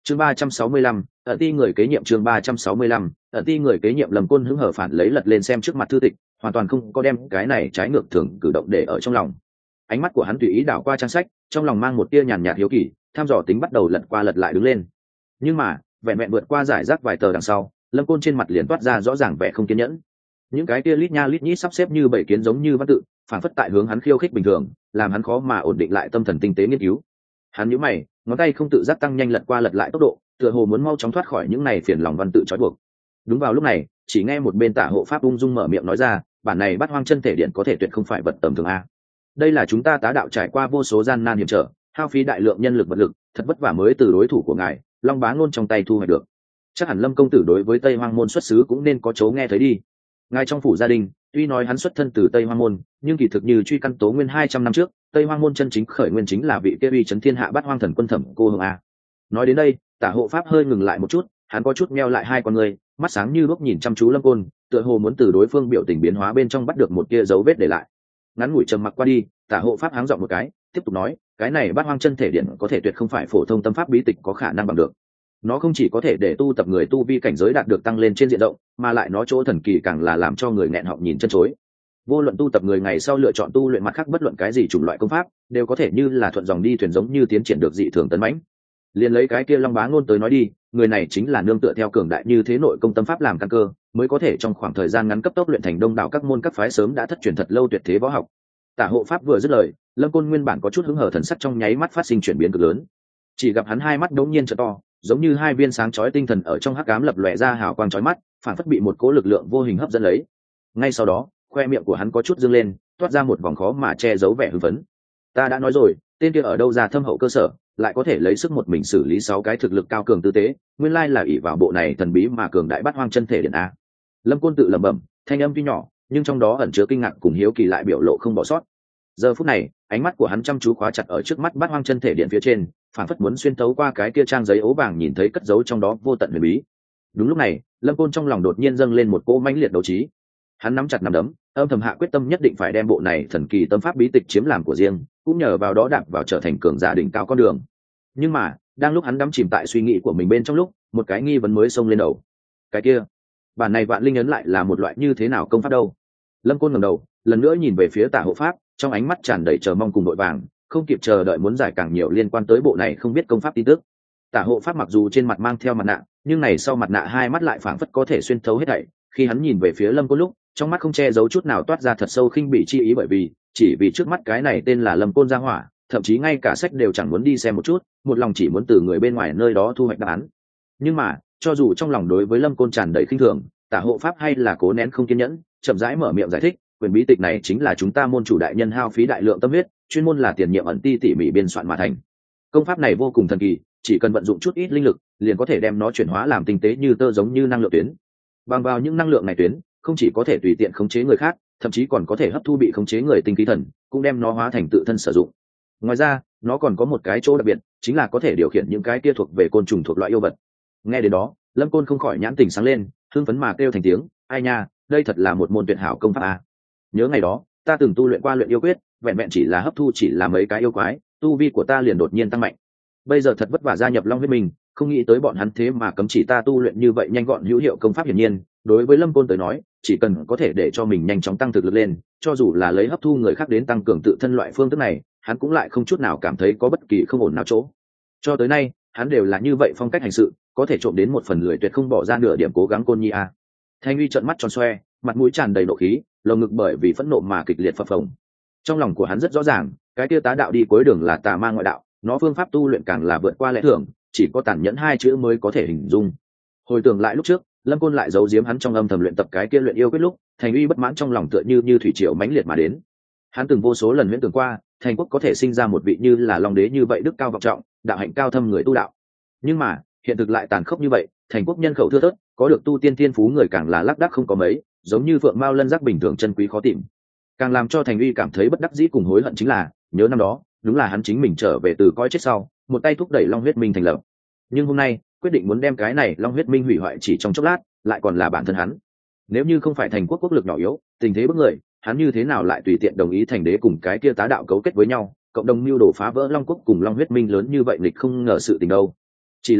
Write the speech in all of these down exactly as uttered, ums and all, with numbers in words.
chương ba trăm sáu mươi lăm, ẩn ti người kế nhiệm chương ba trăm sáu mươi lăm, ẩn ti người kế nhiệm Lâm Côn hứng hở phản lấy lật lên xem trước mặt thư tịch, hoàn toàn không có đem cái này trái ngược thường cử động để ở trong lòng. Ánh mắt của hắn tùy ý đảo qua trang sách, trong lòng mang một tia nhàn nhạt hiếu kỳ, tham dò tính bắt đầu lật qua lật lại đứng lên. Nhưng mà vẹn vẹn vượt qua giải rác vài tờ đằng sau, Lâm Côn trên mặt liền toát ra rõ ràng vẻ không kiên nhẫn. Những cái kia lít nha lít nhít sắp xếp như bảy kiến giống như văn tự, phản phất tại hướng hắn khiêu khích bình thường, làm hắn khó mà ổn định lại tâm thần tinh tế nghiên cứu. Hắn nhíu mày, ngón tay không tự giác tăng nhanh lật qua lật lại tốc độ, tựa hồ muốn mau chóng thoát khỏi những này phiền lòng văn tự trói buộc. Đúng vào lúc này, chỉ nghe một bên Tả hộ pháp ung dung mở miệng nói ra, bản này Bát Hoang chân thể điện có thể tuyệt không phải vật tầm thường a. Đây là chúng ta tá đạo trải qua vô số gian nan hiểm trở, hao phí đại lượng nhân lực vật lực, thật vất vả mới từ đối thủ của ngài Long Bá Ngôn trong tay thu hoạch được. Chắc hẳn Lâm công tử đối với Tây Hoang môn xuất xứ cũng nên có chỗ nghe thấy đi. Ngài trong phủ gia đình, tuy nói hắn xuất thân từ Tây Hoang môn, nhưng kỳ thực như truy căn tố nguyên hai trăm năm trước, Tây Hoang môn chân chính khởi nguyên chính là vị kia uy chấn thiên hạ Bát Hoang thần quân Thẩm Cô Hồng a. Nói đến đây, Tả hộ pháp hơi ngừng lại một chút, hắn có chút meo lại hai con người, mắt sáng như lúc nhìn chăm chú Lâm Côn, tựa hồ muốn từ đối phương biểu tình biến hóa bên trong bắt được một kia dấu vết để lại. Ngắn ngủi trầm mặc qua đi, Tả hộ pháp háng giọng một cái, tiếp tục nói, cái này Bát Hoang chân thể điện có thể tuyệt không phải phổ thông tâm pháp bí tịch có khả năng bằng được. Nó không chỉ có thể để tu tập người tu vi cảnh giới đạt được tăng lên trên diện rộng, mà lại nó chỗ thần kỳ càng là làm cho người nghẹn họng nhìn chân chối. Vô luận tu tập người ngày sau lựa chọn tu luyện mặt khác bất luận cái gì chủng loại công pháp, đều có thể như là thuận dòng đi thuyền giống như tiến triển được dị thường tấn mãnh. Liền lấy cái kia Long Bá Ngôn tới nói đi, người này chính là nương tựa theo cường đại như thế nội công tâm pháp làm căn cơ, mới có thể trong khoảng thời gian ngắn cấp tốc luyện thành đông đảo các môn các phái sớm đã thất truyền thật lâu tuyệt thế võ học. Tả hộ pháp vừa dứt lời, Lâm Côn nguyên bản có chút hứng hở thần sắc trong nháy mắt phát sinh chuyển biến cực lớn. Chỉ gặp hắn hai mắt đống nhiên trợ to, giống như hai viên sáng chói tinh thần ở trong hắc ám lập lòe ra hào quang chói mắt, phản phất bị một cỗ lực lượng vô hình hấp dẫn lấy. Ngay sau đó, khoe miệng của hắn có chút dương lên, toát ra một vòng khó mà che giấu vẻ hưng phấn. Ta đã nói rồi, tên kia ở đâu ra thâm hậu cơ sở, lại có thể lấy sức một mình xử lý sáu cái thực lực cao cường tư tế, nguyên lai là ỷ vào bộ này thần bí mà cường đại Bát Hoang chân thể điện a. Lâm Côn tự lẩm bẩm, thanh âm tuy nhỏ, nhưng trong đó ẩn chứa kinh ngạc cùng hiếu kỳ lại biểu lộ không bỏ sót. Giờ phút này, ánh mắt của hắn chăm chú khóa chặt ở trước mắt Bát Hoang chân thể điện phía trên, phản phất muốn xuyên thấu qua cái kia trang giấy ố vàng nhìn thấy cất giấu trong đó vô tận huyền bí. Đúng lúc này, Lâm Côn trong lòng đột nhiên dâng lên một cỗ mãnh liệt đấu trí. Hắn nắm chặt nắm đấm, âm thầm hạ quyết tâm nhất định phải đem bộ này thần kỳ tâm pháp bí tịch chiếm làm của riêng, cũng nhờ vào đó đạp vào trở thành cường giả đỉnh cao con đường. Nhưng mà, đang lúc hắn đắm chìm tại suy nghĩ của mình bên trong lúc, một cái nghi vấn mới xông lên đầu. Cái kia, bản này Vạn Linh ấn lại là một loại như thế nào công pháp đâu? Lâm Côn ngẩng đầu, lần nữa nhìn về phía Tả hộ pháp, trong ánh mắt tràn đầy chờ mong cùng đội vàng, không kịp chờ đợi muốn giải càng nhiều liên quan tới bộ này không biết công pháp tin tức. Tả hộ pháp mặc dù trên mặt mang theo mặt nạ, nhưng này sau mặt nạ hai mắt lại phảng phất có thể xuyên thấu hết thảy. Khi hắn nhìn về phía Lâm Côn lúc, trong mắt không che giấu chút nào toát ra thật sâu khinh bỉ chi ý, bởi vì chỉ vì trước mắt cái này tên là Lâm Côn gia hỏa, thậm chí ngay cả sách đều chẳng muốn đi xem một chút, một lòng chỉ muốn từ người bên ngoài nơi đó thu hoạch đáp án. Nhưng mà, cho dù trong lòng đối với Lâm Côn tràn đầy khinh thường, Tả hộ pháp hay là cố nén không kiên nhẫn, chậm rãi mở miệng giải thích, quyền bí tịch này chính là chúng ta môn chủ đại nhân hao phí đại lượng tâm huyết, chuyên môn là tiền nhiệm ẩn ti tỉ mỉ biên soạn mà thành. Công pháp này vô cùng thần kỳ, chỉ cần vận dụng chút ít linh lực, liền có thể đem nó chuyển hóa làm tinh tế như tơ giống như năng lượng tuyến. Bằng vào những năng lượng này tuyến, không chỉ có thể tùy tiện khống chế người khác, thậm chí còn có thể hấp thu bị khống chế người tinh khí thần, cũng đem nó hóa thành tự thân sử dụng. Ngoài ra, nó còn có một cái chỗ đặc biệt, chính là có thể điều khiển những cái kia thuộc về côn trùng thuộc loại yêu vật. Nghe đến đó, Lâm Côn không khỏi nhãn tình sáng lên, hưng phấn mà kêu thành tiếng, ai nha, đây thật là một môn tuyệt hảo công pháp a. Nhớ ngày đó, ta từng tu luyện qua luyện yêu quyết, vẹn vẹn chỉ là hấp thu chỉ là mấy cái yêu quái, tu vi của ta liền đột nhiên tăng mạnh. Bây giờ thật vất vả gia nhập Long huyết minh, không nghĩ tới bọn hắn thế mà cấm chỉ ta tu luyện như vậy nhanh gọn hữu hiệu công pháp. Hiển nhiên, đối với Lâm Côn tới nói, chỉ cần có thể để cho mình nhanh chóng tăng thực lực lên, cho dù là lấy hấp thu người khác đến tăng cường tự thân loại phương thức này, hắn cũng lại không chút nào cảm thấy có bất kỳ không ổn nào chỗ. Cho tới nay, hắn đều là như vậy phong cách hành sự, có thể trộm đến một phần lười tuyệt không bỏ ra nửa điểm cố gắng Côn Nhi a. Thanh Uy trợn mắt tròn xoe, mặt mũi tràn đầy nộ khí, lồng ngực bởi vì phẫn nộ mà kịch liệt phập phồng. Trong lòng của hắn rất rõ ràng, cái kia tá đạo đi cuối đường là tà ma ngoại đạo, nó phương pháp tu luyện càng là vượt qua lẽ thường, chỉ có tàn nhẫn hai chữ mới có thể hình dung. Hồi tưởng lại lúc trước, Lâm Côn lại giấu giếm hắn trong âm thầm luyện tập cái kia luyện yêu quyết lúc, Thành Uy bất mãn trong lòng tựa như như thủy triều mãnh liệt mà đến. Hắn từng vô số lần huyễn tưởng qua, Thành Quốc có thể sinh ra một vị như là Long đế như vậy đức cao vọng trọng, đạo hạnh cao thâm người tu đạo. Nhưng mà, hiện thực lại tàn khốc như vậy, Thành Quốc nhân khẩu thưa thớt, có được tu tiên thiên phú người càng là lác đác không có mấy, giống như phượng mao lân giác bình thường chân quý khó tìm. Càng làm cho Thành Uy cảm thấy bất đắc dĩ cùng hối hận chính là, nhớ năm đó, đúng là hắn chính mình trở về từ cõi chết sau, một tay thúc đẩy Long huyết minh thành lập. Nhưng hôm nay, quyết định muốn đem cái này Long huyết minh hủy hoại chỉ trong chốc lát, lại còn là bản thân hắn. Nếu như không phải Thành Quốc quốc lực nhỏ yếu, tình thế bức người, hắn như thế nào lại tùy tiện đồng ý thành đế cùng cái kia tá đạo cấu kết với nhau, cộng đồng mưu đồ phá vỡ Long quốc cùng Long huyết minh lớn như vậy lịch không ngờ sự tình đâu. Chỉ là,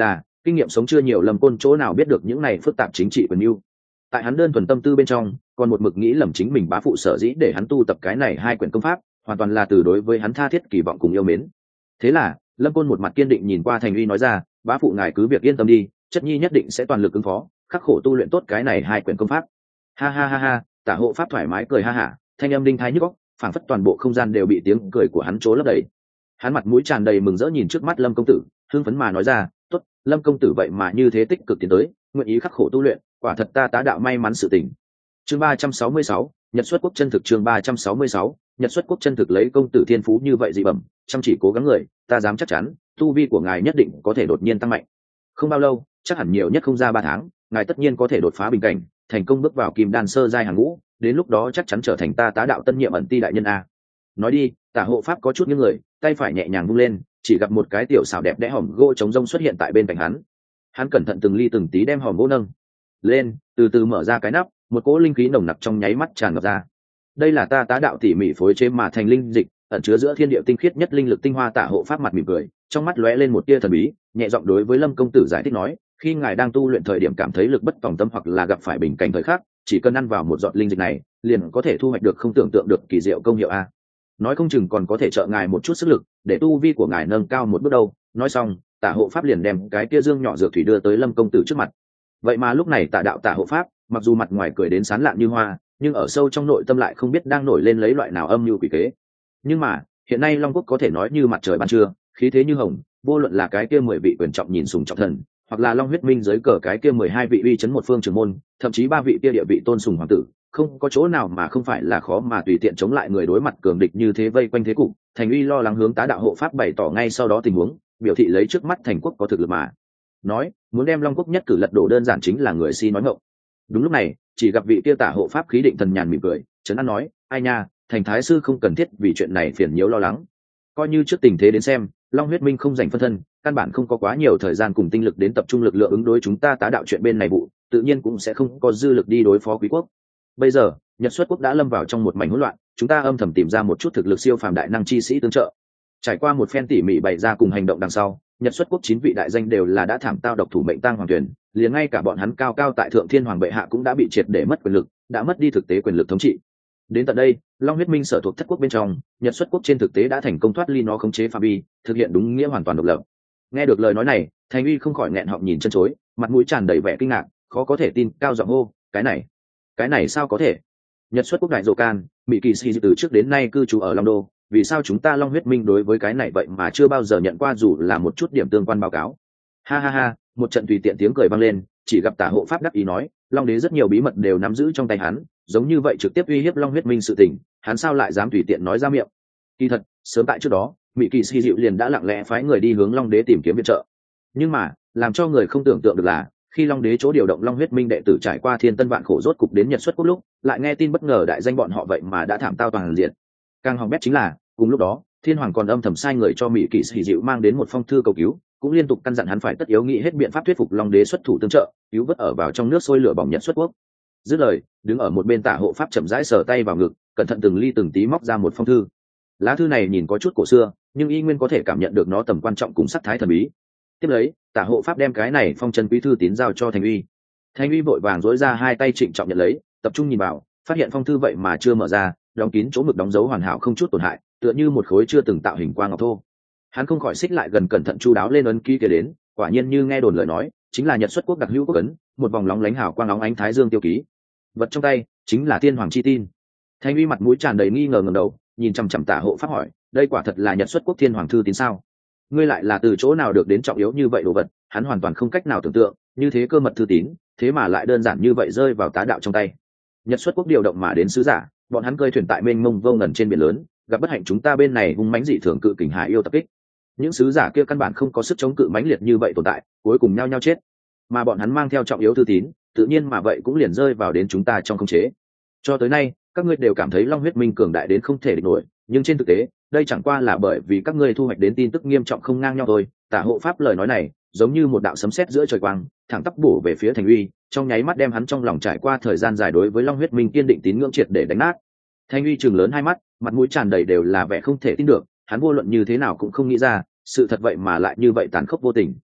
kinh nghiệm sống chưa nhiều, Lâm Côn chỗ nào biết được những này phức tạp chính trị quyền mưu. Tại hắn đơn thuần tâm tư bên trong còn một mực nghĩ lầm chính mình bá phụ sở dĩ để hắn tu tập cái này hai quyển công pháp hoàn toàn là từ đối với hắn tha thiết kỳ vọng cùng yêu mến. Thế là Lâm Côn một mặt kiên định nhìn qua Thành Uy nói ra, bá phụ ngài cứ việc yên tâm đi, chất nhi nhất định sẽ toàn lực ứng phó, khắc khổ tu luyện tốt cái này hai quyển công pháp. Ha ha ha ha, Tả hộ pháp thoải mái cười ha hả, thanh âm đinh thái nhức óc, phảng phất toàn bộ không gian đều bị tiếng cười của hắn trố lấp đầy. Hắn mặt mũi tràn đầy mừng rỡ nhìn trước mắt Lâm công tử, hưng phấn mà nói ra, tốt, Lâm công tử vậy mà như thế tích cực tiến tới, nguyện ý khắc khổ tu luyện, quả thật ta tá đạo may mắn sự tình. Chương ba trăm sáu mươi sáu, Nhật xuất quốc chân thực. Chương ba trăm sáu mươi sáu, Nhật xuất quốc chân thực. Lấy công tử thiên phú như vậy dị bẩm, chăm chỉ cố gắng người, ta dám chắc chắn tu vi của ngài nhất định có thể đột nhiên tăng mạnh. Không bao lâu, chắc hẳn nhiều nhất không ra ba tháng, ngài tất nhiên có thể đột phá bình cảnh, thành công bước vào kim đan sơ giai hàng ngũ, đến lúc đó chắc chắn trở thành ta tá đạo tân nhiệm ẩn ti đại nhân a. Nói đi, Tả hộ pháp có chút những người, tay phải nhẹ nhàng vung lên, chỉ gặp một cái tiểu xảo đẹp đẽ hòm gỗ trống rông xuất hiện tại bên cạnh hắn. Hắn cẩn thận từng ly từng tí đem hòm gỗ nâng lên, từ từ mở ra cái nắp, một cỗ linh khí nồng nặc trong nháy mắt tràn ngập ra. Đây là ta tá đạo tỉ mỉ phối chế mà thành linh dịch, ẩn chứa giữa thiên địa tinh khiết nhất linh lực tinh hoa. Tả hộ pháp mặt mỉm cười, trong mắt lóe lên một tia thần bí, nhẹ giọng đối với Lâm công tử giải thích nói, khi ngài đang tu luyện thời điểm cảm thấy lực bất tòng tâm hoặc là gặp phải bình cảnh thời khắc, chỉ cần ăn vào một giọt linh dịch này, liền có thể thu hoạch được không tưởng tượng được kỳ diệu công hiệu a. Nói không chừng còn có thể trợ ngài một chút sức lực, để tu vi của ngài nâng cao một bước đâu. Nói xong, Tả hộ pháp liền đem cái kia dương nhỏ dược thủy đưa tới Lâm công tử trước mặt. Vậy mà lúc này Tả đạo Tả hộ pháp, mặc dù mặt ngoài cười đến sán lạn như hoa, nhưng ở sâu trong nội tâm lại không biết đang nổi lên lấy loại nào âm mưu quỷ kế. Nhưng mà hiện nay Long Quốc có thể nói như mặt trời ban trưa, khí thế như hồng, vô luận là cái kia mười vị quyền trọng nhìn sùng trọng thần, hoặc là Long huyết minh dưới cờ cái kia mười hai vị uy chấn một phương trưởng môn, thậm chí ba vị kia địa vị tôn sùng hoàng tử, không có chỗ nào mà không phải là khó mà tùy tiện chống lại người đối mặt cường địch như thế vây quanh thế cục. Thành Uy lo lắng hướng tá đạo hộ pháp bày tỏ ngay sau đó tình huống, biểu thị lấy trước mắt thành quốc có thực lực mà nói, muốn đem Long Quốc nhất cử lật đổ đơn giản chính là người si nói ngọng. Đúng lúc này, chỉ gặp vị kia Tả hộ pháp khí định thần nhàn mỉm cười, trấn an nói, ai nha, Thành thái sư không cần thiết vì chuyện này phiền nhiễu lo lắng. Coi như trước tình thế đến xem, Long huyết minh không dành phân thân, căn bản không có quá nhiều thời gian cùng tinh lực đến tập trung lực lượng ứng đối chúng ta tá đạo chuyện bên này vụ, tự nhiên cũng sẽ không có dư lực đi đối phó quý quốc. Bây giờ Nhật xuất quốc đã lâm vào trong một mảnh hỗn loạn, chúng ta âm thầm tìm ra một chút thực lực siêu phàm đại năng chi sĩ tương trợ. Trải qua một phen tỉ mỉ bày ra cùng hành động đằng sau, Nhật xuất quốc chín vị đại danh đều là đã thảm tao độc thủ mệnh tang hoàng tuyển, liền ngay cả bọn hắn cao cao tại thượng thiên hoàng bệ hạ cũng đã bị triệt để mất quyền lực, đã mất đi thực tế quyền lực thống trị. Đến tận đây, Long huyết minh sở thuộc thất quốc bên trong, Nhật xuất quốc trên thực tế đã thành công thoát ly nó khống chế phạm vi, thực hiện đúng nghĩa hoàn toàn độc lập. Nghe được lời nói này, Thành Uy không khỏi nghẹn họng nhìn chân chối, mặt mũi tràn đầy vẻ kinh ngạc, khó có thể tin, cao giọng hô, cái này, cái này sao có thể? Nhật xuất quốc đại dô can, Mỹ Kỳ Sĩ từ trước đến nay cư trú ở Long Đô, vì sao chúng ta Long huyết minh đối với cái này vậy mà chưa bao giờ nhận qua dù là một chút điểm tương quan báo cáo? Ha ha ha, một trận tùy tiện tiếng cười vang lên, chỉ gặp Tả hộ pháp đắc ý nói, Long đế rất nhiều bí mật đều nắm giữ trong tay hắn, giống như vậy trực tiếp uy hiếp Long huyết minh sự tình, hắn sao lại dám tùy tiện nói ra miệng? Kỳ thật, sớm tại trước đó, Mỹ Kỳ Sĩ Diệu liền đã lặng lẽ phái người đi hướng Long đế tìm kiếm viện trợ. Nhưng mà, làm cho người không tưởng tượng được là, khi Long đế chỗ điều động Long huyết minh đệ tử trải qua thiên tân vạn khổ rốt cục đến Nhật xuất quốc lúc, lại nghe tin bất ngờ đại danh bọn họ vậy mà đã thảm tao toàn diện. Càng hỏng bét chính là, cùng lúc đó, Thiên Hoàng còn âm thầm sai người cho Mỹ Kỳ Sĩ Diệu mang đến một phong thư cầu cứu, cũng liên tục căn dặn hắn phải tất yếu nghĩ hết biện pháp thuyết phục Long đế xuất thủ tương trợ, cứu vớt ở vào trong nước sôi lửa bỏng Nhật xuất quốc. Dứt lời, đứng ở một bên Tả hộ pháp chậm rãi sờ tay vào ngực, cẩn thận từng ly từng tí móc ra một phong thư. Lá thư này nhìn có chút cổ xưa, nhưng y nguyên có thể cảm nhận được nó tầm quan trọng cùng sắc thái thần bí. Tiếp lấy, Tả hộ pháp đem cái này phong chân quý thư tín giao cho Thành Uy. Thành Uy vội vàng dối ra hai tay trịnh trọng nhận lấy, tập trung nhìn vào, phát hiện phong thư vậy mà chưa mở ra, đóng kín chỗ mực đóng dấu hoàn hảo không chút tổn hại, tựa như một khối chưa từng tạo hình qua ngọc thô. Hắn không khỏi xích lại gần cẩn thận chu đáo lên ấn ký kia đến, quả nhiên như nghe đồn lời nói, chính là Nhật xuất quốc đặc hữu quốc ấn, một vòng lóng lánh hào quang óng ánh thái dương tiêu ký. Vật trong tay chính là Thiên Hoàng chi tin. Thành Uy mặt mũi tràn đầy nghi ngờ ngẩng đầu, nhìn chằm chằm Tả hộ pháp hỏi, đây quả thật là Nhật xuất quốc Thiên Hoàng thư tín sao? Ngươi lại là từ chỗ nào được đến trọng yếu như vậy đồ vật? Hắn hoàn toàn không cách nào tưởng tượng, như thế cơ mật thư tín, thế mà lại đơn giản như vậy rơi vào tá đạo trong tay. Nhật xuất quốc điều động mà đến sứ giả, bọn hắn cơi thuyền tại mênh mông vô ngần trên biển lớn, gặp bất hạnh chúng ta bên này hung mãnh dị thường cự kình hải yêu tập kích. Những sứ giả kia căn bản không có sức chống cự mãnh liệt như vậy tồn tại, cuối cùng nhao nhao chết. Mà bọn hắn mang theo trọng yếu thư tín, tự nhiên mà vậy cũng liền rơi vào đến chúng ta trong khống chế. Cho tới nay, các ngươi đều cảm thấy Long huyết minh cường đại đến không thể địch nổi, nhưng trên thực tế, đây chẳng qua là bởi vì các ngươi thu hoạch đến tin tức nghiêm trọng không ngang nhau thôi. Tả hộ pháp lời nói này, giống như một đạo sấm sét giữa trời quang, thẳng tắp bổ về phía Thành Uy, trong nháy mắt đem hắn trong lòng trải qua thời gian dài đối với Long huyết minh kiên định tín ngưỡng triệt để đánh nát. Thành Uy trừng lớn hai mắt, mặt mũi tràn đầy đều là vẻ không thể tin được, hắn vô luận như thế nào cũng không nghĩ ra, sự thật vậy mà lại như vậy tàn khốc vô tình.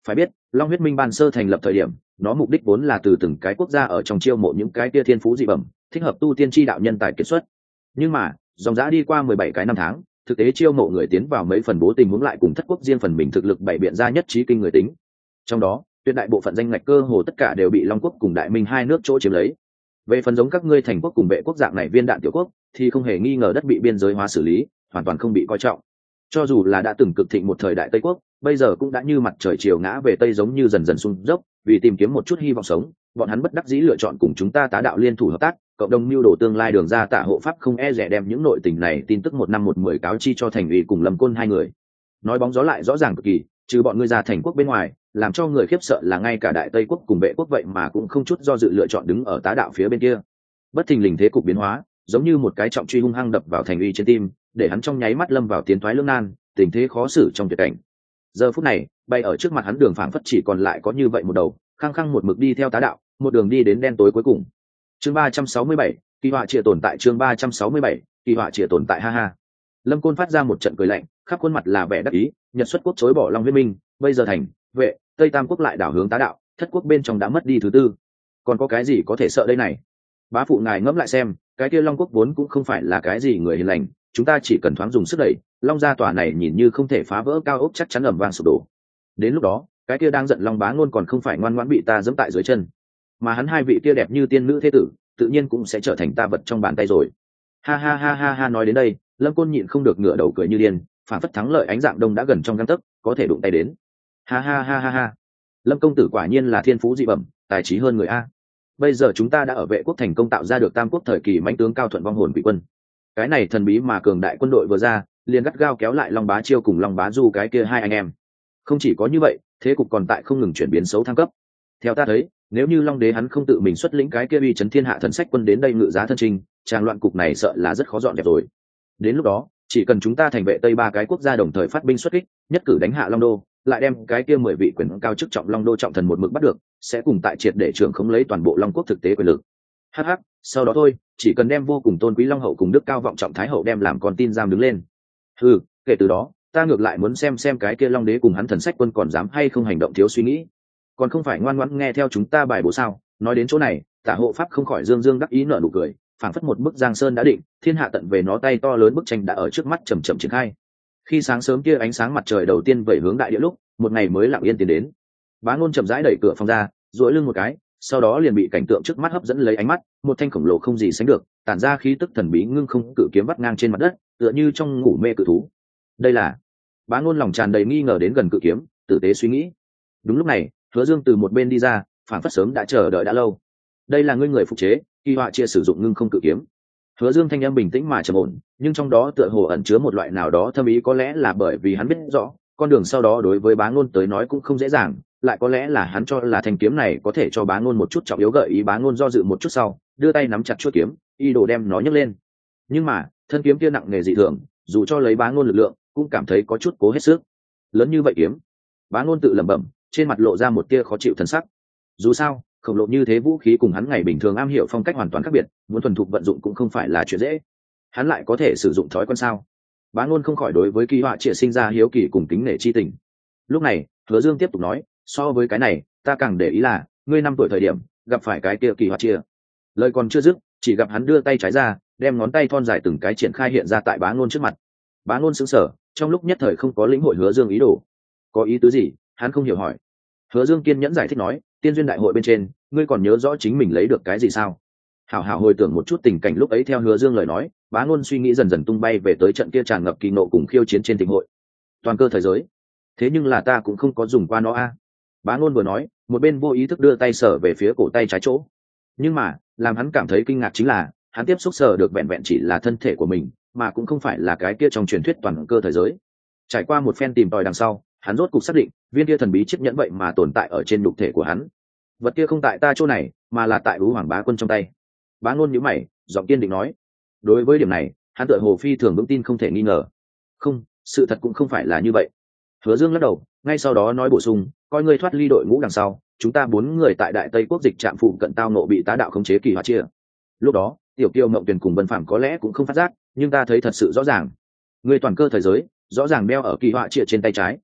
Phải biết, Long huyết minh ban sơ thành lập thời điểm, nó mục đích vốn là từ từng cái quốc gia ở trong chiêu mộ những cái tia thiên phú dị bẩm, thích hợp tu tiên tri đạo nhân tài kiệt xuất. Nhưng mà, dòng dã đi qua mười bảy cái năm tháng, thực tế chiêu mộ người tiến vào mấy phần bố tình huống lại cùng thất quốc riêng phần mình thực lực bảy biện ra nhất trí kinh người tính. Trong đó, tuyệt đại bộ phận danh ngạch cơ hồ tất cả đều bị Long quốc cùng Đại Minh hai nước chỗ chiếm lấy. Về phần giống các ngươi thành quốc cùng vệ quốc dạng này viên đạn tiểu quốc, thì không hề nghi ngờ đất bị biên giới hóa xử lý, hoàn toàn không bị coi trọng. Cho dù là đã từng cực thịnh một thời đại Tây quốc, bây giờ cũng đã như mặt trời chiều ngã về tây, giống như dần dần xuống dốc, vì tìm kiếm một chút hy vọng sống, bọn hắn bất đắc dĩ lựa chọn cùng chúng ta tá đạo liên thủ hợp tác, cộng đồng mưu đồ tương lai đường ra. Tả Hộ Pháp không e dè đem những nội tình này tin tức một năm một mười cáo chi cho thành ủy cùng Lâm Côn hai người. Nói bóng gió lại rõ ràng cực kỳ, trừ bọn ngươi ra thành quốc bên ngoài, làm cho người khiếp sợ là ngay cả đại Tây quốc cùng vệ quốc vậy mà cũng không chút do dự lựa chọn đứng ở tá đạo phía bên kia. Bất thình lình thế cục biến hóa, giống như một cái trọng truy hung hăng đập vào thành ủy trên tim, để hắn trong nháy mắt lâm vào tiến thoái lưỡng nan, tình thế khó xử trong tuyệt cảnh. Giờ phút này, bay ở trước mặt hắn đường phảng phất chỉ còn lại có như vậy một đầu, khăng khăng một mực đi theo tá đạo, một đường đi đến đen tối cuối cùng. Chương ba trăm sáu mươi bảy, kỳ họa triệt tồn tại. Chương ba trăm sáu mươi bảy, kỳ họa triệt tồn tại. Ha ha. Lâm Côn phát ra một trận cười lạnh, khắp khuôn mặt là vẻ đắc ý. Nhật xuất quốc chối bỏ Long huyết minh, bây giờ thành vệ Tây Tam quốc lại đảo hướng tá đạo, thất quốc bên trong đã mất đi thứ tư, còn có cái gì có thể sợ đây này? Bá phụ ngài ngẫm lại xem, cái kia Long quốc vốn cũng không phải là cái gì người hiền lành, chúng ta chỉ cần thoáng dùng sức đẩy, Long gia tòa này nhìn như không thể phá vỡ cao ốc chắc chắn ầm vang sụp đổ. Đến lúc đó, cái kia đang giận Long Bá Ngôn còn không phải ngoan ngoãn bị ta giẫm tại dưới chân, mà hắn hai vị kia đẹp như tiên nữ thế tử, tự nhiên cũng sẽ trở thành ta vật trong bàn tay rồi. Ha ha ha ha ha. Nói đến đây, Lâm Côn nhịn không được ngửa đầu cười như điên, phản phất thắng lợi ánh dạng đông đã gần trong gang tấc, có thể đụng tay đến. Ha ha ha ha ha. Lâm công tử quả nhiên là thiên phú dị bẩm, tài trí hơn người a. Bây giờ chúng ta đã ở vệ quốc thành công tạo ra được tam quốc thời kỳ mãnh tướng cao thuận vong hồn quỷ quân. Cái này thần bí mà cường đại quân đội vừa ra, liền gắt gao kéo lại Long Bá Chiêu cùng Long Bá Du cái kia hai anh em. Không chỉ có như vậy, thế cục còn tại không ngừng chuyển biến xấu thăng cấp. Theo ta thấy, nếu như Long đế hắn không tự mình xuất lĩnh cái kia uy chấn thiên hạ thần sách quân đến đây ngự giá thân trình, tràng loạn cục này sợ là rất khó dọn dẹp rồi. Đến lúc đó, chỉ cần chúng ta thành vệ Tây ba cái quốc gia đồng thời phát binh xuất kích, nhất cử đánh hạ Long đô, lại đem cái kia mười vị quyền cao chức trọng Long đô trọng thần một mực bắt được, sẽ cùng tại triệt để trưởng không lấy toàn bộ Long quốc thực tế quyền lực. Hắc hắc, sau đó thôi, chỉ cần đem vô cùng tôn quý Long hậu cùng đức cao vọng trọng Thái hậu đem làm con tin giam đứng lên. Ừ, kể từ đó, ta ngược lại muốn xem xem cái kia Long đế cùng hắn thần sách quân còn dám hay không hành động thiếu suy nghĩ, còn không phải ngoan ngoãn nghe theo chúng ta bài bố sao? Nói đến chỗ này, Tả Hộ Pháp không khỏi dương dương đắc ý nở nụ cười, phảng phất một bức giang sơn đã định, thiên hạ tận về nó tay to lớn bức tranh đã ở trước mắt chậm chậm triển khai. Khi sáng sớm kia ánh sáng mặt trời đầu tiên vẩy hướng đại địa lúc, một ngày mới lặng yên tiến đến. Bá Ngôn chậm rãi đẩy cửa phòng ra, duỗi lưng một cái, sau đó liền bị cảnh tượng trước mắt hấp dẫn lấy ánh mắt, một thanh khổng lồ không gì sánh được, tản ra khí tức thần bí ngưng không cự kiếm vắt ngang trên mặt đất, tựa như trong ngủ mê cự thú. Đây là... Bá Ngôn lòng tràn đầy nghi ngờ đến gần cự kiếm, tử tế suy nghĩ. Đúng lúc này, Hứa Dương từ một bên đi ra, phảng phất sớm đã chờ đợi đã lâu. Đây là ngươi người phục chế, kỳ họa chia sử dụng ngưng không cự kiếm. Hứa Dương thanh âm bình tĩnh mà trầm ổn, nhưng trong đó tựa hồ ẩn chứa một loại nào đó thâm ý, có lẽ là bởi vì hắn biết rõ, con đường sau đó đối với Bá Ngôn tới nói cũng không dễ dàng, lại có lẽ là hắn cho là thanh kiếm này có thể cho Bá Ngôn một chút trọng yếu gợi ý. Bá Ngôn do dự một chút sau, đưa tay nắm chặt chuôi kiếm, ý đồ đem nó nhấc lên. Nhưng mà, thân kiếm kia nặng nề dị thường, dù cho lấy Bá Ngôn lực lượng, cũng cảm thấy có chút cố hết sức. Lớn như vậy kiếm, Bá Ngôn tự lẩm bẩm, trên mặt lộ ra một tia khó chịu thần sắc. Dù sao, khổng lồ như thế vũ khí cùng hắn ngày bình thường am hiểu phong cách hoàn toàn khác biệt, muốn thuần thục vận dụng cũng không phải là chuyện dễ. Hắn lại có thể sử dụng thói quen sao? Bá Ngôn không khỏi đối với kỳ họa triệt sinh ra hiếu kỳ cùng kính nể chi tình. Lúc này, Hứa Dương tiếp tục nói, so với cái này, ta càng để ý là, ngươi năm tuổi thời điểm, gặp phải cái kia kỳ họa triệt. Lời còn chưa dứt, chỉ gặp hắn đưa tay trái ra, đem ngón tay thon dài từng cái triển khai hiện ra tại Bá Ngôn trước mặt. Bá Ngôn sững sờ, trong lúc nhất thời không có lĩnh hội Hứa Dương ý đồ. Có ý tứ gì? Hắn không hiểu hỏi. Hứa Dương kiên nhẫn giải thích nói, tiên duyên đại hội bên trên, ngươi còn nhớ rõ chính mình lấy được cái gì sao? Hảo hảo hồi tưởng một chút tình cảnh lúc ấy. Theo Hứa Dương lời nói, Bá Ngôn suy nghĩ dần dần tung bay về tới trận kia tràn ngập kỳ nộ cùng khiêu chiến trên thịnh hội. Toàn cơ thời giới. Thế nhưng là ta cũng không có dùng qua nó a. Bá Ngôn vừa nói, một bên vô ý thức đưa tay sờ về phía cổ tay trái chỗ. Nhưng mà, làm hắn cảm thấy kinh ngạc chính là, hắn tiếp xúc sờ được vẹn vẹn chỉ là thân thể của mình, mà cũng không phải là cái kia trong truyền thuyết toàn cơ thời giới. Trải qua một phen tìm tòi đằng sau, hắn rốt cục xác định, viên kia thần bí chiếc nhẫn vậy mà tồn tại ở trên nhục thể của hắn. Vật kia không tại ta chỗ này, mà là tại Ú Hoàng Bá Quân trong tay. Bá Ngôn nhíu mày, giọng kiên định nói. Đối với điểm này, hắn tựa hồ phi thường vững tin không thể nghi ngờ. Không, sự thật cũng không phải là như vậy. Hứa Dương lắc đầu, ngay sau đó nói bổ sung, coi ngươi thoát ly đội ngũ đằng sau, chúng ta bốn người tại Đại Tây quốc dịch trạm phụ cận tao nộ bị tá đạo khống chế kỳ họa chia. Lúc đó, Tiểu Kiều Mộng Tuyền cùng Vân Phạm có lẽ cũng không phát giác, nhưng ta thấy thật sự rõ ràng. Ngươi toàn cơ thời giới, rõ ràng đeo ở kỳ họa chia trên tay trái.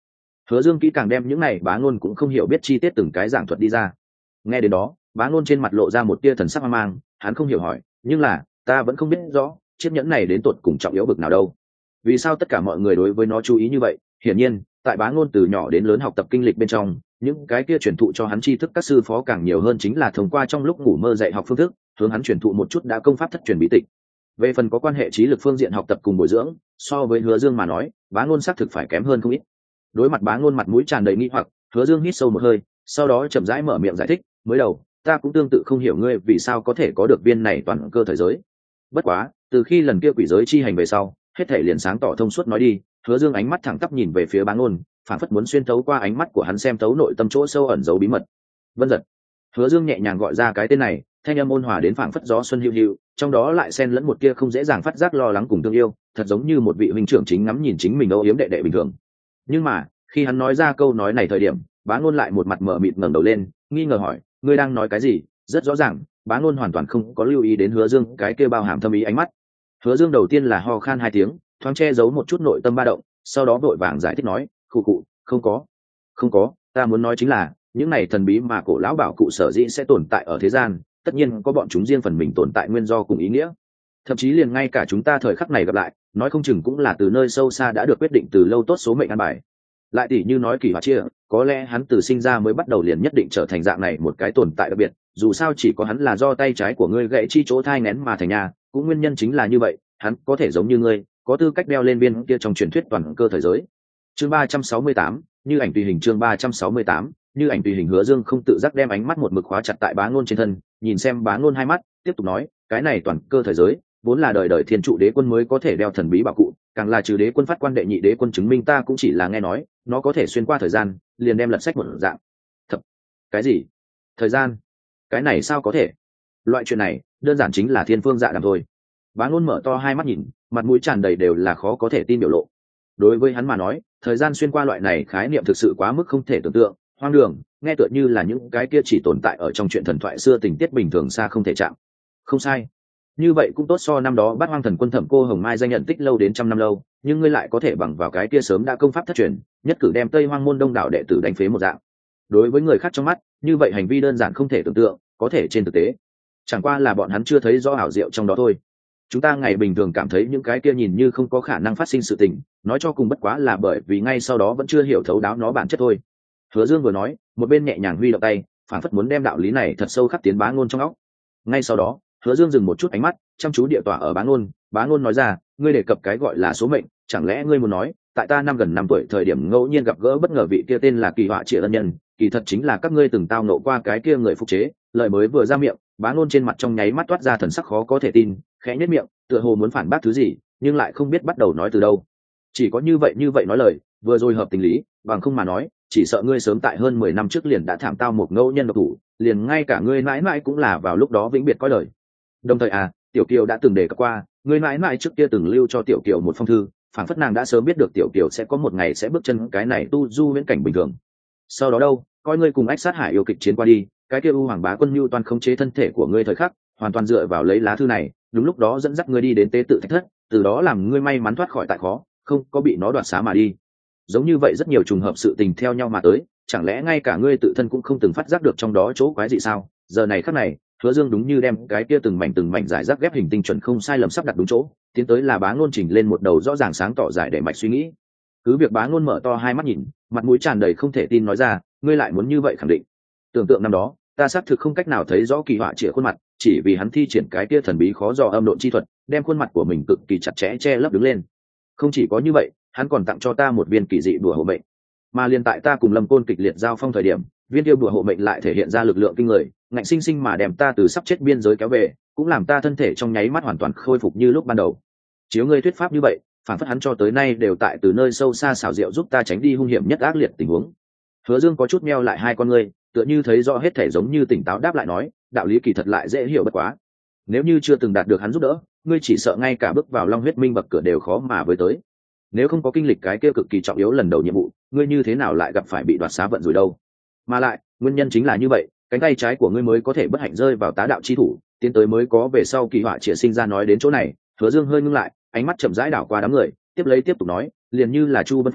Hứa Dương kỹ càng đem những này Bá Ngôn cũng không hiểu biết chi tiết từng cái giảng thuật đi ra. Nghe đến đó, Bá Ngôn trên mặt lộ ra một tia thần sắc hoang mang, hắn không hiểu hỏi, nhưng là ta vẫn không biết rõ chiếc nhẫn này đến tột cùng trọng yếu bực nào đâu. Vì sao tất cả mọi người đối với nó chú ý như vậy? Hiển nhiên, tại Bá Ngôn từ nhỏ đến lớn học tập kinh lịch bên trong, những cái kia truyền thụ cho hắn tri thức các sư phó càng nhiều hơn chính là thông qua trong lúc ngủ mơ dạy học phương thức, hướng hắn truyền thụ một chút đã công pháp thất truyền bí tịch. Về phần có quan hệ trí lực phương diện học tập cùng bồi dưỡng, so với Hứa Dương mà nói, Bá Ngôn xác thực phải kém hơn không ít. Đối mặt Bá Ngôn mặt mũi tràn đầy nghi hoặc, Hứa Dương hít sâu một hơi, sau đó chậm rãi mở miệng giải thích, mới đầu, ta cũng tương tự không hiểu ngươi vì sao có thể có được viên này toàn cơ thời giới. Bất quá, từ khi lần kia quỷ giới chi hành về sau, hết thảy liền sáng tỏ thông suốt nói đi. Hứa Dương ánh mắt thẳng tắp nhìn về phía Bá Ngôn, phản phất muốn xuyên thấu qua ánh mắt của hắn xem thấu nội tâm chỗ sâu ẩn giấu bí mật. Vân Giật. Hứa Dương nhẹ nhàng gọi ra cái tên này, thanh âm ôn hòa đến phảng phất gió xuân hiu hiu, trong đó lại xen lẫn một kia không dễ dàng phát giác lo lắng cùng thương yêu, thật giống như một vị huynh trưởng chính ngắm nhìn chính mình âu yếm đệ đệ bình thường. Nhưng mà, khi hắn nói ra câu nói này thời điểm, Bá Ngôn lại một mặt mở mịt ngẩng đầu lên, nghi ngờ hỏi, ngươi đang nói cái gì? Rất rõ ràng, Bá Ngôn hoàn toàn không có lưu ý đến Hứa Dương cái kia bao hàm thâm ý ánh mắt. Hứa Dương đầu tiên là ho khan hai tiếng, thoáng che giấu một chút nội tâm ba động, sau đó vội vàng giải thích nói, "Khụ khụ, không có, không có, ta muốn nói chính là, những này thần bí mà cổ lão bảo cụ sở dĩ sẽ tồn tại ở thế gian, tất nhiên có bọn chúng riêng phần mình tồn tại nguyên do cùng ý nghĩa. Thậm chí liền ngay cả chúng ta thời khắc này gặp lại, nói không chừng cũng là từ nơi sâu xa đã được quyết định từ lâu tốt số mệnh an bài. Lại tỷ như nói Kỳ Hỏa Chia, có lẽ hắn từ sinh ra mới bắt đầu liền nhất định trở thành dạng này một cái tồn tại đặc biệt, dù sao chỉ có hắn là do tay trái của ngươi gãy chi chỗ thai nghén mà thành nhà, cũng nguyên nhân chính là như vậy, hắn có thể giống như ngươi, có tư cách đeo lên viên kia trong truyền thuyết toàn cơ thời giới." Chương ba trăm sáu mươi tám, như ảnh tùy hình. Chương ba trăm sáu mươi tám, như ảnh tùy hình. Hứa Dương không tự giác đem ánh mắt một mực khóa chặt tại Bá Ngôn trên thân, nhìn xem Bá Ngôn hai mắt, tiếp tục nói, cái này toàn cơ thời giới, vốn là đời đời thiên trụ đế quân mới có thể đeo thần bí bảo cụ, càng là trừ đế quân phát quan đệ nhị đế quân chứng minh ta cũng chỉ là nghe nói, nó có thể xuyên qua thời gian, liền đem lật sách một dạng. Thật, cái gì? Thời gian? Cái này sao có thể? Loại chuyện này, đơn giản chính là thiên phương dạ đàm thôi. Bá Ngôn mở to hai mắt nhìn, mặt mũi tràn đầy đều là khó có thể tin biểu lộ. Đối với hắn mà nói, thời gian xuyên qua loại này khái niệm thực sự quá mức không thể tưởng tượng, hoang đường, nghe tựa như là những cái kia chỉ tồn tại ở trong chuyện thần thoại xưa tình tiết bình thường xa không thể chạm. Không sai. Như vậy cũng tốt, so năm đó Bát Hoang Thần Quân Thẩm Cô Hồng Mai danh nhận tích lâu đến trăm năm lâu, nhưng ngươi lại có thể bằng vào cái kia sớm đã công pháp thất truyền, nhất cử đem Tây Hoang môn đông đảo đệ tử đánh phế một dạng. Đối với người khác trong mắt, như vậy hành vi đơn giản không thể tưởng tượng, có thể trên thực tế, chẳng qua là bọn hắn chưa thấy rõ ảo diệu trong đó thôi. Chúng ta ngày bình thường cảm thấy những cái kia nhìn như không có khả năng phát sinh sự tình, nói cho cùng bất quá là bởi vì ngay sau đó vẫn chưa hiểu thấu đáo nó bản chất thôi. Hứa Dương vừa nói, một bên nhẹ nhàng huy động tay, phản phất muốn đem đạo lý này thật sâu khắc tiến Bá Ngôn trong óc. Ngay sau đó, Hứa Dương dừng một chút ánh mắt, chăm chú địa tỏa ở Bá Ngôn. Bá Ngôn nói ra, ngươi đề cập cái gọi là số mệnh, chẳng lẽ ngươi muốn nói, tại ta năm gần năm tuổi thời điểm ngẫu nhiên gặp gỡ bất ngờ vị kia tên là Kỳ Họa Triệt ân nhân, kỳ thật chính là các ngươi từng tao nộ qua cái kia người phục chế. Lời mới vừa ra miệng, Bá Ngôn trên mặt trong nháy mắt toát ra thần sắc khó có thể tin, khẽ nhếch miệng, tựa hồ muốn phản bác thứ gì, nhưng lại không biết bắt đầu nói từ đâu. Chỉ có như vậy như vậy nói lời, vừa rồi hợp tình lý, bằng không mà nói, chỉ sợ ngươi sớm tại hơn mười năm trước liền đã thảm tao một ngẫu nhân độc thủ, liền ngay cả ngươi mãi mãi cũng là vào lúc đó vĩnh biệt coi lời. Đồng thời à, Tiểu Kiều đã từng đề cập qua, ngươi mãi mãi trước kia từng lưu cho Tiểu Kiều một phong thư, phảng phất nàng đã sớm biết được Tiểu Kiều sẽ có một ngày sẽ bước chân cái này tu du viễn cảnh bình thường. Sau đó đâu, coi ngươi cùng Ách Sát Hải yêu kịch chiến qua đi, cái kia U Hoàng Bá Quân Nưu toàn khống chế thân thể của ngươi thời khắc, hoàn toàn dựa vào lấy lá thư này, đúng lúc đó dẫn dắt ngươi đi đến tế tự thạch thất, từ đó làm ngươi may mắn thoát khỏi tại khó, không có bị nó đoạt xá mà đi. Giống như vậy rất nhiều trùng hợp sự tình theo nhau mà tới, chẳng lẽ ngay cả ngươi tự thân cũng không từng phát giác được trong đó chỗ quái gì sao? Giờ này khắc này, Hứa Dương đúng như đem cái kia từng mảnh từng mảnh giải rác ghép hình tinh chuẩn không sai lầm sắp đặt đúng chỗ, tiến tới là Bá Ngôn chỉnh lên một đầu rõ ràng sáng tỏ giải để mạch suy nghĩ. Cứ việc Bá Ngôn mở to hai mắt nhìn, mặt mũi tràn đầy không thể tin nói ra, ngươi lại muốn như vậy khẳng định? Tưởng tượng năm đó, ta xác thực không cách nào thấy rõ Kỳ Họa Triệt khuôn mặt, chỉ vì hắn thi triển cái kia thần bí khó dò âm độn chi thuật, đem khuôn mặt của mình cực kỳ chặt chẽ che lấp đứng lên. Không chỉ có như vậy, hắn còn tặng cho ta một viên kỳ dị đùa hộ mệnh, mà liên tại ta cùng Lâm Côn kịch liệt giao phong thời điểm, viên tiêu đùa hộ mệnh lại thể hiện ra lực lượng kinh người, ngạnh sinh sinh mà đem ta từ sắp chết biên giới kéo về, cũng làm ta thân thể trong nháy mắt hoàn toàn khôi phục như lúc ban đầu. Chiếu ngươi thuyết pháp như vậy, phản phất hắn cho tới nay đều tại từ nơi sâu xa xảo diệu giúp ta tránh đi hung hiểm nhất ác liệt tình huống. Hứa Dương có chút meo lại hai con ngươi, tựa như thấy rõ hết thể, giống như tỉnh táo đáp lại nói, đạo lý kỳ thật lại dễ hiểu bất quá. Nếu như chưa từng đạt được hắn giúp đỡ, ngươi chỉ sợ ngay cả bước vào Long Huyết Minh bậc cửa đều khó mà với tới. Nếu không có kinh lịch cái kia cực kỳ trọng yếu lần đầu nhiệm vụ, ngươi như thế nào lại gặp phải bị đoạt xá vận rồi đâu? Mà lại, nguyên nhân chính là như vậy, cánh tay trái của ngươi mới có thể bất hạnh rơi vào tá đạo chi thủ, tiến tới mới có về sau Kỳ Họa Triệt sinh ra. Nói đến chỗ này, Hứa Dương hơi ngưng lại, ánh mắt chậm rãi đảo qua đám người, tiếp lấy tiếp tục nói, liền như là Chu Bân Phạm,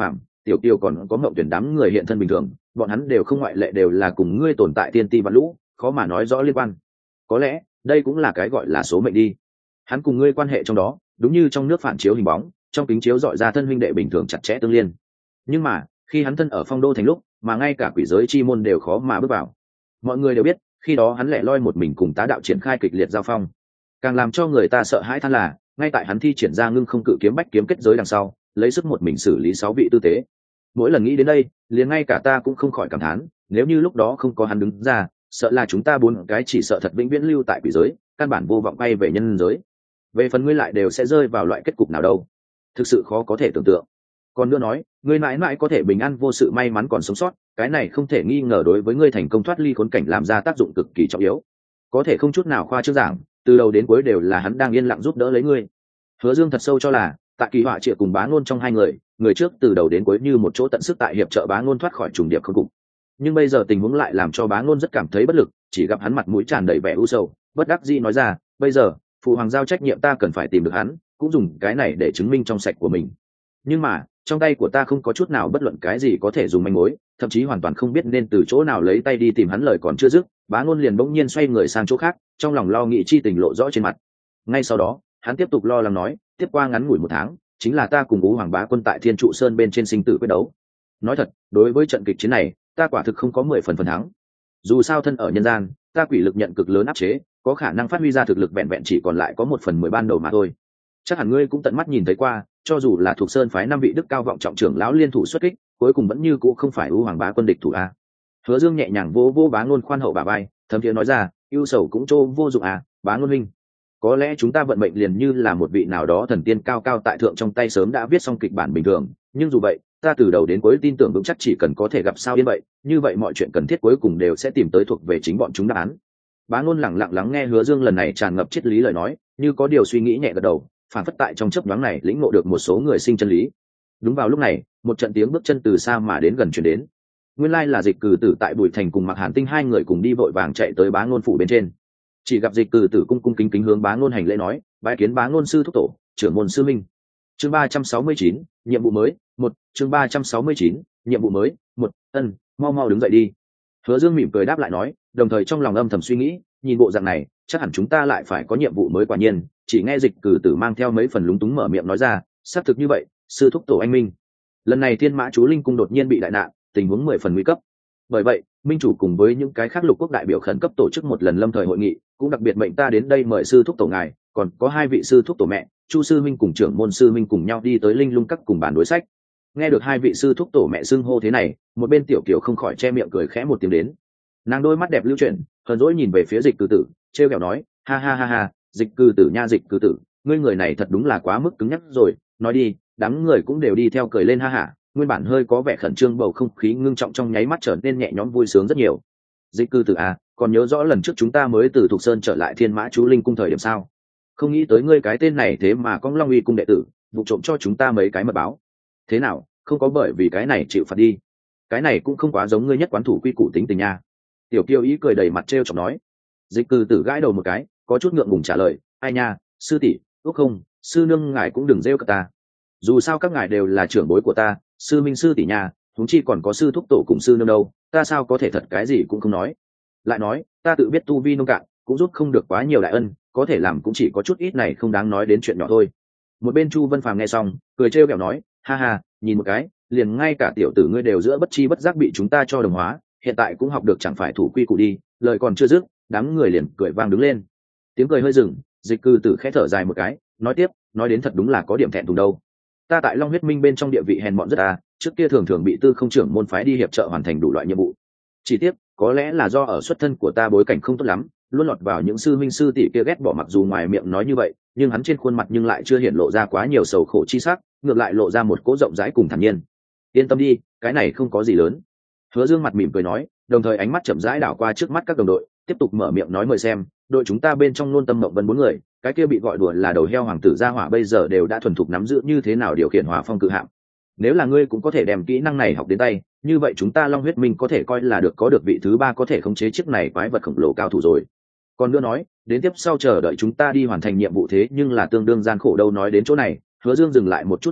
tiểu kiều còn có mộng tuyển đám người hiện thân bình thường, bọn hắn đều không ngoại lệ đều là cùng ngươi tồn tại tiên ti văn lũ, khó mà nói rõ liên quan. Có lẽ đây cũng là cái gọi là số mệnh đi. Hắn cùng ngươi quan hệ trong đó đúng như trong nước phản chiếu hình bóng, trong kính chiếu dọi ra thân huynh đệ bình thường chặt chẽ tương liên. Nhưng mà khi hắn thân ở phong đô thành lúc mà ngay cả quỷ giới chi môn đều khó mà bước vào. Mọi người đều biết khi đó hắn lẻ loi một mình cùng tá đạo triển khai kịch liệt giao phong. Càng làm cho người ta sợ hãi than là ngay tại hắn thi triển ra ngưng không cự kiếm bách kiếm kết giới đằng sau, lấy sức một mình xử lý sáu vị tư tế. Mỗi lần nghĩ đến đây liền ngay cả ta cũng không khỏi cảm thán, nếu như lúc đó không có hắn đứng ra, sợ là chúng ta bốn cái chỉ sợ thật vĩnh viễn lưu tại quỷ giới, căn bản vô vọng bay về nhân giới. Về phần ngươi lại đều sẽ rơi vào loại kết cục nào đâu, thực sự khó có thể tưởng tượng. Còn nữa nói ngươi mãi mãi có thể bình an vô sự may mắn còn sống sót, cái này không thể nghi ngờ đối với ngươi thành công thoát ly khốn cảnh làm ra tác dụng cực kỳ trọng yếu. Có thể không chút nào khoa trương giảng, từ đầu đến cuối đều là hắn đang yên lặng giúp đỡ lấy ngươi. Hứa Dương thật sâu cho là tại Kỳ Họa Triệu cùng Bá Ngôn trong hai người, người trước từ đầu đến cuối như một chỗ tận sức tại hiệp trợ Bá Ngôn thoát khỏi trùng điệp không cùng. Nhưng bây giờ tình huống lại làm cho Bá Ngôn rất cảm thấy bất lực, chỉ gặp hắn mặt mũi tràn đầy vẻ u sầu, bất đắc dĩ nói ra, bây giờ phụ hoàng giao trách nhiệm ta cần phải tìm được hắn, cũng dùng cái này để chứng minh trong sạch của mình. Nhưng mà trong tay của ta không có chút nào bất luận cái gì có thể dùng manh mối, thậm chí hoàn toàn không biết nên từ chỗ nào lấy tay đi tìm hắn. Lời còn chưa dứt, Bá Ngôn liền bỗng nhiên xoay người sang chỗ khác, trong lòng lo nghĩ chi tình lộ rõ trên mặt. Ngay sau đó hắn tiếp tục lo lắng nói, tiếp qua ngắn ngủi một tháng chính là ta cùng Ú Hoàng Bá Quân tại Thiên Trụ Sơn bên trên sinh tử quyết đấu. Nói thật, đối với trận kịch chiến này ta quả thực không có mười phần phần thắng. Dù sao thân ở nhân gian, ta quỷ lực nhận cực lớn áp chế, có khả năng phát huy ra thực lực vẹn vẹn chỉ còn lại có một phần mười ban đầu mà thôi. Chắc hẳn ngươi cũng tận mắt nhìn thấy qua, cho dù là thuộc sơn phái năm vị đức cao vọng trọng trưởng lão liên thủ xuất kích, cuối cùng vẫn như cũ không phải Ú Hoàng Bá Quân địch thủ a. Hứa Dương nhẹ nhàng vỗ vỗ Bá Ngôn khoan hậu bả vai, thấm thiế nói ra, ưu sầu cũng trô vô dụng à, Bá Ngôn huynh. Có lẽ chúng ta vận mệnh liền như là một vị nào đó thần tiên cao cao tại thượng trong tay sớm đã viết xong kịch bản bình thường, nhưng dù vậy ta từ đầu đến cuối tin tưởng vững chắc chỉ cần có thể gặp sao yên vậy, như vậy mọi chuyện cần thiết cuối cùng đều sẽ tìm tới thuộc về chính bọn chúng đáp án. Bá Ngôn lặng lặng lắng nghe Hứa Dương lần này tràn ngập triết lý lời nói, như có điều suy nghĩ nhẹ gật đầu, phản phất tại trong chớp nhoáng này lĩnh ngộ được một số người sinh chân lý. Đúng vào lúc này, một trận tiếng bước chân từ xa mà đến gần truyền đến. Nguyên lai là Dịch Cử Tử tại Bùi Thành cùng Mạc Hàn Tinh hai người cùng đi vội vàng chạy tới Bá Ngôn phủ bên trên. Chỉ gặp Dịch Cử Tử cung cung kính kính hướng Bá Ngôn hành lễ nói, bái kiến Bá Ngôn sư thúc tổ, trưởng môn sư minh. Chương ba trăm sáu mươi chín, nhiệm vụ mới, một, chương ba trăm sáu mươi chín, nhiệm vụ mới, một, ân, mau mau đứng dậy đi. Hứa Dương mỉm cười đáp lại nói, đồng thời trong lòng âm thầm suy nghĩ, nhìn bộ dạng này, chắc hẳn chúng ta lại phải có nhiệm vụ mới. Quả nhiên, chỉ nghe Dịch Cử Tử mang theo mấy phần lúng túng mở miệng nói ra, xác thực như vậy, sư thúc tổ anh minh. Lần này Thiên Mã Chú Linh cung đột nhiên bị đại nạn, tình huống mười phần nguy cấp. Bởi vậy, minh chủ cùng với những cái khác lục quốc đại biểu khẩn cấp tổ chức một lần lâm thời hội nghị, cũng đặc biệt mệnh ta đến đây mời sư thúc tổ ngài, còn có hai vị sư thúc tổ mẹ, Chu sư minh cùng trưởng môn sư minh cùng nhau đi tới Linh Lung Các cùng bàn đối sách. Nghe được hai vị sư thúc tổ mẹ xưng hô thế này, một bên tiểu kiều không khỏi che miệng cười khẽ một tiếng đến. Nàng đôi mắt đẹp lưu chuyển, hờn dỗi nhìn về phía Dịch Cử Tử, trêu ghẹo nói, ha ha ha ha, Dịch Cử Tử nha, Dịch Cử Tử, ngươi người này thật đúng là quá mức cứng nhắc rồi. Nói đi, đám người cũng đều đi theo cười lên ha hả, nguyên bản hơi có vẻ khẩn trương bầu không khí ngưng trọng trong nháy mắt trở nên nhẹ nhõm vui sướng rất nhiều. Dịch Cử Tử à, còn nhớ rõ lần trước chúng ta mới từ Thục Sơn trở lại Thiên Mã Chú Linh cung thời điểm sao? Không nghĩ tới ngươi cái tên này thế mà có Long Uy cung đệ tử, vụ trộm cho chúng ta mấy cái mật báo. Thế nào, không có bởi vì cái này chịu phạt đi? Cái này cũng không quá giống ngươi nhất quán thủ quy củ tính tình nha. Tiểu Kiêu ý cười đầy mặt trêu chọc nói. Dịch Cử Tử gãi đầu một cái, có chút ngượng ngùng trả lời, ai nha, sư tỷ, ước không, sư nương ngài cũng đừng rêu cả ta. Dù sao các ngài đều là trưởng bối của ta, sư minh sư tỷ nhà, huống chi còn có sư thúc tổ cùng sư nương đâu, ta sao có thể thật cái gì cũng không nói. Lại nói, ta tự biết tu vi nông cạn, cũng giúp không được quá nhiều đại ân, có thể làm cũng chỉ có chút ít này không đáng nói đến chuyện nhỏ thôi. Một bên Chu Vân Phàm nghe xong, cười trêu ghẹo nói, ha ha, nhìn một cái, liền ngay cả tiểu tử ngươi đều giữa bất chi bất giác bị chúng ta cho đồng hóa, hiện tại cũng học được chẳng phải thủ quy củ đi. Lời còn chưa dứt, đám người liền cười vang đứng lên. Tiếng cười hơi dừng, Dịch Cử Tử khẽ thở dài một cái, nói tiếp, nói đến thật đúng là có điểm thẹn thùng đâu. Ta tại Long Huyết Minh bên trong địa vị hèn mọn rất à, trước kia thường thường bị Tư Không trưởng môn phái đi hiệp trợ hoàn thành đủ loại nhiệm vụ. Chỉ tiếc, có lẽ là do ở xuất thân của ta bối cảnh không tốt lắm, luôn lọt vào những sư minh sư tỷ kia ghét bỏ. Mặc dù ngoài miệng nói như vậy, nhưng hắn trên khuôn mặt nhưng lại chưa hiện lộ ra quá nhiều sầu khổ chi sắc, ngược lại lộ ra một cỗ rộng rãi cùng thản nhiên. Yên tâm đi, cái này không có gì lớn. Hứa Dương mặt mỉm cười nói, đồng thời ánh mắt chậm rãi đảo qua trước mắt các đồng đội, tiếp tục mở miệng nói, mời xem, đội chúng ta bên trong Nôn Tâm Mộng Vân bốn người, cái kia bị gọi đùa là đầu heo hoàng tử gia hỏa bây giờ đều đã thuần thục nắm giữ như thế nào điều khiển hỏa phong cự hạm. Nếu là ngươi cũng có thể đem kỹ năng này học đến tay, như vậy chúng ta Long Huyết Minh có thể coi là được có được vị thứ ba có thể khống chế chiếc này quái vật khổng lồ cao thủ rồi. Còn nữa nói, đến tiếp sau chờ đợi chúng ta đi hoàn thành nhiệm vụ thế nhưng là tương đương gian khổ đâu. Nói đến chỗ này, Hứa Dương dừng lại một chút một chút,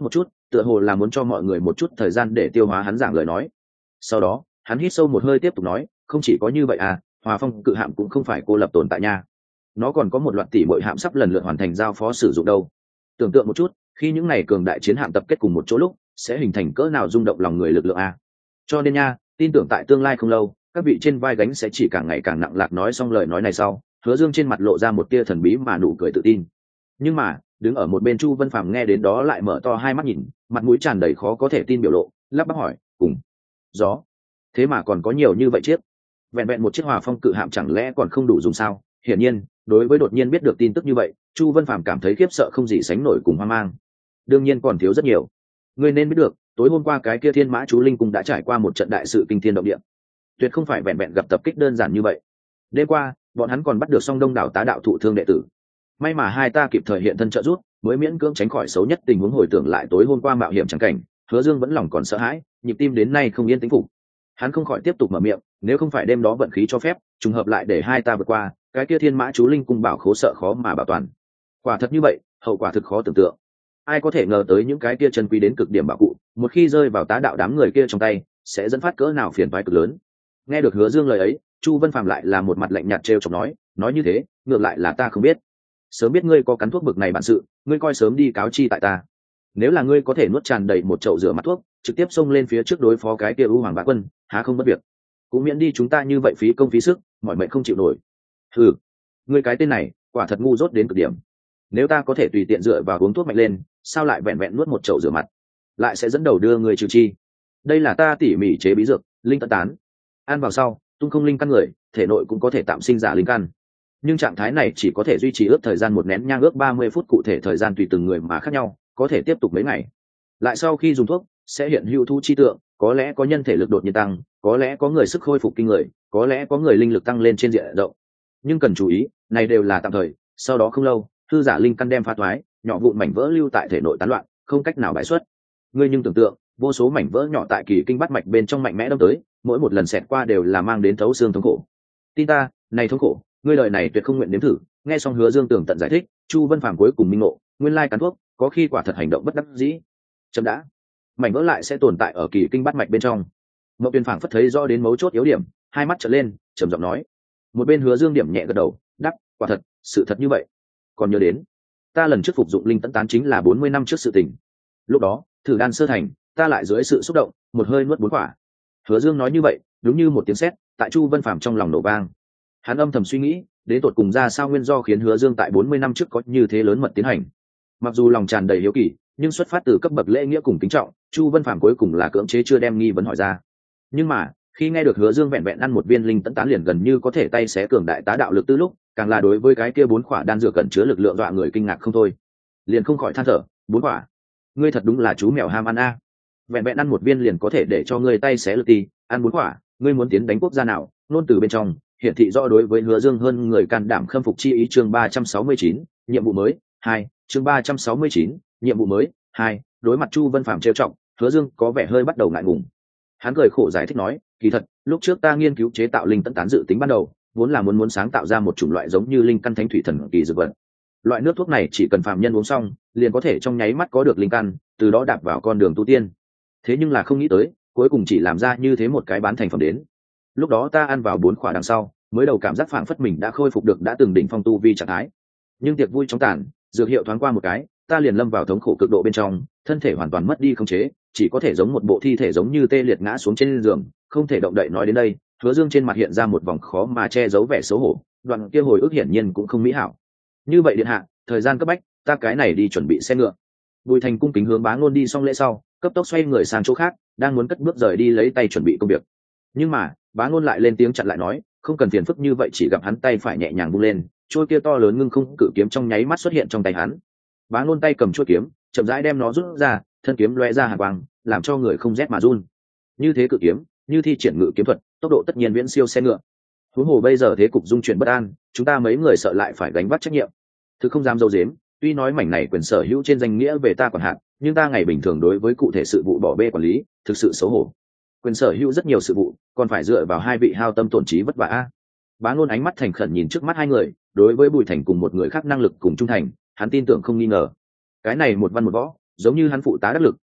tựa hồ là muốn cho mọi người một chút thời gian để tiêu hóa hắn giảng lời nói. Sau đó hắn hít sâu một hơi tiếp tục nói, không chỉ có như vậy à, Hòa Phong cự hạm cũng không phải cô lập tồn tại nha, nó còn có một loạt tỷ muội hạm sắp lần lượt hoàn thành giao phó sử dụng đâu. Tưởng tượng một chút, khi những này cường đại chiến hạm tập kết cùng một chỗ lúc sẽ hình thành cỡ nào rung động lòng người lực lượng a. Cho nên nha, tin tưởng tại tương lai không lâu các vị trên vai gánh sẽ chỉ càng ngày càng nặng. Lạc nói xong lời nói này sau, Hứa Dương trên mặt lộ ra một tia thần bí mà nụ cười tự tin. Nhưng mà đứng ở một bên Chu Vân Phàm nghe đến đó lại mở to hai mắt nhìn, mặt mũi tràn đầy khó có thể tin biểu lộ, lắp bắp hỏi, cùng gió thế mà còn có nhiều như vậy chiếc? Vẹn vẹn một chiếc Hòa Phong cự hạm chẳng lẽ còn không đủ dùng sao? Hiển nhiên, đối với đột nhiên biết được tin tức như vậy, Chu Vân Phàm cảm thấy khiếp sợ không gì sánh nổi cùng hoang mang. Đương nhiên còn thiếu rất nhiều. Ngươi nên biết được, tối hôm qua cái kia Thiên Mã Chú Linh Cung đã trải qua một trận đại sự kinh thiên động địa. Tuyệt không phải vẹn vẹn gặp tập kích đơn giản như vậy. Đêm qua, bọn hắn còn bắt được Song Đông đảo tá đạo thụ thương đệ tử. May mà hai ta kịp thời hiện thân trợ giúp, mới miễn cưỡng tránh khỏi xấu nhất tình huống. Hồi tưởng lại tối hôm qua mạo hiểm chẳng cảnh, Hứa Dương vẫn lòng còn sợ hãi, nhịp tim đến nay không yên tĩnh phục. Hắn không khỏi tiếp tục mở miệng, nếu không phải đêm đó vận khí cho phép, trùng hợp lại để hai ta vượt qua, cái kia Thiên Mã Chú Linh Cung bảo khố sợ khó mà bảo toàn. Quả thật như vậy, hậu quả thực khó tưởng tượng. Ai có thể ngờ tới những cái kia chân quý đến cực điểm bảo cụ, một khi rơi vào tá đạo đám người kia trong tay, sẽ dẫn phát cỡ nào phiền toái cực lớn. Nghe được Hứa Dương lời ấy, Chu Vân Phàm lại là một mặt lạnh nhạt trêu chọc nói, nói như thế, ngược lại là ta không biết. Sớm biết ngươi có cắn thuốc bực này bản sự, ngươi coi sớm đi cáo chi tại ta. Nếu là ngươi có thể nuốt tràn đầy một chậu rửa mặt thuốc, trực tiếp xông lên phía trước đối phó cái kia U Hoàng Bá Quân, há không bất việc. Cũng miễn đi chúng ta như vậy phí công phí sức, mọi mệnh không chịu nổi. Ừ, ngươi cái tên này, quả thật ngu dốt đến cực điểm. Nếu ta có thể tùy tiện dựa vào uống thuốc mạnh lên, sao lại vẹn vẹn nuốt một chậu rửa mặt, lại sẽ dẫn đầu đưa người trừ chi? Đây là ta tỉ mỉ chế bí dược, linh tận tán. Ăn vào sau, tung không linh căn người, thể nội cũng có thể tạm sinh giả linh căn. Nhưng trạng thái này chỉ có thể duy trì ước thời gian một nén nhang, ước ba mươi phút, cụ thể thời gian tùy từng người mà khác nhau, có thể tiếp tục mấy ngày. Lại sau khi dùng thuốc, sẽ hiện hữu thu chi tượng, có lẽ có nhân thể lực đột nhiên tăng, có lẽ có người sức khôi phục kinh người, có lẽ có người linh lực tăng lên trên diện rộng. Nhưng cần chú ý, này đều là tạm thời, sau đó không lâu, hư giả linh căn đem phá thoái, nhỏ vụn mảnh vỡ lưu tại thể nội tán loạn, không cách nào bãi xuất. Ngươi nhưng tưởng tượng, vô số mảnh vỡ nhỏ tại kỳ kinh bát mạch bên trong mạnh mẽ đâm tới, mỗi một lần xẹt qua đều là mang đến thấu xương thống khổ. Tin ta, này thống khổ, ngươi đời này tuyệt không nguyện nếm thử. Nghe xong Hứa Dương tường tận giải thích, Chu Vân Phàm cuối cùng minh ngộ, nguyên lai cắn thuốc, có khi quả thật hành động bất đắc dĩ. Chấm đã, mảnh vỡ lại sẽ tồn tại ở kỳ kinh bát mạch bên trong. Ngọc Tuyên phảng phất thấy rõ đến mấu chốt yếu điểm, hai mắt trợn lên, trầm giọng nói. Một bên Hứa Dương điểm nhẹ gật đầu, đáp, quả thật, sự thật như vậy. Còn nhớ đến, ta lần trước phục dụng linh tẫn tán chính là bốn mươi năm trước sự tình. Lúc đó, thử đan sơ thành, ta lại dưới sự xúc động, một hơi nuốt bốn quả. Hứa Dương nói như vậy, đúng như một tiếng sét, tại Chu Vân Phàm trong lòng nổ vang. Hắn âm thầm suy nghĩ, đến tột cùng ra sao nguyên do khiến Hứa Dương tại bốn mươi năm trước có như thế lớn mật tiến hành. Mặc dù lòng tràn đầy hiếu kỳ, nhưng xuất phát từ cấp bậc lễ nghĩa cùng kính trọng, Chu Vân Phàm cuối cùng là cưỡng chế chưa đem nghi vấn hỏi ra. Nhưng mà, khi nghe được Hứa Dương vẹn vẹn ăn một viên linh tẫn tán liền gần như có thể tay xé cường đại tá đạo lực tư lúc, càng là đối với cái kia bốn quả đan dược cẩn chứa lực lượng dọa người kinh ngạc không thôi. Liền không khỏi than thở, bốn quả, ngươi thật đúng là chú mèo ham ăn a. Vẹn vẹn ăn một viên liền có thể để cho ngươi tay xé lực ti, ăn bốn quả, ngươi muốn tiến đánh quốc gia nào? Nôn từ bên trong hiển thị rõ đối với Hứa Dương hơn người can đảm khâm phục chi ý. Chương ba trăm sáu mươi chín, nhiệm vụ mới hai. Chương ba trăm sáu mươi chín, nhiệm vụ mới hai. Đối mặt Chu Vân Phàm trêu trọng, Hứa Dương có vẻ hơi bắt đầu ngại ngùng. Hắn cười khổ giải thích nói, kỳ thật, lúc trước ta nghiên cứu chế tạo linh tẫn tán dự tính ban đầu, vốn là muốn muốn sáng tạo ra một chủng loại giống như linh căn thánh thủy thần kỳ dược vật. Loại nước thuốc này chỉ cần phàm nhân uống xong, liền có thể trong nháy mắt có được linh căn, từ đó đạp vào con đường tu tiên. Thế nhưng là không nghĩ tới, cuối cùng chỉ làm ra như thế một cái bán thành phẩm đến. Lúc đó ta ăn vào bốn khỏa đằng sau, mới đầu cảm giác phảng phất mình đã khôi phục được đã từng đỉnh phong tu vi trạng thái. Nhưng tiệc vui trong tàn, dược hiệu thoáng qua một cái, ta liền lâm vào thống khổ cực độ bên trong, thân thể hoàn toàn mất đi khống chế, chỉ có thể giống một bộ thi thể giống như tê liệt ngã xuống trên giường, không thể động đậy. Nói đến đây, Hứa Dương trên mặt hiện ra một vòng khó mà che giấu vẻ xấu hổ, đoạn kia hồi ức hiển nhiên cũng không mỹ hảo. Như vậy điện hạ, thời gian cấp bách, ta cái này đi chuẩn bị xe ngựa. Bùi Thành cung kính hướng Bá Ngôn đi xong lễ sau, cấp tốc xoay người sang chỗ khác, đang muốn cất bước rời đi lấy tay chuẩn bị công việc. Nhưng mà, Bá Ngôn lại lên tiếng chặn lại nói, không cần phiền phức như vậy. Chỉ gặp hắn tay phải nhẹ nhàng vung lên, chuôi kia to lớn ngưng không cự kiếm trong nháy mắt xuất hiện trong tay hắn. Bá Ngôn tay cầm chuôi kiếm, chậm rãi đem nó rút ra, thân kiếm lóe ra hàn quang, làm cho người không rét mà run. Như thế cự kiếm, như thi triển ngự kiếm thuật, tốc độ tất nhiên viễn siêu xe ngựa. Huống hồ bây giờ thế cục dung chuyển bất an, chúng ta mấy người sợ lại phải gánh vác trách nhiệm. Thứ không dám dâu dếm, tuy nói mảnh này quyền sở hữu trên danh nghĩa về ta quản hạt, nhưng ta ngày bình thường đối với cụ thể sự vụ bỏ bê quản lý, thực sự xấu hổ. Quyền sở hữu rất nhiều sự vụ, còn phải dựa vào hai vị hao tâm tổn trí vất vả. Bá Ngôn ánh mắt thành khẩn nhìn trước mắt hai người, đối với Bùi Thành cùng một người khác năng lực cùng trung thành, hắn tin tưởng không nghi ngờ. Cái này một văn một võ, giống như hắn phụ tá đắc lực,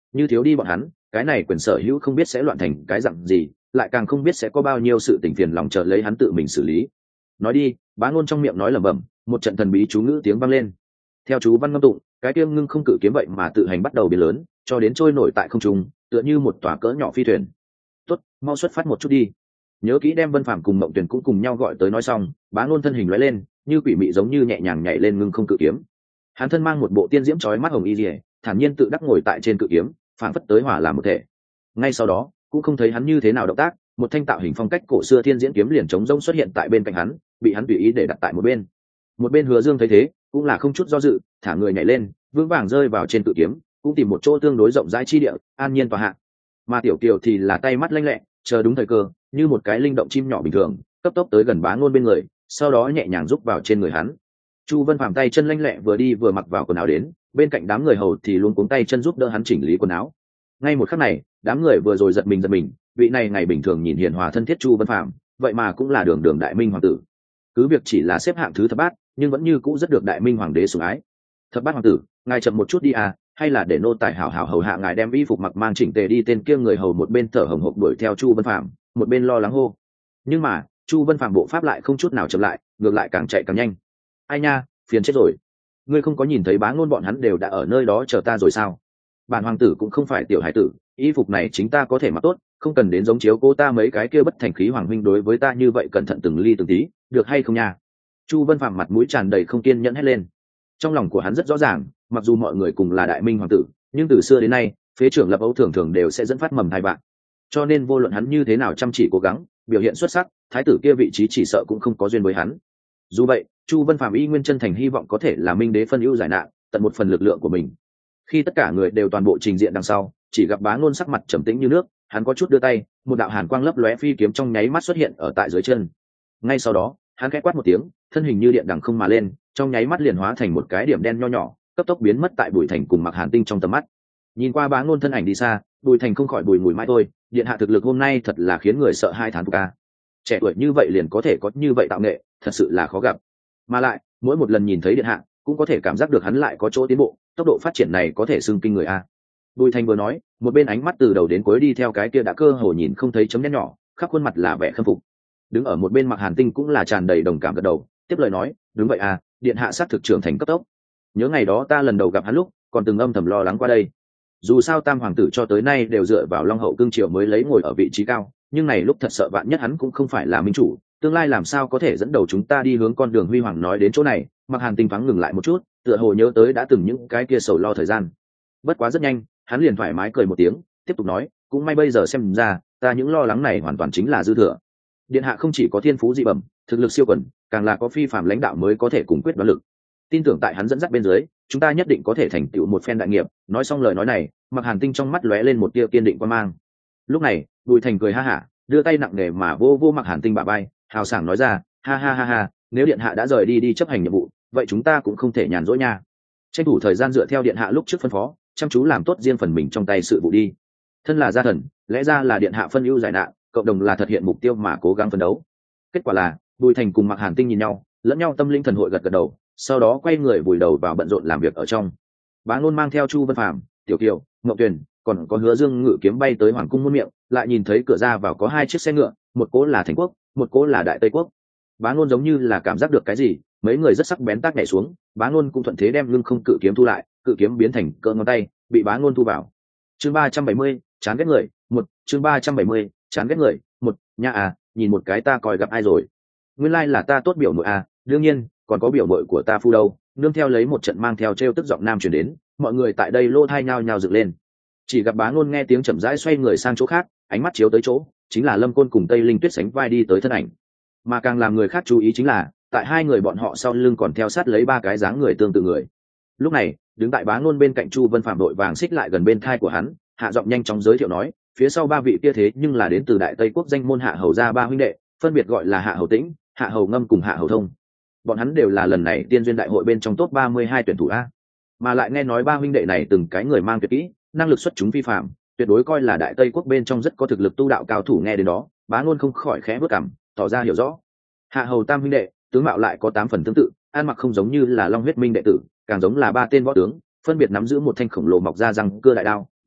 như thiếu đi bọn hắn, cái này quyền sở hữu không biết sẽ loạn thành cái dặn gì, lại càng không biết sẽ có bao nhiêu sự tình phiền lòng chờ lấy hắn tự mình xử lý. Nói đi, Bá Ngôn trong miệng nói lẩm bẩm, một trận thần bí chú ngữ tiếng vang lên. Theo chú văn ngâm tụng, cái kia ngưng không cự kiếm vậy mà tự hành bắt đầu biến lớn, cho đến trôi nổi tại không trung, tựa như một tòa cỡ nhỏ phi thuyền. Tốt, mau xuất phát một chút đi. Nhớ kỹ đem Vân Phàm cùng Mộng Tuyền cũng cùng nhau gọi tới nói xong, Bá Ngôn thân hình lóe lên, như quỷ mị giống như nhẹ nhàng nhảy lên ngưng không cự kiếm. Hắn thân mang một bộ tiên diễm chói mắt hồng y liễu, thản nhiên tự đắc ngồi tại trên cự kiếm, phảng phất tới hòa làm một thể. Ngay sau đó, cũng không thấy hắn như thế nào động tác, một thanh tạo hình phong cách cổ xưa thiên diễn kiếm liền trống rỗng xuất hiện tại bên cạnh hắn, bị hắn tùy ý để đặt tại một bên. Một bên Hứa Dương thấy thế, cũng là không chút do dự, thả người nhảy lên, vững vàng rơi vào trên cự kiếm, cũng tìm một chỗ tương đối rộng rãi chi địa, an nhiên tọa hạ. Mà Tiểu Kiều thì là tay mắt lanh lẹ, chờ đúng thời cơ, như một cái linh động chim nhỏ bình thường, cấp tốc tới gần Bá Ngôn bên người, sau đó nhẹ nhàng rúc vào trên người hắn. Chu Vân Phàm tay chân lanh lẹ vừa đi vừa mặc vào quần áo đến, bên cạnh đám người hầu thì luôn cuống tay chân giúp đỡ hắn chỉnh lý quần áo. Ngay một khắc này, đám người vừa rồi giật mình giật mình, vị này ngày bình thường nhìn hiền hòa thân thiết Chu Vân Phàm, vậy mà cũng là đường đường đại minh hoàng tử. Cứ việc chỉ là xếp hạng thứ thập bát, nhưng vẫn như cũ rất được đại minh hoàng đế sủng ái. Thập bát hoàng tử, ngài chậm một chút đi à, hay là để nô tài hảo hảo hầu hạ ngài đem y phục mặc mang chỉnh tề đi. Tên kia người hầu một bên thở hổn hộc đuổi theo Chu Vân Phàm, một bên lo lắng hô. Nhưng mà Chu Vân Phàm bộ pháp lại không chút nào chậm lại, ngược lại càng chạy càng nhanh. Ai nha, phiền chết rồi, ngươi không có nhìn thấy Bá Ngôn bọn hắn đều đã ở nơi đó chờ ta rồi sao? Bản hoàng tử cũng không phải tiểu hải tử, y phục này chính ta có thể mặc tốt, không cần đến giống chiếu cô ta mấy cái kia bất thành khí hoàng huynh đối với ta như vậy cẩn thận từng ly từng tí, được hay không nha? Chu Vân Phàm mặt mũi tràn đầy không kiên nhẫn hét lên. Trong lòng của hắn rất rõ ràng, mặc dù mọi người cùng là đại minh hoàng tử, nhưng từ xưa đến nay phế trưởng lập ấu thường thường đều sẽ dẫn phát mầm thai bạn, cho nên vô luận hắn như thế nào chăm chỉ cố gắng biểu hiện xuất sắc, thái tử kia vị trí chỉ sợ cũng không có duyên với hắn. Dù vậy, Chu Vân Phàm y nguyên chân thành hy vọng có thể là minh đế phân ưu giải nạn, tận một phần lực lượng của mình. Khi tất cả người đều toàn bộ trình diện đằng sau, chỉ gặp Bá Ngôn sắc mặt trầm tĩnh như nước, hắn có chút đưa tay, một đạo hàn quang lấp lóe phi kiếm trong nháy mắt xuất hiện ở tại dưới chân. Ngay sau đó, hắn khẽ quát một tiếng, thân hình như điện đằng không mà lên, trong nháy mắt liền hóa thành một cái điểm đen nho nhỏ, cấp tốc biến mất tại Bùi Thành cùng Mặc Hàn Tinh trong tầm mắt. Nhìn qua Bá Ngôn thân ảnh đi xa, Bùi Thành không khỏi bùi ngùi mãi thôi, điện hạ thực lực hôm nay thật là khiến người sợ hai thán phục a. Trẻ tuổi như vậy liền có thể có như vậy tạo nghệ, thật sự là khó gặp. Mà lại, mỗi một lần nhìn thấy điện hạ, cũng có thể cảm giác được hắn lại có chỗ tiến bộ, tốc độ phát triển này có thể xưng kinh người a. Bùi Thành vừa nói, một bên ánh mắt từ đầu đến cuối đi theo cái kia đã cơ hồ nhìn không thấy chấm đen nhỏ, khắp khuôn mặt là vẻ khâm phục. Đứng ở một bên Mặc Hàn Tinh cũng là tràn đầy đồng cảm gật đầu, tiếp lời nói, đúng vậy à, điện hạ sát thực trưởng thành cấp tốc. Nhớ ngày đó ta lần đầu gặp hắn lúc, còn từng âm thầm lo lắng qua đây. Dù sao tam hoàng tử cho tới nay đều dựa vào Long hậu cương triều mới lấy ngồi ở vị trí cao, nhưng này lúc thật sợ vạn nhất hắn cũng không phải là minh chủ, tương lai làm sao có thể dẫn đầu chúng ta đi hướng con đường huy hoàng. Nói đến chỗ này, Mặc Hàn Tinh thoáng ngừng lại một chút, tựa hồ nhớ tới đã từng những cái kia sầu lo thời gian. Bất quá rất nhanh, hắn liền thoải mái cười một tiếng, tiếp tục nói, cũng may bây giờ xem ra, ta những lo lắng này hoàn toàn chính là dư thừa. Điện hạ không chỉ có thiên phú dị bẩm, thực lực siêu quần, càng là có phi phàm lãnh đạo mới có thể cùng quyết đoán lực. Tin tưởng tại hắn dẫn dắt bên dưới, chúng ta nhất định có thể thành tựu một phen đại nghiệp. Nói xong lời nói này, Mặc Hàn Tinh trong mắt lóe lên một tia kiên định quan mang. Lúc này, Bùi Thành cười ha hả, đưa tay nặng nề mà vô vô Mặc Hàn Tinh bả vai, hào sảng nói ra, ha ha ha ha, nếu điện hạ đã rời đi đi chấp hành nhiệm vụ, vậy chúng ta cũng không thể nhàn rỗi nha. Tranh thủ thời gian dựa theo điện hạ lúc trước phân phó, chăm chú làm tốt riêng phần mình trong tay sự vụ đi. Thân là gia thần, lẽ ra là điện hạ phân ưu giải nạn, cộng đồng là thực hiện mục tiêu mà cố gắng phấn đấu. Kết quả là, Bùi Thành cùng Mặc Hàn Tinh nhìn nhau, lẫn nhau tâm linh thần hội gật gật đầu, sau đó quay người vùi đầu vào bận rộn làm việc ở trong. Bá Ngôn mang theo Chu Vân Phàm, Tiểu Kiều, Ngọc Tuyền, còn có Hứa Dương ngự kiếm bay tới hoàng cung muôn miệng, lại nhìn thấy cửa ra vào có hai chiếc xe ngựa, một cố là Thành Quốc, một cố là Đại Tây Quốc. Bá Ngôn giống như là cảm giác được cái gì, mấy người rất sắc bén tác nhảy xuống, Bá Ngôn cũng thuận thế đem lưng không cự kiếm thu lại, cự kiếm biến thành cỡ ngón tay, bị Bá Ngôn thu vào. Chương ba trăm bảy mươi, chán ghét người, một, chương ba trăm bảy mươi, chán ghét người, một, nha à, nhìn một cái ta coi gặp ai rồi. Nguyên lai like là ta tốt biểu muội à, đương nhiên, còn có biểu muội của ta phu đâu. Nương theo lấy một trận mang theo trêu tức giọng nam truyền đến, mọi người tại đây lô thai nhao nhao dựng lên. Chỉ gặp Bá Ngôn nghe tiếng chậm rãi xoay người sang chỗ khác, ánh mắt chiếu tới chỗ, chính là Lâm Côn cùng Tây Linh Tuyết sánh vai đi tới thân ảnh. Mà càng làm người khác chú ý chính là, tại hai người bọn họ sau lưng còn theo sát lấy ba cái dáng người tương tự người. Lúc này, đứng tại Bá Ngôn bên cạnh Chu Vân Phạm đội vàng xích lại gần bên thai của hắn, hạ giọng nhanh chóng giới thiệu nói, phía sau ba vị kia thế nhưng là đến từ Đại Tây Quốc danh môn Hạ Hầu gia ba huynh đệ, phân biệt gọi là Hạ Hầu Tĩnh, Hạ Hầu Ngâm cùng Hạ Hầu Thông. Bọn hắn đều là lần này tiên duyên đại hội bên trong top ba mươi hai tuyển thủ a. Mà lại nghe nói ba huynh đệ này từng cái người mang tuyệt kỹ, năng lực xuất chúng phi phàm, tuyệt đối coi là Đại Tây Quốc bên trong rất có thực lực tu đạo cao thủ. Nghe đến đó, Bá Ngôn không khỏi khẽ bước cằm, tỏ ra hiểu rõ. Hạ Hầu tam huynh đệ, tướng mạo lại có tám phần tương tự, ăn mặc không giống như là Long huyết minh đệ tử, càng giống là ba tên võ tướng, phân biệt nắm giữ một thanh khổng lồ mọc ra răng cưa đại đao,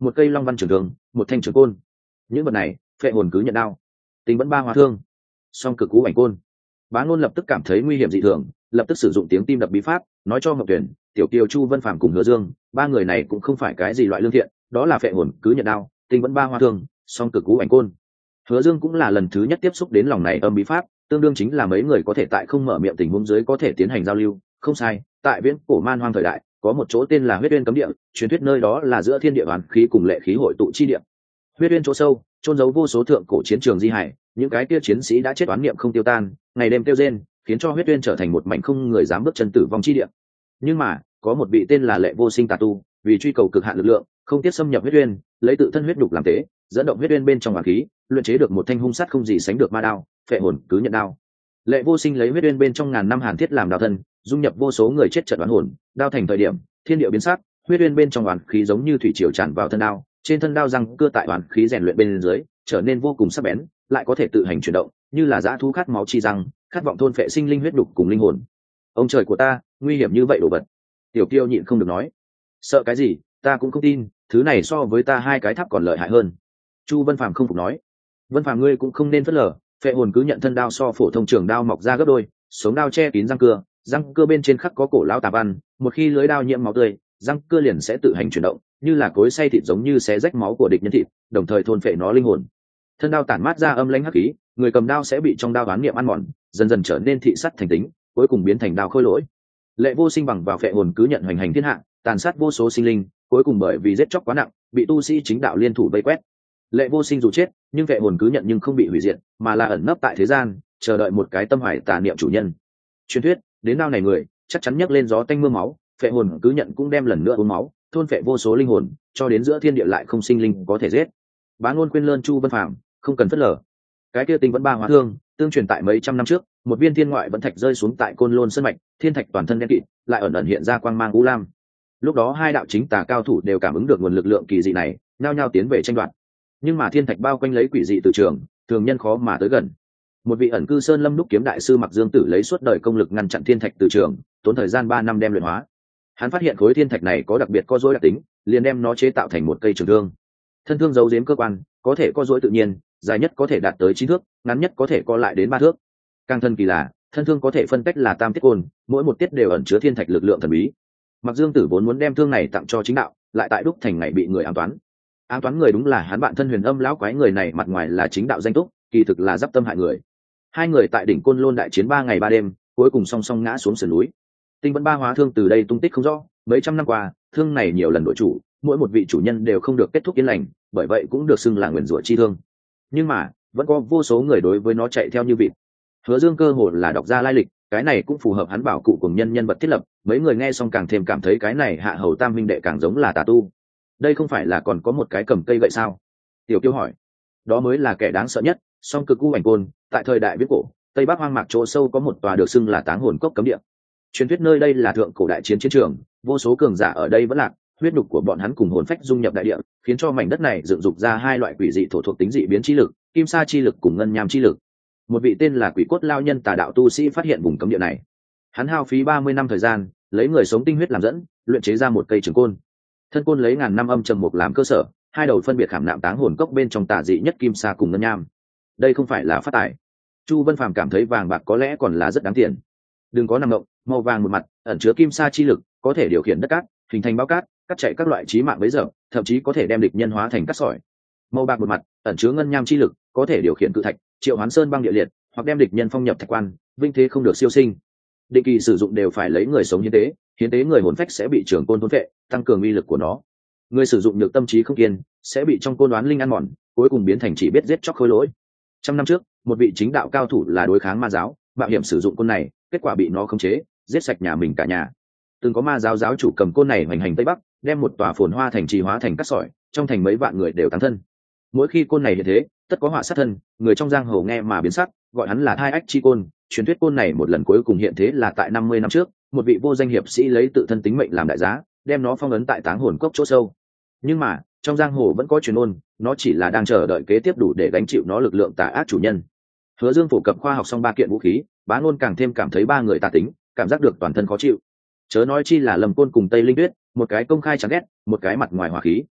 một cây long văn trường thương, một thanh trường côn. Những vật này phệ hồn cứ nhận đao, tình vẫn ba hóa thương, song cực cú ảnh côn. Bá Ngôn lập tức cảm thấy nguy hiểm dị thường, lập tức sử dụng tiếng tim đập bí pháp, nói cho Ngọc Tuyển, Tiểu Kiều, Chu Vân Phàm cùng Hứa Dương, ba người này cũng không phải cái gì loại lương thiện, đó là phệ hồn cứ nhận đao, tình vẫn ba hóa thương, song cực cú ảnh côn. Hứa Dương cũng là lần thứ nhất tiếp xúc đến lòng này âm bí pháp, tương đương chính là mấy người có thể tại không mở miệng tình huống dưới có thể tiến hành giao lưu. Không sai, tại viễn cổ man hoang thời đại, có một chỗ tên là Huyết Uyên cấm địa, truyền thuyết nơi đó là giữa thiên địa oán khí cùng lệ khí hội tụ chi địa. Huyết Uyên chỗ sâu, chôn giấu vô số thượng cổ chiến trường di hải, những cái kia chiến sĩ đã chết oán niệm không tiêu tan, ngày đêm tiêu rên, khiến cho Huyết Uyên trở thành một mảnh không người dám bước chân tử vong chi địa. Nhưng mà, có một vị tên là Lệ Vô Sinh tà tu, vì truy cầu cực hạn lực lượng, không tiếc xâm nhập Huyết Uyên, lấy tự thân huyết đục làm tế, dẫn động Huyết Uyên bên trong oán khí, luyện chế được một thanh hung sát không gì sánh được ma đao, phệ hồn cứ nhận đao. Lệ Vô Sinh lấy Huyết Uyên bên trong ngàn năm hàn thiết làm đao thân, dung nhập vô số người chết trận oán hồn, đao thành thời điểm, thiên địa biến sắc, Huyết Uyên bên trong oán khí giống như thủy triều tràn vào thân đao, trên thân đao răng cưa tại oán khí rèn luyện bên dưới, trở nên vô cùng sắc bén, lại có thể tự hành chuyển động, như là dã thú khát máu chi răng, khát vọng thôn phệ sinh linh huyết đục cùng linh hồn. Ông trời của ta, nguy hiểm như vậy đồ vật. Tiểu Kiêu nhịn không được nói, sợ cái gì, ta cũng không tin, thứ này so với ta hai cái tháp còn lợi hại hơn. Chu Vân Phàm không phục nói, Vân Phàm ngươi cũng không nên phớt lờ, phệ hồn cứ nhận thân đao so phổ thông trường đao mọc ra gấp đôi, sống đao che kín răng cưa, răng cưa bên trên khắc có cổ lão tà văn, một khi lưới đao nhiễm máu tươi, răng cưa liền sẽ tự hành chuyển động, như là cối xay thịt giống như xé rách máu của địch nhân thịt, đồng thời thôn phệ nó linh hồn. Thân đao tản mát ra âm lãnh hắc khí, người cầm đao sẽ bị trong đao oán niệm ăn mòn, dần dần trở nên thị sắt thành tính, cuối cùng biến thành đao khôi lỗi. Lệ Vô Sinh bằng vào phệ hồn cứ nhận hoành hành thiên hạ, tàn sát vô số sinh linh, cuối cùng bởi vì giết chóc quá nặng, bị tu sĩ chính đạo liên thủ vây quét. Lệ Vô Sinh dù chết, nhưng phệ hồn cứ nhận nhưng không bị hủy diệt, mà là ẩn nấp tại thế gian, chờ đợi một cái tâm hoài tà niệm chủ nhân. Truyền thuyết, đến đao này người, chắc chắn nhấc lên gió tanh mưa máu, phệ hồn cứ nhận cũng đem lần nữa uống máu, thôn phệ vô số linh hồn, cho đến giữa thiên địa lại không sinh linh có thể giết. Bá Ngôn khuyên lơn Chu Vân Phàm, không cần phớt lờ. Cái kia tinh vẫn ba hóa thương, tương truyền tại mấy trăm năm trước, một viên thiên ngoại vẫn thạch rơi xuống tại Côn Lôn sơn mạch, thiên thạch toàn thân đen kịt, lại ẩn ẩn hiện ra quang mang u lam. Lúc đó hai đạo chính tà cao thủ đều cảm ứng được nguồn lực lượng kỳ dị này, nhao nhao tiến về tranh đoạt. Nhưng mà thiên thạch bao quanh lấy quỷ dị từ trường, thường nhân khó mà tới gần. Một vị ẩn cư sơn lâm đúc kiếm đại sư Mặc Dương Tử lấy suốt đời công lực ngăn chặn thiên thạch từ trường, tốn thời gian ba năm đem luyện hóa. Hắn phát hiện khối thiên thạch này có đặc biệt co duỗi đặc tính, liền đem nó chế tạo thành một cây trường thương. Thân thương giấu giếm cơ quan, có thể co duỗi tự nhiên, dài nhất có thể đạt tới chín thước, ngắn nhất có thể co lại đến ba thước. Càng thân kỳ là, thân thương có thể phân tách là tam tiết côn, mỗi một tiết đều ẩn chứa thiên thạch lực lượng thần bí. Mặc Dương Tử vốn muốn đem thương này tặng cho chính đạo, lại tại đúc thành ngày bị người ám toán. Ám toán người đúng là hắn bạn thân Huyền Âm lão quái, người này mặt ngoài là chính đạo danh túc, kỳ thực là giáp tâm hại người. Hai người tại đỉnh Côn Lôn đại chiến ba ngày ba đêm, cuối cùng song song ngã xuống sườn núi. Tinh vẫn ba hóa thương từ đây tung tích không rõ, mấy trăm năm qua, thương này nhiều lần đổi chủ, mỗi một vị chủ nhân đều không được kết thúc yên lành, bởi vậy cũng được xưng là nguyền rủa chi thương. Nhưng mà, vẫn có vô số người đối với nó chạy theo như vịt. Hứa Dương cơ hồ là đọc ra lai lịch, cái này cũng phù hợp hắn bảo cụ cùng nhân nhân vật thiết lập, mấy người nghe xong càng thêm cảm thấy cái này Hạ Hầu Tam huynh đệ càng giống là tà tu. Đây không phải là còn có một cái cầm cây gậy sao? Tiểu Kiêu hỏi. Đó mới là kẻ đáng sợ nhất, song cực u ảnh côn, tại thời đại viễn cổ, Tây Bắc hoang mạc chỗ sâu có một tòa được xưng là Táng Hồn Cốc cấm địa. Truyền thuyết nơi đây là thượng cổ đại chiến chiến trường, vô số cường giả ở đây vẫn lạc, huyết nhục của bọn hắn cùng hồn phách dung nhập đại địa, khiến cho mảnh đất này dựng dục ra hai loại quỷ dị thổ thuộc tính dị biến chi lực, kim sa chi lực cùng ngân nham chi lực. Một vị tên là Quỷ Cốt lao nhân tà đạo tu sĩ phát hiện vùng cấm địa này. Hắn hao phí ba mươi năm thời gian, lấy người sống tinh huyết làm dẫn, luyện chế ra một cây trường côn. Thân côn lấy ngàn năm âm trầm mục làm cơ sở, hai đầu phân biệt khảm nạm Táng Hồn Cốc bên trong tà dị nhất kim sa cùng ngân nham. Đây không phải là phát tài. Chu Vân Phàm cảm thấy vàng bạc có lẽ còn là rất đáng tiền. Đừng có nằm động, màu vàng một mặt, ẩn chứa kim sa chi lực, có thể điều khiển đất cát, hình thành bao cát, cắt chạy các loại chí mạng bấy giờ, thậm chí có thể đem địch nhân hóa thành cát sỏi. Màu bạc một mặt, ẩn chứa ngân nham chi lực, có thể điều khiển cự thạch, triệu hoán sơn băng địa liệt, hoặc đem địch nhân phong nhập thạch quan, vinh thế không được siêu sinh. Định kỳ sử dụng đều phải lấy người sống hiến tế, hiến tế người hồn phách sẽ bị trường côn thôn phệ, tăng cường uy lực của nó. Người sử dụng được tâm trí không kiên, sẽ bị trong côn đoán linh ăn mòn, cuối cùng biến thành chỉ biết giết chóc khôi lỗi. Trăm năm trước, một vị chính đạo cao thủ là đối kháng ma giáo, mạo hiểm sử dụng côn này, kết quả bị nó khống chế, giết sạch nhà mình cả nhà. Từng có ma giáo giáo chủ cầm côn này hoành hành Tây Bắc, đem một tòa phồn hoa thành trì hóa thành cát sỏi, trong thành mấy vạn người đều táng thân. Mỗi khi côn này hiện thế, tất có họa sát thân, người trong giang hồ nghe mà biến sắc, gọi hắn là Thai Ách chi côn. Truyền thuyết côn này một lần cuối cùng hiện thế là tại năm mươi năm trước, một vị vô danh hiệp sĩ lấy tự thân tính mệnh làm đại giá, đem nó phong ấn tại Táng Hồn Cốc chỗ sâu. Nhưng mà, trong giang hồ vẫn có truyền ôn, nó chỉ là đang chờ đợi kế tiếp đủ để gánh chịu nó lực lượng tà ác chủ nhân. Hứa Dương phổ cập khoa học xong ba kiện vũ khí, Bá Ngôn càng thêm cảm thấy ba người tà tính, cảm giác được toàn thân khó chịu. Chớ nói chi là Lâm Côn cùng Tây Linh Tuyết, một cái công khai chán ghét, một cái mặt ngoài hòa khí.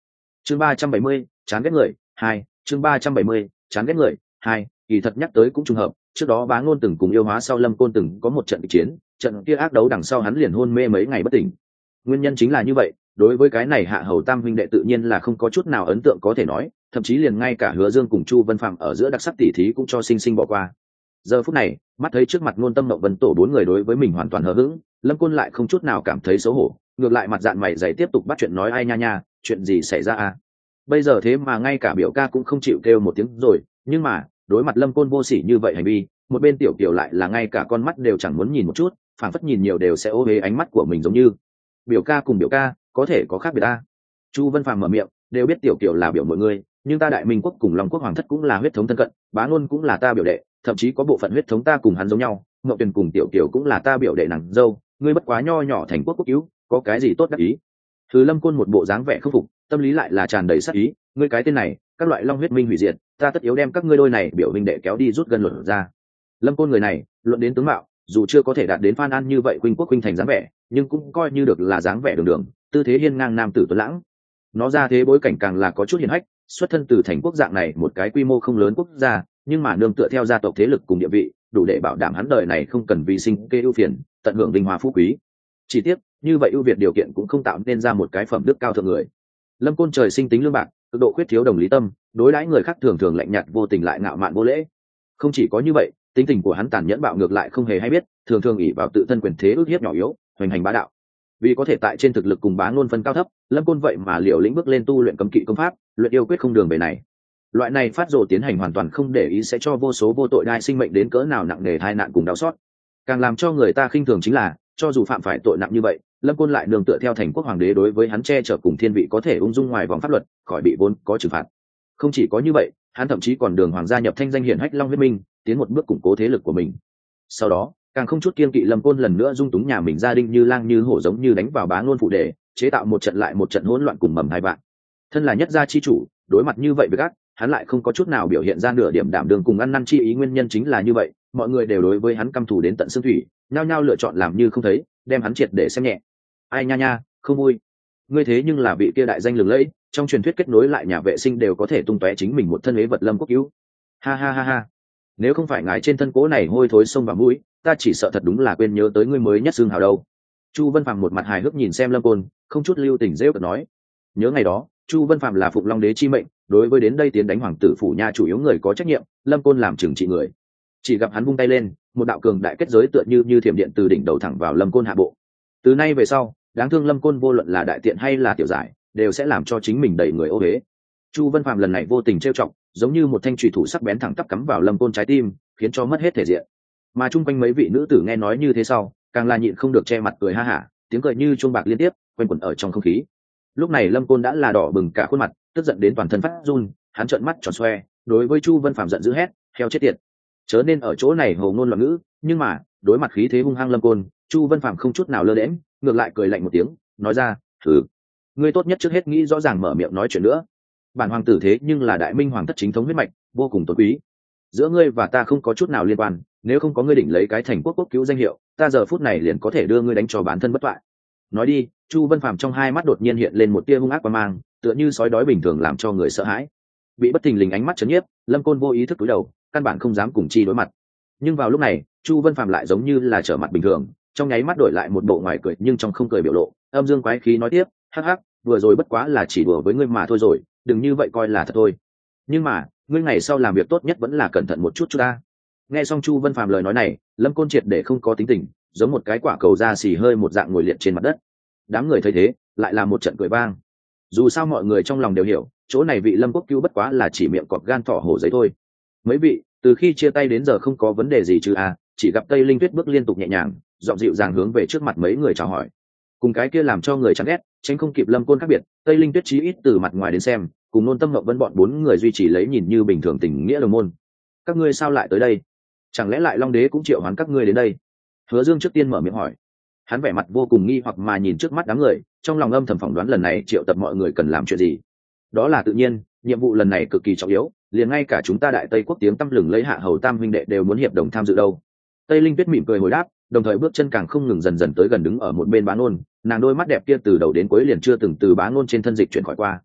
chương ba trăm bảy mươi chán ghét người hai chương ba trăm bảy mươi chán ghét người hai kỳ thật nhắc tới cũng trùng hợp, trước đó Bá Ngôn từng cùng yêu hóa sau Lâm Côn từng có một trận kịch chiến, trận kia ác đấu đằng sau hắn liền hôn mê mấy ngày bất tỉnh. Nguyên nhân chính là như vậy, đối với cái này Hạ Hầu Tam huynh đệ tự nhiên là không có chút nào ấn tượng có thể nói, thậm chí liền ngay cả Hứa Dương cùng Chu Vân Phạm ở giữa đặc sắc tỉ thí cũng cho sinh sinh bỏ qua. Giờ phút này, mắt thấy trước mặt Ngôn Tâm Mộng Vân tổ bốn người đối với mình hoàn toàn hờ hững, Lâm Côn lại không chút nào cảm thấy xấu hổ, ngược lại mặt dạn mày dày tiếp tục bắt chuyện nói ai nha nha, chuyện gì xảy ra à? Bây giờ thế mà ngay cả biểu ca cũng không chịu kêu một tiếng rồi, nhưng mà đối mặt Lâm Côn vô sỉ như vậy hành vi, một bên tiểu kiều lại là ngay cả con mắt đều chẳng muốn nhìn một chút, phảng phất nhìn nhiều đều sẽ ô uế ánh mắt của mình giống như biểu ca cùng biểu ca có thể có khác biệt ta. Chu Vân Phàm mở miệng, đều biết tiểu kiều là biểu mọi người, nhưng ta Đại Minh quốc cùng Long quốc hoàng thất cũng là huyết thống thân cận, Bá Ngôn cũng là ta biểu đệ, thậm chí có bộ phận huyết thống ta cùng hắn giống nhau, Ngọc Tuyền cùng tiểu kiều cũng là ta biểu đệ nàng dâu, ngươi bất quá nho nhỏ thành quốc quốc cứu, có cái gì tốt đắc ý? Thứ Lâm Côn một bộ dáng vẻ không phục, tâm lý lại là tràn đầy sát ý, ngươi cái tên này, các loại long huyết minh hủy diệt, ta tất yếu đem các ngươi đôi này biểu huynh đệ kéo đi rút gần luận ra. Lâm Côn người này, luận đến tướng mạo, dù chưa có thể đạt đến Phan An như vậy huynh quốc huynh thành dáng vẻ, nhưng cũng coi như được là dáng vẻ đường đường, tư thế hiên ngang nam tử tuấn lãng. Nó ra thế bối cảnh càng là có chút hiển hách, xuất thân từ thành quốc dạng này một cái quy mô không lớn quốc gia, nhưng mà nương tựa theo gia tộc thế lực cùng địa vị, đủ để bảo đảm hắn đời này không cần vì sinh kê ưu phiền, tận hưởng vinh hoa phú quý. Chỉ tiếc, như vậy ưu việt điều kiện cũng không tạo nên ra một cái phẩm đức cao thượng người. Lâm Côn trời sinh tính lương bạc, cực độ khuyết thiếu đồng lý tâm, đối đãi người khác thường thường lạnh nhạt vô tình lại ngạo mạn vô lễ. Không chỉ có như vậy, tính tình của hắn tàn nhẫn bạo ngược lại không hề hay biết, thường thường ỷ vào tự thân quyền thế ước hiếp nhỏ yếu, hoành hành bá đạo. Vì có thể tại trên thực lực cùng Bá Ngôn phân cao thấp, Lâm Côn vậy mà liều lĩnh bước lên tu luyện cấm kỵ công pháp, luyện yêu quyết không đường về này. Loại này phát rồ tiến hành hoàn toàn không để ý sẽ cho vô số vô tội đai sinh mệnh đến cỡ nào nặng nề tai nạn cùng đau xót. Càng làm cho người ta khinh thường chính là, cho dù phạm phải tội nặng như vậy, Lâm Côn lại nương tựa theo thành quốc hoàng đế đối với hắn che chở cùng thiên vị có thể ung dung ngoài vòng pháp luật, khỏi bị vốn có trừng phạt. Không chỉ có như vậy, hắn thậm chí còn đường hoàng gia nhập thanh danh hiển hách Long huyết minh, tiến một bước củng cố thế lực của mình. Sau đó, càng không chút kiên kỵ Lâm Côn lần nữa dung túng nhà mình gia đình như lang như hổ giống như đánh vào Bá Ngôn phụ đề, chế tạo một trận lại một trận hỗn loạn cùng mầm hai bạn. Thân là nhất gia chi chủ, đối mặt như vậy với gác, hắn lại không có chút nào biểu hiện ra nửa điểm đảm đường cùng ăn năn chi ý, nguyên nhân chính là như vậy, mọi người đều đối với hắn căm thù đến tận xương thủy, nhao nhao lựa chọn làm như không thấy, đem hắn triệt để xem nhẹ. Ai nha nha, không vui. Ngươi thế nhưng là vị kia đại danh lừng lẫy, trong truyền thuyết kết nối lại nhà vệ sinh đều có thể tung tóe chính mình một thân ế vật Lâm quốc cứu. Ha ha ha ha. Nếu không phải ngái trên thân cố này hôi thối sông vào mũi, ta chỉ sợ thật đúng là quên nhớ tới ngươi mới nhất xương hào đâu. Chu Vân Phàm một mặt hài hước nhìn xem Lâm Côn, không chút lưu tình rêu cợt nói. Nhớ ngày đó, Chu Vân Phàm là Phụng Long đế chi mệnh, đối với đến đây tiến đánh hoàng tử phủ nha chủ yếu người có trách nhiệm, Lâm Côn làm trừng trị người. Chỉ gặp hắn vung tay lên, một đạo cường đại kết giới tựa như như thiểm điện từ đỉnh đầu thẳng vào Lâm Côn hạ bộ. Từ nay về sau, đáng thương Lâm Côn vô luận là đại tiện hay là tiểu giải, đều sẽ làm cho chính mình đầy người ô uế. Chu Vân Phàm lần này vô tình trêu chọc, giống như một thanh chùy thủ sắc bén thẳng tắp cắm vào Lâm Côn trái tim, khiến cho mất hết thể diện. Mà chung quanh mấy vị nữ tử nghe nói như thế sau, càng là nhịn không được che mặt cười ha hả, tiếng cười như chuông bạc liên tiếp quanh quẩn ở trong không khí. Lúc này Lâm Côn đã là đỏ bừng cả khuôn mặt, tức giận đến toàn thân phát run, hắn trợn mắt tròn xoe, đối với Chu Vân Phàm giận dữ hét, heo chết tiệt, chớ nên ở chỗ này hồ ngôn loạn ngữ. Nhưng mà đối mặt khí thế hung hăng Lâm Côn, Chu Vân Phàm không chút nào lơ đễnh, ngược lại cười lạnh một tiếng, nói ra, thử, ngươi tốt nhất trước hết nghĩ rõ ràng mở miệng nói chuyện nữa. Bản hoàng tử thế nhưng là đại minh hoàng thất chính thống huyết mạch, vô cùng tôn quý, giữa ngươi và ta không có chút nào liên quan, nếu không có ngươi định lấy cái thành quốc quốc cứu danh hiệu, ta giờ phút này liền có thể đưa ngươi đánh cho bản thân bất toại. Nói đi, Chu Vân Phàm trong hai mắt đột nhiên hiện lên một tia hung ác quang mang, tựa như sói đói bình thường làm cho người sợ hãi. Bị bất thình lình ánh mắt chấn nhiếp, Lâm Côn vô ý thức cúi đầu, căn bản không dám cùng chi đối mặt. Nhưng vào lúc này, Chu Vân Phàm lại giống như là trở mặt bình thường, trong nháy mắt đổi lại một bộ ngoài cười nhưng trong không cười biểu lộ, âm dương quái khí nói tiếp, hắc hắc, vừa rồi bất quá là chỉ đùa với ngươi mà thôi rồi, đừng như vậy coi là thật thôi. Nhưng mà, ngươi ngày sau làm việc tốt nhất vẫn là cẩn thận một chút chút ta. Nghe xong Chu Vân Phàm lời nói này, Lâm Côn triệt để không có tính tình, giống một cái quả cầu da xì hơi một dạng ngồi liệt trên mặt đất. Đám người thấy thế, lại là một trận cười vang. Dù sao mọi người trong lòng đều hiểu, chỗ này vị Lâm quốc cứu bất quá là chỉ miệng cọp gan thỏ hổ giấy thôi. Mấy vị, từ khi chia tay đến giờ không có vấn đề gì chứ à? Chỉ gặp Tây Linh Tuyết bước liên tục nhẹ nhàng, giọng dịu dàng hướng về trước mặt mấy người chào hỏi. Cùng cái kia làm cho người chán ghét, tránh không kịp Lâm Côn khác biệt, Tây Linh Tuyết chí ít từ mặt ngoài đến xem, cùng Nôn Tâm Ngọc Vân bọn bốn người duy trì lấy nhìn như bình thường tình nghĩa đồng môn. Các ngươi sao lại tới đây? Chẳng lẽ lại Long đế cũng triệu hoán các ngươi đến đây? Hứa Dương trước tiên mở miệng hỏi. Hắn vẻ mặt vô cùng nghi hoặc mà nhìn trước mắt đám người, trong lòng âm thầm phỏng đoán lần này triệu tập mọi người cần làm chuyện gì. Đó là tự nhiên, nhiệm vụ lần này cực kỳ trọng yếu, liền ngay cả chúng ta Đại Tây quốc tiếng tăm lừng lấy Hạ Hầu Tam huynh đệ đều muốn hiệp đồng tham dự đâu. Tây Linh Tuyết mỉm cười hồi đáp, đồng thời bước chân càng không ngừng dần dần tới gần đứng ở một bên Bá Ngôn, nàng đôi mắt đẹp kia từ đầu đến cuối liền chưa từng từ Bá Ngôn trên thân dịch chuyển khỏi qua.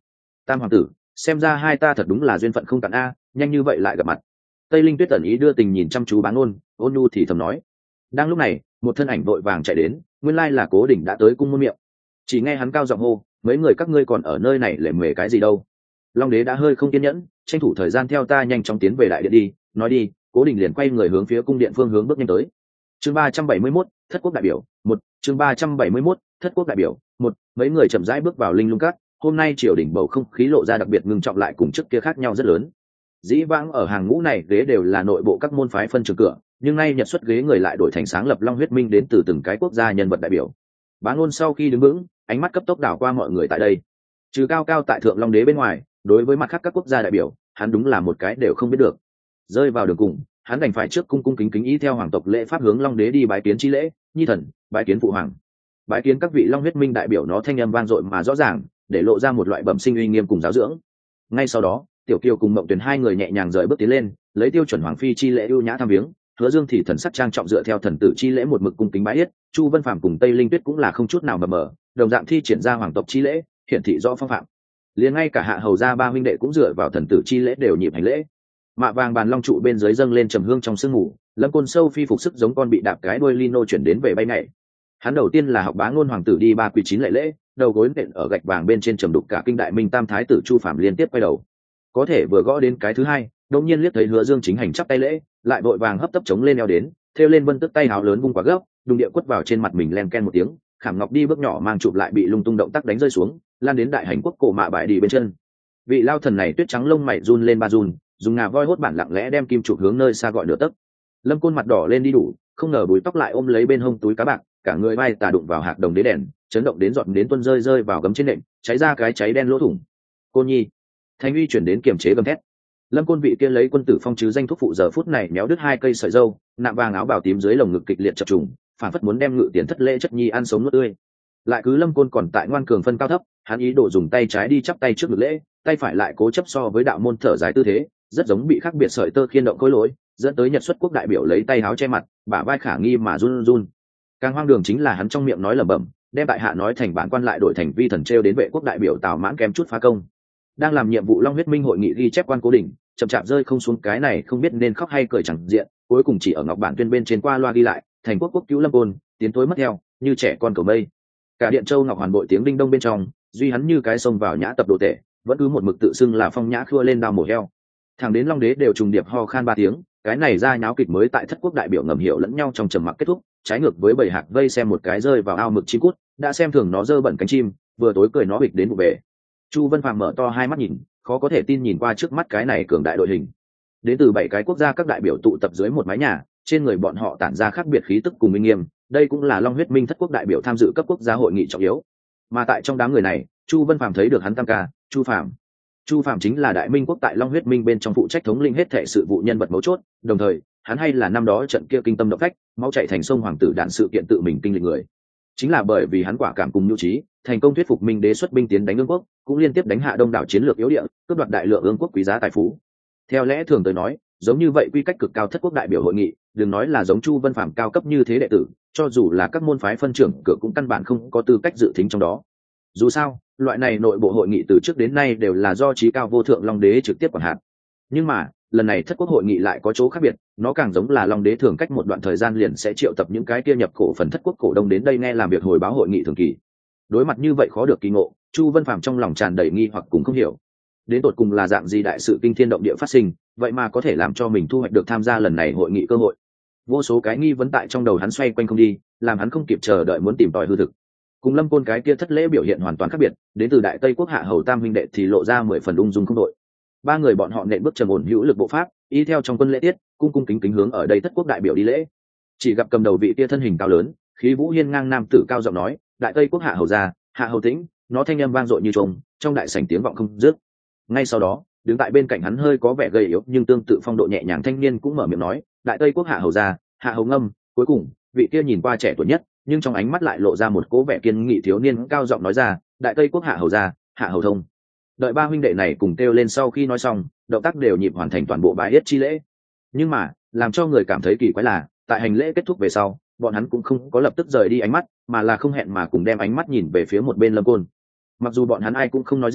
Tam hoàng tử, xem ra hai ta thật đúng là duyên phận không cạn a, nhanh như vậy lại gặp mặt. Tây Linh Tuyết tẩn ý đưa tình nhìn chăm chú Bá Ngôn, ôn nhu thì thầm nói. Đang lúc này, một thân ảnh vội vàng chạy đến, nguyên lai là Cố Đỉnh đã tới cung môn miệng. Chỉ nghe hắn cao giọng hô, mấy người các ngươi còn ở nơi này lề mề cái gì đâu? Long đế đã hơi không kiên nhẫn, tranh thủ thời gian theo ta nhanh chóng tiến về đại điện đi. Nói đi, Cố Đỉnh liền quay người hướng phía cung điện phương hướng bước nhanh tới. Chương ba trăm bảy mươi mốt, thất quốc đại biểu, một. Chương ba trăm bảy mươi mốt, thất quốc đại biểu, một. Mấy người chậm rãi bước vào linh lung cát. Hôm nay triều đình bầu không khí lộ ra đặc biệt ngưng trọng lại cùng trước kia khác nhau rất lớn. Dĩ vãng ở hàng ngũ này ghế đều là nội bộ các môn phái phân trường cửa, nhưng nay nhật xuất ghế người lại đổi thành sáng lập Long huyết minh đến từ từng cái quốc gia nhân vật đại biểu. Bá Ngôn sau khi đứng vững, ánh mắt cấp tốc đảo qua mọi người tại đây. Trừ cao cao tại thượng Long đế bên ngoài, đối với mặt khác các quốc gia đại biểu, hắn đúng là một cái đều không biết được. Rơi vào đường cùng, hắn đành phải trước cung cung kính kính ý theo hoàng tộc lễ pháp hướng Long đế đi bái kiến chi lễ, nhi thần, bái kiến phụ hoàng. Bái kiến các vị Long huyết minh đại biểu, nó thanh âm vang dội mà rõ ràng, để lộ ra một loại bẩm sinh uy nghiêm cùng giáo dưỡng. Ngay sau đó, Tiểu Kiều cùng Mộng Tuyền hai người nhẹ nhàng rời bước tiến lên, lấy tiêu chuẩn hoàng phi chi lễ ưu nhã tham viếng. Hứa Dương thì thần sắc trang trọng dựa theo thần tử chi lễ một mực cung kính bái yết. Chu Vân Phàm cùng Tây Linh Tuyết cũng là không chút nào mờ mờ, đồng dạng thi triển ra hoàng tộc chi lễ, hiển thị rõ phong phạm. Liền ngay cả Hạ Hầu gia ba huynh đệ cũng dựa vào thần tử chi lễ đều nhịp hành lễ. Mạ vàng bàn long trụ bên dưới dâng lên trầm hương trong sương mù, Lâm Côn sâu phi phục sức giống con bị đạp cái đuôi lino chuyển đến về bay nhảy. Hắn đầu tiên là học Bá Ngôn hoàng tử đi ba quỳ chín lễ lễ, đầu gối nện ở gạch vàng bên trên trầm đục cả kinh đại minh tam thái tử Chu Phàm liên tiếp quay đầu. Có thể vừa gõ đến cái thứ hai, đột nhiên liếc thấy Hứa Dương chính hành chắp tay lễ, lại vội vàng hấp tấp chống lên eo đến, thêu lên vân tức tay háo lớn vung quả gấp, đùng địa quất vào trên mặt mình len ken một tiếng, Khảm Ngọc đi bước nhỏ mang chụp lại bị lung tung động tác đánh rơi xuống, lan đến đại hành quốc cổ mạ bại đi bên chân. Vị lao thần này tuyết trắng lông mày run lên ba run, dùng ngà voi hốt bản lặng lẽ đem kim chụp hướng nơi xa gọi nửa tấc. Lâm Côn mặt đỏ lên đi đủ, không ngờ búi tóc lại ôm lấy bên hông túi cá bạc, cả người vai tà đụng vào hạc đồng đế đèn, chấn động đến giọt đến tuôn rơi rơi vào gấm trên nệm, cháy ra cái cháy đen lỗ thủng. Côn nhi, Thanh uy chuyển đến kiềm chế gầm thét. Lâm Côn vị kia lấy quân tử phong chứ danh thuốc phụ giờ phút này méo đứt hai cây sợi dâu, nạm vàng áo bào tím dưới lồng ngực kịch liệt chập trùng, phản phất muốn đem ngự tiền thất lễ chất nhi ăn sống nuốt tươi. Lại cứ Lâm Côn còn tại ngoan cường phân cao thấp, hắn ý đồ dùng tay trái đi chắp tay trước ngực lễ, tay phải lại cố chấp so với đạo môn thở dài tư thế, rất giống bị khác biệt sợi tơ khiên động khối lỗi, dẫn tới Nhật xuất quốc đại biểu lấy tay áo che mặt, bả vai khả nghi mà run run. Càng hoang đường chính là hắn trong miệng nói lẩm bẩm, đem tại hạ nói thành bản quan lại đổi thành vi thần treo đến vệ quốc đại biểu Tào Mãn kém chút phá công. Đang làm nhiệm vụ Long huyết minh hội nghị ghi chép quan Cố Đỉnh, chậm chạp rơi không xuống cái này không biết nên khóc hay cười chẳng diện, cuối cùng chỉ ở ngọc bản tuyên bên trên qua loa ghi lại, thành quốc quốc cứu Lâm Côn, tiến tối mất theo, như trẻ con cầu mây. Cả điện châu ngọc hoàn bội tiếng đinh đông bên trong, duy hắn như cái sông vào nhã tập đồ tể, vẫn cứ một mực tự xưng là phong nhã khua lên đao mổ heo. Thẳng đến Long đế đều trùng điệp ho khan ba tiếng, cái này ra nháo kịch mới tại thất quốc đại biểu ngầm hiểu lẫn nhau trong trầm mặc kết thúc, trái ngược với bầy hạc vây xem một cái rơi vào ao mực chim cút, đã xem thường nó dơ bẩn cánh chim, vừa tối cười nó bịch đến vụ bể. Chu Vân Phàm mở to hai mắt nhìn, khó có thể tin nhìn qua trước mắt cái này cường đại đội hình. Đến từ bảy cái quốc gia các đại biểu tụ tập dưới một mái nhà, trên người bọn họ tản ra khác biệt khí tức cùng minh nghiêm, đây cũng là Long huyết minh thất quốc đại biểu tham dự cấp quốc gia hội nghị trọng yếu. Mà tại trong đám người này, Chu Vân Phàm thấy được hắn tam ca, Chu Phàm. Chu Phàm chính là đại minh quốc tại Long huyết minh bên trong phụ trách thống lĩnh hết thảy sự vụ nhân vật mấu chốt, đồng thời, hắn hay là năm đó trận kia kinh tâm động phách, máu chảy thành sông hoàng tử đạn sự kiện tự mình kinh lịch người. Chính là bởi vì hắn quả cảm cùng nhu trí, thành công thuyết phục minh đế xuất binh tiến đánh ương quốc, cũng liên tiếp đánh hạ đông đảo chiến lược yếu địa, cướp đoạt đại lượng ương quốc quý giá tài phú. Theo lẽ thường tới nói, giống như vậy quy cách cực cao thất quốc đại biểu hội nghị, đừng nói là giống Chu Vân Phàm cao cấp như thế đệ tử, cho dù là các môn phái phân trưởng cửa cũng căn bản không có tư cách dự thính trong đó. Dù sao, loại này nội bộ hội nghị từ trước đến nay đều là do trí cao vô thượng Long đế trực tiếp quản hạt. Nhưng mà, lần này thất quốc hội nghị lại có chỗ khác biệt, nó càng giống là Long đế thường cách một đoạn thời gian liền sẽ triệu tập những cái kia nhập cổ phần thất quốc cổ đông đến đây nghe làm việc hồi báo hội nghị thường kỳ. Đối mặt như vậy khó được kỳ ngộ, Chu Vân Phàm trong lòng tràn đầy nghi hoặc cùng không hiểu. Đến tột cùng là dạng gì đại sự kinh thiên động địa phát sinh, vậy mà có thể làm cho mình thu hoạch được tham gia lần này hội nghị cơ hội. Vô số cái nghi vấn tại trong đầu hắn xoay quanh không đi, làm hắn không kịp chờ đợi muốn tìm tòi hư thực. Cùng Lâm Côn cái kia thất lễ biểu hiện hoàn toàn khác biệt, đến từ đại tây quốc Hạ Hầu tam huynh đệ thì lộ ra mười phần ung dung không đội. Ba người bọn họ nện bước trầm ổn hữu lực bộ pháp, y theo trong quân lễ tiết, cung cung kính kính hướng ở đây thất quốc đại biểu đi lễ. Chỉ gặp cầm đầu vị kia thân hình cao lớn, khí vũ hiên ngang nam tử cao giọng nói, đại tây quốc Hạ Hầu gia, Hạ Hầu Tĩnh, nó thanh âm vang dội như trống, trong đại sảnh tiếng vọng không dứt. Ngay sau đó, đứng tại bên cạnh hắn hơi có vẻ gầy yếu nhưng tương tự phong độ nhẹ nhàng thanh niên cũng mở miệng nói, đại tây quốc Hạ Hầu gia, Hạ Hầu Ngâm. Cuối cùng, vị kia nhìn qua trẻ tuổi nhất, nhưng trong ánh mắt lại lộ ra một cố vẻ kiên nghị thiếu niên cao giọng nói ra, đại tây quốc Hạ Hầu gia, Hạ Hầu Thông. Đợi ba huynh đệ này cùng kêu lên sau khi nói xong, động tác đều nhịp hoàn thành toàn bộ bái yết chi lễ. Nhưng mà, làm cho người cảm thấy kỳ quái là, tại hành lễ kết thúc về sau, bọn hắn cũng không có lập tức rời đi ánh mắt, mà là không hẹn mà cùng đem ánh mắt nhìn về phía một bên Lâm Côn. Mặc dù bọn hắn ai cũng không nói gì,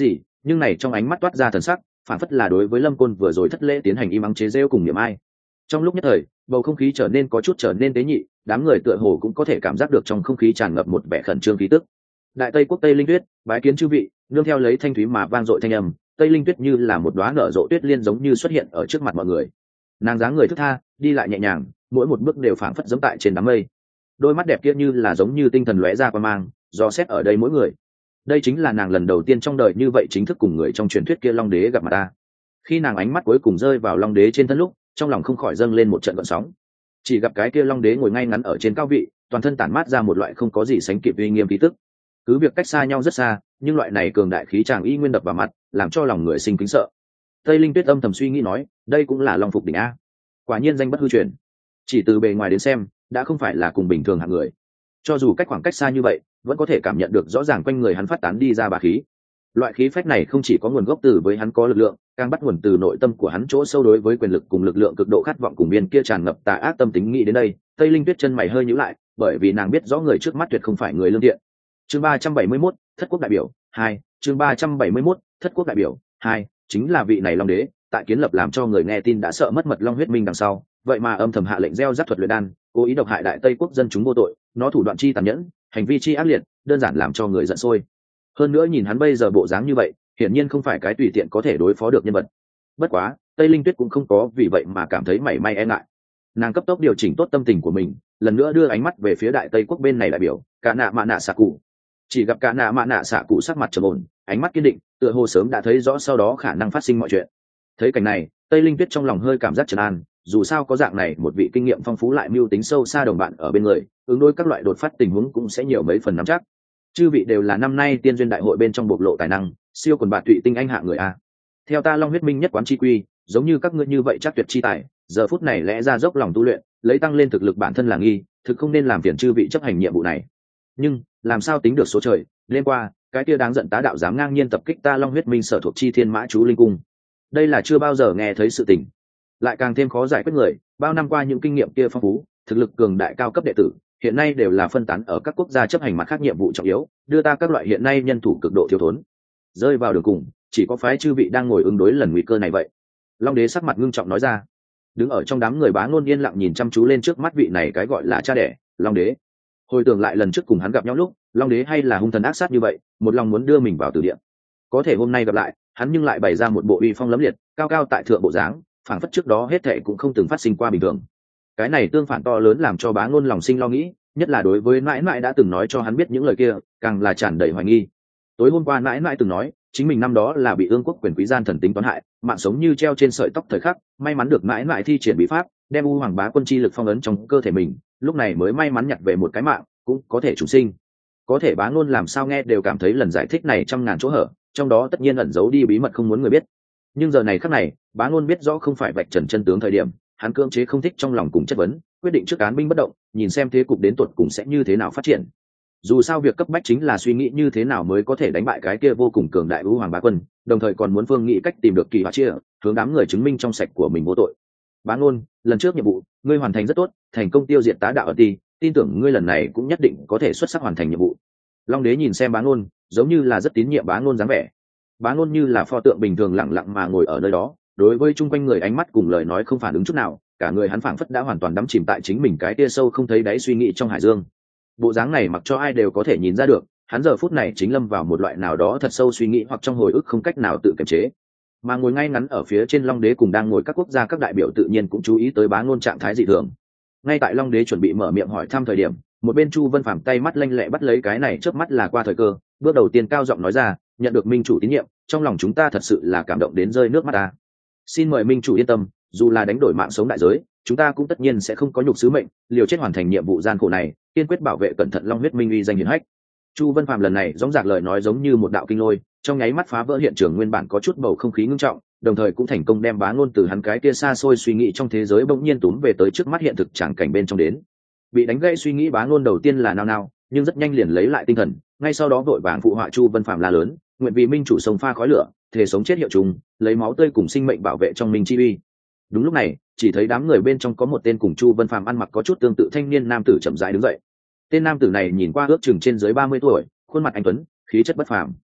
nhưng này trong ánh mắt toát ra thần sắc phản phất là đối với Lâm Côn vừa rồi thất lễ tiến hành im ắng chế rêu cùng niệm ai. Trong lúc nhất thời bầu không khí trở nên có chút trở nên tế nhị, đám người tựa hồ cũng có thể cảm giác được trong không khí tràn ngập một vẻ khẩn trương khí tức. Đại Tây Quốc Tây Linh Tuyết bái kiến chư vị, nương theo lấy thanh thúy mà vang dội thanh âm, Tây Linh Tuyết như là một đóa nở rộ tuyết liên giống như xuất hiện ở trước mặt mọi người. Nàng dáng người thướt tha, đi lại nhẹ nhàng, mỗi một bước đều phảng phất giống tại trên đám mây. Đôi mắt đẹp kia như là giống như tinh thần lóe ra qua mang, dò xét ở đây mỗi người. Đây chính là nàng lần đầu tiên trong đời như vậy chính thức cùng người trong truyền thuyết kia Long Đế gặp mặt ta. Khi nàng ánh mắt cuối cùng rơi vào Long Đế trên thân lúc, trong lòng không khỏi dâng lên một trận gợn sóng. Chỉ gặp cái kia Long Đế ngồi ngay ngắn ở trên cao vị, toàn thân tản mát ra một loại không có gì sánh kịp uy nghiêm khí tức. Cứ việc cách xa nhau rất xa, nhưng loại này cường đại khí tràng y nguyên đập vào mặt, làm cho lòng người sinh kính sợ. Tây Linh Tuyết âm thầm suy nghĩ nói, đây cũng là Long Phục đỉnh a. Quả nhiên danh bất hư truyền. Chỉ từ bề ngoài đến xem, đã không phải là cùng bình thường hạng người. Cho dù cách khoảng cách xa như vậy, vẫn có thể cảm nhận được rõ ràng quanh người hắn phát tán đi ra bá khí. Loại khí phách này không chỉ có nguồn gốc từ với hắn có lực lượng, càng bắt nguồn từ nội tâm của hắn chỗ sâu đối với quyền lực cùng lực lượng cực độ khát vọng cùng biên kia tràn ngập tà ác tâm tính nghĩ đến đây, Tây Linh Tuyết chân mày hơi nhíu lại, bởi vì nàng biết rõ người trước mắt tuyệt không phải người lương thiện. Chương ba trăm bảy mươi mốt, Thất Quốc đại biểu hai, chương ba trăm bảy mươi mốt, Thất Quốc đại biểu hai, chính là vị này Long Đế, tại kiến lập làm cho người nghe tin đã sợ mất mật long huyết minh đằng sau, vậy mà âm thầm hạ lệnh gieo rắc thuật luyện đan, cố ý độc hại Đại Tây Quốc dân chúng vô tội, nó thủ đoạn chi tàn nhẫn, hành vi chi ác liệt, đơn giản làm cho người giận sôi. Hơn nữa nhìn hắn bây giờ bộ dáng như vậy, hiển nhiên không phải cái tùy tiện có thể đối phó được nhân vật. Bất quá, Tây Linh Tuyết cũng không có vì vậy mà cảm thấy mảy may e ngại. Nàng cấp tốc điều chỉnh tốt tâm tình của mình, lần nữa đưa ánh mắt về phía Đại Tây Quốc bên này đại biểu, Cả Nạ Mạ Nạ Xạ Cụ. Chỉ gặp Cả Nạ Mạ Nạ Xạ Cụ sắc mặt trầm ổn, ánh mắt kiên định, tựa hồ sớm đã thấy rõ sau đó khả năng phát sinh mọi chuyện. Thấy cảnh này, Tây Linh Tuyết trong lòng hơi cảm giác trấn an, dù sao có dạng này một vị kinh nghiệm phong phú lại mưu tính sâu xa đồng bạn ở bên người, ứng đối các loại đột phát tình huống cũng sẽ nhiều mấy phần nắm chắc. Chư vị đều là năm nay tiên duyên đại hội bên trong bộc lộ tài năng, siêu quần bạt tụy tinh anh hạ người a. Theo ta Long huyết minh nhất quán chi quy, giống như các ngươi như vậy chắc tuyệt chi tài, giờ phút này lẽ ra dốc lòng tu luyện, lấy tăng lên thực lực bản thân là nghi, thực không nên làm phiền chư vị chấp hành nhiệm vụ này. Nhưng làm sao tính được số trời, đêm qua cái kia đáng giận tá đạo dám ngang nhiên tập kích ta Long huyết minh sở thuộc chi thiên mã chú linh cung, đây là chưa bao giờ nghe thấy sự tình, lại càng thêm khó giải quyết người. Bao năm qua những kinh nghiệm kia phong phú, thực lực cường đại cao cấp đệ tử hiện nay đều là phân tán ở các quốc gia chấp hành mặt khác nhiệm vụ trọng yếu, đưa ta các loại hiện nay nhân thủ cực độ thiếu thốn, rơi vào đường cùng, chỉ có phái chư vị đang ngồi ứng đối lần nguy cơ này vậy. Long Đế sắc mặt ngưng trọng nói ra. Đứng ở trong đám người Bá Ngôn yên lặng nhìn chăm chú lên trước mắt vị này cái gọi là cha đẻ Long Đế. Hồi tưởng lại lần trước cùng hắn gặp nhau lúc, Long Đế hay là hung thần ác sát như vậy, một lòng muốn đưa mình vào tử địa. Có thể hôm nay gặp lại, hắn nhưng lại bày ra một bộ uy phong lẫm liệt, cao cao tại thượng bộ dáng, phảng phất trước đó hết thệ cũng không từng phát sinh qua bình thường. Cái này tương phản to lớn làm cho Bá Ngôn lòng sinh lo nghĩ, nhất là đối với mãi mãi đã từng nói cho hắn biết những lời kia, càng là tràn đầy hoài nghi. Tối hôm qua mãi mãi từng nói, chính mình năm đó là bị ương quốc quyền quý gian thần tính toán hại, mạng sống như treo trên sợi tóc thời khắc, may mắn được mãi mãi thi triển bí pháp, đem u hoàng bá quân chi lực phong ấn trong cơ thể mình, lúc này mới may mắn nhặt về một cái mạng, cũng có thể chủ sinh. Có thể Bá Ngôn làm sao nghe đều cảm thấy lần giải thích này trăm ngàn chỗ hở, trong đó tất nhiên ẩn giấu đi bí mật không muốn người biết. Nhưng giờ này khắc này, Bá Ngôn biết rõ không phải vạch trần chân tướng thời điểm, hắn cưỡng chế không thích trong lòng cùng chất vấn, quyết định trước án binh bất động, nhìn xem thế cục đến tuột cùng sẽ như thế nào phát triển. Dù sao việc cấp bách chính là suy nghĩ như thế nào mới có thể đánh bại cái kia vô cùng cường đại u hoàng bá quân, đồng thời còn muốn phương nghĩ cách tìm được kỳ hóa chia, hướng đám người chứng minh trong sạch của mình vô tội. Bá Ngôn, lần trước nhiệm vụ ngươi hoàn thành rất tốt, thành công tiêu diệt tá đạo ở ti, tin tưởng ngươi lần này cũng nhất định có thể xuất sắc hoàn thành nhiệm vụ. Long Đế nhìn xem Bá Ngôn, giống như là rất tín nhiệm Bá Ngôn dáng vẻ. Bá Ngôn như là pho tượng bình thường lặng lặng mà ngồi ở nơi đó, đối với chung quanh người ánh mắt cùng lời nói không phản ứng chút nào, cả người hắn phảng phất đã hoàn toàn đắm chìm tại chính mình cái tia sâu không thấy đáy suy nghĩ trong hải dương. Bộ dáng này mặc cho ai đều có thể nhìn ra được, hắn giờ phút này chính lâm vào một loại nào đó thật sâu suy nghĩ hoặc trong hồi ức không cách nào tự kiềm chế. Mà ngồi ngay ngắn ở phía trên Long Đế cùng đang ngồi các quốc gia các đại biểu tự nhiên cũng chú ý tới Bá Ngôn trạng thái dị thường. Ngay tại Long Đế chuẩn bị mở miệng hỏi thăm thời điểm, một bên Chu Vân Phàm tay mắt lanh lẹ bắt lấy cái này chớp mắt là qua thời cơ, bước đầu tiên cao giọng nói ra, nhận được minh chủ tín nhiệm, trong lòng chúng ta thật sự là cảm động đến rơi nước mắt ta. Xin mời minh chủ yên tâm, dù là đánh đổi mạng sống đại giới, chúng ta cũng tất nhiên sẽ không có nhục sứ mệnh, liều chết hoàn thành nhiệm vụ gian khổ này, kiên quyết bảo vệ cẩn thận Long huyết minh uy danh hiển hách. Chu Vân Phàm lần này dõng dạc lời nói giống như một đạo kinh lôi, trong nháy mắt phá vỡ hiện trường nguyên bản có chút bầu không khí ngưng trọng, đồng thời cũng thành công đem Bá Ngôn từ hắn cái kia xa xôi suy nghĩ trong thế giới bỗng nhiên túm về tới trước mắt hiện thực tràng cảnh bên trong đến. Bị đánh gãy suy nghĩ Bá Ngôn đầu tiên là nao nao, nhưng rất nhanh liền lấy lại tinh thần, ngay sau đó vội vàng phụ họa Chu Vân Phàm la lớn, nguyện vì minh chủ sông pha khói lửa, thể sống chết hiệu trùng, lấy máu tươi cùng sinh mệnh bảo vệ trong minh chi uy. Đúng lúc này, chỉ thấy đám người bên trong có một tên cùng Chu Vân Phàm ăn mặc có chút tương tự thanh niên nam tử chậm rãi đứng dậy. Tên nam tử này nhìn qua ước chừng trên dưới ba mươi tuổi, khuôn mặt anh tuấn, khí chất bất phàm.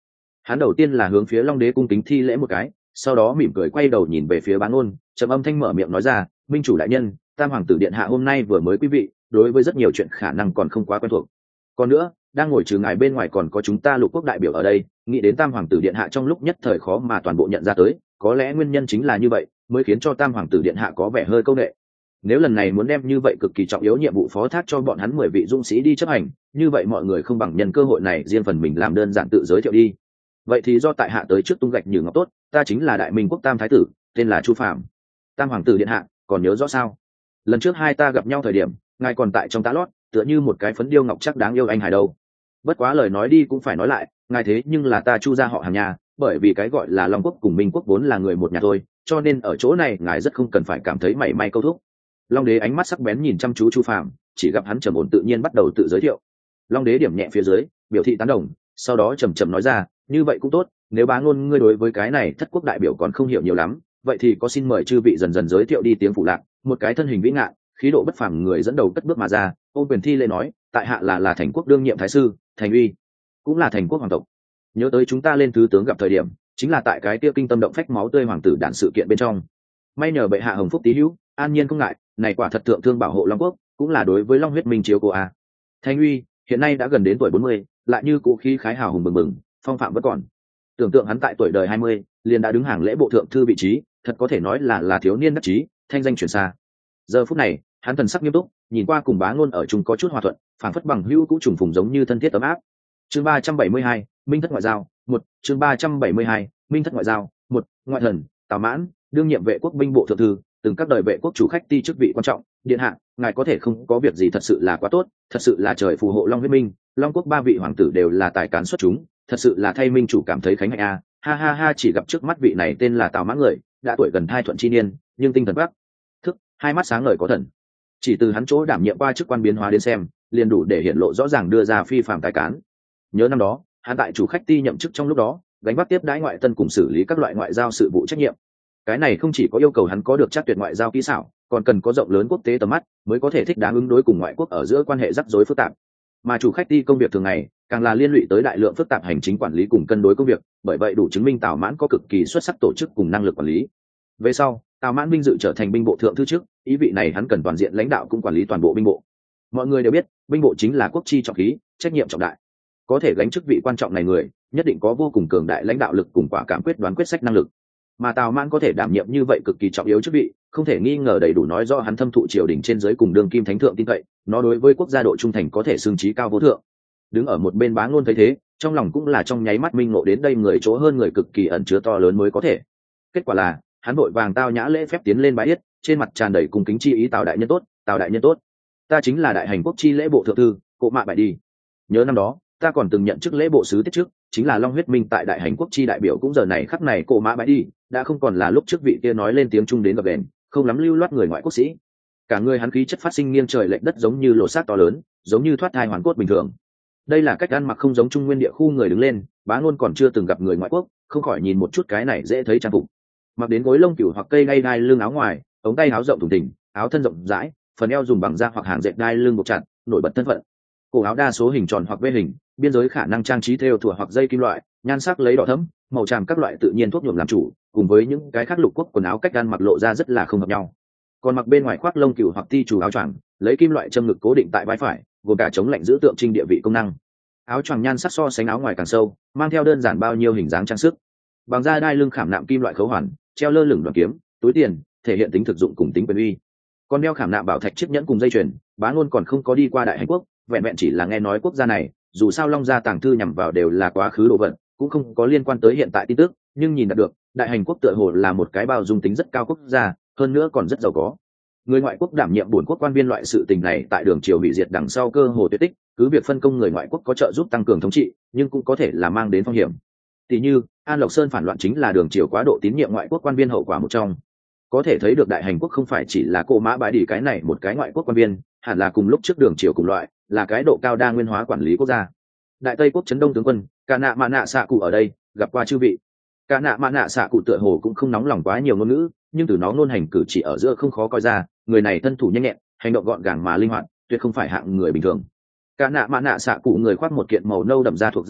hắn đầu tiên là hướng phía Long Đế cung kính thi lễ một cái, sau đó mỉm cười quay đầu nhìn về phía Bá Ngôn, trầm âm thanh mở miệng nói ra, minh chủ đại nhân, tam hoàng tử điện hạ hôm nay vừa mới quý vị, đối với rất nhiều chuyện khả năng còn không quá quen thuộc. Còn nữa, đang ngồi trừ ngài bên ngoài còn có chúng ta lục quốc đại biểu ở đây, nghĩ đến tam hoàng tử điện hạ trong lúc nhất thời khó mà toàn bộ nhận ra tới, có lẽ nguyên nhân chính là như vậy, mới khiến cho tam hoàng tử điện hạ có vẻ hơi câu nệ. Nếu lần này muốn đem như vậy cực kỳ trọng yếu nhiệm vụ phó thác cho bọn hắn mười vị dũng sĩ đi chấp hành, như vậy mọi người không bằng nhân cơ hội này riêng phần mình làm đơn giản tự giới thiệu đi. Vậy thì do tại hạ tới trước tung gạch như ngọc tốt, ta chính là đại minh quốc tam thái tử, tên là Chu Phạm. Tam hoàng tử điện hạ, còn nhớ rõ sao? Lần trước hai ta gặp nhau thời điểm, ngài còn tại trong tá lót, tựa như một cái phấn điêu ngọc chắc đáng yêu anh hài đâu. Bất quá lời nói đi cũng phải nói lại, ngài thế nhưng là ta Chu gia họ hàng nhà, bởi vì cái gọi là Long quốc cùng Minh quốc vốn là người một nhà thôi, cho nên ở chỗ này ngài rất không cần phải cảm thấy mảy may câu thúc. Long Đế ánh mắt sắc bén nhìn chăm chú Chu Phạm, chỉ gặp hắn trầm ổn tự nhiên bắt đầu tự giới thiệu. Long Đế điểm nhẹ phía dưới, biểu thị tán đồng, sau đó trầm trầm nói ra, như vậy cũng tốt, nếu Bá Ngôn ngươi đối với cái này thất quốc đại biểu còn không hiểu nhiều lắm, vậy thì có xin mời chư vị dần dần giới thiệu đi. Tiếng phụ lạc, một cái thân hình vĩ ngạn, khí độ bất phàm người dẫn đầu cất bước mà ra, ôm quyền thi lễ nói, tại hạ là là Thành quốc đương nhiệm thái sư, Thành Uy, cũng là Thành quốc hoàng tộc. Nhớ tới chúng ta lên thứ tướng gặp thời điểm, chính là tại cái tiêu kinh tâm động phách máu tươi hoàng tử đản sự kiện bên trong. May nhờ bệ hạ hồng phúc tí hữu, an nhiên không ngại, này quả thật thượng thương bảo hộ Long quốc, cũng là đối với Long huyết minh chiếu của a. Thành Uy hiện nay đã gần đến tuổi bốn mươi, lại như cũ khí khái hào hùng bừng bừng, phong phạm vẫn còn. Tưởng tượng hắn tại tuổi đời hai mươi, liền đã đứng hàng lễ bộ thượng thư vị trí, thật có thể nói là là thiếu niên đắc chí, thanh danh truyền xa. Giờ phút này, hắn thần sắc nghiêm túc, nhìn qua cùng Bá Ngôn ở chung có chút hòa thuận, phảng phất bằng hữu cũ trùng phùng giống như thân thiết ấm áp. Chương ba trăm bảy mươi hai, Minh thất ngoại giao, một, chương ba trăm bảy mươi hai, Minh thất ngoại giao, một, ngoại thần, Tào Mãn, đương nhiệm vệ quốc binh bộ thượng thư, từng các đời vệ quốc chủ khách ti chức vị quan trọng, điện hạ, ngài có thể không có việc gì thật sự là quá tốt, thật sự là trời phù hộ Long huyết minh, Long quốc ba vị hoàng tử đều là tài cán xuất chúng, thật sự là thay minh chủ cảm thấy khánh hạnh a. Ha ha ha, chỉ gặp trước mắt vị này tên là Tào Mãn người, đã tuổi gần thai thuận chi niên, nhưng tinh thần bắc thức, hai mắt sáng ngời có thần. Chỉ từ hắn chỗ đảm nhiệm qua chức quan biến hóa đến xem, liền đủ để hiện lộ rõ ràng đưa ra phi phàm tài cán. Nhớ năm đó, hắn tại chủ khách ti nhậm chức trong lúc đó, gánh vác tiếp đãi ngoại tân cùng xử lý các loại ngoại giao sự vụ trách nhiệm. Cái này không chỉ có yêu cầu hắn có được chắc tuyệt ngoại giao kỹ xảo, còn cần có rộng lớn quốc tế tầm mắt, mới có thể thích đáng ứng đối cùng ngoại quốc ở giữa quan hệ rắc rối phức tạp. Mà chủ khách ti công việc thường ngày, càng là liên lụy tới đại lượng phức tạp hành chính quản lý cùng cân đối công việc, bởi vậy đủ chứng minh Tào Mãn có cực kỳ xuất sắc tổ chức cùng năng lực quản lý. Về sau, Tào Mãn vinh dự trở thành binh bộ thượng thư trước, ý vị này hắn cần toàn diện lãnh đạo cũng quản lý toàn bộ binh bộ. Mọi người đều biết, binh bộ chính là quốc chi trọng khí, trách nhiệm trọng đại. Có thể gánh chức vị quan trọng này người, nhất định có vô cùng cường đại lãnh đạo lực cùng quả cảm quyết đoán quyết sách năng lực. Mà Tào Mãn có thể đảm nhiệm như vậy cực kỳ trọng yếu chức vị, không thể nghi ngờ đầy đủ nói rõ hắn thâm thụ triều đình trên dưới cùng đương kim thánh thượng tin cậy, nó đối với quốc gia độ trung thành có thể xưng chí cao vô thượng. Đứng ở một bên Bá Ngôn thấy thế, trong lòng cũng là trong nháy mắt minh ngộ đến đây người chỗ hơn người cực kỳ ẩn chứa to lớn mới có thể. Kết quả là, hắn vội vàng tao nhã lễ phép tiến lên bái yết, trên mặt tràn đầy cung kính chi ý, Tào đại nhân tốt, Tào đại nhân tốt. Ta chính là đại hành quốc chi lễ bộ thượng thư, Cộ Mạ Bại Đi. Nhớ năm đó, ta còn từng nhận chức lễ bộ sứ tiết trước, chính là Long huyết minh tại đại hành quốc chi đại biểu, cũng giờ này khắc này Cộ Mạ Bại Đi, đã không còn là lúc trước vị kia nói lên tiếng trung đến gặp đèn, không lắm lưu loát người ngoại quốc sĩ. Cả người hắn khí chất phát sinh nghiêng trời lệch đất, giống như lỗ sát to lớn, giống như thoát thai hoàn cốt bình thường. Đây là cách ăn mặc không giống trung nguyên địa khu người đứng lên, Bá Ngôn còn chưa từng gặp người ngoại quốc, không khỏi nhìn một chút cái này dễ thấy trang phục. Mặc đến gối lông cừu hoặc cây đay đai lưng áo ngoài, ống tay áo rộng thùng thình, áo thân rộng rãi, phần eo dùng bằng da hoặc hàng dệt đai lưng buộc chặt, nổi bật thân phận. Cổ áo đa số hình tròn hoặc vê hình, biên giới khả năng trang trí thêu thủa hoặc dây kim loại, nhan sắc lấy đỏ thẫm, màu tràm các loại tự nhiên thuốc nhuộm làm chủ, cùng với những cái khác lục quốc quần áo cách ăn mặc lộ ra rất là không hợp nhau. Còn mặc bên ngoài khoác lông cừu hoặc ti chủ áo choàng, lấy kim loại châm ngực cố định tại vai phải, gồm cả chống lạnh giữ tượng trưng địa vị công năng. Áo choàng nhan sắc so sánh áo ngoài càng sâu, mang theo đơn giản bao nhiêu hình dáng trang sức. Bằng da đai lưng khảm nạm kim loại khấu hoàn, treo lơ lửng đoàn kiếm, túi tiền, thể hiện tính thực dụng cùng tính quyền uy. Còn đeo khảm nạm bảo thạch chiếc nhẫn cùng dây chuyền, Bá Ngôn còn không có đi qua đại hành quốc, vẹn vẹn chỉ là nghe nói quốc gia này, dù sao Long gia tàng thư nhằm vào đều là quá khứ đồ vật, cũng không có liên quan tới hiện tại tin tức, nhưng nhìn đạt được, đại hành quốc tựa hồ là một cái bao dung tính rất cao quốc gia, hơn nữa còn rất giàu có. Người ngoại quốc đảm nhiệm bổn quốc quan viên loại sự tình này tại đường triều hủy diệt đằng sau cơ hồ tuyệt tích, cứ việc phân công người ngoại quốc có trợ giúp tăng cường thống trị, nhưng cũng có thể là mang đến phong hiểm. Tỷ như, An Lộc Sơn phản loạn chính là đường triều quá độ tín nhiệm ngoại quốc quan viên hậu quả một trong. Có thể thấy được đại hành quốc không phải chỉ là Cộ Mã Bãi Đi cái này một cái ngoại quốc quan viên, hẳn là cùng lúc trước đường triều cùng loại, là cái độ cao đa nguyên hóa quản lý quốc gia. Đại Tây quốc chấn đông tướng quân, Cả Nạ Mạ Nạ Xạ Cụ ở đây, gặp qua chư vị. Cả Nạ Mạ Nạ Xạ Cụ tựa hồ cũng không nóng lòng quá nhiều ngôn ngữ, nhưng từ nó ngôn hành cử chỉ ở giữa không khó coi ra, người này thân thủ nhanh nhẹn, hành động gọn gàng mà linh hoạt, tuyệt không phải hạng người bình thường. Cả Nạ Mạ Nạ Xạ Cụ người khoác một kiện màu nâu đậm da thuộc giáp gỗ,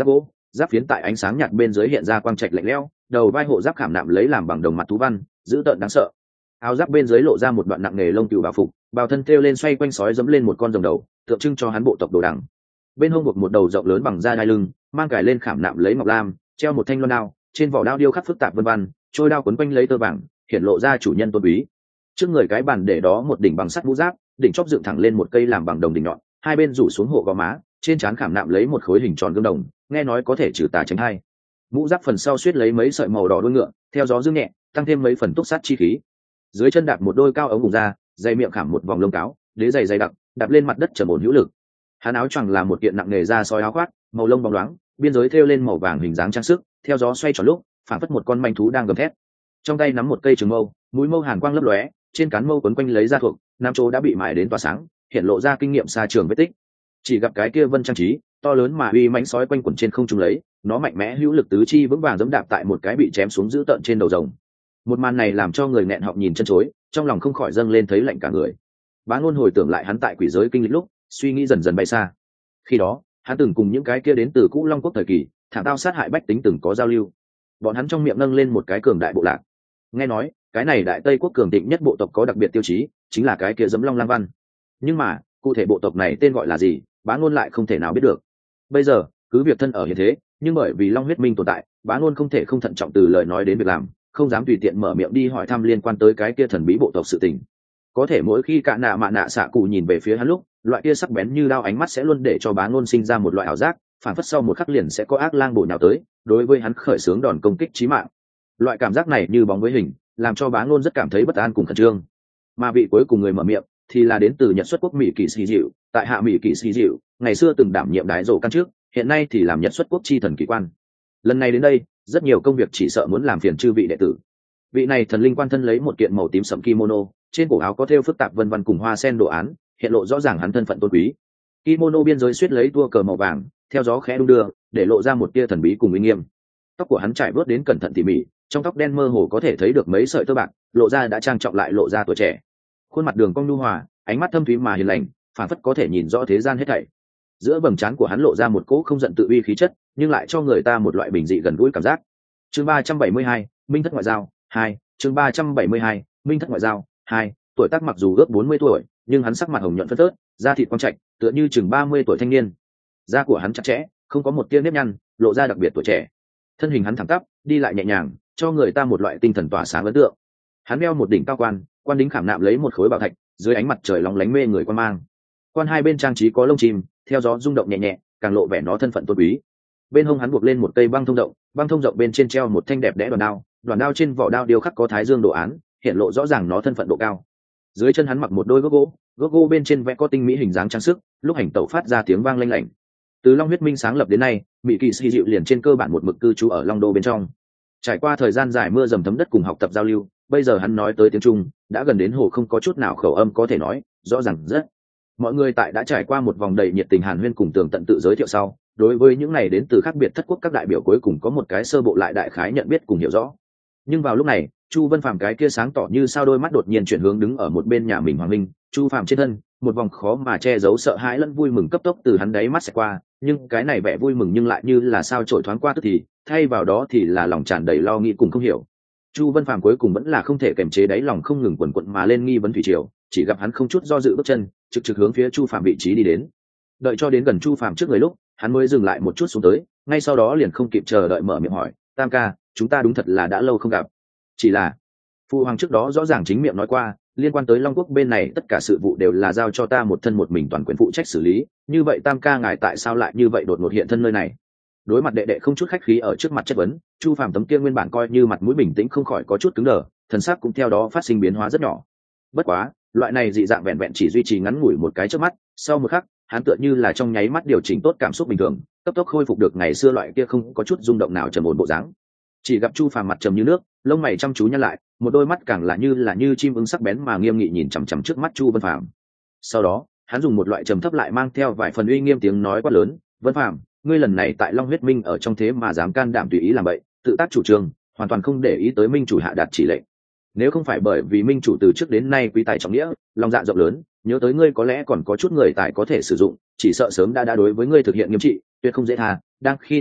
giáp phiến tại ánh sáng nhạt bên dưới hiện ra quang trạch lạnh lẽo, đầu vai hộ giáp khảm nạm lấy làm bằng đồng mặt thú văn, dữ tợn đáng sợ. Áo giáp bên dưới lộ ra một đoạn nặng nghề lông cừu bào phục, bào thân thêu lên xoay quanh sói dẫm lên một con rồng đầu, tượng trưng cho hắn bộ tộc đồ đằng. Bên hông buộc một đầu rộng lớn bằng da đai lưng, mang cài lên khảm nạm lấy ngọc lam, treo một thanh loan đao, trên vỏ đao điêu khắc phức tạp vân vân, trôi đao quấn quanh lấy tơ vàng, hiện lộ ra chủ nhân tôn quý. Trước người cái bàn để đó một đỉnh bằng sắt mũ giáp, đỉnh chóp dựng thẳng lên một cây làm bằng đồng đỉnh nhọn, hai bên rủ xuống hộ gò má, trên trán khảm nạm lấy một khối hình tròn gương đồng, nghe nói có thể trừ tà tránh hai. Mũ giáp phần sau suýt lấy mấy sợi màu đỏ đuôi ngựa, theo gió dương nhẹ, tăng thêm mấy phần túc sát chi khí. Dưới chân đạp một đôi cao ống cùng da, dây miệng khảm một vòng lông cáo, đế giày dày đặc, đạp lên mặt đất trầm ổn hữu lực. Hắn áo choàng là một kiện nặng nghề da sói áo khoác, màu lông bóng loáng, biên giới thêu lên màu vàng hình dáng trang sức, theo gió xoay tròn lúc, phảng phất một con manh thú đang gầm thét. Trong tay nắm một cây trường mâu, mũi mâu hàn quang lấp lóe, trên cán mâu quấn quanh lấy da thuộc, nam chỗ đã bị mài đến tỏa sáng, hiện lộ ra kinh nghiệm xa trường vết tích. Chỉ gặp cái kia vân trang trí, to lớn mà uy mãnh sói quanh quẩn trên không trung lấy, nó mạnh mẽ hữu lực tứ chi vững vàng giẫm đạp tại một cái bị chém xuống dữ tợn trên đầu rồng. Một màn này làm cho người nghẹn họng nhìn chân chối, trong lòng không khỏi dâng lên thấy lạnh cả người. Bá Ngôn hồi tưởng lại hắn tại quỷ giới kinh lịch lúc, suy nghĩ dần dần bay xa. Khi đó, hắn từng cùng những cái kia đến từ cũ Long Quốc thời kỳ, thảm tao sát hại bách tính từng có giao lưu. Bọn hắn trong miệng nâng lên một cái cường đại bộ lạc. Nghe nói, cái này đại Tây quốc cường thịnh nhất bộ tộc có đặc biệt tiêu chí, chính là cái kia Dẫm Long Lang Văn. Nhưng mà, cụ thể bộ tộc này tên gọi là gì, Bá Ngôn lại không thể nào biết được. Bây giờ, cứ việc thân ở hiện thế, nhưng bởi vì Long huyết minh tồn tại, Bá Ngôn không thể không thận trọng từ lời nói đến việc làm, không dám tùy tiện mở miệng đi hỏi thăm liên quan tới cái kia thần bí bộ tộc sự tình. Có thể mỗi khi Cả Nạ Mạ Nạ Xạ Cụ nhìn về phía hắn lúc, loại kia sắc bén như đao ánh mắt sẽ luôn để cho Bá Ngôn sinh ra một loại ảo giác, phản phất sau một khắc liền sẽ có ác lang bổ nhào tới, đối với hắn khởi xướng đòn công kích chí mạng. Loại cảm giác này như bóng với hình, làm cho Bá Ngôn rất cảm thấy bất an cùng khẩn trương. Mà vị cuối cùng người mở miệng thì là đến từ Nhật xuất quốc Mỹ Kỳ Sĩ Dịu, tại hạ Mỹ Kỳ Sĩ Dịu, ngày xưa từng đảm nhiệm đái rổ căn trước, hiện nay thì làm Nhật xuất quốc chi thần kỳ quan. Lần này đến đây, rất nhiều công việc chỉ sợ muốn làm phiền chư vị đệ tử. Vị này thần linh quan thân lấy một kiện màu tím sẫm kimono, trên cổ áo có thêu phức tạp vân vân cùng hoa sen đồ án, hiện lộ rõ ràng hắn thân phận tôn quý. Kimono biên giới suýt lấy tua cờ màu vàng, theo gió khẽ đung đưa, để lộ ra một tia thần bí cùng uy nghiêm. Tóc của hắn trải vớt đến cẩn thận tỉ mỉ, trong tóc đen mơ hồ có thể thấy được mấy sợi tơ bạc, lộ ra đã trang trọng lại lộ ra tuổi trẻ. Khuôn mặt đường cong nhu hòa, ánh mắt thâm thúy mà hiền lành, phản phất có thể nhìn rõ thế gian hết thảy. Giữa bầm trán của hắn lộ ra một cỗ không giận tự uy khí chất, nhưng lại cho người ta một loại bình dị gần gũi cảm giác. Chương ba trăm bảy mươi hai, Minh thất ngoại giao hai. Chương ba trăm bảy mươi hai, Minh thất ngoại giao hai. Tuổi tác mặc dù ước bốn mươi tuổi, nhưng hắn sắc mặt hồng nhuận phớt phớt, da thịt quang trạch, tựa như chừng ba mươi tuổi thanh niên. Da của hắn chặt chẽ, không có một tia nếp nhăn, lộ ra đặc biệt tuổi trẻ. Thân hình hắn thẳng tắp, đi lại nhẹ nhàng, cho người ta một loại tinh thần tỏa sáng ấn tượng. Hắn đeo một đỉnh cao quan, quan đính khảm nạm lấy một khối bảo thạch, dưới ánh mặt trời lóng lánh mê người quan mang. Quan hai bên trang trí có lông chim, theo gió rung động nhẹ nhẹ, càng lộ vẻ nó thân phận tôn quý. Bên hông hắn buộc lên một cây băng thông rộng, băng thông rộng bên trên treo một thanh đẹp đẽ đoàn đao, đoàn đao trên vỏ đao điêu khắc có thái dương đồ án, hiện lộ rõ ràng nó thân phận độ cao. Dưới chân hắn mặc một đôi gốc gỗ, gốc gỗ bên trên vẽ có tinh mỹ hình dáng trang sức, lúc hành tẩu phát ra tiếng vang lanh lảnh. Từ Long huyết minh sáng lập đến nay, Mỹ Kỳ Sĩ Dịu liền trên cơ bản một mực cư trú ở Long đô bên trong. Trải qua thời gian dài mưa dầm thấm đất cùng học tập giao lưu, bây giờ hắn nói tới tiếng Trung, đã gần đến hồ không có chút nào khẩu âm có thể nói, rõ ràng rất. Mọi người tại đã trải qua một vòng đầy nhiệt tình hàn huyên cùng tường tận tự giới thiệu sau, đối với những này đến từ khác biệt thất quốc các đại biểu cuối cùng có một cái sơ bộ lại đại khái nhận biết cùng hiểu rõ. Nhưng vào lúc này, Chu Vân Phàm cái kia sáng tỏ như sao đôi mắt đột nhiên chuyển hướng đứng ở một bên nhà mình Hoàng Minh, Chu Phàm trên thân, một vòng khó mà che giấu sợ hãi lẫn vui mừng cấp tốc từ hắn đáy mắt sẽ qua, nhưng cái này vẻ vui mừng nhưng lại như là sao trổi thoáng qua tức thì, thay vào đó thì là lòng tràn đầy lo nghĩ cùng không hiểu. Chu Vân Phàm cuối cùng vẫn là không thể kiềm chế đáy lòng không ngừng quần quật mà lên nghi vấn thủy triều, chỉ gặp hắn không chút do dự bước chân, trực trực hướng phía Chu Phàm vị trí đi đến. Đợi cho đến gần Chu Phàm trước người lúc, hắn mới dừng lại một chút xuống tới, ngay sau đó liền không kịp chờ đợi mở miệng hỏi, "Tam ca, chúng ta đúng thật là đã lâu không gặp. Chỉ là Phu hoàng trước đó rõ ràng chính miệng nói qua, liên quan tới Long Quốc bên này tất cả sự vụ đều là giao cho ta một thân một mình toàn quyền phụ trách xử lý, như vậy Tam ca ngài tại sao lại như vậy đột ngột hiện thân nơi này?" Đối mặt đệ đệ không chút khách khí ở trước mặt chất vấn, Chu Phàm tấm kia nguyên bản coi như mặt mũi bình tĩnh không khỏi có chút cứng đờ, thần sắc cũng theo đó phát sinh biến hóa rất nhỏ. Bất quá, loại này dị dạng vẹn vẹn chỉ duy trì ngắn ngủi một cái chớp mắt, sau một khắc, hắn tựa như là trong nháy mắt điều chỉnh tốt cảm xúc bình thường, cấp tốc khôi phục được ngày xưa loại kia không có chút rung động nào trầm ổn bộ dáng. Chỉ gặp Chu Phàm mặt trầm như nước, lông mày chăm chú nhăn lại, một đôi mắt càng là như là như chim ưng sắc bén mà nghiêm nghị nhìn chằm chằm trước mắt Chu Vân Phàm. Sau đó, hắn dùng một loại trầm thấp lại mang theo vài phần uy nghiêm tiếng nói quát lớn, "Vân Phàm, ngươi lần này tại Long huyết minh ở trong thế mà dám can đảm tùy ý làm vậy, tự tác chủ trương, hoàn toàn không để ý tới minh chủ hạ đạt chỉ lệnh. Nếu không phải bởi vì minh chủ từ trước đến nay quý tài trọng nghĩa, lòng dạ rộng lớn, nhớ tới ngươi có lẽ còn có chút người tài có thể sử dụng, chỉ sợ sớm đã đã đối với ngươi thực hiện nghiêm trị, tuyệt không dễ tha." Đang khi nói chuyện,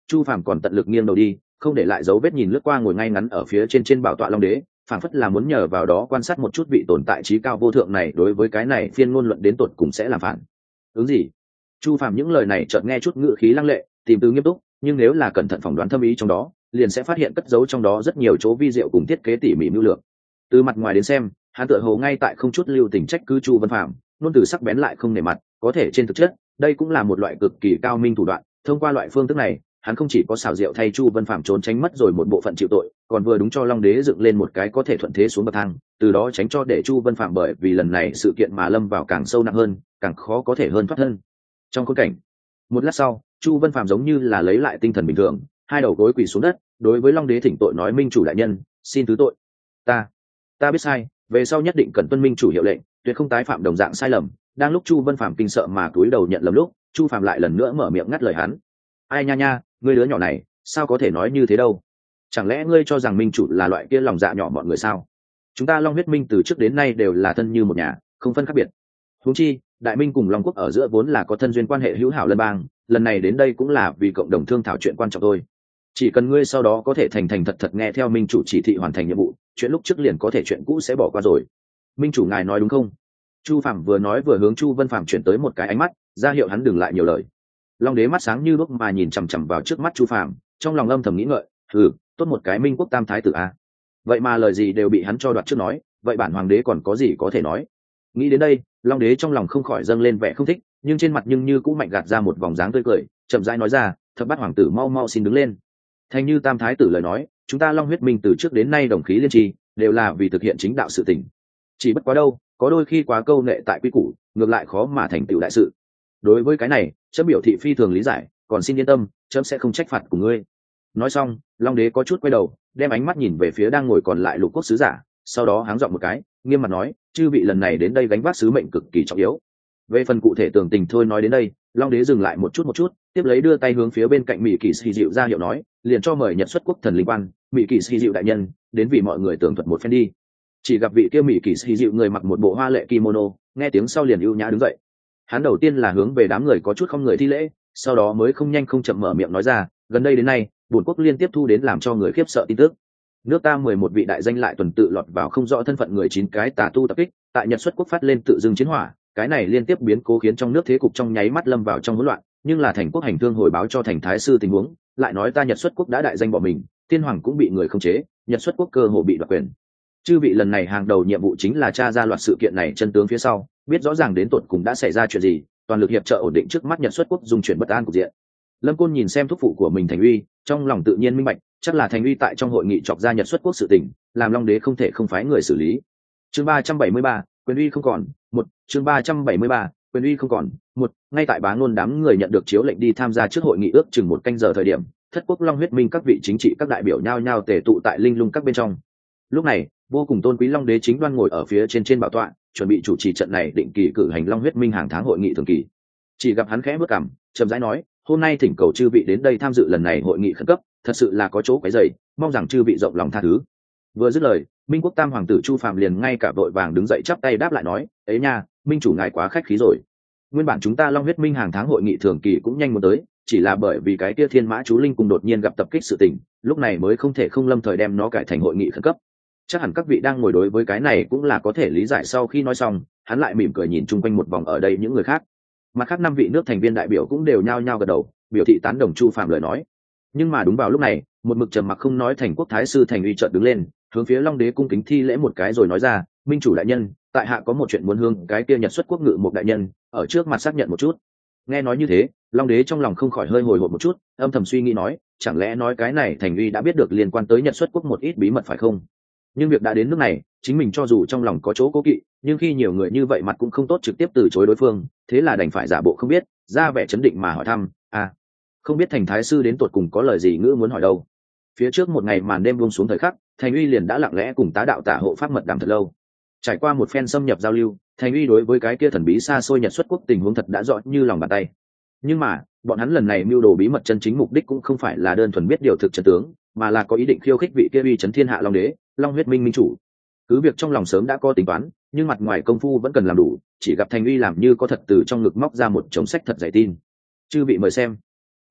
Chu Phàm còn tận lực nghiêng đầu đi, không để lại dấu vết nhìn lướt qua ngồi ngay ngắn ở phía trên trên bảo tọa long đế, phảng phất là muốn nhờ vào đó quan sát một chút vị tồn tại trí cao vô thượng này đối với cái này phiên ngôn luận đến tột cùng sẽ làm phản ứng gì. Chu Phàm những lời này chợt nghe chút ngữ khí lăng lệ, tìm từ nghiêm túc, nhưng nếu là cẩn thận phỏng đoán thâm ý trong đó, liền sẽ phát hiện cất giấu trong đó rất nhiều chỗ vi diệu cùng thiết kế tỉ mỉ mưu lược. Từ mặt ngoài đến xem, hắn tựa hồ ngay tại không chút lưu tình trách cứ Chu Vân Phàm, luôn từ sắc bén lại không nể mặt, có thể trên thực chất, đây cũng là một loại cực kỳ cao minh thủ đoạn, thông qua loại phương thức này, hắn không chỉ có xảo diệu thay Chu Vân Phàm trốn tránh mất rồi một bộ phận chịu tội, còn vừa đúng cho Long Đế dựng lên một cái có thể thuận thế xuống bậc thang, từ đó tránh cho để Chu Vân Phàm bởi vì lần này sự kiện mà lâm vào càng sâu nặng hơn, càng khó có thể hơn thoát thân. Trong khốn cảnh, một lát sau, Chu Vân Phàm giống như là lấy lại tinh thần bình thường, hai đầu gối quỳ xuống đất, đối với Long Đế thỉnh tội nói: "Minh chủ đại nhân, xin thứ tội. Ta, ta biết sai, về sau nhất định cần tuân minh chủ hiệu lệnh, tuyệt không tái phạm đồng dạng sai lầm." Đang lúc Chu Vân Phàm kinh sợ mà cúi đầu nhận lầm lúc, Chu Phàm lại lần nữa mở miệng ngắt lời hắn: "Ai nha nha, ngươi đứa nhỏ này, sao có thể nói như thế đâu? Chẳng lẽ ngươi cho rằng minh chủ là loại kia lòng dạ nhỏ mọi người sao? Chúng ta Long huyết minh từ trước đến nay đều là thân như một nhà, không phân khác biệt. Huống chi, đại minh cùng Long quốc ở giữa vốn là có thân duyên quan hệ hữu hảo lân bang, lần này đến đây cũng là vì cộng đồng thương thảo chuyện quan trọng thôi. Chỉ cần ngươi sau đó có thể thành thành thật thật nghe theo minh chủ chỉ thị hoàn thành nhiệm vụ, chuyện lúc trước liền có thể chuyện cũ sẽ bỏ qua rồi. Minh chủ ngài nói đúng không?" Chu Phàm vừa nói vừa hướng Chu Vân Phàm chuyển tới một cái ánh mắt, ra hiệu hắn đừng lại nhiều lời. Long Đế mắt sáng như đuốc mà nhìn chằm chằm vào trước mắt Chu Phàm, trong lòng âm thầm nghĩ ngợi: "Ừ, tốt một cái Minh quốc tam thái tử a. Vậy mà lời gì đều bị hắn cho đoạt trước nói, vậy bản hoàng đế còn có gì có thể nói?" Nghĩ đến đây, Long Đế trong lòng không khỏi dâng lên vẻ không thích, nhưng trên mặt nhưng như cũng mạnh gạt ra một vòng dáng tươi cười, chậm rãi nói ra: "Thập bát hoàng tử mau mau xin đứng lên. Thành như tam thái tử lời nói, chúng ta Long huyết minh từ trước đến nay đồng khí liên tri, đều là vì thực hiện chính đạo sự tình. Chỉ bất quá đâu, có đôi khi quá câu nệ tại quy củ, ngược lại khó mà thành tựu đại sự. Đối với cái này, chấm biểu thị phi thường lý giải, còn xin yên tâm, chấm sẽ không trách phạt của ngươi." Nói xong, Long Đế có chút quay đầu, đem ánh mắt nhìn về phía đang ngồi còn lại lục quốc sứ giả, sau đó háng giọng một cái, nghiêm mặt nói: "Chư vị lần này đến đây gánh vác sứ mệnh cực kỳ trọng yếu. Về phần cụ thể tường tình thôi nói đến đây." Long Đế dừng lại một chút một chút, tiếp lấy đưa tay hướng phía bên cạnh Mỹ Kỳ Sĩ Dịu ra hiệu nói: "Liền cho mời Nhật xuất quốc thần linh quan, Mỹ Kỳ Sĩ Dịu đại nhân, đến vì mọi người tường thuật một phen đi." Chỉ gặp vị kia Mỹ Kỳ Sĩ Dịu người mặc một bộ hoa lệ kimono, nghe tiếng sau liền ưu nhã đứng dậy. Hắn đầu tiên là hướng về đám người có chút không người thi lễ, sau đó mới không nhanh không chậm mở miệng nói ra: "Gần đây đến nay, bổn quốc liên tiếp thu đến làm cho người khiếp sợ tin tức. Nước ta mười một vị đại danh lại tuần tự lọt vào không rõ thân phận người chín cái tà tu tập kích, tại Nhật xuất quốc phát lên tự dưng chiến hỏa, cái này liên tiếp biến cố khiến trong nước thế cục trong nháy mắt lâm vào trong hỗn loạn, nhưng là thành quốc hành thương hồi báo cho thành thái sư tình huống, lại nói ta Nhật xuất quốc đã đại danh bỏ mình, tiên hoàng cũng bị người khống chế, Nhật xuất quốc cơ hồ bị đoạt quyền. Chư vị lần này hàng đầu nhiệm vụ chính là tra ra loạt sự kiện này chân tướng phía sau, biết rõ ràng đến tột cùng đã xảy ra chuyện gì, toàn lực hiệp trợ ổn định trước mắt Nhật xuất quốc dung chuyển bất an cục diện." Lâm Côn nhìn xem thúc phụ của mình Thành Uy, trong lòng tự nhiên minh bạch, chắc là Thành Uy tại trong hội nghị chọc ra Nhật xuất quốc sự tình, làm Long Đế không thể không phái người xử lý. Chương ba trăm bảy mươi ba, quyền uy không còn, một, chương ba trăm bảy mươi ba, quyền uy không còn, một, ngay tại Bá Ngôn đám người nhận được chiếu lệnh đi tham gia trước hội nghị ước chừng một canh giờ thời điểm, thất quốc Long huyết minh các vị chính trị các đại biểu nhao nhao tề tụ tại linh lung các bên trong. Lúc này, vô cùng tôn quý Long Đế chính đoan ngồi ở phía trên trên bảo tọa, chuẩn bị chủ trì trận này định kỳ cử hành Long huyết minh hàng tháng hội nghị thường kỳ. Chỉ gặp hắn khẽ bước cằm, chậm rãi nói: "Hôm nay thỉnh cầu chư vị đến đây tham dự lần này hội nghị khẩn cấp, thật sự là có chỗ quấy rầy, mong rằng chư vị rộng lòng tha thứ." Vừa dứt lời, Minh quốc tam hoàng tử Chu Phàm liền ngay cả vội vàng đứng dậy chắp tay đáp lại nói: "Ấy nha, minh chủ ngài quá khách khí rồi. Nguyên bản chúng ta Long huyết minh hàng tháng hội nghị thường kỳ cũng nhanh muốn tới, chỉ là bởi vì cái kia Thiên Mã chú linh cùng đột nhiên gặp tập kích sự tình, lúc này mới không thể không lâm thời đem nó cải thành hội nghị khẩn cấp. Chắc hẳn các vị đang ngồi đối với cái này cũng là có thể lý giải." Sau khi nói xong, hắn lại mỉm cười nhìn chung quanh một vòng ở đây những người khác. Mặt khác năm vị nước thành viên đại biểu cũng đều nhao nhao gật đầu, biểu thị tán đồng Chu Phàm lời nói. Nhưng mà đúng vào lúc này, một mực trầm mặc không nói thành quốc thái sư Thành Uy chợt đứng lên, hướng phía Long Đế cung kính thi lễ một cái rồi nói ra: "Minh chủ đại nhân, tại hạ có một chuyện muốn hướng cái kia Nhật xuất quốc ngự một đại nhân ở trước mặt xác nhận một chút." Nghe nói như thế, Long Đế trong lòng không khỏi hơi hồi hộp một chút, âm thầm suy nghĩ nói: chẳng lẽ nói cái này Thành Uy đã biết được liên quan tới Nhật xuất quốc một ít bí mật phải không? Nhưng việc đã đến nước này, chính mình cho dù trong lòng có chỗ cố kỵ, nhưng khi nhiều người như vậy mặt cũng không tốt trực tiếp từ chối đối phương, thế là đành phải giả bộ không biết, ra vẻ chấn định mà hỏi thăm: "À, không biết thành thái sư đến tột cùng có lời gì ngữ muốn hỏi đâu?" Phía trước một ngày màn đêm buông xuống thời khắc, Thành Uy liền đã lặng lẽ cùng tá đạo tả hộ pháp mật đàm thật lâu. Trải qua một phen xâm nhập giao lưu, Thành Uy đối với cái kia thần bí xa xôi Nhật xuất quốc tình huống thật đã rõ như lòng bàn tay. Nhưng mà, bọn hắn lần này mưu đồ bí mật chân chính mục đích cũng không phải là đơn thuần biết điều thực chân tướng, mà là có ý định khiêu khích vị kia uy chấn thiên hạ Long Đế, Long huyết minh minh chủ. Cứ việc trong lòng sớm đã có tính toán, nhưng mặt ngoài công phu vẫn cần làm đủ, chỉ gặp Thành Uy làm như có thật từ trong ngực móc ra một chồng sách thật dày tin. "Chư vị mời xem."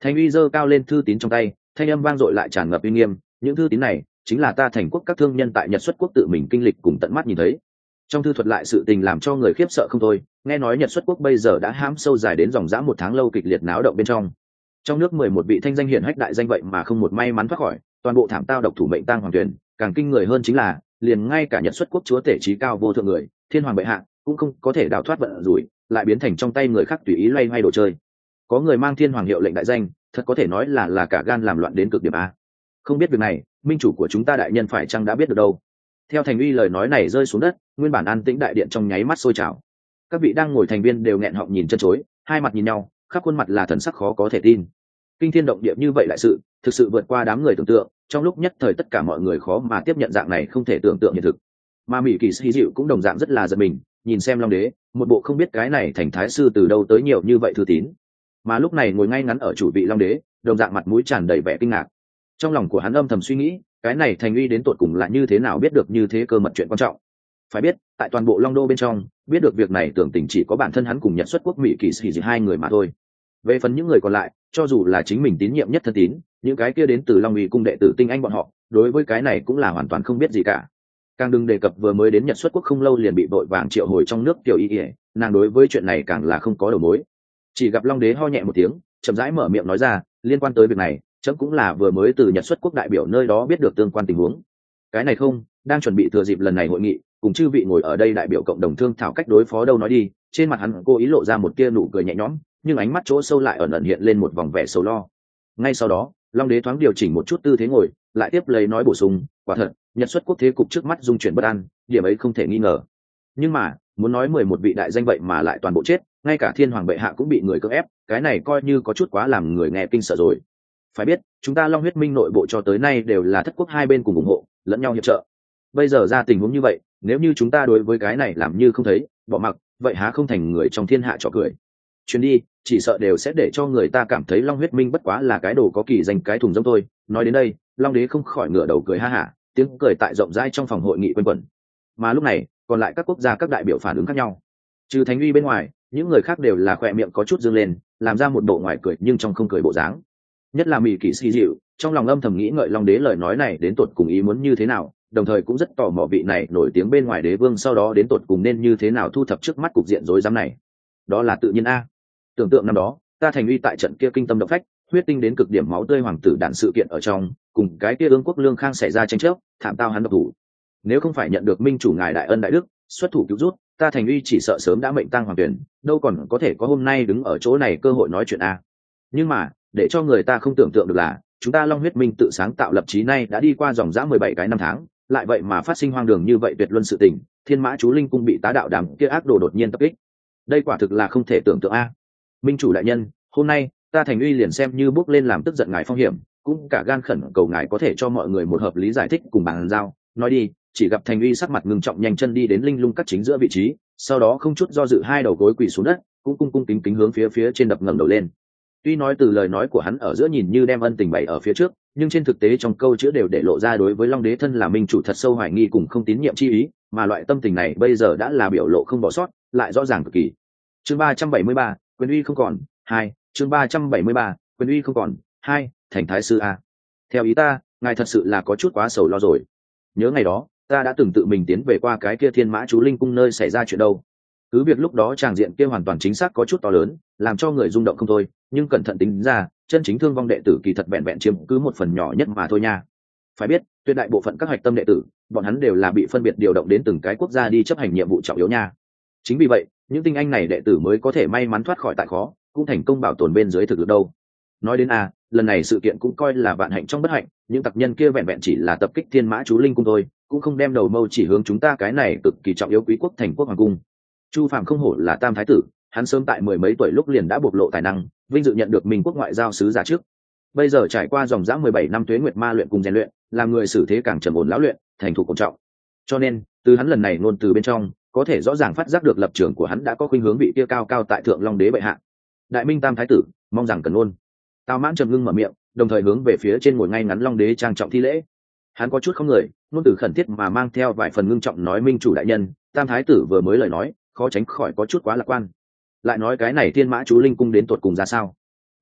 Thành uy giơ cao lên thư tín trong tay, thanh âm vang dội lại tràn ngập uy nghiêm. Những thư tín này chính là ta thành quốc các thương nhân tại Nhật xuất quốc tự mình kinh lịch cùng tận mắt nhìn thấy. Trong thư thuật lại sự tình làm cho người khiếp sợ không thôi. Nghe nói Nhật xuất quốc bây giờ đã hãm sâu dài đến dòng dã một tháng lâu kịch liệt náo động bên trong. Trong nước mười một vị thanh danh hiển hách đại danh vậy mà không một may mắn thoát khỏi, toàn bộ thảm tao độc thủ mệnh tang hoàng tuyển. Càng kinh người hơn chính là, liền ngay cả Nhật xuất quốc chúa tể trí cao vô thượng người, Thiên hoàng bệ hạ, cũng không có thể đào thoát vận rủi, lại biến thành trong tay người khác tùy ý loay hoay đồ chơi. Có người mang Thiên hoàng hiệu lệnh đại danh, thật có thể nói là là cả gan làm loạn đến cực điểm a. Không biết việc này, minh chủ của chúng ta đại nhân phải chăng đã biết được đâu. Theo Thành uy lời nói này rơi xuống đất, nguyên bản an tĩnh đại điện trong nháy mắt sôi trào. Các vị đang ngồi thành viên đều nghẹn họng nhìn chân chối, hai mặt nhìn nhau, khắp khuôn mặt là thần sắc khó có thể tin. Kinh thiên động địa như vậy đại sự, thực sự vượt qua đám người tưởng tượng, trong lúc nhất thời tất cả mọi người khó mà tiếp nhận dạng này không thể tưởng tượng hiện thực. Mà Mỹ Kỳ Sĩ Dịu cũng đồng dạng rất là giật mình, nhìn xem Long Đế, một bộ không biết cái này thành thái sư từ đâu tới nhiều như vậy thư tín. Mà lúc này ngồi ngay ngắn ở chủ vị Long Đế, đồng dạng mặt mũi tràn đầy vẻ kinh ngạc. Trong lòng của hắn âm thầm suy nghĩ, cái này Thành uy đến tột cùng là như thế nào biết được như thế cơ mật chuyện quan trọng. Phải biết, tại toàn bộ Long Đô bên trong, biết được việc này tưởng tình chỉ có bản thân hắn cùng Nhật xuất quốc Mỹ Kỳ Sĩ hai người mà thôi. Về phần những người còn lại, cho dù là chính mình tín nhiệm nhất thân tín, những cái kia đến từ Long Uy cung đệ tử tinh anh bọn họ, đối với cái này cũng là hoàn toàn không biết gì cả. Càng đừng đề cập vừa mới đến Nhật xuất quốc không lâu liền bị vội vàng triệu hồi trong nước Tiểu Y Y, nàng đối với chuyện này càng là không có đầu mối. Chỉ gặp Long Đế ho nhẹ một tiếng, chậm rãi mở miệng nói ra, liên quan tới việc này, chấm cũng là vừa mới từ Nhật xuất quốc đại biểu nơi đó biết được tương quan tình huống. Cái này không, đang chuẩn bị thừa dịp lần này hội nghị, cùng chư vị ngồi ở đây đại biểu cộng đồng thương thảo cách đối phó đâu nói đi. Trên mặt hắn cố ý lộ ra một tia nụ cười nhẹ nhõm, nhưng ánh mắt chỗ sâu lại ẩn ẩn hiện lên một vòng vẻ sầu lo. Ngay sau đó, Long Đế thoáng điều chỉnh một chút tư thế ngồi, lại tiếp lấy nói bổ sung, quả thật, Nhật xuất quốc thế cục trước mắt dung chuyển bất an, điểm ấy không thể nghi ngờ. Nhưng mà, muốn nói mười một vị đại danh vậy mà lại toàn bộ chết, ngay cả Thiên hoàng bệ hạ cũng bị người cưỡng ép, cái này coi như có chút quá làm người nghe kinh sợ rồi. Phải biết, chúng ta Long huyết minh nội bộ cho tới nay đều là thất quốc hai bên cùng ủng hộ, lẫn nhau hiệp trợ. Bây giờ ra tình huống như vậy, nếu như chúng ta đối với cái này làm như không thấy, bỏ mặc, vậy há không thành người trong thiên hạ trò cười. Chuyến đi, chỉ sợ đều sẽ để cho người ta cảm thấy Long huyết minh bất quá là cái đồ có kỳ danh cái thùng giống tôi. Nói đến đây, Long Đế không khỏi ngửa đầu cười ha hả, tiếng cười tại rộng rãi trong phòng hội nghị quanh quẩn. Mà lúc này, còn lại các quốc gia các đại biểu phản ứng khác nhau. Trừ Thánh uy bên ngoài, những người khác đều là khỏe miệng có chút dương lên, làm ra một bộ ngoài cười nhưng trong không cười bộ dáng. Nhất là Mỹ Kỷ Sĩ Dịu, trong lòng âm thầm nghĩ ngợi Long Đế lời nói này đến tột cùng ý muốn như thế nào, đồng thời cũng rất tò mò vị này nổi tiếng bên ngoài đế vương sau đó đến tột cùng nên như thế nào thu thập trước mắt cục diện rối rắm này. Đó là tự nhiên a. Tưởng tượng năm đó, ta Thành uy tại trận kia kinh tâm động phách, huyết tinh đến cực điểm máu tươi hoàng tử đạn sự kiện ở trong, cùng cái kia ương quốc Lương Khang xảy ra tranh chấp, thảm tao hắn độc thủ. Nếu không phải nhận được minh chủ ngài đại ân đại đức, xuất thủ cứu rút, ta Thành uy chỉ sợ sớm đã mệnh tang hoàng tuyển, đâu còn có thể có hôm nay đứng ở chỗ này cơ hội nói chuyện a. Nhưng mà, để cho người ta không tưởng tượng được là, chúng ta Long huyết minh tự sáng tạo lập chí nay đã đi qua dòng dã mười bảy cái năm tháng, lại vậy mà phát sinh hoang đường như vậy tuyệt luân sự tình, Thiên Mã Chú Linh cung bị tá đạo đàm kia ác đồ đột nhiên tập kích. Đây quả thực là không thể tưởng tượng a. Minh chủ đại nhân, hôm nay ta Thành uy liền xem như bước lên làm tức giận ngài phong hiểm, cũng cả gan khẩn cầu ngài có thể cho mọi người một hợp lý giải thích cùng bàn giao. Nói đi, chỉ gặp Thành uy sắc mặt ngưng trọng nhanh chân đi đến linh lung cắt chính giữa vị trí, sau đó không chút do dự hai đầu gối quỳ xuống đất, cũng cung cung kính kính hướng phía phía trên đập ngẩng đầu lên. Tuy nói từ lời nói của hắn ở giữa nhìn như đem ân tình bày ở phía trước, nhưng trên thực tế trong câu chữ đều để lộ ra đối với Long Đế thân là minh chủ thật sâu hoài nghi cùng không tín nhiệm chi ý, mà loại tâm tình này bây giờ đã là biểu lộ không bỏ sót, lại rõ ràng cực kỳ. Chương ba trăm bảy mươi ba, quyền uy không còn, hai, chương ba trăm bảy mươi ba, quyền uy không còn, hai, thành thái sư a. Theo ý ta, ngài thật sự là có chút quá sầu lo rồi. Nhớ ngày đó, ta đã từng tự mình tiến về qua cái kia Thiên Mã Chú Linh cung nơi xảy ra chuyện đâu. Cứ việc lúc đó tràng diện kia hoàn toàn chính xác có chút to lớn, làm cho người rung động không thôi, nhưng cẩn thận tính ra, chân chính thương vong đệ tử kỳ thật vẹn vẹn chiếm cứ một phần nhỏ nhất mà thôi nha. Phải biết, tuyệt đại bộ phận các hạch tâm đệ tử, bọn hắn đều là bị phân biệt điều động đến từng cái quốc gia đi chấp hành nhiệm vụ trọng yếu nha. Chính vì vậy, những tinh anh này đệ tử mới có thể may mắn thoát khỏi tại khó, cũng thành công bảo tồn bên dưới thực lực đâu. Nói đến a, lần này sự kiện cũng coi là vạn hạnh trong bất hạnh, những tặc nhân kia vẹn vẹn chỉ là tập kích Thiên Mã Chú Linh cung thôi, cũng không đem đầu mâu chỉ hướng chúng ta cái này cực kỳ trọng yếu quý quốc thành quốc hoàng cung. Chu Phạm không hổ là tam thái tử, hắn sớm tại mười mấy tuổi lúc liền đã bộc lộ tài năng, vinh dự nhận được Minh quốc ngoại giao sứ giả trước. Bây giờ trải qua dòng dã mười bảy năm tuế nguyệt ma luyện cùng rèn luyện, làm người xử thế càng trầm ổn lão luyện, thành thục cổ trọng. Cho nên, từ hắn lần này ngôn từ bên trong, có thể rõ ràng phát giác được lập trường của hắn đã có khuynh hướng vị kia cao cao tại thượng Long Đế bệ hạ. Đại Minh tam thái tử, mong rằng cần ngôn. Tào Mãn trầm ngưng mở miệng, đồng thời hướng về phía trên ngồi ngay ngắn Long Đế trang trọng thi lễ. Hắn có chút không người, ngôn từ khẩn thiết mà mang theo vài phần ngưng trọng nói: Minh chủ đại nhân, tam thái tử vừa mới lời nói, khó tránh khỏi có chút quá lạc quan. Lại nói cái này Thiên Mã Chú Linh cung đến tột cùng ra sao?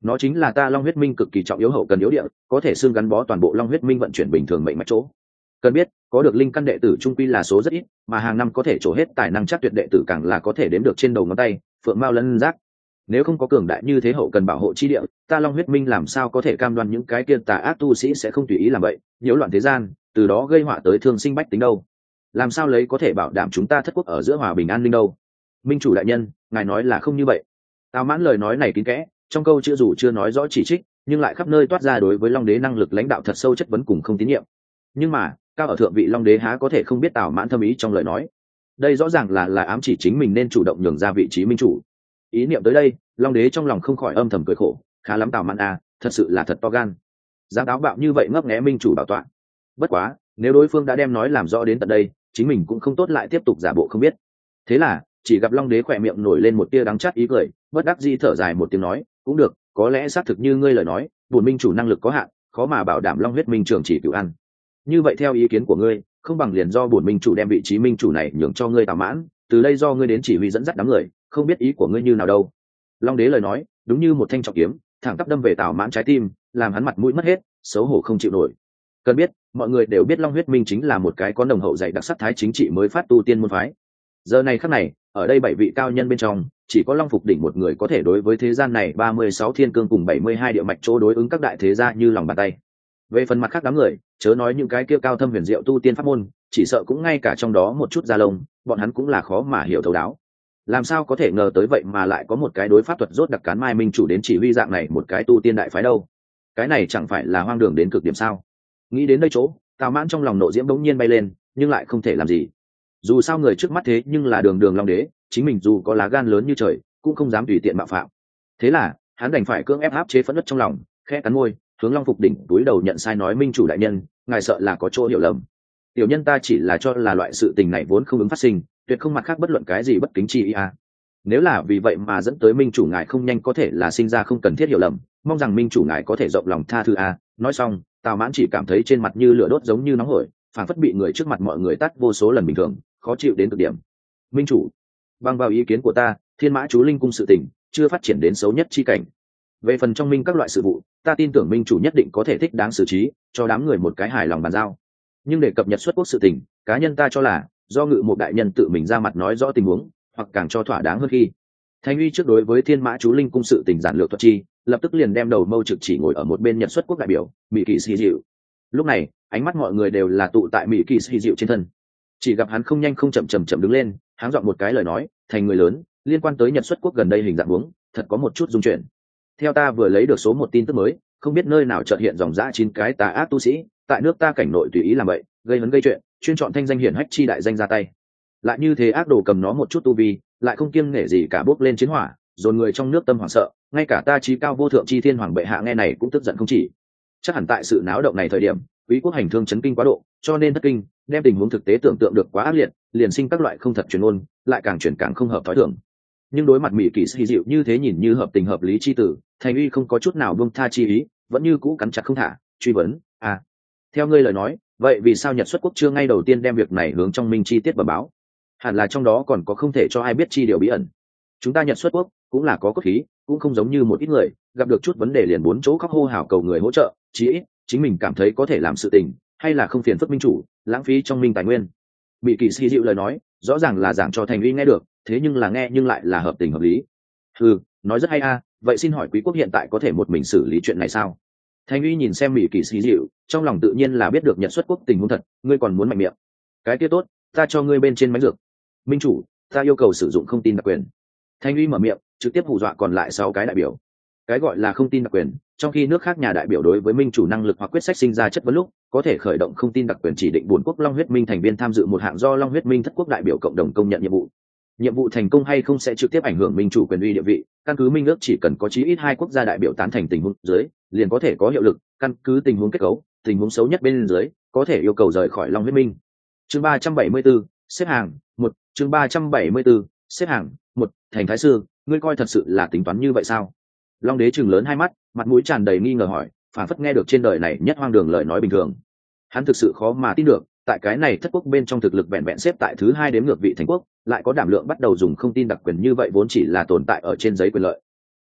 nó chính là ta Long Huyết Minh cực kỳ trọng yếu hậu cần yếu địa, có thể xương gắn bó toàn bộ Long Huyết Minh vận chuyển bình thường mệnh mạch chỗ. Cần biết, có được linh căn đệ tử trung quy là số rất ít, mà hàng năm có thể trổ hết tài năng chắc tuyệt đệ tử càng là có thể đếm được trên đầu ngón tay, phượng mao lân giác. Nếu không có cường đại như thế hậu cần bảo hộ chi địa, ta Long Huyết Minh làm sao có thể cam đoan những cái kia tà ác tu sĩ sẽ không tùy ý làm vậy, nhiễu loạn thế gian, từ đó gây họa tới thương sinh bách tính đâu? Làm sao lấy có thể bảo đảm chúng ta thất quốc ở giữa hòa bình an ninh đâu? Minh chủ đại nhân, ngài nói là không như vậy. Tào Mãn lời nói này kín kẽ, trong câu chữ dù chưa nói rõ chỉ trích, nhưng lại khắp nơi toát ra đối với Long Đế năng lực lãnh đạo thật sâu chất vấn cùng không tín nhiệm. Nhưng mà, cao ở thượng vị Long Đế há có thể không biết Tào Mãn thâm ý trong lời nói. Đây rõ ràng là là ám chỉ chính mình nên chủ động nhường ra vị trí minh chủ. Ý niệm tới đây, Long Đế trong lòng không khỏi âm thầm cười khổ, khá lắm Tào Mãn à, thật sự là thật to gan. Dám táo bạo như vậy ngấp nghé minh chủ bảo tọa. Bất quá, nếu đối phương đã đem nói làm rõ đến tận đây, chính mình cũng không tốt lại tiếp tục giả bộ không biết. Thế là, chỉ gặp Long Đế khỏe miệng nổi lên một tia đắng chát ý cười, bất đắc dĩ thở dài một tiếng nói, cũng được, có lẽ xác thực như ngươi lời nói, bổn minh chủ năng lực có hạn, khó mà bảo đảm Long Huyết Minh trường chỉ cửu ăn. Như vậy theo ý kiến của ngươi, không bằng liền do bổn minh chủ đem vị trí minh chủ này nhường cho ngươi Tào Mãn, từ đây do ngươi đến chỉ huy dẫn dắt đám người, không biết ý của ngươi như nào đâu. Long Đế lời nói, đúng như một thanh trọng kiếm, thẳng tắp đâm về Tào Mãn trái tim, làm hắn mặt mũi mất hết, xấu hổ không chịu nổi. Cần biết, mọi người đều biết Long Huyết Minh chính là một cái có nồng hậu dày đặc sắc thái chính trị mới phát tu tiên môn phái. Giờ này khắc này, ở đây bảy vị cao nhân bên trong, chỉ có Long Phục Đỉnh một người có thể đối với thế gian này ba mươi sáu thiên cương cùng bảy mươi hai địa mạch chỗ đối ứng các đại thế gia như lòng bàn tay. Về phần mặt khác đám người, chớ nói những cái kia cao thâm huyền diệu tu tiên pháp môn, chỉ sợ cũng ngay cả trong đó một chút da lông, bọn hắn cũng là khó mà hiểu thấu đáo. Làm sao có thể ngờ tới vậy mà lại có một cái đối pháp thuật rốt đặc cán mai minh chủ đến chỉ huy dạng này một cái tu tiên đại phái đâu? Cái này chẳng phải là hoang đường đến cực điểm sao? Nghĩ đến đây chỗ, Tào Mãn trong lòng nộ diễm bỗng nhiên bay lên, nhưng lại không thể làm gì. Dù sao người trước mắt thế nhưng là đường đường Long Đế, chính mình dù có lá gan lớn như trời, cũng không dám tùy tiện mạo phạm. Thế là, hắn đành phải cưỡng ép áp chế phẫn nộ trong lòng, khẽ cắn môi, hướng Long Phục Đỉnh túi đầu nhận sai nói minh chủ đại nhân, ngài sợ là có chỗ hiểu lầm. Tiểu nhân ta chỉ là cho là loại sự tình này vốn không ứng phát sinh, tuyệt không mặt khác bất luận cái gì bất kính chi ý à. Nếu là vì vậy mà dẫn tới minh chủ ngài không nhanh có thể là sinh ra không cần thiết hiểu lầm, mong rằng minh chủ ngài có thể rộng lòng tha thứ à. Nói xong, Tào Mãn chỉ cảm thấy trên mặt như lửa đốt giống như nóng hổi, phản phất bị người trước mặt mọi người tát vô số lần bình thường, khó chịu đến cực điểm. Minh chủ, bằng vào ý kiến của ta, Thiên Mã Chú Linh cung sự tình chưa phát triển đến xấu nhất chi cảnh. Về phần trong minh các loại sự vụ, ta tin tưởng minh chủ nhất định có thể thích đáng xử trí, cho đám người một cái hài lòng bàn giao. Nhưng để cập nhật xuất quốc sự tình, cá nhân ta cho là do Ngự một đại nhân tự mình ra mặt nói rõ tình huống, hoặc càng cho thỏa đáng hơn khi. Thanh uy trước đối với Thiên Mã Chú Linh cung sự tình giản lược thuật chi, lập tức liền đem đầu mâu trực chỉ ngồi ở một bên nhật xuất quốc đại biểu Mỹ Kỳ Sĩ Diệu. Lúc này, ánh mắt mọi người đều là tụ tại Mỹ Kỳ Sĩ Diệu trên thân. Chỉ gặp hắn không nhanh không chậm chậm chậm đứng lên, háng dọn một cái lời nói, thành người lớn, liên quan tới nhật xuất quốc gần đây hình dạng huống, thật có một chút dung chuyển. Theo ta vừa lấy được số một tin tức mới, không biết nơi nào chợt hiện dòng dã chín cái tà ác tu sĩ, tại nước ta cảnh nội tùy ý làm vậy, gây hấn gây chuyện, chuyên chọn thanh danh hiển hách chi đại danh ra tay. Lại như thế ác đồ cầm nó một chút tu vi, lại không kiêng nể gì cả bước lên chiến hỏa, dồn người trong nước tâm hoảng sợ, ngay cả ta chí cao vô thượng chi thiên hoàng bệ hạ nghe này cũng tức giận không chỉ. Chắc hẳn tại sự náo động này thời điểm, quý quốc hành thương chấn kinh quá độ, cho nên thất kinh, đem tình huống thực tế tưởng tượng được quá ác liệt, liền sinh các loại không thật truyền ngôn, lại càng chuyển càng không hợp thói thường. Nhưng đối mặt Mỹ Kỳ Sĩ Diệu như thế nhìn như hợp tình hợp lý chi tử, Thành uy không có chút nào buông tha chi ý, vẫn như cũ cắn chặt không thả, truy vấn, à, theo ngươi lời nói, vậy vì sao Nhật xuất quốc chưa ngay đầu tiên đem việc này hướng trong minh chi tiết bẩm báo? Hẳn là trong đó còn có không thể cho ai biết chi điều bí ẩn. Chúng ta Nhật xuất quốc cũng là có cốt khí, cũng không giống như một ít người gặp được chút vấn đề liền bốn chỗ khóc hô hào cầu người hỗ trợ, chí ít chính mình cảm thấy có thể làm sự tình, hay là không phiền phức minh chủ, lãng phí trong minh tài nguyên. Bị Kỳ Sĩ Diệu lời nói, rõ ràng là giảng cho Thành uy nghe được, thế nhưng là nghe nhưng lại là hợp tình hợp lý. Ừ, nói rất hay a, vậy xin hỏi quý quốc hiện tại có thể một mình xử lý chuyện này sao? Thành uy nhìn xem Mỹ Kỳ Sĩ Diệu, trong lòng tự nhiên là biết được Nhật xuất quốc tình huống thật, ngươi còn muốn mạnh miệng. Cái kia tốt, ta cho ngươi bên trên bánh dược. Minh chủ, ta yêu cầu sử dụng không tin đặc quyền. Thành uy mở miệng, trực tiếp hù dọa còn lại sáu cái đại biểu. Cái gọi là không tin đặc quyền, trong khi nước khác nhà đại biểu đối với minh chủ năng lực hoặc quyết sách sinh ra chất vấn lúc, có thể khởi động không tin đặc quyền chỉ định bốn quốc Long Huyết Minh thành viên tham dự một hạng do Long Huyết Minh thất quốc đại biểu cộng đồng công nhận nhiệm vụ. Nhiệm vụ thành công hay không sẽ trực tiếp ảnh hưởng minh chủ quyền uy địa vị, căn cứ minh ước chỉ cần có chí ít hai quốc gia đại biểu tán thành tình huống dưới, liền có thể có hiệu lực, căn cứ tình huống kết cấu, tình huống xấu nhất bên dưới, có thể yêu cầu rời khỏi Long Huyết Minh. Chương ba trăm bảy mươi 74, xếp hàng, một, chương ba trăm bảy mươi 74, xếp hàng, một, Thành Thái sư, ngươi coi thật sự là tính toán như vậy sao? Long đế trừng lớn hai mắt, mặt mũi tràn đầy nghi ngờ hỏi, phản phất nghe được trên đời này nhất hoang đường lời nói bình thường. Hắn thực sự khó mà tin được, tại cái này thất quốc bên trong thực lực vẹn vẹn xếp tại thứ hai đếm ngược vị thành quốc, lại có đảm lượng bắt đầu dùng không tin đặc quyền như vậy vốn chỉ là tồn tại ở trên giấy quyền lợi.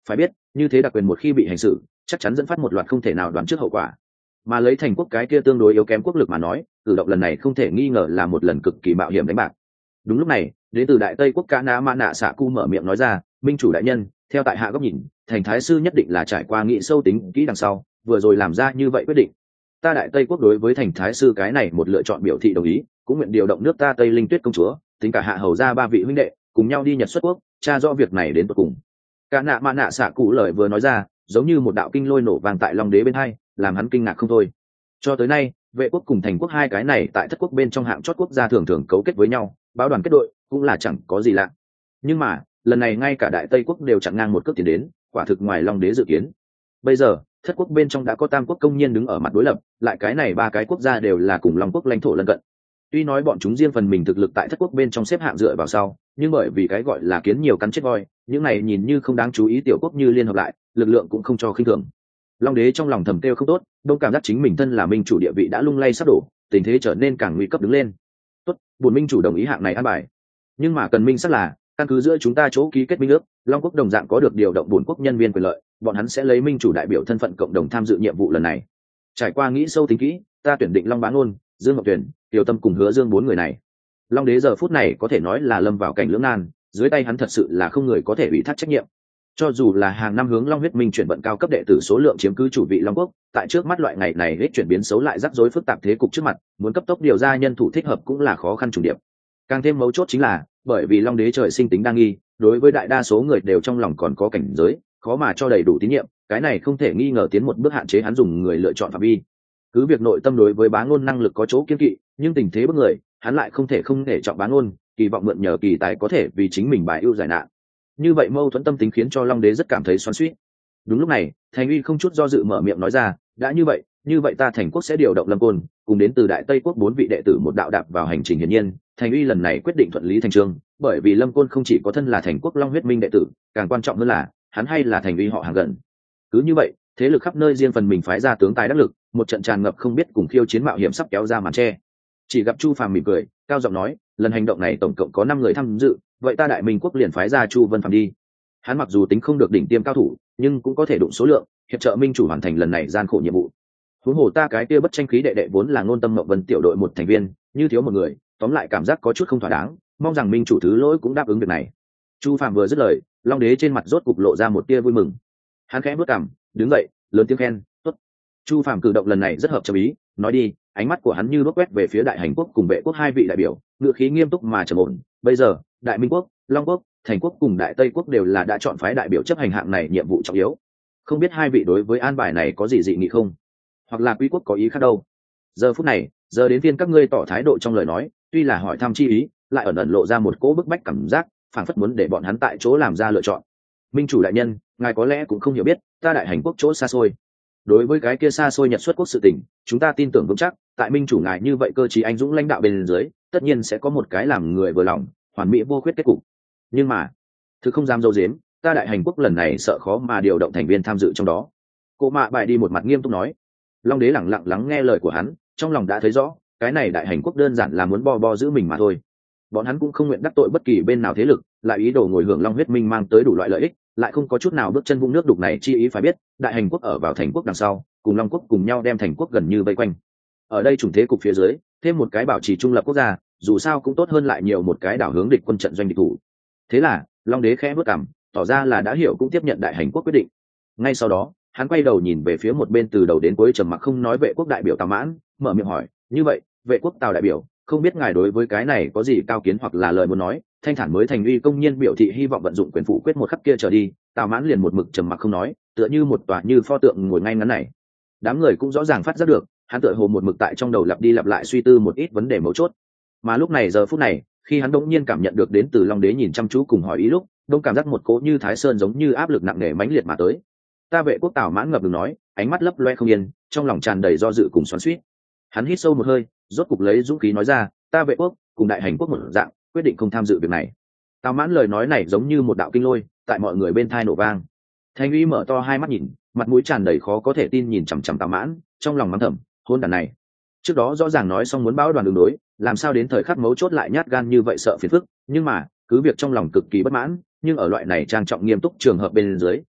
phải biết như thế đặc quyền một khi bị hành xử chắc chắn dẫn phát một loạt không thể nào đoán trước hậu quả, mà lấy thành quốc cái kia tương đối yếu kém quốc lực mà nói, cử động lần này không thể nghi ngờ là một lần cực kỳ mạo hiểm đánh bạc. Đúng lúc này, đến từ đại tây quốc Ca Na Ma Nạ Xạ Cu mở miệng nói ra, minh chủ đại nhân, theo tại hạ góc nhìn, thành thái sư nhất định là trải qua nghị sâu tính kỹ đằng sau vừa rồi làm ra như vậy quyết định. Ta đại tây quốc đối với thành thái sư cái này một lựa chọn biểu thị đồng ý, cũng nguyện điều động nước ta Tây Linh Tuyết công chúa, tính cả hạ hầu ra ba vị huynh đệ cùng nhau đi Nhật xuất quốc, tra rõ việc này đến tận cùng. Ca Na Ma Nạ Xạ Cu lời vừa nói ra, giống như một đạo kinh lôi nổ vang tại Long Đế bên hai, làm hắn kinh ngạc không thôi. Cho tới nay, vệ quốc cùng thành quốc hai cái này tại thất quốc bên trong hạng chót quốc gia thường thường cấu kết với nhau, báo đoàn kết đội cũng là chẳng có gì lạ. Nhưng mà lần này ngay cả đại tây quốc đều chặn ngang một cước tiến đến, quả thực ngoài Long Đế dự kiến. Bây giờ thất quốc bên trong đã có tam quốc công nhiên đứng ở mặt đối lập, lại cái này ba cái quốc gia đều là cùng Long quốc lãnh thổ lân cận. Tuy nói bọn chúng riêng phần mình thực lực tại thất quốc bên trong xếp hạng dựa vào sau, nhưng bởi vì cái gọi là kiến nhiều cắn chết voi, những này nhìn như không đáng chú ý tiểu quốc như liên hợp lại, lực lượng cũng không cho khinh thường. Long Đế trong lòng thầm kêu không tốt, đông cảm giác chính mình thân là minh chủ địa vị đã lung lay sắp đổ, tình thế trở nên càng nguy cấp đứng lên. Tốt, buồn minh chủ đồng ý hạng này an bài, nhưng mà cần minh xác là căn cứ giữa chúng ta chỗ ký kết minh ước, Long quốc đồng dạng có được điều động buồn quốc nhân viên quyền lợi, bọn hắn sẽ lấy minh chủ đại biểu thân phận cộng đồng tham dự nhiệm vụ lần này. Trải qua nghĩ sâu tính kỹ, ta tuyển định Long Bá Ngôn, Dương Ngọc Tuyển, Tiểu Tâm cùng Hứa Dương bốn người này. Long Đế giờ phút này có thể nói là lâm vào cảnh lưỡng nan, dưới tay hắn thật sự là không người có thể ủy thác trách nhiệm. Cho dù là hàng năm hướng Long huyết minh chuyển vận cao cấp đệ tử số lượng chiếm cứ chủ vị Long quốc, tại trước mắt loại ngày này hết chuyển biến xấu lại rắc rối phức tạp thế cục trước mặt, muốn cấp tốc điều ra nhân thủ thích hợp cũng là khó khăn trùng điệp. Càng thêm mấu chốt chính là, bởi vì Long Đế trời sinh tính đa nghi, đối với đại đa số người đều trong lòng còn có cảnh giới, khó mà cho đầy đủ tín nhiệm, cái này không thể nghi ngờ tiến một bước hạn chế hắn dùng người lựa chọn phạm vi. Cứ việc nội tâm đối với Bá Ngôn năng lực có chỗ kiêng kỵ, nhưng tình thế bức người, hắn lại không thể không để chọn Bá Ngôn, kỳ vọng mượn nhờ kỳ tài có thể vì chính mình bài ưu giải nạn. Như vậy mâu thuẫn tâm tính khiến cho Long Đế rất cảm thấy xoắn xuýt. Đúng lúc này, Thành Uy không chút do dự mở miệng nói ra, đã như vậy, như vậy ta Thành quốc sẽ điều động Lâm Côn, cùng đến từ Đại Tây quốc bốn vị đệ tử một đạo đạp vào hành trình hiển nhiên, Thành Uy lần này quyết định thuận lý thành chương, bởi vì Lâm Côn không chỉ có thân là Thành quốc Long huyết minh đệ tử, càng quan trọng hơn là, hắn hay là Thành Uy họ hàng gần. Cứ như vậy, thế lực khắp nơi riêng phần mình phái ra tướng tài đắc lực, một trận tràn ngập không biết cùng khiêu chiến mạo hiểm sắp kéo ra màn che. Chỉ gặp Chu Phàm mỉm cười, cao giọng nói, lần hành động này tổng cộng có năm người tham dự, vậy ta Đại Minh quốc liền phái ra Chu Vân Phàm đi. Hắn mặc dù tính không được đỉnh tiêm cao thủ, nhưng cũng có thể đụng số lượng, hiệp trợ minh chủ hoàn thành lần này gian khổ nhiệm vụ. Huống hồ ta cái kia bất tranh khí đệ đệ vốn là Ngôn Tâm Mộng Vân tiểu đội một thành viên, như thiếu một người, tóm lại cảm giác có chút không thỏa đáng, mong rằng minh chủ thứ lỗi cũng đáp ứng việc này. Chu Phàm vừa dứt lời, Long Đế trên mặt rốt cục lộ ra một tia vui mừng. Hắn khẽ bước cằm, đứng dậy, lớn tiếng khen, "Tốt." Chu Phàm cử động lần này rất hợp tâm ý, nói đi, ánh mắt của hắn như đuốc quét về phía Đại Hành quốc cùng Vệ quốc hai vị đại biểu, ngữ khí nghiêm túc mà trầm ổn, "Bây giờ, Đại Minh quốc, Long quốc, Thành quốc cùng Đại Tây quốc đều là đã chọn phái đại biểu chấp hành hạng này nhiệm vụ trọng yếu. Không biết hai vị đối với an bài này có gì dị nghị không? Hoặc là quý quốc có ý khác đâu?" Giờ phút này, giờ đến phiên các ngươi tỏ thái độ trong lời nói, tuy là hỏi thăm chi ý, lại ẩn ẩn lộ ra một cỗ bức bách cảm giác, phảng phất muốn để bọn hắn tại chỗ làm ra lựa chọn. "Minh chủ đại nhân, ngài có lẽ cũng không hiểu biết, ta Đại Hành quốc chỗ xa xôi. Đối với cái kia xa xôi Nhật xuất quốc sự tình, chúng ta tin tưởng vững chắc, tại minh chủ ngài như vậy cơ trí anh dũng lãnh đạo bên dưới, tất nhiên sẽ có một cái làm người vừa lòng, hoàn mỹ vô khuyết kết cục. Nhưng mà, thực không dám dâu dếm, ta Đại Hành quốc lần này sợ khó mà điều động thành viên tham dự trong đó." Cô Mạ Bài đi một mặt nghiêm túc nói. Long Đế lẳng lặng lắng nghe lời của hắn, trong lòng đã thấy rõ, cái này Đại Hành quốc đơn giản là muốn bo bo giữ mình mà thôi. Bọn hắn cũng không nguyện đắc tội bất kỳ bên nào thế lực, lại ý đồ ngồi hưởng Long huyết minh mang tới đủ loại lợi ích, lại không có chút nào bước chân vung nước đục này chi ý. Phải biết, Đại Hành quốc ở vào Thành quốc đằng sau, cùng Long quốc cùng nhau đem Thành quốc gần như vây quanh. Ở đây chủng thế cục phía dưới, thêm một cái bảo trì trung lập quốc gia, dù sao cũng tốt hơn lại nhiều một cái đảo hướng địch quân trận doanh địch thủ. Thế là, Long Đế khẽ bước cằm, tỏ ra là đã hiểu cũng tiếp nhận Đại Hành quốc quyết định. Ngay sau đó, hắn quay đầu nhìn về phía một bên từ đầu đến cuối trầm mặc không nói Vệ quốc đại biểu Tào Mãn, mở miệng hỏi, "Như vậy, Vệ quốc Tào đại biểu, không biết ngài đối với cái này có gì cao kiến hoặc là lời muốn nói?" Thanh thản mới Thành Uy công nhiên biểu thị hy vọng vận dụng quyền phủ quyết một khắc kia trở đi, Tào Mãn liền một mực trầm mặc không nói, tựa như một tòa như pho tượng ngồi ngay ngắn này. Đám người cũng rõ ràng phát giác được, hắn tựa hồ một mực tại trong đầu lặp đi lặp lại suy tư một ít vấn đề mấu chốt. Mà lúc này giờ phút này, khi hắn đống nhiên cảm nhận được đến từ Long Đế nhìn chăm chú cùng hỏi ý lúc, đông cảm giác một cỗ như Thái Sơn giống như áp lực nặng nề mãnh liệt mà tới. "Ta Vệ quốc." Tào Mãn ngập ngừng nói, ánh mắt lấp loe không yên, trong lòng tràn đầy do dự cùng xoắn xuýt. Hắn hít sâu một hơi, rốt cục lấy dũng khí nói ra, "Ta Vệ quốc cùng Đại Hành quốc một dạng, quyết định không tham dự việc này." Tào Mãn lời nói này giống như một đạo kinh lôi, tại mọi người bên thai nổ vang. Thành Uy mở to hai mắt nhìn, mặt mũi tràn đầy khó có thể tin nhìn chằm chằm Tào Mãn, trong lòng mắng thầm, hôn đàn này. Trước đó rõ ràng nói xong muốn bão đoàn đường đối, làm sao đến thời khắc mấu chốt lại nhát gan như vậy sợ phiền phức, nhưng mà, cứ việc trong lòng cực kỳ bất mãn, nhưng ở loại này trang trọng nghiêm túc trường hợp bên dưới,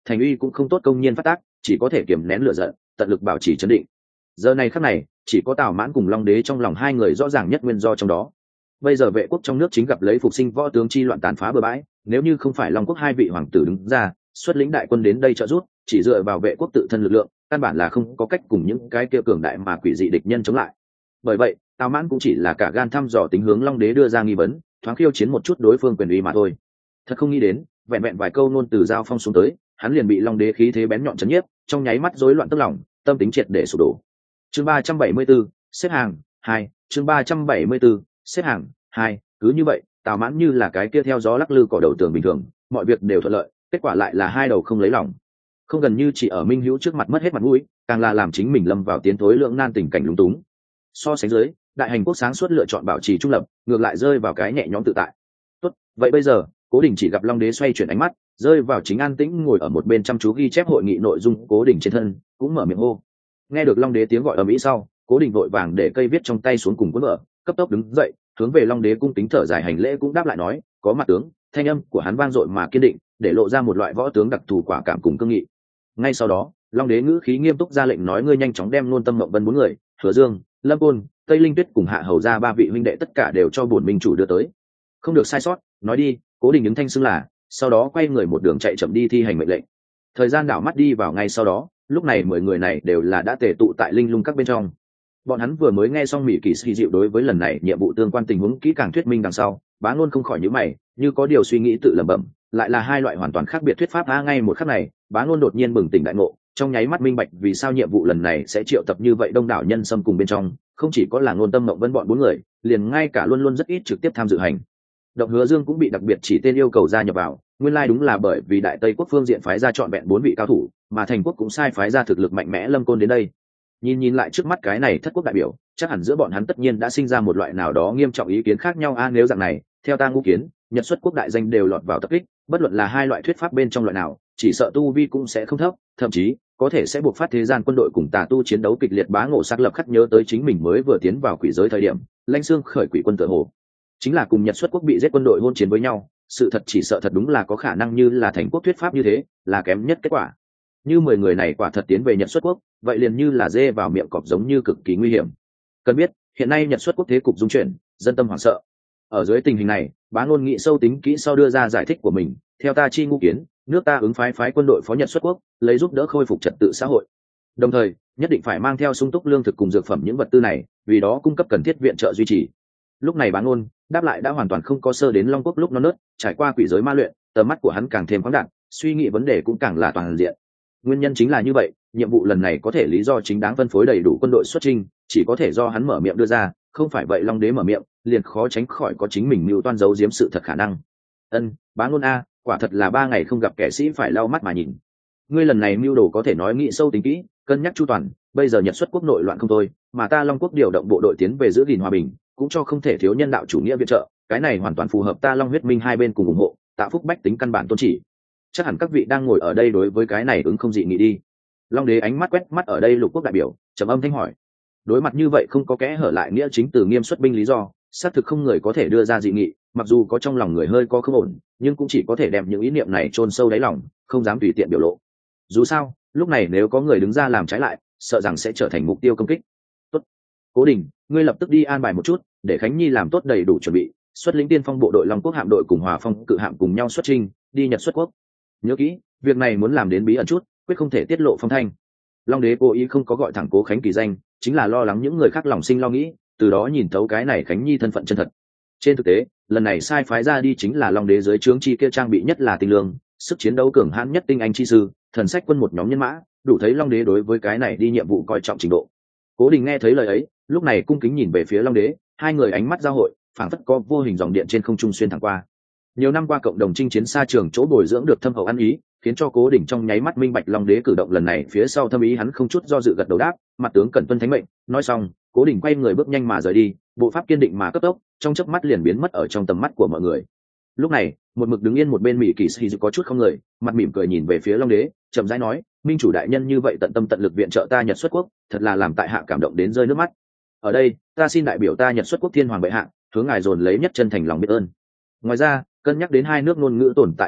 thành uy cũng không tốt công nhiên phát tác, chỉ có thể kiềm nén lửa giận, tận lực bảo trì trấn định. Giờ này khắc này, chỉ có Tào Mãn cùng Long Đế trong lòng hai người rõ ràng nhất nguyên do trong đó. Bây giờ vệ quốc trong nước chính gặp lấy phục sinh võ tướng chi loạn tàn phá bừa bãi, nếu như không phải Long quốc hai vị hoàng tử đứng ra xuất lĩnh đại quân đến đây trợ giúp, chỉ dựa vào vệ quốc tự thân lực lượng, căn bản là không có cách cùng những cái kia cường đại mà quỷ dị địch nhân chống lại. Bởi vậy, Tào Mãn cũng chỉ là cả gan thăm dò tính hướng Long Đế đưa ra nghi vấn, thoáng khiêu chiến một chút đối phương quyền uy mà thôi. Thật không nghĩ đến, vẹn vẹn vài câu nôn từ giao phong xuống tới, hắn liền bị Long Đế khí thế bén nhọn chấn nhiếp, trong nháy mắt rối loạn tức lòng, tâm tính triệt để sụp đổ. Chương ba trăm bảy mươi 74, xếp hàng hai, chương ba trăm bảy mươi 74, xếp hàng hai, cứ như vậy, Tào Mãn như là cái kia theo gió lắc lư cỏ đầu tường bình thường, mọi việc đều thuận lợi, kết quả lại là hai đầu không lấy lòng. Không gần như chỉ ở Minh Hữu trước mặt mất hết mặt mũi, càng là làm chính mình lâm vào tiến thối lượng nan tình cảnh lúng túng. So sánh dưới, đại hành quốc sáng suốt lựa chọn bảo trì trung lập, ngược lại rơi vào cái nhẹ nhõm tự tại. Tốt, vậy bây giờ, Cố Đình chỉ gặp Long Đế xoay chuyển ánh mắt, rơi vào chính an tĩnh ngồi ở một bên chăm chú ghi chép hội nghị nội dung Cố Đình trên thân, cũng mở miệng hô. Nghe được Long Đế tiếng gọi ở mỹ sau, Cố Đình vội vàng để cây viết trong tay xuống cùng cuốn vở, cấp tốc đứng dậy, hướng về Long Đế cung kính thở dài hành lễ cũng đáp lại nói, có mặt tướng. Thanh âm của hắn vang dội mà kiên định, để lộ ra một loại võ tướng đặc thù quả cảm cùng cương nghị. Ngay sau đó, Long Đế ngữ khí nghiêm túc ra lệnh nói, ngươi nhanh chóng đem Nôn Tâm Mộng Vân bốn người, Hứa Dương, Lâm Côn, Tây Linh Tuyết cùng Hạ Hầu ra ba vị huynh đệ tất cả đều cho bổn minh chủ đưa tới. Không được sai sót, nói đi. Cố Đình ứng thanh xưng là, sau đó quay người một đường chạy chậm đi thi hành mệnh lệnh. Thời gian đảo mắt đi vào ngay sau đó, lúc này mười người này đều là đã tề tụ tại Linh Lung các bên trong. Bọn hắn vừa mới nghe xong Mỹ Kỳ Sĩ Diệu đối với lần này nhiệm vụ tương quan tình huống kỹ càng thuyết minh đằng sau, Bá Ngôn không khỏi nhíu mày, như có điều suy nghĩ tự lẩm bẩm, lại là hai loại hoàn toàn khác biệt thuyết pháp a. Ngay một khắc này, Bá Ngôn đột nhiên bừng tỉnh đại ngộ, trong nháy mắt minh bạch vì sao nhiệm vụ lần này sẽ triệu tập như vậy đông đảo nhân xâm cùng bên trong, không chỉ có là Nôn Tâm Mộng Vân bọn bốn người, liền ngay cả luôn luôn rất ít trực tiếp tham dự hành động Hứa Dương cũng bị đặc biệt chỉ tên yêu cầu gia nhập vào. Nguyên lai like đúng là bởi vì Đại Tây quốc phương diện phái ra trọn vẹn bốn vị cao thủ, mà Thành quốc cũng sai phái ra thực lực mạnh mẽ Lâm Côn đến đây. Nhìn nhìn lại trước mắt cái này thất quốc đại biểu, chắc hẳn giữa bọn hắn tất nhiên đã sinh ra một loại nào đó nghiêm trọng ý kiến khác nhau a. Nếu dạng này, theo ta ngũ kiến, Nhật xuất quốc đại danh đều lọt vào tập kích, bất luận là hai loại thuyết pháp bên trong loại nào, chỉ sợ tu vi cũng sẽ không thấp, thậm chí có thể sẽ buộc phát thế gian quân đội cùng tà tu chiến đấu kịch liệt. Bá Ngộ xác lập khắc nhớ tới chính mình mới vừa tiến vào quỷ giới thời điểm, Lãnh Xương khởi quỷ quân tự hồ chính là cùng Nhật xuất quốc bị giết quân đội hôn chiến với nhau, sự thật chỉ sợ thật đúng là có khả năng như là Thành quốc thuyết pháp như thế, là kém nhất kết quả. Như mười người này quả thật tiến về Nhật xuất quốc, vậy liền như là dê vào miệng cọp, giống như cực kỳ nguy hiểm. Cần biết, hiện nay Nhật xuất quốc thế cục dung chuyển, dân tâm hoảng sợ. Ở dưới tình hình này, Bá Ngôn nghị sâu tính kỹ sau đưa ra giải thích của mình, theo ta chi ngũ kiến, nước ta ứng phái phái quân đội phó Nhật xuất quốc, lấy giúp đỡ khôi phục trật tự xã hội. Đồng thời, nhất định phải mang theo sung túc lương thực cùng dược phẩm những vật tư này, vì đó cung cấp cần thiết viện trợ duy trì. Lúc này Bá Ngôn đáp lại đã hoàn toàn không có sơ đến Long quốc lúc non nớt, trải qua quỷ giới ma luyện, tầm mắt của hắn càng thêm khoáng đạt, suy nghĩ vấn đề cũng càng là toàn diện. Nguyên nhân chính là như vậy, nhiệm vụ lần này có thể lý do chính đáng phân phối đầy đủ quân đội xuất chinh, chỉ có thể do hắn mở miệng đưa ra, không phải vậy Long Đế mở miệng, liền khó tránh khỏi có chính mình mưu toan giấu giếm sự thật khả năng. Ân, Bá Ngôn a, quả thật là ba ngày không gặp kẻ sĩ phải lau mắt mà nhìn. Ngươi lần này mưu đồ có thể nói nghĩ sâu tính kỹ, cân nhắc chu toàn, bây giờ Nhật xuất quốc nội loạn không thôi, mà ta Long quốc điều động bộ đội tiến về giữ gìn hòa bình, cũng cho không thể thiếu nhân đạo chủ nghĩa viện trợ, cái này hoàn toàn phù hợp ta Long huyết minh hai bên cùng ủng hộ, tạo phúc bách tính căn bản tôn chỉ. Chắc hẳn các vị đang ngồi ở đây đối với cái này ứng không dị nghị đi. Long Đế ánh mắt quét mắt ở đây lục quốc đại biểu, trầm âm thanh hỏi. Đối mặt như vậy không có kẽ hở lại nghĩa chính từ nghiêm xuất binh lý do, xác thực không người có thể đưa ra dị nghị, mặc dù có trong lòng người hơi có không ổn, nhưng cũng chỉ có thể đem những ý niệm này chôn sâu đáy lòng, không dám tùy tiện biểu lộ. Dù sao, lúc này nếu có người đứng ra làm trái lại, sợ rằng sẽ trở thành mục tiêu công kích. Tốt, Cố Đình, ngươi lập tức đi an bài một chút, để Khánh Nhi làm tốt đầy đủ chuẩn bị, xuất lĩnh tiên phong bộ đội Long quốc hạm đội cùng Hòa Phong cự hạm cùng nhau xuất chinh, đi Nhật xuất quốc. Nhớ kỹ, việc này muốn làm đến bí ẩn chút, quyết không thể tiết lộ phong thanh. Long Đế cố ý không có gọi thẳng Cố Khánh kỳ danh, chính là lo lắng những người khác lòng sinh lo nghĩ, từ đó nhìn thấu cái này Khánh Nhi thân phận chân thật. Trên thực tế, lần này sai phái ra đi chính là Long Đế dưới trướng chi kia trang bị nhất là tinh lương, sức chiến đấu cường hãn nhất tinh anh chi sư, thần sách quân một nhóm nhân mã, đủ thấy Long Đế đối với cái này đi nhiệm vụ coi trọng trình độ. Cố Đình nghe thấy lời ấy, lúc này cung kính nhìn về phía Long Đế, hai người ánh mắt giao hội, phảng phất có vô hình dòng điện trên không trung xuyên thẳng qua. Nhiều năm qua cộng đồng chinh chiến xa trường chỗ bồi dưỡng được thâm hậu ăn ý, khiến cho Cố Đình trong nháy mắt minh bạch Long Đế cử động lần này phía sau thâm ý, hắn không chút do dự gật đầu đáp, mặt tướng cần tuân thánh mệnh. Nói xong, Cố Đình quay người bước nhanh mà rời đi, bộ pháp kiên định mà cấp tốc, trong chớp mắt liền biến mất ở trong tầm mắt của mọi người. Lúc này, một mực đứng yên một bên Mỹ Kỳ Sĩ có chút không người, mặt mỉm cười nhìn về phía Long Đế, chậm rãi nói, minh chủ đại nhân như vậy tận tâm tận lực viện trợ ta Nhật xuất quốc, thật là làm tại hạ cảm động đến rơi nước mắt. Ở đây, ta xin đại biểu ta Nhật xuất quốc thiên hoàng bệ hạ, hướng ngài dồn lấy nhất chân thành lòng biết ơn. Ngoài ra, cân nhắc đến hai nước ngôn ngữ tồn tại khác biệt,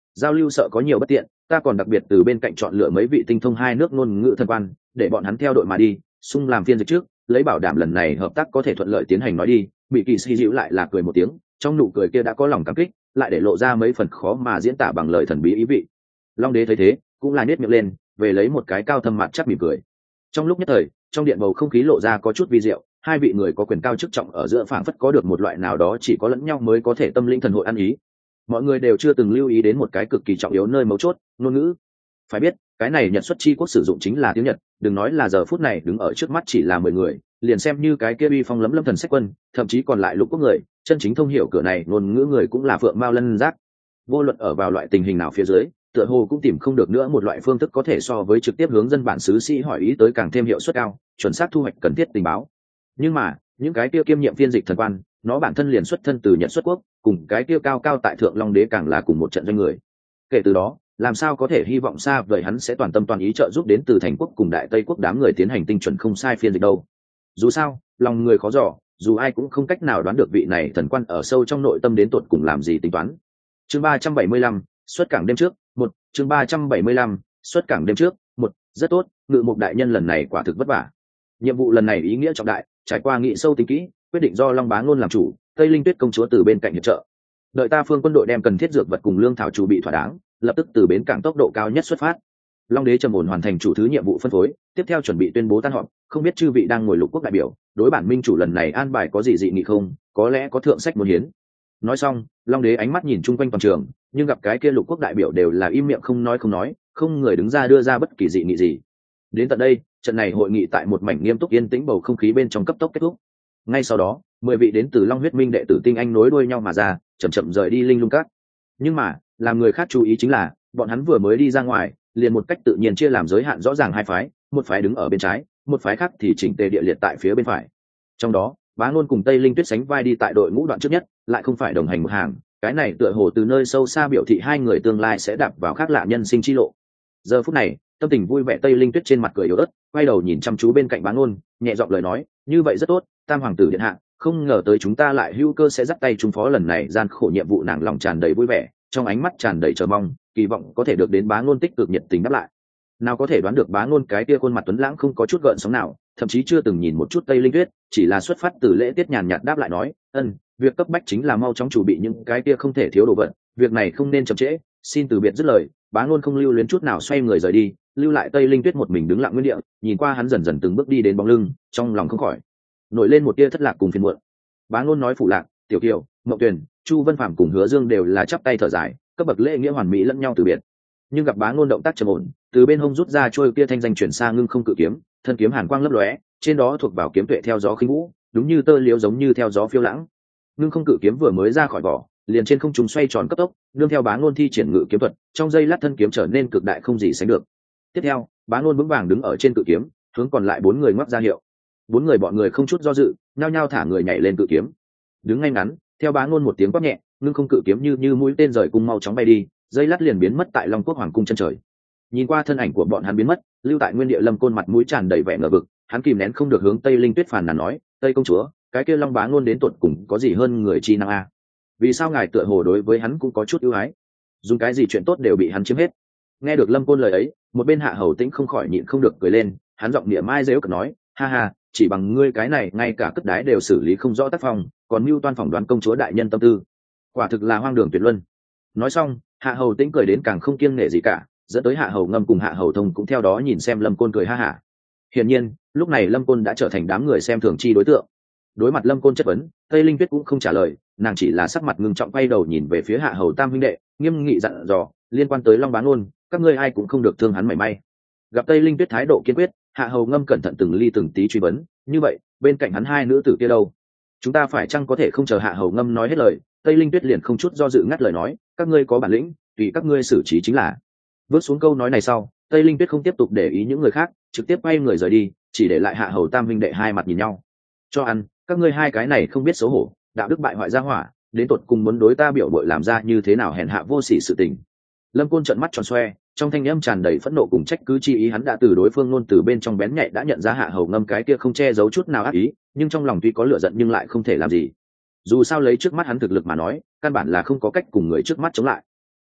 giao lưu sợ có nhiều bất tiện, ta còn đặc biệt từ bên cạnh chọn lựa mấy vị tinh thông hai nước ngôn ngữ thần quan để bọn hắn theo đội mà đi xung làm phiên dịch trước, lấy bảo đảm lần này hợp tác có thể thuận lợi tiến hành. Nói đi, bị kỳ sĩ dịu lại là cười một tiếng, trong nụ cười kia đã có lòng cảm kích, lại để lộ ra mấy phần khó mà diễn tả bằng lời thần bí ý vị. Long đế thấy thế cũng là nết miệng lên, về lấy một cái cao thâm mặt chắc mỉm cười. Trong lúc nhất thời, trong điện bầu không khí lộ ra có chút vi diệu, hai vị người có quyền cao chức trọng ở giữa phảng phất có được một loại nào đó chỉ có lẫn nhau mới có thể tâm linh thần hội ăn ý. Mọi người đều chưa từng lưu ý đến một cái cực kỳ trọng yếu nơi mấu chốt, ngôn ngữ. Phải biết, cái này Nhật xuất chi quốc sử dụng chính là tiếng Nhật, đừng nói là giờ phút này đứng ở trước mắt chỉ là mười người, liền xem như cái kia uy phong lấm lâm thần sách quân, thậm chí còn lại lục quốc người, chân chính thông hiểu cửa này ngôn ngữ người cũng là phượng mao lân giác. Vô luận ở vào loại tình hình nào phía dưới, tựa hồ cũng tìm không được nữa một loại phương thức có thể so với trực tiếp hướng dân bản xứ sĩ hỏi ý tới càng thêm hiệu suất cao, chuẩn xác thu hoạch cần thiết tình báo. Nhưng mà, những cái kia kiêm nhiệm phiên dịch thần quan, nó bản thân liền xuất thân từ Nhật xuất quốc, cùng cái kia cao cao tại thượng Long đế càng là cùng một trận doanh người. Kể từ đó, làm sao có thể hy vọng xa vời hắn sẽ toàn tâm toàn ý trợ giúp đến từ thành quốc cùng đại Tây quốc đám người tiến hành tinh chuẩn không sai phiên dịch đâu. Dù sao, lòng người khó dò, dù ai cũng không cách nào đoán được vị này thần quan ở sâu trong nội tâm đến tột cùng làm gì tính toán. Chương ba trăm bảy mươi lăm, xuất cảng đêm trước, một, chương ba trăm bảy mươi lăm, xuất cảng đêm trước, một, rất tốt, ngự mục đại nhân lần này quả thực vất vả. Nhiệm vụ lần này ý nghĩa trọng đại, trải qua nghị sâu tính kỹ, quyết định do Long Bá Ngôn làm chủ, Tây Linh Tuyết công chúa từ bên cạnh hiệp trợ. Đợi ta phương quân đội đem cần thiết dược vật cùng lương thảo chuẩn bị thỏa đáng, lập tức từ bến cảng tốc độ cao nhất xuất phát. Long đế trầm ổn hoàn thành chủ thứ nhiệm vụ phân phối, tiếp theo chuẩn bị tuyên bố tan họp, không biết chư vị đang ngồi lục quốc đại biểu, đối bản minh chủ lần này an bài có gì dị nghị không, có lẽ có thượng sách muốn hiến. Nói xong, Long đế ánh mắt nhìn chung quanh toàn trường, nhưng gặp cái kia lục quốc đại biểu đều là im miệng không nói không nói, không người đứng ra đưa ra bất kỳ dị nghị gì. Đến tận đây, trận này hội nghị tại một mảnh nghiêm túc yên tĩnh bầu không khí bên trong cấp tốc kết thúc. Ngay sau đó, mười vị đến từ Long huyết minh đệ tử tinh anh nối đuôi nhau mà ra, chậm chậm rời đi linh lung các. Nhưng mà, làm người khác chú ý chính là, bọn hắn vừa mới đi ra ngoài, liền một cách tự nhiên chia làm giới hạn rõ ràng hai phái, một phái đứng ở bên trái, một phái khác thì chỉnh tề địa liệt tại phía bên phải. Trong đó, Bá Ngôn cùng Tây Linh Tuyết sánh vai đi tại đội ngũ đoạn trước nhất, lại không phải đồng hành một hàng, cái này tựa hồ từ nơi sâu xa biểu thị hai người tương lai sẽ đạp vào khác lạ nhân sinh chi lộ. Giờ phút này, tâm tình vui vẻ Tây Linh Tuyết trên mặt cười yếu ớt, quay đầu nhìn chăm chú bên cạnh Bá Ngôn, nhẹ giọng lời nói, như vậy rất tốt, Tam hoàng tử điện hạ, không ngờ tới chúng ta lại hữu cơ sẽ dắt tay chúng phó lần này gian khổ nhiệm vụ. Nàng lòng tràn đầy vui vẻ, trong ánh mắt tràn đầy chờ mong, kỳ vọng có thể được đến Bá Ngôn tích cực nhiệt tình đáp lại. Nào có thể đoán được Bá Ngôn cái kia khuôn mặt tuấn lãng không có chút gợn sóng nào, thậm chí chưa từng nhìn một chút Tây Linh Tuyết, chỉ là xuất phát từ lễ tiết nhàn nhạt đáp lại nói, ân, việc cấp bách chính là mau chóng chuẩn bị những cái kia không thể thiếu đồ vật, việc này không nên chậm trễ, xin từ biệt. Dứt lời, Bá Ngôn không lưu luyến chút nào xoay người rời đi, lưu lại Tây Linh Tuyết một mình đứng lặng nguyên địa, nhìn qua hắn dần dần từng bước đi đến bóng lưng, trong lòng không khỏi nổi lên một tia thất lạc cùng phiền muộn. Bá Ngôn nói phụ lạc, Tiểu Kiều, Mộng Tuyền, Chu Vân Phàm cùng Hứa Dương đều là chắp tay thở dài, cấp bậc lễ nghĩa hoàn mỹ lẫn nhau từ biệt. Nhưng gặp Bá Ngôn động tác trầm ổn, từ bên hông rút ra trôi kia thanh danh chuyển xa ngưng không cự kiếm, thân kiếm hàn quang lấp lóe, trên đó thuộc vào kiếm tuệ theo gió khinh vũ, đúng như tơ liễu giống như theo gió phiêu lãng. Ngưng không cự kiếm vừa mới ra khỏi vỏ, liền trên không trung xoay tròn cấp tốc, nương theo Bá Ngôn thi triển ngự kiếm thuật, trong giây lát thân kiếm trở nên cực đại không gì sánh được. Tiếp theo, Bá Ngôn vững vàng đứng ở trên cự kiếm, hướng còn lại bốn người ngoắc ra hiệu. Bốn người bọn người không chút do dự, nhao nhao thả người nhảy lên cự kiếm. Đứng ngay ngắn, theo Bá Ngôn một tiếng quát nhẹ, ngưng không cự kiếm như như mũi tên rời cung mau chóng bay đi, giây lát liền biến mất tại Long Quốc hoàng cung chân trời. Nhìn qua thân ảnh của bọn hắn biến mất, lưu tại nguyên địa Lâm Côn mặt mũi tràn đầy vẻ ngờ vực, hắn kìm nén không được hướng Tây Linh Tuyết phàn nàn nói, Tây công chúa, cái kia Long Bá Ngôn đến tuột cùng có gì hơn người chi năng a? Vì sao ngài tựa hồ đối với hắn cũng có chút ưu ái? Dùng cái gì chuyện tốt đều bị hắn chiếm hết? Nghe được Lâm Côn lời ấy, một bên Hạ Hầu Tĩnh không khỏi nhịn không được cười lên, hắn giọng niệm mai dễu cợt nói, ha ha, chỉ bằng ngươi cái này ngay cả cất đái đều xử lý không rõ tác phong, còn mưu toan phỏng đoán công chúa đại nhân tâm tư, quả thực là hoang đường tuyệt luân. Nói xong, Hạ Hầu Tĩnh cười đến càng không kiêng nể gì cả, dẫn tới Hạ Hầu Ngâm cùng Hạ Hầu Thông cũng theo đó nhìn xem Lâm Côn cười ha hả. Hiển nhiên, lúc này Lâm Côn đã trở thành đám người xem thường chi đối tượng. Đối mặt Lâm Côn chất vấn, Tây Linh Tuyết cũng không trả lời, nàng chỉ là sắc mặt ngưng trọng quay đầu nhìn về phía Hạ Hầu Tam huynh đệ, nghiêm nghị dặn dò, liên quan tới Long Bá Ngôn, các ngươi ai cũng không được thương hắn mảy may. Gặp Tây Linh Tuyết thái độ kiên quyết, Hạ Hầu Ngâm cẩn thận từng ly từng tí truy vấn, như vậy, bên cạnh hắn hai nữ tử kia đâu? Chúng ta phải chăng có thể không chờ Hạ Hầu Ngâm nói hết lời, Tây Linh Tuyết liền không chút do dự ngắt lời nói, các ngươi có bản lĩnh, tùy các ngươi xử trí chính là. Vớt xuống câu nói này sau, Tây Linh Tuyết không tiếp tục để ý những người khác, trực tiếp quay người rời đi, chỉ để lại Hạ Hầu Tam huynh đệ hai mặt nhìn nhau. Cho ăn, các ngươi hai cái này không biết xấu hổ, đạo đức bại hoại gia hỏa, đến tột cùng muốn đối ta biểu bội làm ra như thế nào hèn hạ vô sỉ sự tình. Lâm Côn trợn mắt tròn xoe, trong thanh âm tràn đầy phẫn nộ cùng trách cứ chi ý, hắn đã từ đối phương luôn từ bên trong bén nhạy đã nhận ra Hạ Hầu Ngâm cái kia không che giấu chút nào ác ý, nhưng trong lòng tuy có lửa giận nhưng lại không thể làm gì. Dù sao lấy trước mắt hắn thực lực mà nói, căn bản là không có cách cùng người trước mắt chống lại.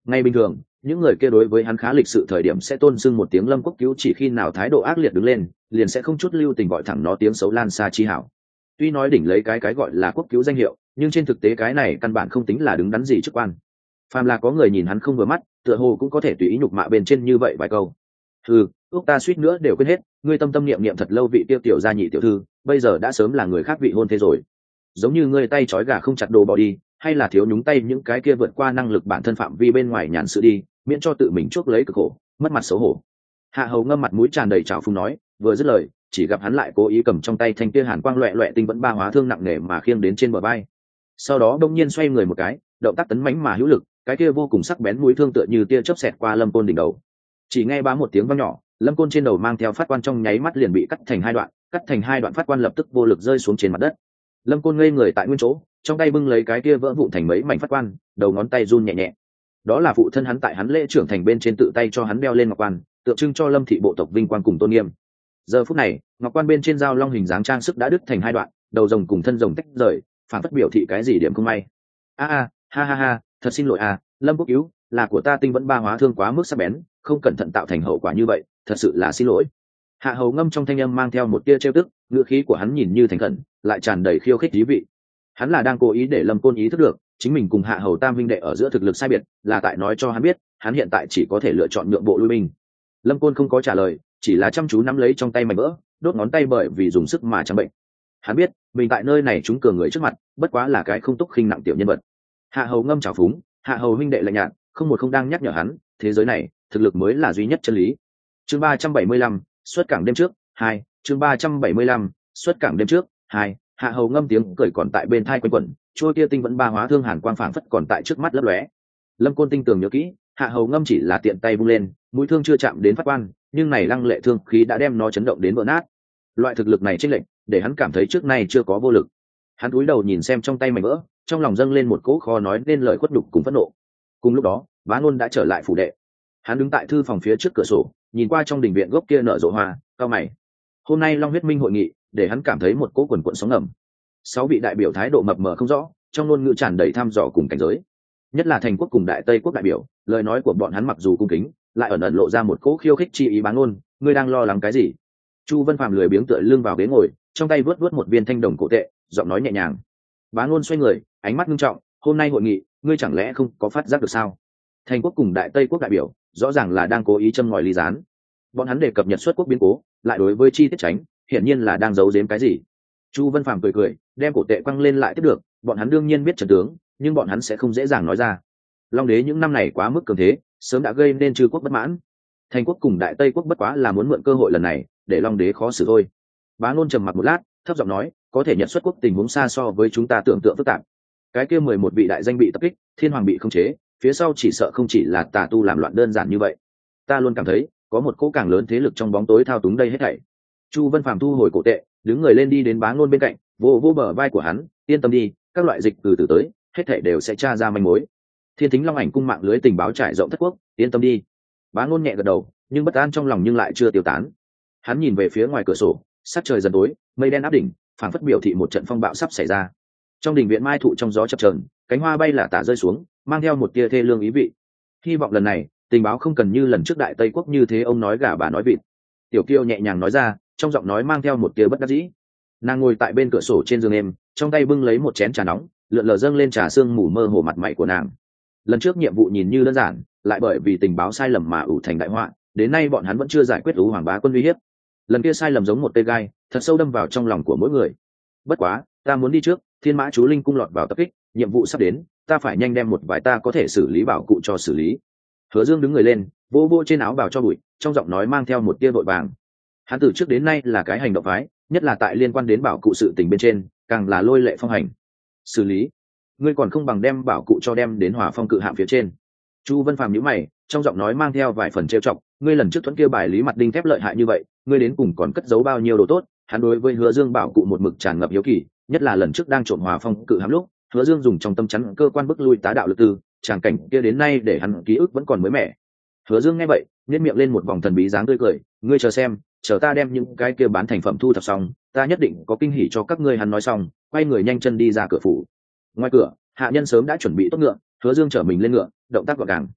Ngay bình thường những người kia đối với hắn khá lịch sự thời điểm sẽ tôn sưng một tiếng Lâm Quốc Cứu, chỉ khi nào thái độ ác liệt đứng lên liền sẽ không chút lưu tình gọi thẳng nó tiếng xấu lan xa chi hảo. Tuy nói đỉnh lấy cái cái gọi là Quốc Cứu danh hiệu, nhưng trên thực tế cái này căn bản không tính là đứng đắn gì chức quan. Phàm là có người nhìn hắn không vừa mắt, tựa hồ cũng có thể tùy ý nhục mạ bên trên như vậy vài câu. Ừ, ước ta suýt nữa đều quên hết, ngươi tâm tâm niệm niệm thật lâu vị tiêu tiểu gia nhị tiểu thư, bây giờ đã sớm là người khác vị hôn thế rồi. Giống như ngươi tay trói gà không chặt đồ bỏ đi, hay là thiếu nhúng tay những cái kia vượt qua năng lực bản thân phạm vi bên ngoài nhàn sự đi, miễn cho tự mình chuốc lấy cực khổ, mất mặt xấu hổ. Hạ Hầu Ngâm mặt mũi tràn đầy trào phúng nói, vừa dứt lời, chỉ gặp hắn lại cố ý cầm trong tay thanh kia hàn quang loẹt loẹt tinh vẫn ba hóa thương nặng nề mà khiêng đến trên bờ vai. Sau đó đông nhiên xoay người một cái, động tác tấn mãnh mà hữu lực, cái kia vô cùng sắc bén mũi thương tựa như tia chớp xẹt qua Lâm Côn đỉnh đầu. Chỉ nghe bá một tiếng vang nhỏ, Lâm Côn trên đầu mang theo phát quan trong nháy mắt liền bị cắt thành hai đoạn, cắt thành hai đoạn phát quan lập tức vô lực rơi xuống trên mặt đất. Lâm Côn ngây người tại nguyên chỗ, trong tay bưng lấy cái kia vỡ vụn thành mấy mảnh phát quan, đầu ngón tay run nhẹ nhẹ. Đó là phụ thân hắn tại hắn lễ trưởng thành bên trên tự tay cho hắn đeo lên ngọc quan, tượng trưng cho Lâm thị bộ tộc vinh quang cùng tôn nghiêm. Giờ phút này, ngọc quan bên trên dao long hình dáng trang sức đã đứt thành hai đoạn, đầu rồng cùng thân rồng tách rời, phản phất biểu thị cái gì điểm không may. A a, ha ha ha, thật xin lỗi à, Lâm Quốc Cứu, là của ta tinh vẫn ba hóa thương quá mức sắc bén, không cẩn thận tạo thành hậu quả như vậy, thật sự là xin lỗi. Hạ Hầu Ngâm trong thanh âm mang theo một tia trêu tức, ngữ khí của hắn nhìn như thành khẩn, lại tràn đầy khiêu khích thú vị. Hắn là đang cố ý để Lâm Côn ý thức được, chính mình cùng Hạ Hầu Tam huynh đệ ở giữa thực lực sai biệt, là tại nói cho hắn biết, hắn hiện tại chỉ có thể lựa chọn nhượng bộ lui binh. Lâm Côn không có trả lời, chỉ là chăm chú nắm lấy trong tay mảnh vỡ, đốt ngón tay bởi vì dùng sức mà trắng bệnh. Hắn biết, mình tại nơi này chúng cường người trước mặt, bất quá là cái không túc khinh nặng tiểu nhân vật. Hạ Hầu Ngâm trào phúng, Hạ Hầu huynh đệ lạnh nhạt, không một không đang nhắc nhở hắn, thế giới này, thực lực mới là duy nhất chân lý. Chương ba trăm bảy mươi lăm, xuất cảng đêm trước, hai, chương ba trăm bảy mươi lăm, xuất cảng đêm trước, hai. Hạ Hầu Ngâm tiếng cười còn tại bên thai quanh quẩn, trôi kia tinh vẫn ba hóa thương hàn quang phảng phất còn tại trước mắt lấp lóe. Lâm Côn tinh tường nhớ kỹ, Hạ Hầu Ngâm chỉ là tiện tay vung lên, mũi thương chưa chạm đến phát quan, nhưng này lăng lệ thương khí đã đem nó chấn động đến vỡ nát. Loại thực lực này chênh lệch, để hắn cảm thấy trước nay chưa có vô lực. Hắn cúi đầu nhìn xem trong tay mảnh vỡ, trong lòng dâng lên một cỗ khó nói nên lời khuất nhục cùng phẫn nộ. Cùng lúc đó, Bá Ngôn đã trở lại phủ đệ. Hắn đứng tại thư phòng phía trước cửa sổ, nhìn qua trong đình viện gốc kia nở rộ hoa, cao mày. Hôm nay Long Huyết Minh hội nghị, để hắn cảm thấy một cỗ quần quần sóng ngầm. Sáu vị đại biểu thái độ mập mờ không rõ, trong ngôn ngữ tràn đầy tham dò cùng cảnh giới. Nhất là Thành Quốc cùng Đại Tây Quốc đại biểu, lời nói của bọn hắn mặc dù cung kính, lại ẩn ẩn lộ ra một cỗ khiêu khích chi ý. Bá Ngôn, ngươi đang lo lắng cái gì? Chu Vân Phàm lười biếng tựa lưng vào ghế ngồi, trong tay vớt vớt một viên thanh đồng cổ tệ, giọng nói nhẹ nhàng. Bá Ngôn xoay người, ánh mắt nghiêm trọng, hôm nay hội nghị, ngươi chẳng lẽ không có phát giác được sao? Thành Quốc cùng Đại Tây Quốc đại biểu, rõ ràng là đang cố ý châm ngòi ly gián. Bọn hắn đề cập Nhật xuất quốc biến cố, lại đối với chi tiết tránh, hiển nhiên là đang giấu giếm cái gì. Chu Vân Phàm cười cười, đem cổ tệ quăng lên lại tiếp được, bọn hắn đương nhiên biết trận tướng, nhưng bọn hắn sẽ không dễ dàng nói ra. Long đế những năm này quá mức cường thế, sớm đã gây nên chư quốc bất mãn. Thành Quốc cùng Đại Tây Quốc bất quá là muốn mượn cơ hội lần này, để Long đế khó xử thôi. Bá Ngôn trầm mặc một lát, thấp giọng nói, có thể Nhật xuất quốc tình huống xa so với chúng ta tưởng tượng phức tạp. Cái kia mười một vị đại danh bị tập kích, thiên hoàng bị khống chế, phía sau chỉ sợ không chỉ là tà tu làm loạn đơn giản như vậy. Ta luôn cảm thấy, có một cỗ càng lớn thế lực trong bóng tối thao túng đây hết thảy. Chu Vân Phàm thu hồi cổ tệ, đứng người lên đi đến Bá Ngôn bên cạnh, vô vô bờ vai của hắn, yên tâm đi, các loại dịch từ từ tới, hết thảy đều sẽ tra ra manh mối. Thiên Thính Long Ảnh cung mạng lưới tình báo trải rộng thất quốc, yên tâm đi. Bá Ngôn nhẹ gật đầu, nhưng bất an trong lòng nhưng lại chưa tiêu tán. Hắn nhìn về phía ngoài cửa sổ, sắc trời dần tối, mây đen áp đỉnh, phảng phất biểu thị một trận phong bạo sắp xảy ra. Trong đình viện mai thụ trong gió chập chờn, cánh hoa bay là tả rơi xuống, mang theo một tia thê lương ý vị. Hy vọng lần này, tình báo không cần như lần trước Đại Tây Quốc như thế ông nói gà bà nói vịt. Tiểu Kiêu nhẹ nhàng nói ra, trong giọng nói mang theo một tia bất đắc dĩ. Nàng ngồi tại bên cửa sổ trên giường em, trong tay bưng lấy một chén trà nóng, lượn lờ dâng lên trà sương mù mơ hồ mặt mày của nàng. Lần trước nhiệm vụ nhìn như đơn giản, lại bởi vì tình báo sai lầm mà ủ thành đại họa, đến nay bọn hắn vẫn chưa giải quyết ú hoàng bá quân uy hiếp. Lần kia sai lầm giống một cây gai, thật sâu đâm vào trong lòng của mỗi người. Bất quá, ta muốn đi trước, Thiên Mã chú linh cung lọt vào tập kích, nhiệm vụ sắp đến, ta phải nhanh đem một vài ta có thể xử lý bảo cụ cho xử lý. Hứa Dương đứng người lên, vô vô trên áo bào cho bụi, trong giọng nói mang theo một tia vội vàng. Hắn từ trước đến nay là cái hành động phái, nhất là tại liên quan đến bảo cụ sự tình bên trên, càng là lôi lệ phong hành. Xử lý? Ngươi còn không bằng đem bảo cụ cho đem đến Hỏa Phong cự hạm phía trên. Chu Vân Phàm nhíu mày, trong giọng nói mang theo vài phần trêu chọc, ngươi lần trước thuẫn kia bài lý mặt đinh thép lợi hại như vậy, ngươi đến cùng còn cất giấu bao nhiêu đồ tốt? Hắn đối với Hứa Dương bảo cụ một mực tràn ngập hiếu kỳ, nhất là lần trước đang trộm Hỏa Phong cự hạm lúc, Hứa Dương dùng trong tâm chắn cơ quan bức lui tá đạo lực tư, tràng cảnh kia đến nay để hắn ký ức vẫn còn mới mẻ. Hứa Dương nghe vậy, nhếch miệng lên một vòng thần bí dáng tươi cười, ngươi chờ xem, chờ ta đem những cái kia bán thành phẩm thu thập xong, ta nhất định có kinh hỉ cho các ngươi. Hắn nói xong, quay người nhanh chân đi ra cửa phủ. Ngoài cửa, hạ nhân sớm đã chuẩn bị tốt ngựa, Hứa Dương chở mình lên ngựa, động tác gọn gàng.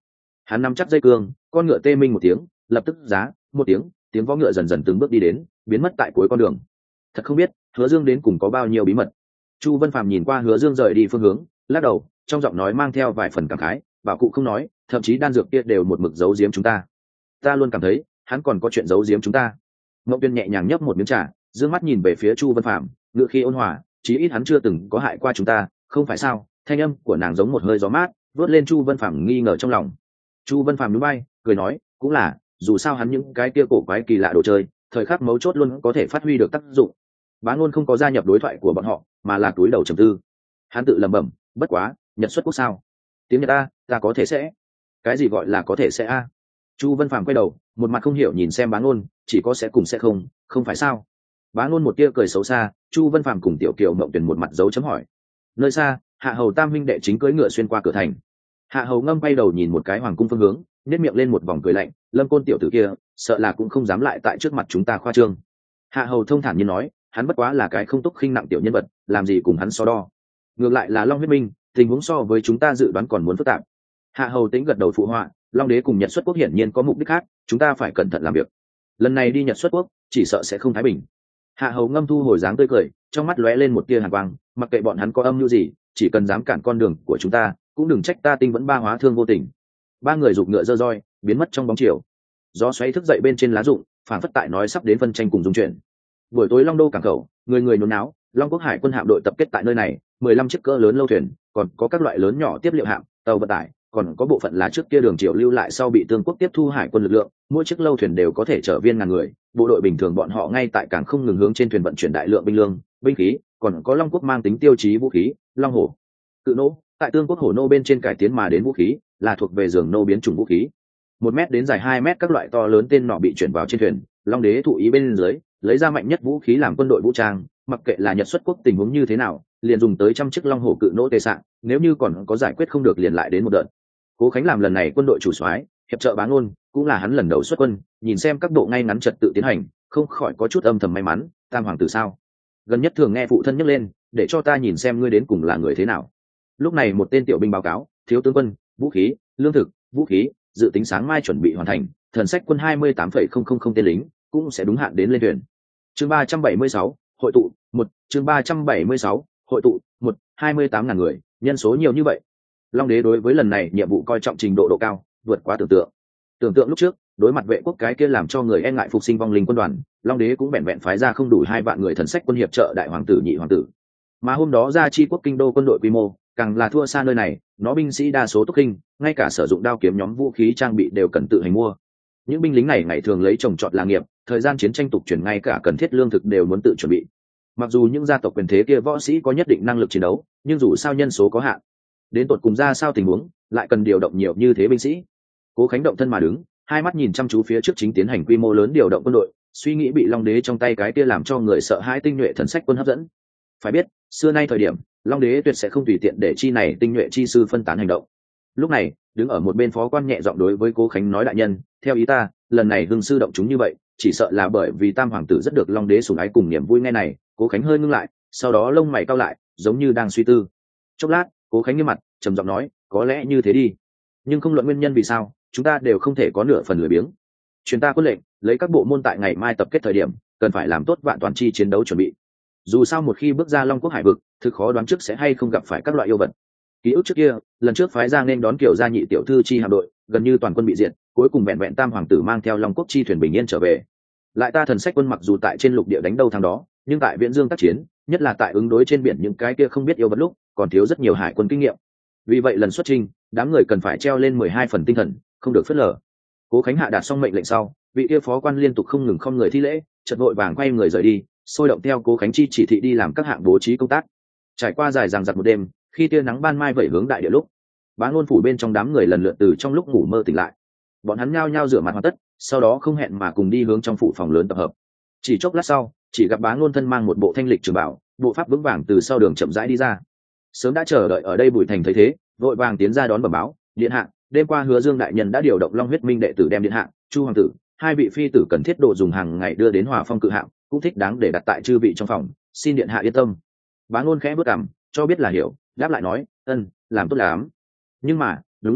Hắn nắm chắc dây cương, con ngựa tê minh một tiếng, lập tức giá một tiếng, tiếng vó ngựa dần dần từng bước đi đến, biến mất tại cuối con đường. Thật không biết Hứa Dương đến cùng có bao nhiêu bí mật. Chu Vân Phàm nhìn qua Hứa Dương rời đi phương hướng, lắc đầu, trong giọng nói mang theo vài phần cảm khái, bảo cụ không nói, thậm chí đan dược kia đều một mực giấu giếm chúng ta. Ta luôn cảm thấy hắn còn có chuyện giấu giếm chúng ta. Ngọc Tuyên nhẹ nhàng nhấp một miếng trà, dương mắt nhìn về phía Chu Vân Phàm, ngựa khi ôn hòa, chí ít hắn chưa từng có hại qua chúng ta, không phải sao? Thanh âm của nàng giống một hơi gió mát, vớt lên Chu Vân Phàm nghi ngờ trong lòng. Chu Vân Phàm nhún vai, cười nói, cũng là, dù sao hắn những cái kia cổ quái kỳ lạ đồ chơi, thời khắc mấu chốt luôn có thể phát huy được tác dụng. Bá Ngôn không có gia nhập đối thoại của bọn họ, mà là túi đầu trầm tư. Hắn tự lẩm bẩm, bất quá, Nhật xuất quốc sao? Tiếng Nhật ta, ta có thể sẽ. Cái gì gọi là có thể sẽ a? Chu Vân Phàm quay đầu, một mặt không hiểu nhìn xem Bá Ngôn, chỉ có sẽ cùng sẽ không, không phải sao? Bá Ngôn một tia cười xấu xa, Chu Vân Phàm cùng Tiểu Kiều Mộng Tuyển một mặt dấu chấm hỏi. Nơi xa, Hạ Hầu Tam huynh đệ chính cưỡi ngựa xuyên qua cửa thành. Hạ Hầu Ngâm quay đầu nhìn một cái hoàng cung phương hướng, nhếch miệng lên một vòng cười lạnh, Lâm Côn tiểu tử kia, sợ là cũng không dám lại tại trước mặt chúng ta khoa trương. Hạ Hầu thông thản như nói, hắn bất quá là cái không túc khinh nặng tiểu nhân vật, làm gì cùng hắn so đo. Ngược lại là Long Huyết Minh, tình huống so với chúng ta dự đoán còn muốn phức tạp. Hạ Hầu Tĩnh gật đầu phụ họa, Long Đế cùng Nhật xuất quốc hiển nhiên có mục đích khác, chúng ta phải cẩn thận làm việc. Lần này đi Nhật xuất quốc, chỉ sợ sẽ không thái bình. Hạ Hầu Ngâm thu hồi dáng tươi cười, trong mắt lóe lên một tia hàn quang, mặc kệ bọn hắn có âm mưu gì, chỉ cần dám cản con đường của chúng ta, cũng đừng trách ta Tinh vẫn ba hóa thương vô tình. Ba người giục ngựa dơ roi, biến mất trong bóng chiều. Gió xoáy thức dậy bên trên lá rụng, phản phất tại nói sắp đến phân tranh cùng dung chuyển. Buổi tối Long Đô cảng khẩu, người người nhốn náo, Long Quốc Hải quân hạm đội tập kết tại nơi này, mười lăm chiếc cỡ lớn lâu thuyền, còn có các loại lớn nhỏ tiếp liệu hạm, tàu vận tải, còn có bộ phận là trước kia đường triều lưu lại sau bị Tương Quốc tiếp thu hải quân lực lượng, mỗi chiếc lâu thuyền đều có thể chở viên ngàn người, bộ đội bình thường bọn họ ngay tại cảng không ngừng hướng trên thuyền vận chuyển đại lượng binh lương, binh khí, còn có Long Quốc mang tính tiêu chí vũ khí, Long Hổ, Cự Nô, tại Tương Quốc Hổ Nô bên trên cải tiến mà đến vũ khí, là thuộc về giường nô biến chủng vũ khí. Một mét đến dài hai mét các loại to lớn tên nỏ bị chuyển vào trên thuyền, Long Đế thụ ý bên dưới, lấy ra mạnh nhất vũ khí làm quân đội vũ trang, mặc kệ là Nhật xuất quốc tình huống như thế nào, liền dùng tới trăm chiếc Long Hổ Cự Nô tề sạng, nếu như còn có giải quyết không được liền lại đến một đợt. Cố Khánh làm lần này quân đội chủ soái, hiệp trợ Bá Ngôn, cũng là hắn lần đầu xuất quân, nhìn xem các độ ngay ngắn trật tự tiến hành, không khỏi có chút âm thầm may mắn, Tam hoàng tử sao? Gần nhất thường nghe phụ thân nhắc lên, để cho ta nhìn xem ngươi đến cùng là người thế nào. Lúc này một tên tiểu binh báo cáo, thiếu tướng quân, vũ khí, lương thực, vũ khí, dự tính sáng mai chuẩn bị hoàn thành, thần sách quân hai mươi tám phẩy không không không tên lính, cũng sẽ đúng hạn đến lên thuyền. Chương ba trăm bảy mươi sáu, hội tụ, một, chương ba trăm bảy mươi sáu, hội tụ, một, hai mươi tám ngàn người, nhân số nhiều như vậy. Long Đế đối với lần này nhiệm vụ coi trọng trình độ độ cao, vượt quá tưởng tượng. Tưởng tượng lúc trước, đối mặt vệ quốc cái kia làm cho người e ngại phục sinh vong linh quân đoàn, Long Đế cũng vẹn vẹn phái ra không đủ hai vạn người thần sách quân hiệp trợ đại hoàng tử nhị hoàng tử. Mà hôm đó ra chi quốc kinh đô quân đội quy mô, càng là thua xa nơi này, nó binh sĩ đa số túc kinh, ngay cả sử dụng đao kiếm nhóm vũ khí trang bị đều cần tự hành mua. Những binh lính này ngày thường lấy trồng trọt là nghiệp, thời gian chiến tranh tục chuyển ngay cả cần thiết lương thực đều muốn tự chuẩn bị. Mặc dù những gia tộc quyền thế kia võ sĩ có nhất định năng lực chiến đấu, nhưng dù sao nhân số có hạn, đến tột cùng ra sao tình huống, lại cần điều động nhiều như thế binh sĩ. Cố Khánh động thân mà đứng, hai mắt nhìn chăm chú phía trước chính tiến hành quy mô lớn điều động quân đội, suy nghĩ bị Long Đế trong tay cái kia làm cho người sợ hãi tinh nhuệ thần sách quân hấp dẫn. Phải biết, xưa nay thời điểm, Long Đế tuyệt sẽ không tùy tiện để chi này tinh nhuệ chi sư phân tán hành động. Lúc này, đứng ở một bên phó quan nhẹ giọng đối với Cố Khánh nói, đại nhân, theo ý ta, lần này hưng sư động chúng như vậy, chỉ sợ là bởi vì Tam hoàng tử rất được Long Đế sủng ái cùng niềm vui nghe này. Cố Khánh hơi ngưng lại, sau đó lông mày cau lại, giống như đang suy tư. Chốc lát, Cố Khánh nghiêm mặt, trầm giọng nói, có lẽ như thế đi, nhưng không luận nguyên nhân vì sao, chúng ta đều không thể có nửa phần lười biếng. Truyền ta quân lệnh, lấy các bộ môn tại ngày mai tập kết thời điểm, cần phải làm tốt vạn toàn chi chiến đấu chuẩn bị. Dù sao một khi bước ra Long Quốc hải vực, thực khó đoán trước sẽ hay không gặp phải các loại yêu vật. Ký ức trước kia, lần trước phái ra nên đón kiểu gia nhị tiểu thư chi hạm đội, gần như toàn quân bị diệt, cuối cùng vẹn vẹn Tam hoàng tử mang theo Long Quốc chi thuyền bình yên trở về. Lại ta thần sách quân mặc dù tại trên lục địa đánh đâu thắng đó, nhưng tại viễn dương tác chiến, nhất là tại ứng đối trên biển những cái kia không biết yêu vật lúc, còn thiếu rất nhiều hải quân kinh nghiệm. Vì vậy lần xuất trình, đám người cần phải treo lên mười hai phần tinh thần, không được phớt lờ. Cố Khánh hạ đạt xong mệnh lệnh sau, vị kia phó quan liên tục không ngừng không người thi lễ, chợt vội vàng quay người rời đi, sôi động theo Cố Khánh chi chỉ thị đi làm các hạng bố trí công tác. Trải qua dài dằng dặc một đêm, khi tia nắng ban mai vẩy hướng đại địa lúc, Bá Ngôn phủ bên trong đám người lần lượt từ trong lúc ngủ mơ tỉnh lại. Bọn hắn nhao nhao rửa mặt hoàn tất, sau đó không hẹn mà cùng đi hướng trong phủ phòng lớn tập hợp. Chỉ chốc lát sau, chỉ gặp Bá Ngôn thân mang một bộ thanh lịch trường bảo, bộ pháp vững vàng từ sau đường chậm rãi đi ra. Sớm đã chờ đợi ở đây Bùi Thành thấy thế, vội vàng tiến ra đón bẩm báo, điện hạ, đêm qua Hứa Dương đại nhân đã điều động Long Huyết Minh đệ tử đem điện hạ, Chu hoàng tử, hai vị phi tử cần thiết đồ dùng hàng ngày đưa đến Hòa Phong cự hạm, cũng thích đáng để đặt tại chư vị trong phòng, xin điện hạ yên tâm. Bá Ngôn khẽ bước cằm, cho biết là hiểu, đáp lại nói, ân, làm tốt lắm. Nhưng mà đúng lúc này,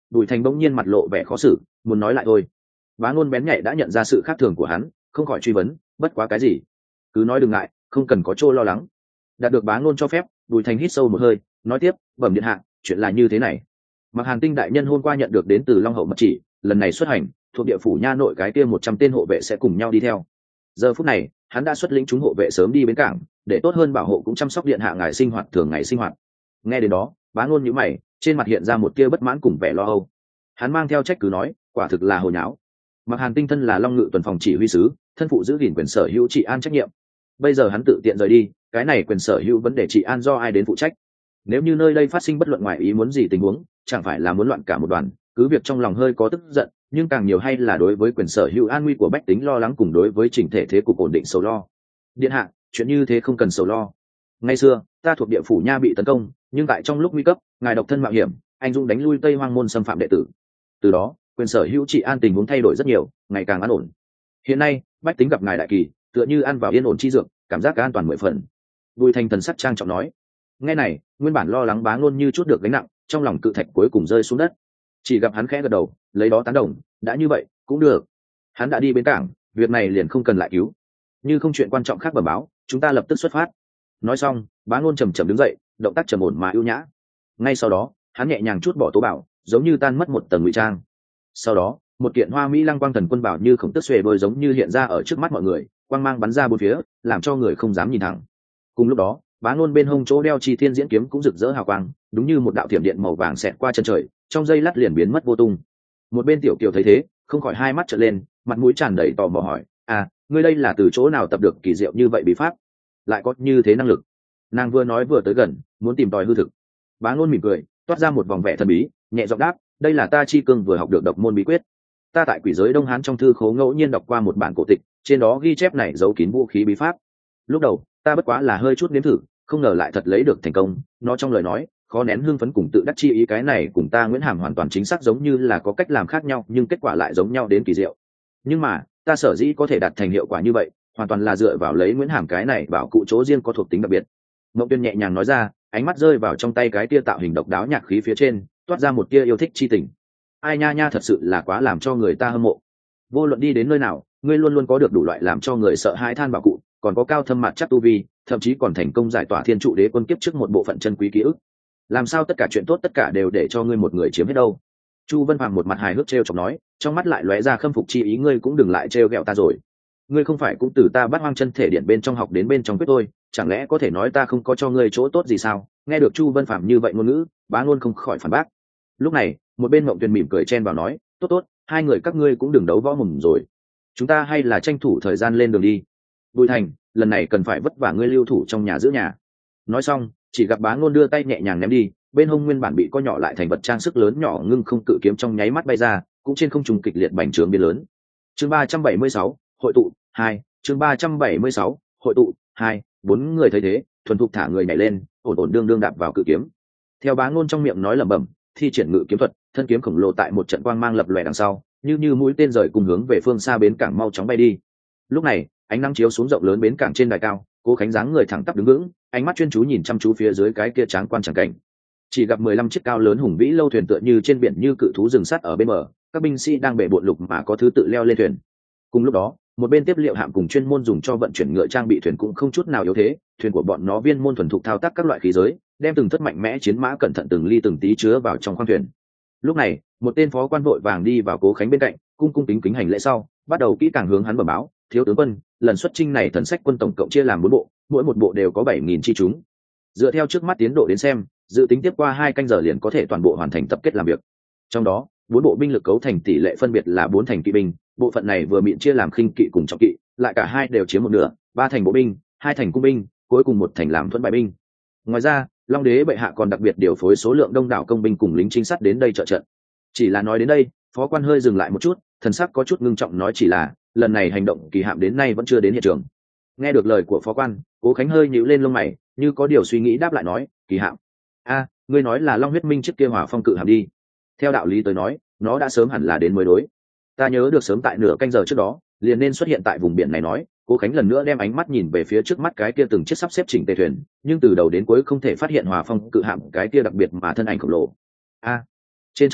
Bùi Thành bỗng nhiên mặt lộ vẻ khó xử, muốn nói lại thôi. Bá Ngôn bén nhạy đã nhận ra sự khác thường của hắn, không khỏi truy vấn, bất quá cái gì? Cứ nói đừng ngại, không cần có chỗ lo lắng. Đạt được Bá Ngôn cho phép, Bùi Thành hít sâu một hơi, nói tiếp, bẩm điện hạ, chuyện là như thế này. Mặc Hàn Tinh đại nhân hôm qua nhận được đến từ Long Hậu mật chỉ, lần này xuất hành, thuộc địa phủ nha nội cái kia một trăm tên hộ vệ sẽ cùng nhau đi theo. Giờ phút này, hắn đã xuất lĩnh chúng hộ vệ sớm đi bến cảng, để tốt hơn bảo hộ cũng chăm sóc điện hạ ngài sinh hoạt thường ngày sinh hoạt. Nghe đến đó, Bá Ngôn nhíu mày, trên mặt hiện ra một tia bất mãn cùng vẻ lo âu. Hắn mang theo trách cứ nói, quả thực là hồ nháo. Mặc Hàn Tinh thân là Long Ngự tuần phòng chỉ huy sứ, thân phụ giữ gìn quyền sở hữu trị an trách nhiệm. Bây giờ hắn tự tiện rời đi, cái này quyền sở hữu vấn đề trị an do ai đến phụ trách? Nếu như nơi đây phát sinh bất luận ngoài ý muốn gì tình huống, chẳng phải là muốn loạn cả một đoàn, cứ việc trong lòng hơi có tức giận, nhưng càng nhiều hay là đối với quyền sở hữu an nguy của bách tính lo lắng cùng đối với chỉnh thể thế cục ổn định sầu lo. Điện hạ, chuyện như thế không cần sầu lo. Ngày xưa, ta thuộc địa phủ nha bị tấn công, nhưng tại trong lúc nguy cấp, ngài độc thân mạo hiểm, anh dũng đánh lui Tây Hoang môn xâm phạm đệ tử. Từ đó, quyền sở hữu trị an tình huống thay đổi rất nhiều, ngày càng an ổn. Hiện nay, bách tính gặp ngài đại kỳ, tựa như ăn vào yên ổn chi dược, cảm giác an toàn mười phần. Bùi Thành thần sắc trang trọng nói. Nghe này, nguyên bản lo lắng Bá Ngôn như chút được gánh nặng, trong lòng cự thạch cuối cùng rơi xuống đất. Chỉ gặp hắn khẽ gật đầu, lấy đó tán đồng, đã như vậy, cũng được. Hắn đã đi bến cảng, việc này liền không cần lại cứu. Như không chuyện quan trọng khác bẩm báo, chúng ta lập tức xuất phát. Nói xong, Bá Ngôn chậm chậm đứng dậy, động tác trầm ổn mà ưu nhã. Ngay sau đó, hắn nhẹ nhàng chút bỏ tố bảo, giống như tan mất một tầng ngụy trang. Sau đó, một kiện hoa mỹ lăng quang thần quân bảo như khổng tức xuề đôi giống như hiện ra ở trước mắt mọi người, quang mang bắn ra bốn phía, làm cho người không dám nhìn thẳng. Cùng lúc đó, Bá Ngôn bên hông chỗ đeo chi thiên diễn kiếm cũng rực rỡ hào quang, đúng như một đạo thiểm điện màu vàng xẹt qua chân trời, trong giây lát liền biến mất vô tung. Một bên tiểu kiều thấy thế, không khỏi hai mắt trợn lên, mặt mũi tràn đầy tò mò hỏi, "À, ngươi đây là từ chỗ nào tập được kỳ diệu như vậy bí pháp, lại có như thế năng lực?" Nàng vừa nói vừa tới gần, muốn tìm tòi hư thực. Bá Ngôn mỉm cười, toát ra một vòng vẻ thần bí, nhẹ giọng đáp, "Đây là ta chi cương vừa học được độc môn bí quyết. Ta tại quỷ giới Đông Hán trong thư khố ngẫu nhiên đọc qua một bản cổ tịch, trên đó ghi chép này giấu kín vũ khí bí pháp. Lúc đầu, ta bất quá là hơi chút nếm thử, không ngờ lại thật lấy được thành công." Nó trong lời nói khó nén hưng phấn cùng tự đắc chi ý, cái này cùng ta Nguyễn Hàm hoàn toàn chính xác giống như là có cách làm khác nhau, nhưng kết quả lại giống nhau đến kỳ diệu. Nhưng mà ta sở dĩ có thể đạt thành hiệu quả như vậy, hoàn toàn là dựa vào lấy Nguyễn Hàm cái này bảo cụ chỗ riêng có thuộc tính đặc biệt. Mộng Tuyên nhẹ nhàng nói ra, ánh mắt rơi vào trong tay cái tia tạo hình độc đáo nhạc khí phía trên, toát ra một tia yêu thích chi tình. Ai nha nha, thật sự là quá làm cho người ta hâm mộ. Vô luận đi đến nơi nào, ngươi luôn luôn có được đủ loại làm cho người sợ hãi than bảo cụ, còn có cao thâm mặt chắc tu vi, thậm chí còn thành công giải tỏa thiên trụ đế quân kiếp trước một bộ phận chân quý ký ức. Làm sao tất cả chuyện tốt tất cả đều để cho ngươi một người chiếm hết đâu? Chu Vân Hoàng một mặt hài hước trêu chọc nói, trong mắt lại lóe ra khâm phục chi ý, ngươi cũng đừng lại trêu ghẹo ta rồi. Ngươi không phải cũng từ ta bắt hoang chân thể điện bên trong học đến bên trong quyết tôi, chẳng lẽ có thể nói ta không có cho ngươi chỗ tốt gì sao? Nghe được Chu Vân Phạm như vậy ngôn ngữ, Bá Ngôn không khỏi phản bác. Lúc này, một bên Mộng Tuyền mỉm cười chen vào nói, tốt tốt, hai người các ngươi cũng đừng đấu võ mồm rồi, chúng ta hay là tranh thủ thời gian lên đường đi. Bùi Thành, lần này cần phải vất vả ngươi lưu thủ trong nhà giữ nhà. Nói xong, chỉ gặp Bá Ngôn đưa tay nhẹ nhàng ném đi, bên hông nguyên bản bị co nhỏ lại thành vật trang sức lớn nhỏ ngưng không cự kiếm trong nháy mắt bay ra, cũng trên không trung kịch liệt bành trướng biến lớn. Chương ba trăm bảy mươi sáu, hội tụ hai. Chương ba trăm bảy mươi sáu, hội tụ hai. Bốn người thấy thế, thuần thục thả người nhảy lên, ổn ổn đương đương đạp vào cự kiếm. Theo Bá Ngôn trong miệng nói lẩm bẩm, thi triển ngự kiếm thuật, thân kiếm khổng lồ tại một trận quang mang lập lòe đằng sau, như như mũi tên rời cùng hướng về phương xa bến cảng mau chóng bay đi. Lúc này, ánh nắng chiếu xuống rộng lớn bến cảng trên đài cao, Cố Khánh dáng người thẳng tắp đứng vững, ánh mắt chuyên chú nhìn chăm chú phía dưới cái kia tráng quan chẳng cảnh. Chỉ gặp mười lăm chiếc cao lớn hùng vĩ lâu thuyền tựa như trên biển như cự thú rừng sắt ở bên bờ, các binh sĩ đang bệ bội lục mà có thứ tự leo lên thuyền. Cùng lúc đó, một bên tiếp liệu hạm cùng chuyên môn dùng cho vận chuyển ngựa trang bị thuyền cũng không chút nào yếu thế, thuyền của bọn nó viên môn thuần thục thao tác các loại khí giới, đem từng thất mạnh mẽ chiến mã cẩn thận từng ly từng tí chứa vào trong khoang thuyền. Lúc này, một tên phó quan vội vàng đi vào Cố Khánh bên cạnh, cung cung kính kính hành lễ sau, bắt đầu kỹ càng hướng hắn bẩm báo, thiếu tướng quân, lần xuất chinh này thần sách quân tổng cộng chia làm bốn bộ, mỗi một bộ đều có bảy nghìn chi chúng. Dựa theo trước mắt tiến độ đến xem, dự tính tiếp qua hai canh giờ liền có thể toàn bộ hoàn thành tập kết làm việc. Trong đó, bốn bộ binh lực cấu thành tỷ lệ phân biệt là bốn thành kỵ binh, bộ phận này vừa miệng chia làm khinh kỵ cùng trọng kỵ, lại cả hai đều chiếm một nửa, ba thành bộ binh, hai thành cung binh, cuối cùng một thành làm thuẫn bại binh. Ngoài ra, Long đế bệ hạ còn đặc biệt điều phối số lượng đông đảo công binh cùng lính trinh sát đến đây trợ trận. Chỉ là nói đến đây, phó quan hơi dừng lại một chút, thần sắc có chút ngưng trọng nói, chỉ là lần này hành động kỳ hạm đến nay vẫn chưa đến hiện trường. Nghe được lời của phó quan, Cố Khánh hơi nhíu lên lông mày, như có điều suy nghĩ đáp lại nói, kỳ hạm? A, ngươi nói là Long huyết minh chiếc kia hỏa phong cự hạm đi. Theo đạo lý tới nói, nó đã sớm hẳn là đến mới đối. Ta nhớ được sớm tại nửa canh giờ trước đó, liền nên xuất hiện tại vùng biển này. Nói, Cố Khánh lần nữa đem ánh mắt nhìn về phía trước mắt cái kia từng chiếc sắp xếp chỉnh tề thuyền, nhưng từ đầu đến cuối không thể phát hiện hỏa phong cự hạm cái kia đặc biệt mà thân ảnh khổng lồ. A, trên trời,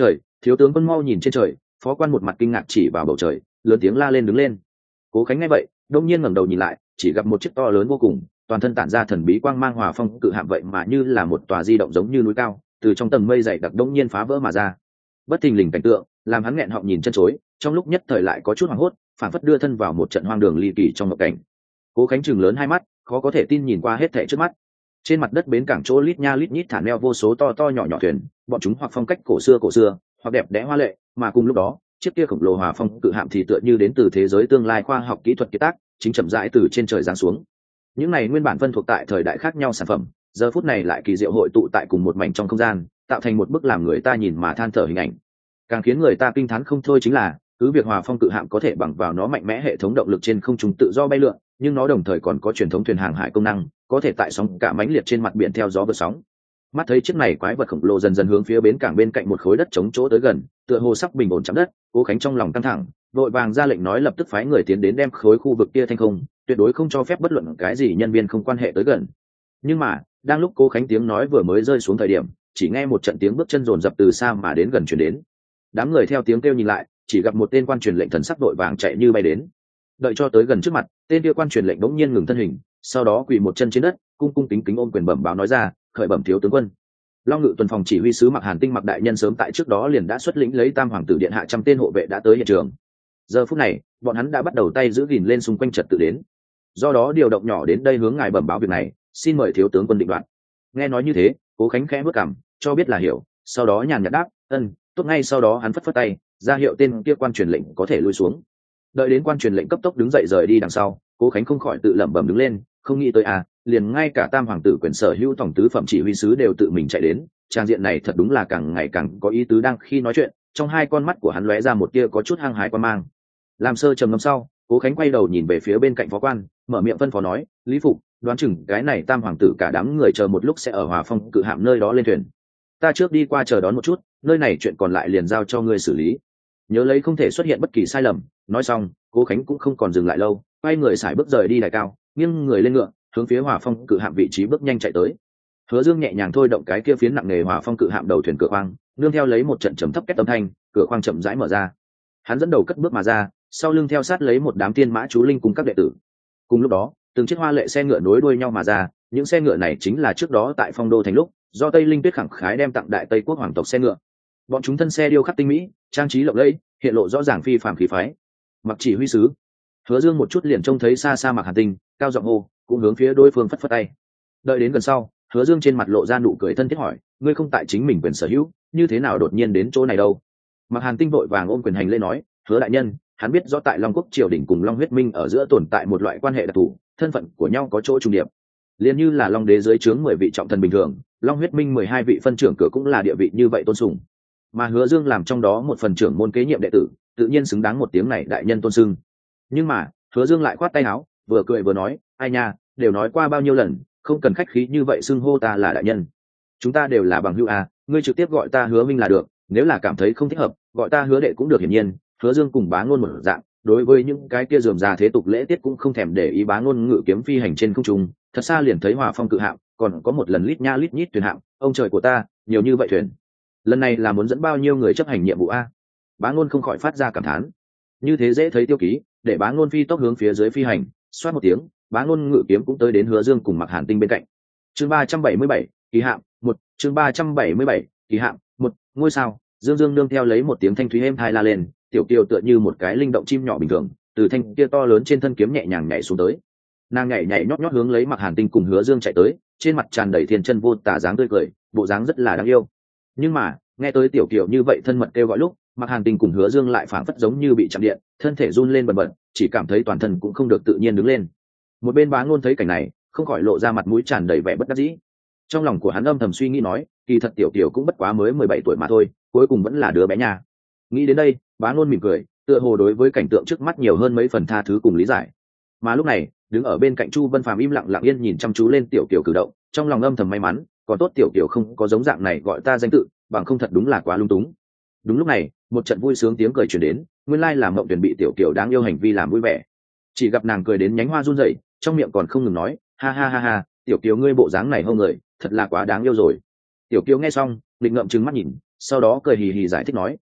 Thiếu tướng Quân mau nhìn trên trời. Phó quan một mặt kinh ngạc chỉ vào bầu trời, lớn tiếng la lên đứng lên. Cố Khánh nghe vậy đông nhiên ngẩng đầu nhìn lại, chỉ gặp một chiếc to lớn vô cùng, toàn thân tản ra thần bí quang mang hòa phong cự hạm vậy mà như là một tòa di động giống như núi cao, từ trong tầng mây dày đặc đông nhiên phá vỡ mà ra. Bất thình lình cảnh tượng làm hắn nghẹn họng nhìn chân chối, trong lúc nhất thời lại có chút hoảng hốt, phản phất đưa thân vào một trận hoang đường ly kỳ trong ngộ cảnh. Cố Khánh chừng lớn hai mắt, khó có thể tin nhìn qua hết thảy trước mắt. Trên mặt đất bến cảng chỗ lít nha lít nhít thả neo vô số to to nhỏ nhỏ thuyền, bọn chúng hoặc phong cách cổ xưa cổ xưa, hoặc đẹp đẽ hoa lệ, mà cùng lúc đó, chiếc kia khổng lồ hòa phong cự hạm thì tựa như đến từ thế giới tương lai khoa học kỹ thuật kiệt tác, chính chậm rãi từ trên trời giáng xuống. Những này nguyên bản phân thuộc tại thời đại khác nhau sản phẩm, giờ phút này lại kỳ diệu hội tụ tại cùng một mảnh trong không gian, tạo thành một bức làm người ta nhìn mà than thở hình ảnh. Càng khiến người ta kinh thán không thôi chính là, cứ việc hòa phong cự hạm có thể bằng vào nó mạnh mẽ hệ thống động lực trên không trung tự do bay lượn, nhưng nó đồng thời còn có truyền thống thuyền hàng hải công năng, có thể tại sóng cả mãnh liệt trên mặt biển theo gió vượt sóng. Mắt thấy chiếc này quái vật khổng lồ dần dần hướng phía bến cảng bên cạnh một khối đất chống chỗ tới gần, tựa hồ sắp bình ổn chạm đất, Cố Khánh trong lòng căng thẳng, vội vàng ra lệnh nói lập tức phái người tiến đến đem khối khu vực kia thanh không, tuyệt đối không cho phép bất luận cái gì nhân viên không quan hệ tới gần. Nhưng mà đang lúc Cố Khánh tiếng nói vừa mới rơi xuống thời điểm, chỉ nghe một trận tiếng bước chân rồn rập từ xa mà đến gần truyền đến. Đám người theo tiếng kêu nhìn lại, chỉ gặp một tên quan truyền lệnh thần sắc đội vàng chạy như bay đến. Đợi cho tới gần trước mặt, tên kia quan truyền lệnh đống nhiên ngừng thân hình, sau đó quỳ một chân trên đất, cung cung kính kính ôm quyền bẩm báo nói ra, khởi bẩm thiếu tướng quân. Long Ngự tuần phòng chỉ huy sứ Mặc Hàn Tinh Mặc đại nhân sớm tại trước đó liền đã xuất lĩnh lấy Tam hoàng tử điện hạ trăm tên hộ vệ đã tới hiện trường. Giờ phút này, bọn hắn đã bắt đầu tay giữ gìn lên xung quanh trật tự đến. Do đó điều động nhỏ đến đây hướng ngài bẩm báo việc này, xin mời thiếu tướng quân định đoạt. Nghe nói như thế, Cố Khánh khẽ bước cằm, cho biết là hiểu, sau đó nhàn nhạt đáp, ân, tốt. Ngay sau đó hắn phất phất tay, ra hiệu tên kia quan truyền lệnh có thể lui xuống. Đợi đến quan truyền lệnh cấp tốc đứng dậy rời đi đằng sau, Cố Khánh không khỏi tự lẩm bẩm đứng lên, không nghĩ tới à, liền ngay cả Tam hoàng tử quyền sở hữu tổng tứ phẩm chỉ huy sứ đều tự mình chạy đến. Trang diện này thật đúng là càng ngày càng có ý tứ. Đang khi nói chuyện, trong hai con mắt của hắn lóe ra một tia có chút hăng hái quan mang. Làm sơ trầm ngâm sau, Cố Khánh quay đầu nhìn về phía bên cạnh phó quan, mở miệng phân phó nói, Lý Phục, đoán chừng cái này Tam hoàng tử cả đám người chờ một lúc sẽ ở Hòa Phong cự hạm nơi đó lên thuyền. Ta trước đi qua chờ đón một chút, nơi này chuyện còn lại liền giao cho ngươi xử lý. Nhớ lấy không thể xuất hiện bất kỳ sai lầm. Nói xong, Cố Khánh cũng không còn dừng lại lâu, quay người sải bước rời đi đài cao, nghiêng người lên ngựa, hướng phía Hòa Phong cự hạm vị trí bước nhanh chạy tới. Hứa Dương nhẹ nhàng thôi động cái kia phiến nặng nề Hòa Phong cự hạm đầu thuyền cửa khoang, nương theo lấy một trận trầm thấp kết âm thanh, cửa khoang chậm rãi mở ra. Hắn dẫn đầu cất bước mà ra, sau lưng theo sát lấy một đám tiên mã chú linh cùng các đệ tử. Cùng lúc đó, từng chiếc hoa lệ xe ngựa nối đuôi nhau mà ra, những xe ngựa này chính là trước đó tại Phong Đô thành lúc, do Tây Linh Tuyết khẳng khái đem tặng đại Tây quốc hoàng tộc xe ngựa. Bọn chúng thân xe điêu khắc tinh mỹ, trang trí lộng lẫy, hiện lộ rõ ràng phi phàm khí phái. Mặc chỉ huy sứ, Hứa Dương một chút liền trông thấy xa xa Mặc Hàn Tinh, cao giọng hô, cũng hướng phía đối phương phất phất tay. Đợi đến gần sau, Hứa Dương trên mặt lộ ra nụ cười thân thiết hỏi, ngươi không tại chính mình quyền sở hữu, như thế nào đột nhiên đến chỗ này đâu? Mặc Hàn Tinh vội vàng ôm quyền hành lễ nói, Hứa đại nhân, hắn biết rõ tại Long Quốc triều đình cùng Long Huyết Minh ở giữa tồn tại một loại quan hệ đặc thù, thân phận của nhau có chỗ trùng điệp. Liên như là Long đế dưới trướng mười vị trọng thần bình thường, Long Huyết Minh mười hai vị phân trưởng cửa cũng là địa vị như vậy tôn sùng. Mà Hứa Dương làm trong đó một phần trưởng môn kế nhiệm đệ tử, tự nhiên xứng đáng một tiếng này đại nhân tôn sưng. Nhưng mà, Hứa Dương lại khoát tay áo, vừa cười vừa nói, ai nha, đều nói qua bao nhiêu lần, không cần khách khí như vậy xưng hô ta là đại nhân. Chúng ta đều là bằng hữu à, ngươi trực tiếp gọi ta Hứa Minh là được, nếu là cảm thấy không thích hợp, gọi ta Hứa đệ cũng được. Hiển nhiên, Hứa Dương cùng Bá Ngôn một dạng, đối với những cái kia rườm rà thế tục lễ tiết cũng không thèm để ý. Bá Ngôn ngự kiếm phi hành trên không trung, thật xa liền thấy Hòa Phong cự hạm, còn có một lần lít nha lít nhít thuyền hạm, ông trời của ta, nhiều như vậy thuyền. Lần này là muốn dẫn bao nhiêu người chấp hành nhiệm vụ a? Bá Ngôn không khỏi phát ra cảm thán. Như thế dễ thấy tiêu ký, để Bá Ngôn phi tốc hướng phía dưới phi hành, xoát một tiếng, Bá Ngôn ngự kiếm cũng tới đến Hứa Dương cùng Mặc Hàn Tinh bên cạnh. Chương ba trăm bảy mươi bảy, kỳ hạm, một, chương ba trăm bảy mươi bảy, kỳ hạm, một, ngôi sao, Dương Dương nương theo lấy một tiếng thanh thúy êm tai la lên, tiểu kiều tựa như một cái linh động chim nhỏ bình thường, từ thanh kia to lớn trên thân kiếm nhẹ nhàng nhảy xuống tới. Nàng nhảy nhảy nhót nhót hướng lấy Mặc Hàn Tinh cùng Hứa Dương chạy tới, trên mặt tràn đầy thiên chân vô tà dáng tươi cười, bộ dáng rất là đáng yêu. Nhưng mà, nghe tới tiểu kiều như vậy thân mật kêu gọi lúc, Mặc Hàn Tinh cùng Hứa Dương lại phảng phất giống như bị chạm điện, thân thể run lên bần bật, chỉ cảm thấy toàn thân cũng không được tự nhiên đứng lên. Một bên Bá Ngôn thấy cảnh này, không khỏi lộ ra mặt mũi tràn đầy vẻ bất đắc dĩ. Trong lòng của hắn âm thầm suy nghĩ nói, kỳ thật tiểu kiều cũng bất quá mới mười bảy tuổi mà thôi, cuối cùng vẫn là đứa bé nhà. Nghĩ đến đây, Bá Ngôn mỉm cười, tựa hồ đối với cảnh tượng trước mắt nhiều hơn mấy phần tha thứ cùng lý giải. Mà lúc này, đứng ở bên cạnh Chu Vân Phàm im lặng lặng yên nhìn chăm chú lên tiểu kiều cử động, trong lòng âm thầm may mắn, còn tốt tiểu kiều không có giống dạng này gọi ta danh tự, bằng không thật đúng là quá lung túng. Đúng lúc này, một trận vui sướng tiếng cười truyền đến, nguyên lai là Mộng Tuyển bị tiểu kiều đáng yêu hành vi làm vui vẻ. Chỉ gặp nàng cười đến nhánh hoa run rẩy, trong miệng còn không ngừng nói, ha ha ha ha, tiểu kiều ngươi bộ dáng này hông người, thật là quá đáng yêu rồi. Tiểu kiều nghe xong, định ngậm trừng mắt nhìn, sau đó cười hì hì giải thích nói,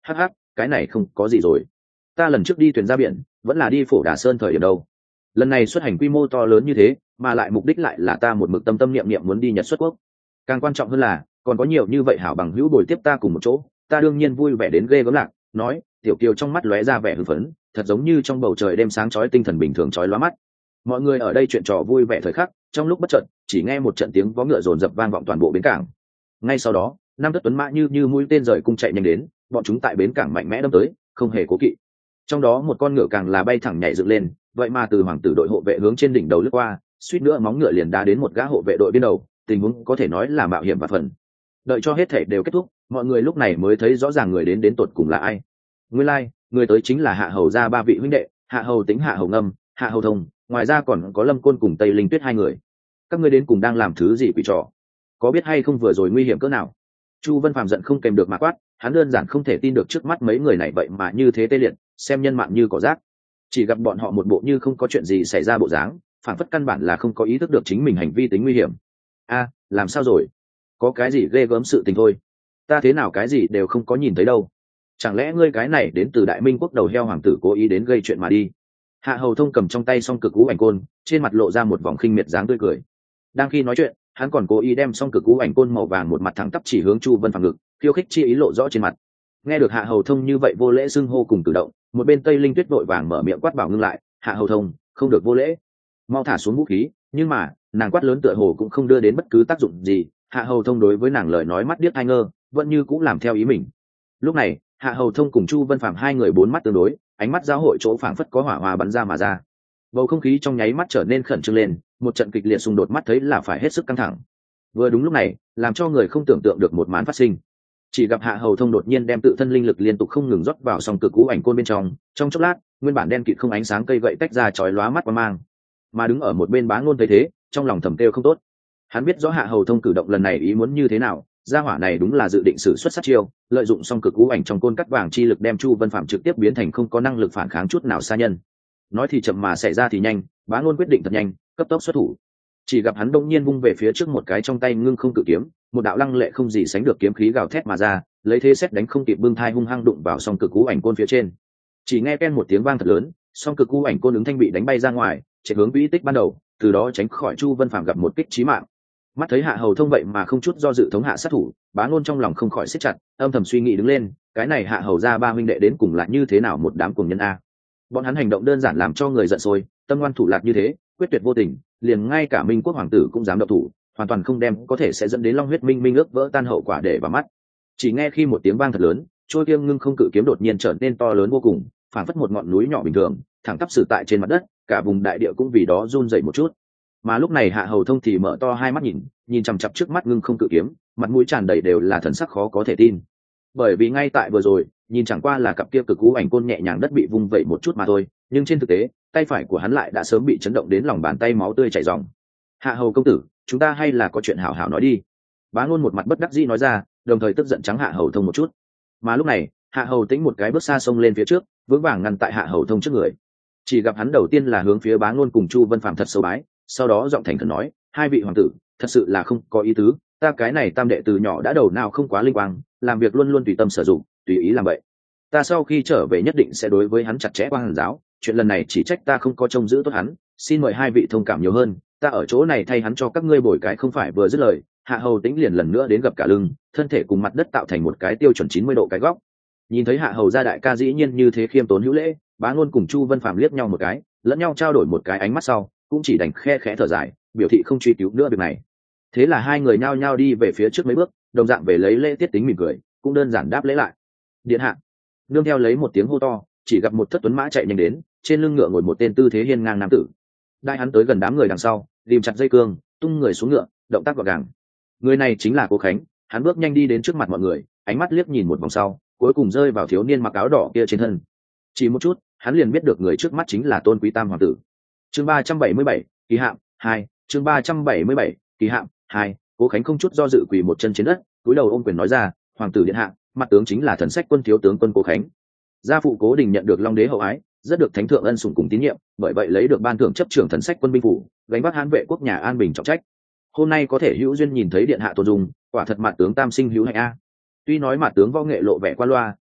hắc hắc, cái này không có gì rồi, ta lần trước đi thuyền ra biển vẫn là đi Phổ Đà Sơn thời điểm đâu, lần này xuất hành quy mô to lớn như thế mà lại mục đích lại là ta một mực tâm tâm niệm niệm muốn đi Nhật xuất quốc. Càng quan trọng hơn là còn có nhiều như vậy hảo bằng hữu bồi tiếp ta cùng một chỗ, ta đương nhiên vui vẻ đến ghê gớm lạc. Nói Tiểu Kiều trong mắt lóe ra vẻ hưng phấn, thật giống như trong bầu trời đêm sáng chói tinh thần bình thường chói lóa mắt. Mọi người ở đây chuyện trò vui vẻ thời khắc, trong lúc bất chợt chỉ nghe một trận tiếng vó ngựa rồn rập vang vọng toàn bộ bến cảng. Ngay sau đó năm tất tuấn mã như như mũi tên rời cung chạy nhanh đến, bọn chúng tại bến cảng mạnh mẽ đâm tới, không hề cố kỵ. Trong đó một con ngựa càng là bay thẳng nhảy dựng lên, vậy mà từ hoàng tử đội hộ vệ hướng trên đỉnh đầu lướt qua, suýt nữa móng ngựa liền đá đến một gã hộ vệ đội biên đầu, tình huống có thể nói là mạo hiểm và phần. Đợi cho hết thể đều kết thúc, mọi người lúc này mới thấy rõ ràng người đến đến tột cùng là ai. Nguyên lai, like, người tới chính là Hạ Hầu gia ba vị huynh đệ, Hạ Hầu Tính, Hạ Hầu Ngâm, Hạ Hầu Thông, ngoài ra còn có Lâm Côn cùng Tây Linh Tuyết hai người. Các ngươi đến cùng đang làm thứ gì quỷ trò? Có biết hay không vừa rồi nguy hiểm cỡ nào? Chu Vân Phàm giận không kèm được mà quát, hắn đơn giản không thể tin được trước mắt mấy người này vậy mà như thế tê liệt, xem nhân mạng như cỏ rác. Chỉ gặp bọn họ một bộ như không có chuyện gì xảy ra bộ dáng, phản phất căn bản là không có ý thức được chính mình hành vi tính nguy hiểm. A, làm sao rồi? Có cái gì ghê gớm sự tình thôi? Ta thế nào cái gì đều không có nhìn thấy đâu. Chẳng lẽ ngươi cái này đến từ Đại Minh quốc đầu heo hoàng tử cố ý đến gây chuyện mà đi? Hạ Hầu Thông cầm trong tay song cực cú ảnh côn, trên mặt lộ ra một vòng khinh miệt dáng tươi cười. Đang khi nói chuyện, hắn còn cố ý đem song cực cú ảnh côn màu vàng một mặt thẳng tắp chỉ hướng Chu Vân Phàm ngực, khiêu khích chi ý lộ rõ trên mặt. Nghe được Hạ Hầu Thông như vậy vô lễ xưng hô cùng cử động, một bên Tây Linh Tuyết vội vàng mở miệng quát bảo ngưng lại, Hạ Hầu Thông, không được vô lễ, mau thả xuống vũ khí. Nhưng mà nàng quát lớn tựa hồ cũng không đưa đến bất cứ tác dụng gì. Hạ Hầu Thông đối với nàng lời nói mắt điếc tai ngơ, vẫn như cũng làm theo ý mình. Lúc này Hạ Hầu Thông cùng Chu Vân Phàm hai người bốn mắt tương đối, ánh mắt giao hội chỗ phảng phất có hỏa hoa bắn ra mà ra. Bầu không khí trong nháy mắt trở nên khẩn trương lên, một trận kịch liệt xung đột mắt thấy là phải hết sức căng thẳng. Vừa đúng lúc này, làm cho người không tưởng tượng được một màn phát sinh. Chỉ gặp Hạ Hầu Thông đột nhiên đem tự thân linh lực liên tục không ngừng rót vào song cực cú ảnh côn bên trong, trong chốc lát, nguyên bản đen kịt không ánh sáng cây gậy tách ra chói lóa mắt qua mang. Mà đứng ở một bên Bá Ngôn thấy thế, trong lòng thầm kêu không tốt. Hắn biết rõ Hạ Hầu Thông cử động lần này ý muốn như thế nào, gia hỏa này đúng là dự định sử xuất sát chiêu, lợi dụng song cực cú ảnh trong côn cắt vàng chi lực đem Chu Vân Phạm trực tiếp biến thành không có năng lực phản kháng chút nào sa nhân. Nói thì chậm mà xảy ra thì nhanh, Bá Ngôn quyết định thật nhanh, cấp tốc xuất thủ. Chỉ gặp hắn đông nhiên vung về phía trước một cái trong tay ngưng không cự kiếm, một đạo lăng lệ không gì sánh được kiếm khí gào thét mà ra, lấy thế xét đánh không kịp bưng thai hung hăng đụng vào song cực cú ảnh côn phía trên. Chỉ nghe ken một tiếng vang thật lớn, song cực cú ảnh côn ứng thanh bị đánh bay ra ngoài, chạy hướng quỹ tích ban đầu, từ đó tránh khỏi Chu Vân Phạm gặp một kích chí mạng. Mắt thấy Hạ Hầu Thông vậy mà không chút do dự thống hạ sát thủ, Bá Ngôn trong lòng không khỏi siết chặt, âm thầm suy nghĩ đứng lên, cái này Hạ Hầu gia ba huynh đệ đến cùng là như thế nào một đám cuồng nhân a. Bọn hắn hành động đơn giản làm cho người giận sôi, tâm ngoan thủ lạt như thế, quyết tuyệt vô tình, liền ngay cả Minh Quốc hoàng tử cũng dám động thủ, hoàn toàn không đem có thể sẽ dẫn đến Long huyết minh minh ước vỡ tan hậu quả để vào mắt. Chỉ nghe khi một tiếng vang thật lớn, trôi kiêng ngưng không cự kiếm đột nhiên trở nên to lớn vô cùng, phản phất một ngọn núi nhỏ bình thường, thẳng tắp xử tại trên mặt đất, cả vùng đại địa cũng vì đó run rẩy một chút. Mà lúc này Hạ Hầu Thông thì mở to hai mắt nhìn, nhìn chằm chằm trước mắt ngưng không cự kiếm, mặt mũi tràn đầy đều là thần sắc khó có thể tin. Bởi vì ngay tại vừa rồi, nhìn chẳng qua là cặp kia cực cú ảnh côn nhẹ nhàng đất bị vung vẩy một chút mà thôi, nhưng trên thực tế, tay phải của hắn lại đã sớm bị chấn động đến lòng bàn tay máu tươi chảy ròng. Hạ Hầu công tử, chúng ta hay là có chuyện hảo hảo nói đi. Bá Ngôn một mặt bất đắc dĩ nói ra, đồng thời tức giận trắng Hạ Hầu Thông một chút. Mà lúc này, Hạ Hầu Tĩnh một cái bước xa xông lên phía trước, vững vàng ngăn tại Hạ Hầu Thông trước người. Chỉ gặp hắn đầu tiên là hướng phía Bá Ngôn cùng Chu Vân Phạm thật sâu bái, sau đó giọng thành khẩn nói, hai vị hoàng tử, thật sự là không có ý tứ, ta cái này tam đệ từ nhỏ đã đầu nào không quá linh quang, làm việc luôn luôn tùy tâm sử dụng, tùy ý làm vậy. Ta sau khi trở về nhất định sẽ đối với hắn chặt chẽ qua hàn giáo, chuyện lần này chỉ trách ta không có trông giữ tốt hắn, xin mời hai vị thông cảm nhiều hơn, ta ở chỗ này thay hắn cho các ngươi bồi cái không phải vừa dứt lời. Hạ Hầu Tĩnh liền lần nữa đến gặp cả lưng, thân thể cùng mặt đất tạo thành một cái tiêu chuẩn chín mươi độ cái góc. Nhìn thấy Hạ Hầu gia đại ca dĩ nhiên như thế khiêm tốn hữu lễ, Bá Ngôn cùng Chu Vân Phạm liếc nhau một cái, lẫn nhau trao đổi một cái ánh mắt sau, cũng chỉ đành khe khẽ thở dài, biểu thị không truy cứu nữa việc này. Thế là hai người nhao nhao đi về phía trước mấy bước, đồng dạng về lấy lễ tiết tính mỉm cười, cũng đơn giản đáp lễ lại. Điện hạ. Nương theo lấy một tiếng hô to, chỉ gặp một thất tuấn mã chạy nhanh đến, trên lưng ngựa ngồi một tên tư thế hiên ngang nam tử. Đại hắn tới gần đám người đằng sau, rìm chặt dây cương, tung người xuống ngựa, động tác gọn gàng. Người này chính là Cố Khánh, hắn bước nhanh đi đến trước mặt mọi người, ánh mắt liếc nhìn một vòng sau, cuối cùng rơi vào thiếu niên mặc áo đỏ kia trên thân. Chỉ một chút, hắn liền biết được người trước mắt chính là Tôn Quý Tam hoàng tử. Chương ba trăm bảy mươi bảy, kỳ hạm hai, chương ba trăm bảy mươi bảy, kỳ hạm hai. Cố Khánh không chút do dự quỳ một chân trên đất, cúi đầu ôm quyền nói ra, hoàng tử điện hạ, mặt tướng chính là Thần Sách quân thiếu tướng quân Cố Khánh. Gia phụ Cố Đình nhận được Long đế hậu ái, rất được thánh thượng ân sủng cùng tín nhiệm, bởi vậy lấy được ban thưởng chấp trưởng Thần Sách quân binh phủ, gánh vác hãn vệ quốc nhà an bình trọng trách. Hôm nay có thể hữu duyên nhìn thấy điện hạ tôn dung, quả thật mặt tướng tam sinh hữu hạnh a. Tuy nói mặt tướng võ nghệ lộ vẻ qua loa,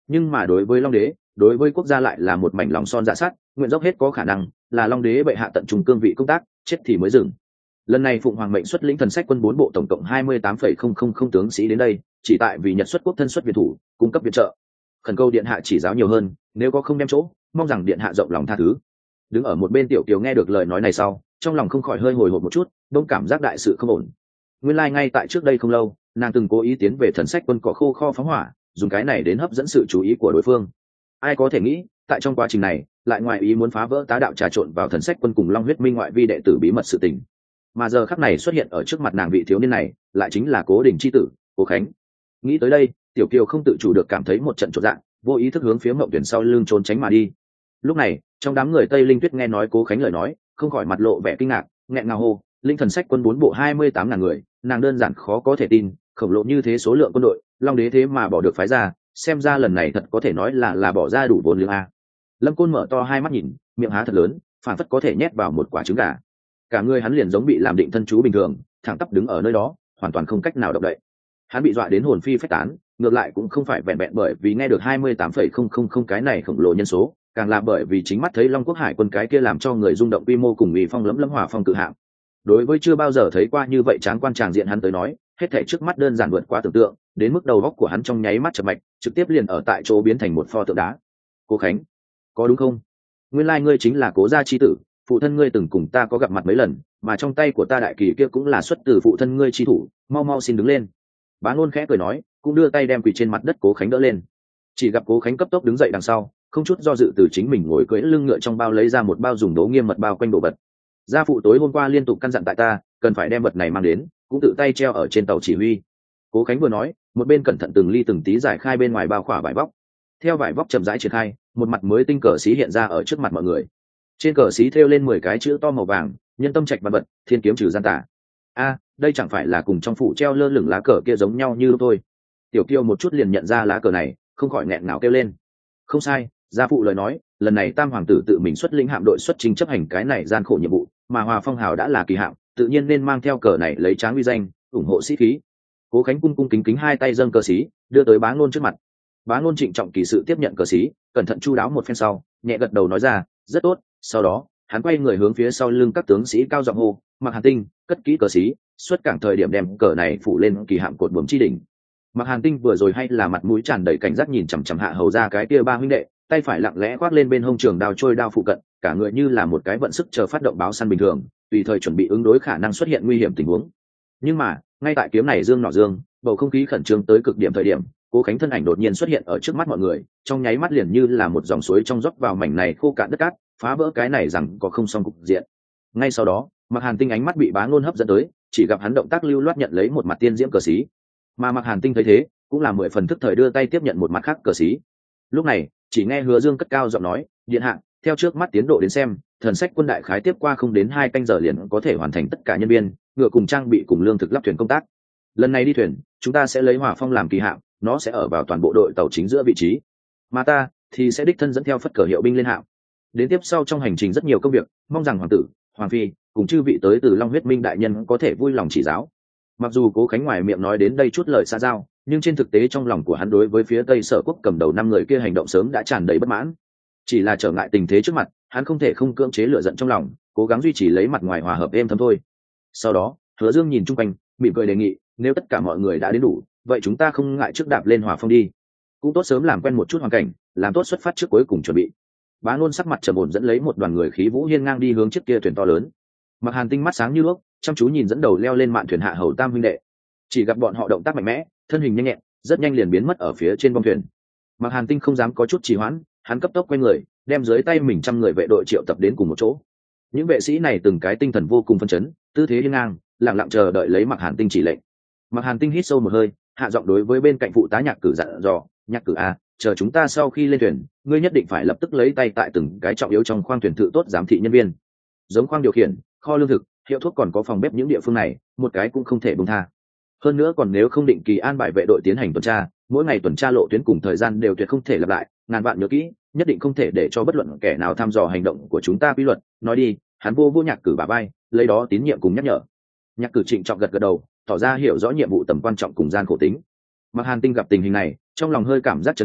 nhưng mà đối với long đế, đối với quốc gia lại là một mảnh lòng son dạ sắt, nguyện dốc hết có khả năng là long đế bệ hạ tận trung cương vị công tác, chết thì mới dừng. Lần này phụng hoàng mệnh xuất lĩnh thần sách quân bốn bộ tổng cộng hai mươi tám phẩy không không không tướng sĩ đến đây, chỉ tại vì nhật xuất quốc thân xuất viện thủ, cung cấp viện trợ. Khẩn cầu điện hạ chỉ giáo nhiều hơn, nếu có không đem chỗ, mong rằng điện hạ rộng lòng tha thứ. Đứng ở một bên tiểu kiều nghe được lời nói này sau, trong lòng không khỏi hơi hồi hộp một chút, đông cảm giác đại sự không ổn. Nguyên lai like ngay tại trước đây không lâu, nàng từng cố ý tiến về thần sách quân cỏ khô kho phóng hỏa, dùng cái này đến hấp dẫn sự chú ý của đối phương. Ai có thể nghĩ, tại trong quá trình này, lại ngoài ý muốn phá vỡ tá đạo trà trộn vào thần sách quân cùng long huyết minh ngoại vi đệ tử bí mật sự tình. Mà giờ khắc này xuất hiện ở trước mặt nàng vị thiếu niên này, lại chính là Cố Đình chi tử, Cố Khánh. Nghĩ tới đây, tiểu kiều không tự chủ được cảm thấy một trận chột dạ, vô ý thức hướng phía Mộng Tuyển sau lưng trốn tránh mà đi. Lúc này, trong đám người Tây Linh Tuyết nghe nói Cố Khánh lời nói, không khỏi mặt lộ vẻ kinh ngạc, nghẹn ngào hô, linh thần sách quân bốn bộ hai mươi tám ngàn người, nàng đơn giản khó có thể tin, khổng lồ như thế số lượng quân đội, long đế thế mà bỏ được phái ra, xem ra lần này thật có thể nói là là bỏ ra đủ vốn liếng a. Lâm Côn mở to hai mắt nhìn, miệng há thật lớn, phản phất có thể nhét vào một quả trứng gà. Cả người hắn liền giống bị làm định thân chú bình thường, thẳng tắp đứng ở nơi đó, hoàn toàn không cách nào động đậy. Hắn bị dọa đến hồn phi phách tán, ngược lại cũng không phải vẹn vẹn bởi vì nghe được hai mươi tám phẩy không không không cái này khổng lồ nhân số, càng là bởi vì chính mắt thấy Long Quốc Hải quân cái kia làm cho người rung động quy mô cùng uy phong lẫm lẫm hỏa phong cự hạng. Đối với chưa bao giờ thấy qua như vậy tráng quan tràng diện hắn tới nói, hết thảy trước mắt đơn giản vượt quá tưởng tượng, đến mức đầu óc của hắn trong nháy mắt chập mạch, trực tiếp liền ở tại chỗ biến thành một pho tượng đá. Cố Khánh, có đúng không? Nguyên lai ngươi chính là Cố gia chi tử, phụ thân ngươi từng cùng ta có gặp mặt mấy lần, mà trong tay của ta đại kỳ kia cũng là xuất từ phụ thân ngươi chi thủ, mau mau xin đứng lên. Bá Ngôn khẽ cười nói, cũng đưa tay đem quỳ trên mặt đất Cố Khánh đỡ lên. Chỉ gặp Cố Khánh cấp tốc đứng dậy đằng sau, không chút do dự từ chính mình ngồi cưỡi lưng ngựa trong bao lấy ra một bao dùng đố nghiêm mật bao quanh đồ vật. Gia phụ tối hôm qua liên tục căn dặn tại ta, cần phải đem vật này mang đến, cũng tự tay treo ở trên tàu chỉ huy. Cố Khánh vừa nói, một bên cẩn thận từng ly từng tí giải khai bên ngoài bao khỏa vải vóc. Theo vải vóc chậm rãi triển khai, một mặt mới tinh cờ xí hiện ra ở trước mặt mọi người. Trên cờ xí thêu lên mười cái chữ to màu vàng, nhân tâm trạch vật vật, thiên kiếm trừ gian tà. A, đây chẳng phải là cùng trong phủ treo lơ lửng lá cờ kia giống nhau như lúc thôi. Tiểu Kiều một chút liền nhận ra lá cờ này, không khỏi nghẹn ngào kêu lên. Không sai, gia phụ lời nói, lần này Tam hoàng tử tự mình xuất lĩnh hạm đội xuất trình chấp hành cái này gian khổ nhiệm vụ, mà Hòa Phong hào đã là kỳ hạm, tự nhiên nên mang theo cờ này lấy tráng uy danh, ủng hộ sĩ khí. Cố Khánh cung cung kính kính hai tay dâng cờ xí, đưa tới Bá Ngôn trước mặt. Bá Ngôn trịnh trọng kỳ sự tiếp nhận cờ xí, cẩn thận chu đáo một phen sau, nhẹ gật đầu nói ra, rất tốt. Sau đó, hắn quay người hướng phía sau lưng các tướng sĩ cao giọng hô, Mặc Hàn Tinh, cất kỹ cờ xí, xuất cảng thời điểm đem cờ này phủ lên kỳ hạm cột buồm chi đỉnh. Mặc Hàn Tinh vừa rồi hay là mặt mũi tràn đầy cảnh giác nhìn chằm chằm hạ hầu ra cái kia ba huynh đệ, tay phải lặng lẽ khoác lên bên hông trường đao trôi đao phụ cận, cả người như là một cái vận sức chờ phát động báo săn bình thường, tùy thời chuẩn bị ứng đối khả năng xuất hiện nguy hiểm tình huống. Nhưng mà, ngay tại kiếm này dương nọ dương, bầu không khí khẩn trương tới cực điểm thời điểm, Cố Khánh thân ảnh đột nhiên xuất hiện ở trước mắt mọi người, trong nháy mắt liền như là một dòng suối trong dốc vào mảnh này khô cạn đất cát, phá vỡ cái này rằng có không xong cục diện. Ngay sau đó, Mặc Hàn Tinh ánh mắt bị Bá Ngôn hấp dẫn tới, chỉ gặp hắn động tác lưu loát nhận lấy một mặt tiên diễm cờ xí, mà Mặc Hàn Tinh thấy thế, cũng là mười phần thức thời đưa tay tiếp nhận một mặt khác cờ xí. Lúc này, chỉ nghe Hứa Dương cất cao giọng nói, điện hạ, theo trước mắt tiến độ đến xem, thần sách quân đại khái tiếp qua không đến hai canh giờ liền có thể hoàn thành tất cả nhân viên, ngựa cùng trang bị cùng lương thực lắp thuyền công tác. Lần này đi thuyền, chúng ta sẽ lấy Hỏa Phong làm kỳ hạm, nó sẽ ở vào toàn bộ đội tàu chính giữa vị trí, mà ta thì sẽ đích thân dẫn theo phất cờ hiệu binh lên hạm. Đến tiếp sau trong hành trình rất nhiều công việc, mong rằng hoàng tử, hoàng phi cùng chư vị tới từ Long Huyết Minh đại nhân có thể vui lòng chỉ giáo. Mặc dù Cố Khánh ngoài miệng nói đến đây chút lời xa giao, nhưng trên thực tế trong lòng của hắn đối với phía Tây Sở Quốc cầm đầu năm người kia hành động sớm đã tràn đầy bất mãn. Chỉ là trở ngại tình thế trước mặt, hắn không thể không cưỡng chế lửa giận trong lòng, cố gắng duy trì lấy mặt ngoài hòa hợp êm thấm thôi. Sau đó, Hứa Dương nhìn chung quanh, mỉm cười đề nghị, nếu tất cả mọi người đã đến đủ, vậy chúng ta không ngại trước đạp lên Hỏa Phong đi. Cũng tốt sớm làm quen một chút hoàn cảnh, làm tốt xuất phát trước cuối cùng chuẩn bị. Bá Ngôn sắc mặt trầm ổn dẫn lấy một đoàn người khí vũ hiên ngang đi hướng chiếc kia thuyền to lớn. Mặc Hàn Tinh mắt sáng như đuốc, chăm chú nhìn dẫn đầu leo lên mạn thuyền hạ hầu tam huynh đệ. Chỉ gặp bọn họ động tác mạnh mẽ, thân hình nhanh nhẹn, rất nhanh liền biến mất ở phía trên bong thuyền. Mặc Hàn Tinh không dám có chút trì hoãn, hắn cấp tốc quay người, đem dưới tay mình trăm người vệ đội triệu tập đến cùng một chỗ. Những vệ sĩ này từng cái tinh thần vô cùng phấn chấn, tư thế hiên ngang, lặng lặng chờ đợi lấy Mặc Hàn Tinh chỉ lệnh. Mặc Hàn Tinh hít sâu một hơi, hạ giọng đối với bên cạnh phụ tá Nhạc Cử dặn dò, Nhạc Cử à, chờ chúng ta sau khi lên thuyền, ngươi nhất định phải lập tức lấy tay tại từng cái trọng yếu trong khoang thuyền tự tốt giám thị nhân viên, giống khoang điều khiển, kho lương thực, hiệu thuốc còn có phòng bếp những địa phương này, một cái cũng không thể buông tha. Hơn nữa còn nếu không định kỳ an bài vệ đội tiến hành tuần tra, mỗi ngày tuần tra lộ tuyến cùng thời gian đều tuyệt không thể lặp lại, ngàn vạn nhớ kỹ, nhất định không thể để cho bất luận kẻ nào thăm dò hành động của chúng ta quy luật. Nói đi, hắn vô vô Nhạc Cử bả vai, lấy đó tín nhiệm cùng nhắc nhở. Nhạc Cử trịnh trọng gật gật đầu, tỏ ra hiểu rõ nhiệm vụ tầm quan trọng cùng gian khổ tính. Mặc Hàn Tinh gặp tình hình này, trong lòng hơi cảm giác trấn an,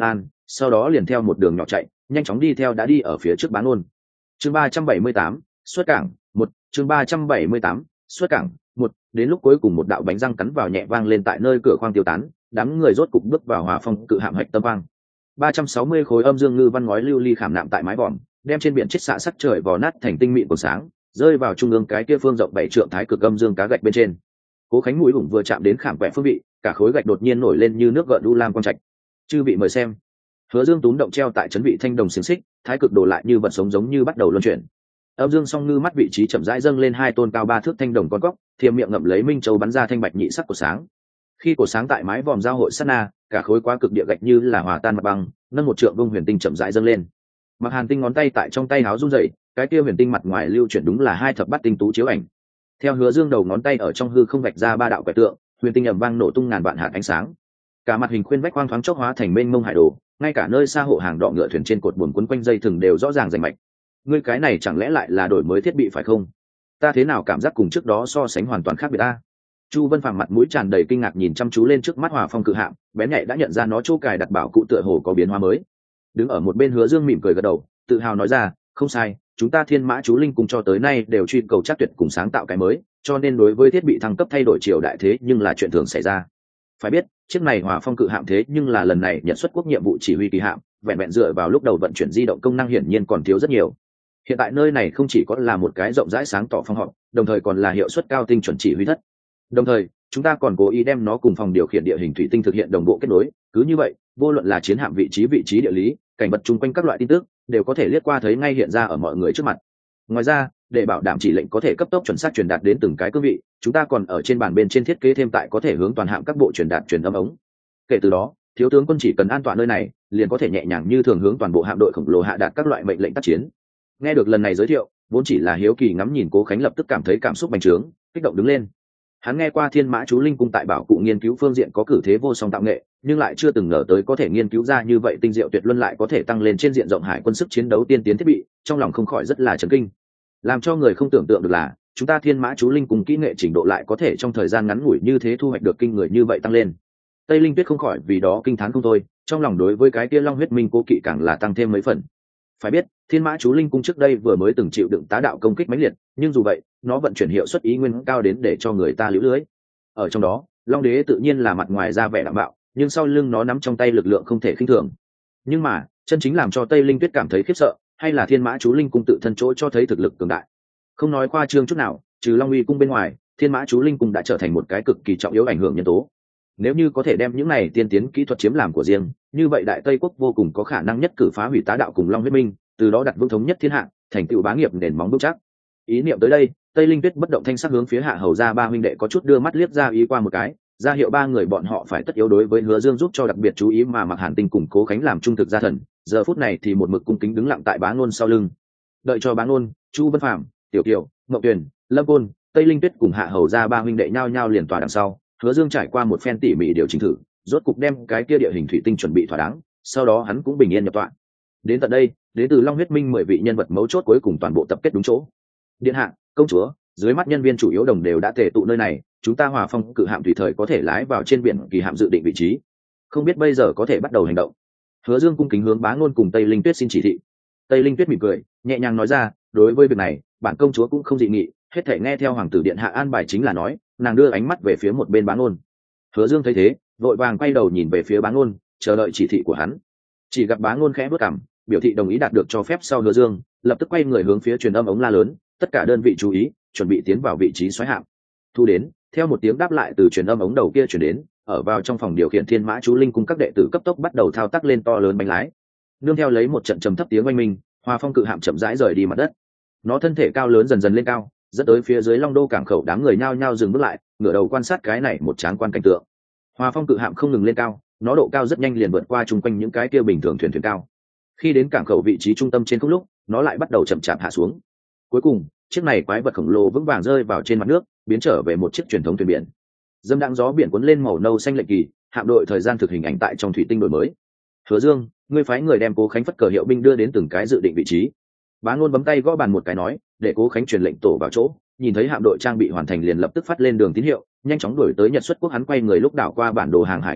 sau đó liền theo một đường nhỏ chạy nhanh chóng đi theo đã đi ở phía trước Bá Ngôn. Chương ba trăm bảy mươi tám xuất cảng một. Chương ba trăm bảy mươi tám xuất cảng một. Đến lúc cuối cùng một đạo bánh răng cắn vào nhẹ vang lên tại nơi cửa khoang tiêu tán, đám người rốt cục bước vào Hỏa Phong cự hạm hạch tâm vang. ba trăm sáu mươi khối âm dương ngư văn ngói lưu ly khảm nạm tại mái vòm, đem trên biển chết xạ sắc trời vò nát thành tinh mịn của sáng, rơi vào trung ương cái kia phương rộng bảy trượng thái cực âm dương cá gạch bên trên. Cố Khánh mũi ủng vừa chạm đến khảm quẹ phương vị, cả khối gạch đột nhiên nổi lên như nước gợn u lam quang trạch. Chư vị mời xem. Hứa Dương túm động treo tại chấn vị thanh đồng xiềng xích, thái cực đồ lại như vật sống giống như bắt đầu luân chuyển. Âm dương song ngư mắt vị trí chậm rãi dâng lên hai tôn cao ba thước thanh đồng con cóc, thiềm miệng ngậm lấy minh châu bắn ra thanh bạch nhị sắc của sáng. Khi cổ sáng tại mái vòm giao hội sát na, cả khối quá cực địa gạch như là hòa tan mặt băng, nâng một trượng vông huyền tinh chậm rãi dâng lên. Mặc Hàn Tinh ngón tay tại trong tay háo run rẩy, cái kia huyền tinh mặt ngoài lưu chuyển đúng là hai thập bát tinh tú chiếu ảnh. Theo Hứa Dương đầu ngón tay ở trong hư không vạch ra ba đạo quẻ tượng, huyền tinh ầm vang nổ tung ngàn vạn hạt ánh sáng. Cả mặt hình khuyên vách khoang thoáng chốc hóa thành mênh mông hải đồ, ngay cả nơi xa hộ hàng đọ ngựa thuyền trên cột buồm quấn quanh dây thừng đều rõ ràng rành mạch. Ngươi cái này chẳng lẽ lại là đổi mới thiết bị phải không? Ta thế nào cảm giác cùng trước đó so sánh hoàn toàn khác biệt ta? Chu Vân Phàm mặt mũi tràn đầy kinh ngạc nhìn chăm chú lên trước mắt Hỏa Phong cự hạm, bén nhạy đã nhận ra nó chỗ cài đặt bảo cụ tựa hồ có biến hóa mới. Đứng ở một bên Hứa Dương mỉm cười gật đầu, tự hào nói ra, không sai, chúng ta Thiên Mã Chú Linh cùng cho tới nay đều truy cầu chắc tuyệt cùng sáng tạo cái mới, cho nên đối với thiết bị thăng cấp thay đổi triều đại thế nhưng là chuyện thường xảy ra. Phải biết, chiếc này Hỏa Phong cự hạm thế nhưng là lần này nhận xuất quốc nhiệm vụ chỉ huy kỳ hạm, vẹn vẹn dựa vào lúc đầu vận chuyển di động công năng hiển nhiên còn thiếu rất nhiều. Hiện tại nơi này không chỉ có là một cái rộng rãi sáng tỏ phòng họp, đồng thời còn là hiệu suất cao tinh chuẩn chỉ huy thất. Đồng thời, chúng ta còn cố ý đem nó cùng phòng điều khiển địa hình thủy tinh thực hiện đồng bộ kết nối, cứ như vậy, vô luận là chiến hạm vị trí vị trí địa lý, cảnh vật chung quanh các loại tin tức, đều có thể liếc qua thấy ngay hiện ra ở mọi người trước mặt. Ngoài ra, để bảo đảm chỉ lệnh có thể cấp tốc chuẩn xác truyền đạt đến từng cái cương vị, chúng ta còn ở trên bàn bên trên thiết kế thêm tại có thể hướng toàn hạm các bộ truyền đạt truyền âm ống. Kể từ đó, thiếu tướng quân chỉ cần an toàn nơi này, liền có thể nhẹ nhàng như thường hướng toàn bộ hạm đội khổng lồ hạ đạt các loại mệnh lệnh tác chiến. Nghe được lần này giới thiệu, vốn chỉ là hiếu kỳ ngắm nhìn Cố Khánh lập tức cảm thấy cảm xúc bành trướng, kích động đứng lên. Hắn nghe qua Thiên Mã Chú Linh cung tại bảo cụ nghiên cứu phương diện có cử thế vô song tạo nghệ, nhưng lại chưa từng ngờ tới có thể nghiên cứu ra như vậy tinh diệu tuyệt luân lại có thể tăng lên trên diện rộng hải quân sức chiến đấu tiên tiến thiết bị, trong lòng không khỏi rất là chấn kinh. Làm cho người không tưởng tượng được là, chúng ta Thiên Mã Chú Linh cung kỹ nghệ trình độ lại có thể trong thời gian ngắn ngủi như thế thu hoạch được kinh người như vậy tăng lên. Tây Linh Tuyết không khỏi vì đó kinh thán không thôi, trong lòng đối với cái kia Long huyết minh cố kỵ càng là tăng thêm mấy phần. Phải biết, Thiên Mã Chú Linh cung trước đây vừa mới từng chịu đựng tá đạo công kích mãnh liệt, nhưng dù vậy, nó vận chuyển hiệu suất ý nguyên cao đến để cho người ta liễu lưới. Ở trong đó, Long đế tự nhiên là mặt ngoài ra vẻ đạm bạo, nhưng sau lưng nó nắm trong tay lực lượng không thể khinh thường. Nhưng mà, chân chính làm cho Tây Linh Tuyết cảm thấy khiếp sợ, hay là Thiên Mã Chú Linh cung tự thân chỗ cho thấy thực lực cường đại. Không nói khoa trương chút nào, trừ Long Uy cung bên ngoài, Thiên Mã Chú Linh cung đã trở thành một cái cực kỳ trọng yếu ảnh hưởng nhân tố. Nếu như có thể đem những này tiên tiến kỹ thuật chiếm làm của riêng, như vậy Đại Tây quốc vô cùng có khả năng nhất cử phá hủy tá đạo cùng Long huyết minh, từ đó đặt vững thống nhất thiên hạ, thành tựu bá nghiệp nền móng vững chắc. Ý niệm tới đây, Tây Linh Tuyết bất động thanh sắc hướng phía Hạ Hầu gia ba huynh đệ có chút đưa mắt liếc ra ý qua một cái, ra hiệu ba người bọn họ phải tất yếu đối với Hứa Dương giúp cho đặc biệt chú ý mà Mặc Hàn Tinh cùng Cố Khánh làm trung thực gia thần, giờ phút này thì một mực cung kính đứng lặng tại Bá Ngôn sau lưng. Đợi cho Bá Ngôn, Chu Vân Phàm, Tiểu Kiều, Ngọc Tuyền, Lâm Côn, Tây Linh Tuyết cùng Hạ Hầu gia ba huynh đệ nhao nhao liền tòa đằng sau, Hứa Dương trải qua một phen tỉ mỉ điều chỉnh thử, rốt cục đem cái kia địa hình thủy tinh chuẩn bị thỏa đáng, sau đó hắn cũng bình yên nhập tọa. Đến tận đây, đến từ Long huyết minh mười vị nhân vật mấu chốt cuối cùng toàn bộ tập kết đúng chỗ. Điện hạ, công chúa, dưới mắt nhân viên chủ yếu đồng đều đã tề tụ nơi này, chúng ta Hỏa Phong cự hạm tùy thời có thể lái vào trên biển kỳ hạm dự định vị trí, không biết bây giờ có thể bắt đầu hành động. Hứa Dương cung kính hướng Bá Ngôn cùng Tây Linh Tuyết xin chỉ thị. Tây Linh Tuyết mỉm cười, nhẹ nhàng nói ra, đối với việc này, bản công chúa cũng không dị nghị, hết thể nghe theo hoàng tử điện hạ an bài chính là nói. Nàng đưa ánh mắt về phía một bên Bá Ngôn. Hứa Dương thấy thế, vội vàng quay đầu nhìn về phía Bá Ngôn, chờ đợi chỉ thị của hắn. Chỉ gặp Bá Ngôn khẽ bước cằm, biểu thị đồng ý đạt được cho phép sau Hứa Dương, lập tức quay người hướng phía truyền âm ống la lớn, tất cả đơn vị chú ý, chuẩn bị tiến vào vị trí xoáy hạm. Thu đến, theo một tiếng đáp lại từ truyền âm ống đầu kia truyền đến, ở vào trong phòng điều khiển Thiên Mã Chú Linh cung các đệ tử cấp tốc bắt đầu thao tác lên to lớn bánh lái. Nương theo lấy một trận trầm thấp tiếng oanh minh, Hỏa Phong cự hạm chậm rãi rời đi mặt đất. Nó thân thể cao lớn dần dần lên cao, dẫn tới phía dưới Long Đô cảng khẩu đám người nhao nhao dừng bước lại, ngửa đầu quan sát cái này một tráng quan cảnh tượng. Hỏa Phong cự hạm không ngừng lên cao, nó độ cao rất nhanh liền vượt qua chung quanh những cái kia bình thường thuyền thuyền cao. Khi đến cảng khẩu vị trí trung tâm trên không lúc, nó lại bắt đầu chậm chạp hạ xuống. Cuối cùng, chiếc này quái vật khổng lồ vững vàng rơi vào trên mặt nước, biến trở về một chiếc truyền thống thuyền biển. Dâm đãng gió biển cuốn lên màu nâu xanh lệnh kỳ, hạm đội thời gian thực hình ảnh tại trong thủy tinh đổi mới. Hứa Dương, ngươi phái người đem Cố Khánh phất cờ hiệu binh đưa đến từng cái dự định vị trí. Bá Ngôn bấm tay gõ bàn một cái nói, để Cố Khánh truyền lệnh tổ vào chỗ. Nhìn thấy hạm đội trang bị hoàn thành liền lập tức phát lên đường tín hiệu, nhanh chóng đuổi tới Nhật xuất quốc. Hắn quay người lúc đảo qua bản đồ hàng hải quân chủ,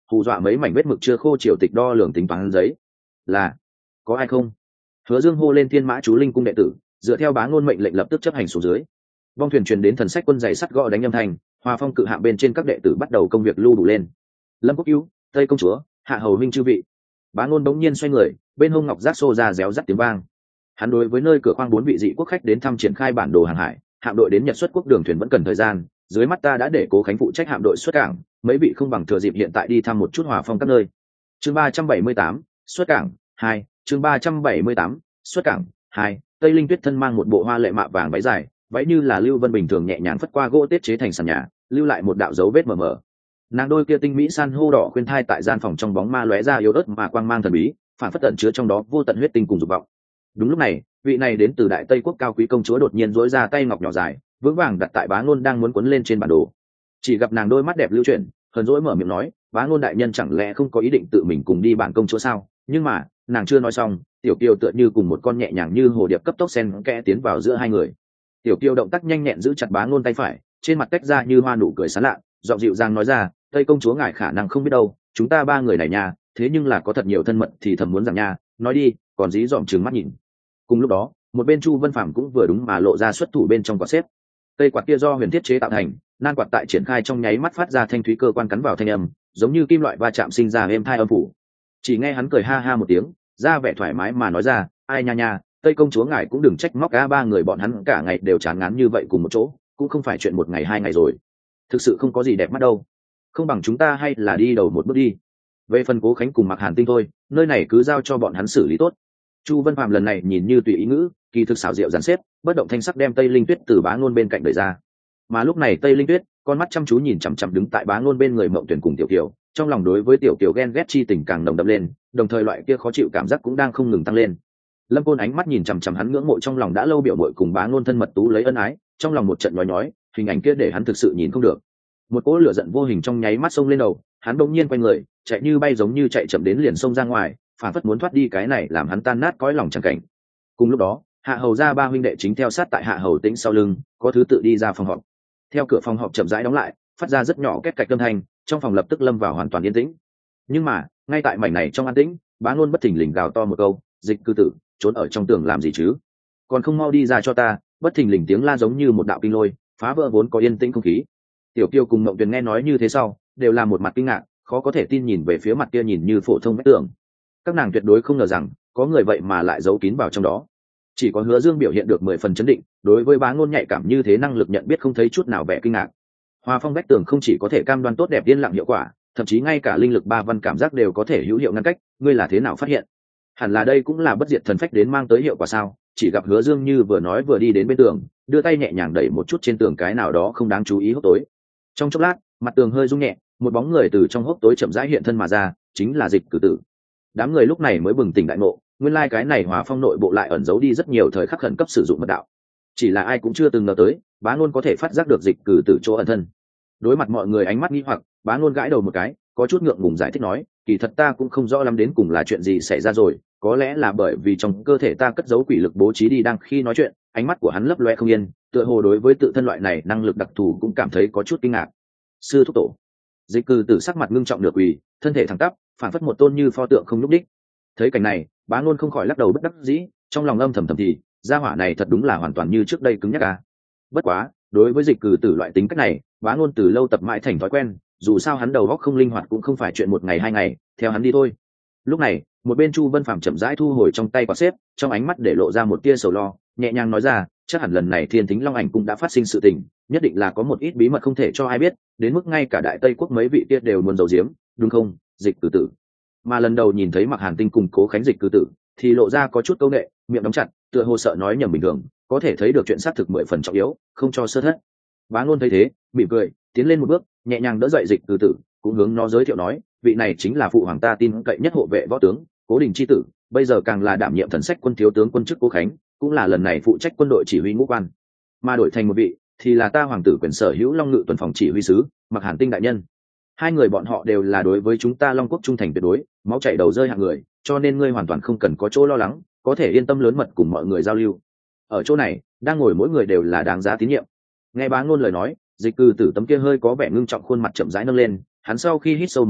hù dọa mấy mảnh vết mực chưa khô triều tịch đo lường tính toán giấy. Là có ai không? Hứa Dương hô lên thiên mã chú linh cung đệ tử, dựa theo bá ngôn mệnh lệnh lập tức chấp hành xuống dưới. Vong thuyền truyền đến thần sách quân giày sắt gõ đánh âm thanh, Hòa Phong cự hạng bên trên các đệ tử bắt đầu công việc lưu đủ lên. Lâm Quốc Cứu, Tây công chúa, Hạ hầu huynh chư vị. Bá ngôn bỗng nhiên xoay người, bên hông ngọc giác xô ra réo rắt tiếng vang. Hắn đối với nơi cửa khoang bốn vị dị quốc khách đến thăm triển khai bản đồ hàng hải, hạm đội đến Nhật xuất quốc đường thuyền vẫn cần thời gian, dưới mắt ta đã để Cố Khánh phụ trách hạm đội xuất cảng, mấy vị không bằng thừa dịp hiện tại đi thăm một chút Hòa Phong các nơi. Chương ba trăm bảy mươi tám, xuất cảng hai, chương ba trăm bảy mươi tám, xuất cảng hai. Tây Linh Tuyết thân mang một bộ hoa lệ mạ vàng váy dài, váy như là lưu vân bình thường nhẹ nhàng phất qua gỗ tết chế thành sàn nhà, lưu lại một đạo dấu vết mờ mờ. Nàng đôi kia tinh mỹ san hô đỏ khuyên thai tại gian phòng trong bóng ma lóe ra yếu ớt mà quang mang thần bí, phản phất tận chứa trong đó vô tận huyết tinh cùng dục vọng. Đúng lúc này, vị này đến từ Đại Tây quốc cao quý công chúa đột nhiên duỗi ra tay ngọc nhỏ dài, vững vàng đặt tại Bá Ngôn đang muốn cuốn lên trên bản đồ. Chỉ gặp nàng đôi mắt đẹp lưu chuyển, hờn dỗi mở miệng nói, Bá Ngôn đại nhân chẳng lẽ không có ý định tự mình cùng đi bản công chúa sao? Nhưng mà, nàng chưa nói xong, Tiểu Kiều tựa như cùng một con nhẹ nhàng như hồ điệp cấp tốc xen kẽ tiến vào giữa hai người. Tiểu Kiều động tác nhanh nhẹn giữ chặt Bá Ngôn tay phải, trên mặt tách ra như hoa nụ cười sán lạ, giọng dịu dàng nói ra, Tây công chúa ngài khả năng không biết đâu, chúng ta ba người này nha, thế nhưng là có thật nhiều thân mật thì thầm muốn rằng nha, nói đi, còn dí dỏm trừng mắt nhìn. Cùng lúc đó, một bên Chu Vân Phàm cũng vừa đúng mà lộ ra xuất thủ bên trong quạt xếp. Cây quạt kia do huyền thiết chế tạo thành, nan quạt tại triển khai trong nháy mắt phát ra thanh thúy cơ quan cắn vào thanh âm, giống như kim loại va chạm sinh ra êm thai âm phủ. Chỉ nghe hắn cười ha ha một tiếng, ra vẻ thoải mái mà nói ra, ai nha nha, Tây công chúa ngài cũng đừng trách móc cả ba người bọn hắn cả ngày đều chán ngán như vậy cùng một chỗ, cũng không phải chuyện một ngày hai ngày rồi. Thực sự không có gì đẹp mắt đâu. Không bằng chúng ta hay là đi đầu một bước đi. Về phần Cố Khánh cùng Mạc Hàn Tinh thôi, nơi này cứ giao cho bọn hắn xử lý tốt. Chu Vân Phàm lần này nhìn như tùy ý ngữ, kỳ thực xảo diệu dàn xếp, bất động thanh sắc đem Tây Linh Tuyết từ Bá Ngôn bên cạnh đẩy ra. Mà lúc này Tây Linh Tuyết, con mắt chăm chú nhìn chằm chằm đứng tại Bá Ngôn bên người Mộng Tuyển cùng Tiểu Kiều, trong lòng đối với Tiểu Kiều ghen ghét chi tình càng nồng đậm lên, đồng thời loại kia khó chịu cảm giác cũng đang không ngừng tăng lên. Lâm Côn ánh mắt nhìn chằm chằm hắn ngưỡng mộ trong lòng đã lâu biểu muội cùng Bá Ngôn thân mật tú lấy ân ái, trong lòng một trận nhói nhói, hình ảnh kia để hắn thực sự nhìn không được. Một cỗ lửa giận vô hình trong nháy mắt xông lên đầu, hắn bỗng nhiên quay người, chạy như bay giống như chạy chậm đến liền xông ra ngoài, phản phất muốn thoát đi cái này làm hắn tan nát cõi lòng chẳng cảnh. Cùng lúc đó, Hạ Hầu gia ba huynh đệ chính theo sát tại Hạ Hầu Tĩnh sau lưng, có thứ tự đi ra phòng họp. Theo cửa phòng họp chậm rãi đóng lại, phát ra rất nhỏ két cạch âm thanh, trong phòng lập tức lâm vào hoàn toàn yên tĩnh. Nhưng mà, ngay tại mảnh này trong an tĩnh, Bá Ngôn bất thình lình gào to một câu, "Dịch cư tử, trốn ở trong tường làm gì chứ? Còn không mau đi ra cho ta!" Bất thình lình tiếng la giống như một đạo kinh lôi, phá vỡ vốn có yên tĩnh không khí. Tiểu Kiều cùng Mộng Tuyền nghe nói như thế sau, đều là một mặt kinh ngạc, khó có thể tin nhìn về phía mặt kia nhìn như phổ thông vách tường. Các nàng tuyệt đối không ngờ rằng có người vậy mà lại giấu kín vào trong đó. Chỉ có Hứa Dương biểu hiện được mười phần chấn định, đối với Bá Ngôn nhạy cảm như thế năng lực nhận biết không thấy chút nào vẻ kinh ngạc. Hòa Phong vách tường không chỉ có thể cam đoan tốt đẹp yên lặng hiệu quả, thậm chí ngay cả linh lực ba văn cảm giác đều có thể hữu hiệu ngăn cách, ngươi là thế nào phát hiện? Hẳn là đây cũng là bất diệt thần phách đến mang tới hiệu quả sao? Chỉ gặp Hứa Dương như vừa nói vừa đi đến bên tường, đưa tay nhẹ nhàng đẩy một chút trên tường cái nào đó không đáng chú ý hốc tối. Trong chốc lát, mặt tường hơi rung nhẹ, một bóng người từ trong hốc tối chậm rãi hiện thân mà ra, chính là Dịch Cử Tử. Đám người lúc này mới bừng tỉnh đại ngộ, nguyên lai cái này Hòa Phong nội bộ lại ẩn giấu đi rất nhiều thời khắc khẩn cấp sử dụng mật đạo. Chỉ là ai cũng chưa từng ngờ tới, Bá Ngôn có thể phát giác được Dịch Cử Tử chỗ ẩn thân. Đối mặt mọi người ánh mắt nghi hoặc, Bá Ngôn gãi đầu một cái, có chút ngượng ngùng giải thích nói, kỳ thật ta cũng không rõ lắm đến cùng là chuyện gì xảy ra rồi, có lẽ là bởi vì trong cơ thể ta cất giấu quỷ lực bố trí đi. Đang khi nói chuyện, ánh mắt của hắn lấp loe không yên, tựa hồ đối với tự thân loại này năng lực đặc thù cũng cảm thấy có chút kinh ngạc. Sư thúc tổ. Dịch Cử Tử sắc mặt ngưng trọng nửa quỳ, thân thể thẳng tắp, phản phất một tôn như pho tượng không nhúc đích. Thấy cảnh này, Bá Ngôn không khỏi lắc đầu bất đắc dĩ, trong lòng âm thầm thầm thì, gia hỏa này thật đúng là hoàn toàn như trước đây cứng nhắc à. Bất quá, đối với Dịch Cử Tử loại tính cách này, Bá Ngôn từ lâu tập mãi thành thói quen, dù sao hắn đầu óc không linh hoạt cũng không phải chuyện một ngày hai ngày, theo hắn đi thôi. Lúc này, một bên Chu Vân Phàm chậm rãi thu hồi trong tay quạt xếp, trong ánh mắt để lộ ra một tia sầu lo, nhẹ nhàng nói ra, chắc hẳn lần này Thiên Thính Long Ảnh cũng đã phát sinh sự tình, nhất định là có một ít bí mật không thể cho ai biết, đến mức ngay cả Đại Tây quốc mấy vị kia đều muốn giấu giếm, đúng không, Dịch Cử Tử? Mà lần đầu nhìn thấy Mạc Hàn Tinh cùng Cố Khánh Dịch Cử Tử, thì lộ ra có chút câu nệ, miệng đóng chặt, tựa hồ sợ nói nhầm bình thường, có thể thấy được chuyện xác thực mười phần trọng yếu, không cho sơ thất. Bá Ngôn thấy thế, mỉm cười, tiến lên một bước, nhẹ nhàng đỡ dậy Dịch Cử Tử, cũng hướng nó giới thiệu nói, vị này chính là phụ hoàng ta tin cậy nhất hộ vệ võ tướng, Cố Đình chi tử, bây giờ càng là đảm nhiệm thần sách quân thiếu tướng quân chức Cố Khánh, cũng là lần này phụ trách quân đội chỉ huy ngũ quan. Mà đổi thành một vị, thì là ta hoàng tử quyền sở hữu Long Ngự tuần phòng chỉ huy sứ, Mạc Hàn Tinh đại nhân. Hai người bọn họ đều là đối với chúng ta Long Quốc trung thành tuyệt đối, máu chảy đầu rơi hạng người, cho nên ngươi hoàn toàn không cần có chỗ lo lắng, có thể yên tâm lớn mật cùng mọi người giao lưu. Ở chỗ này, đang ngồi mỗi người đều là đáng giá tín nhiệm. Nghe Bá Ngôn lời nói, Dịch Cử Tử tấm kia hơi có vẻ ngưng trọng khuôn mặt chậm rãi nâng lên, hắn sau khi hít sâu một hơi,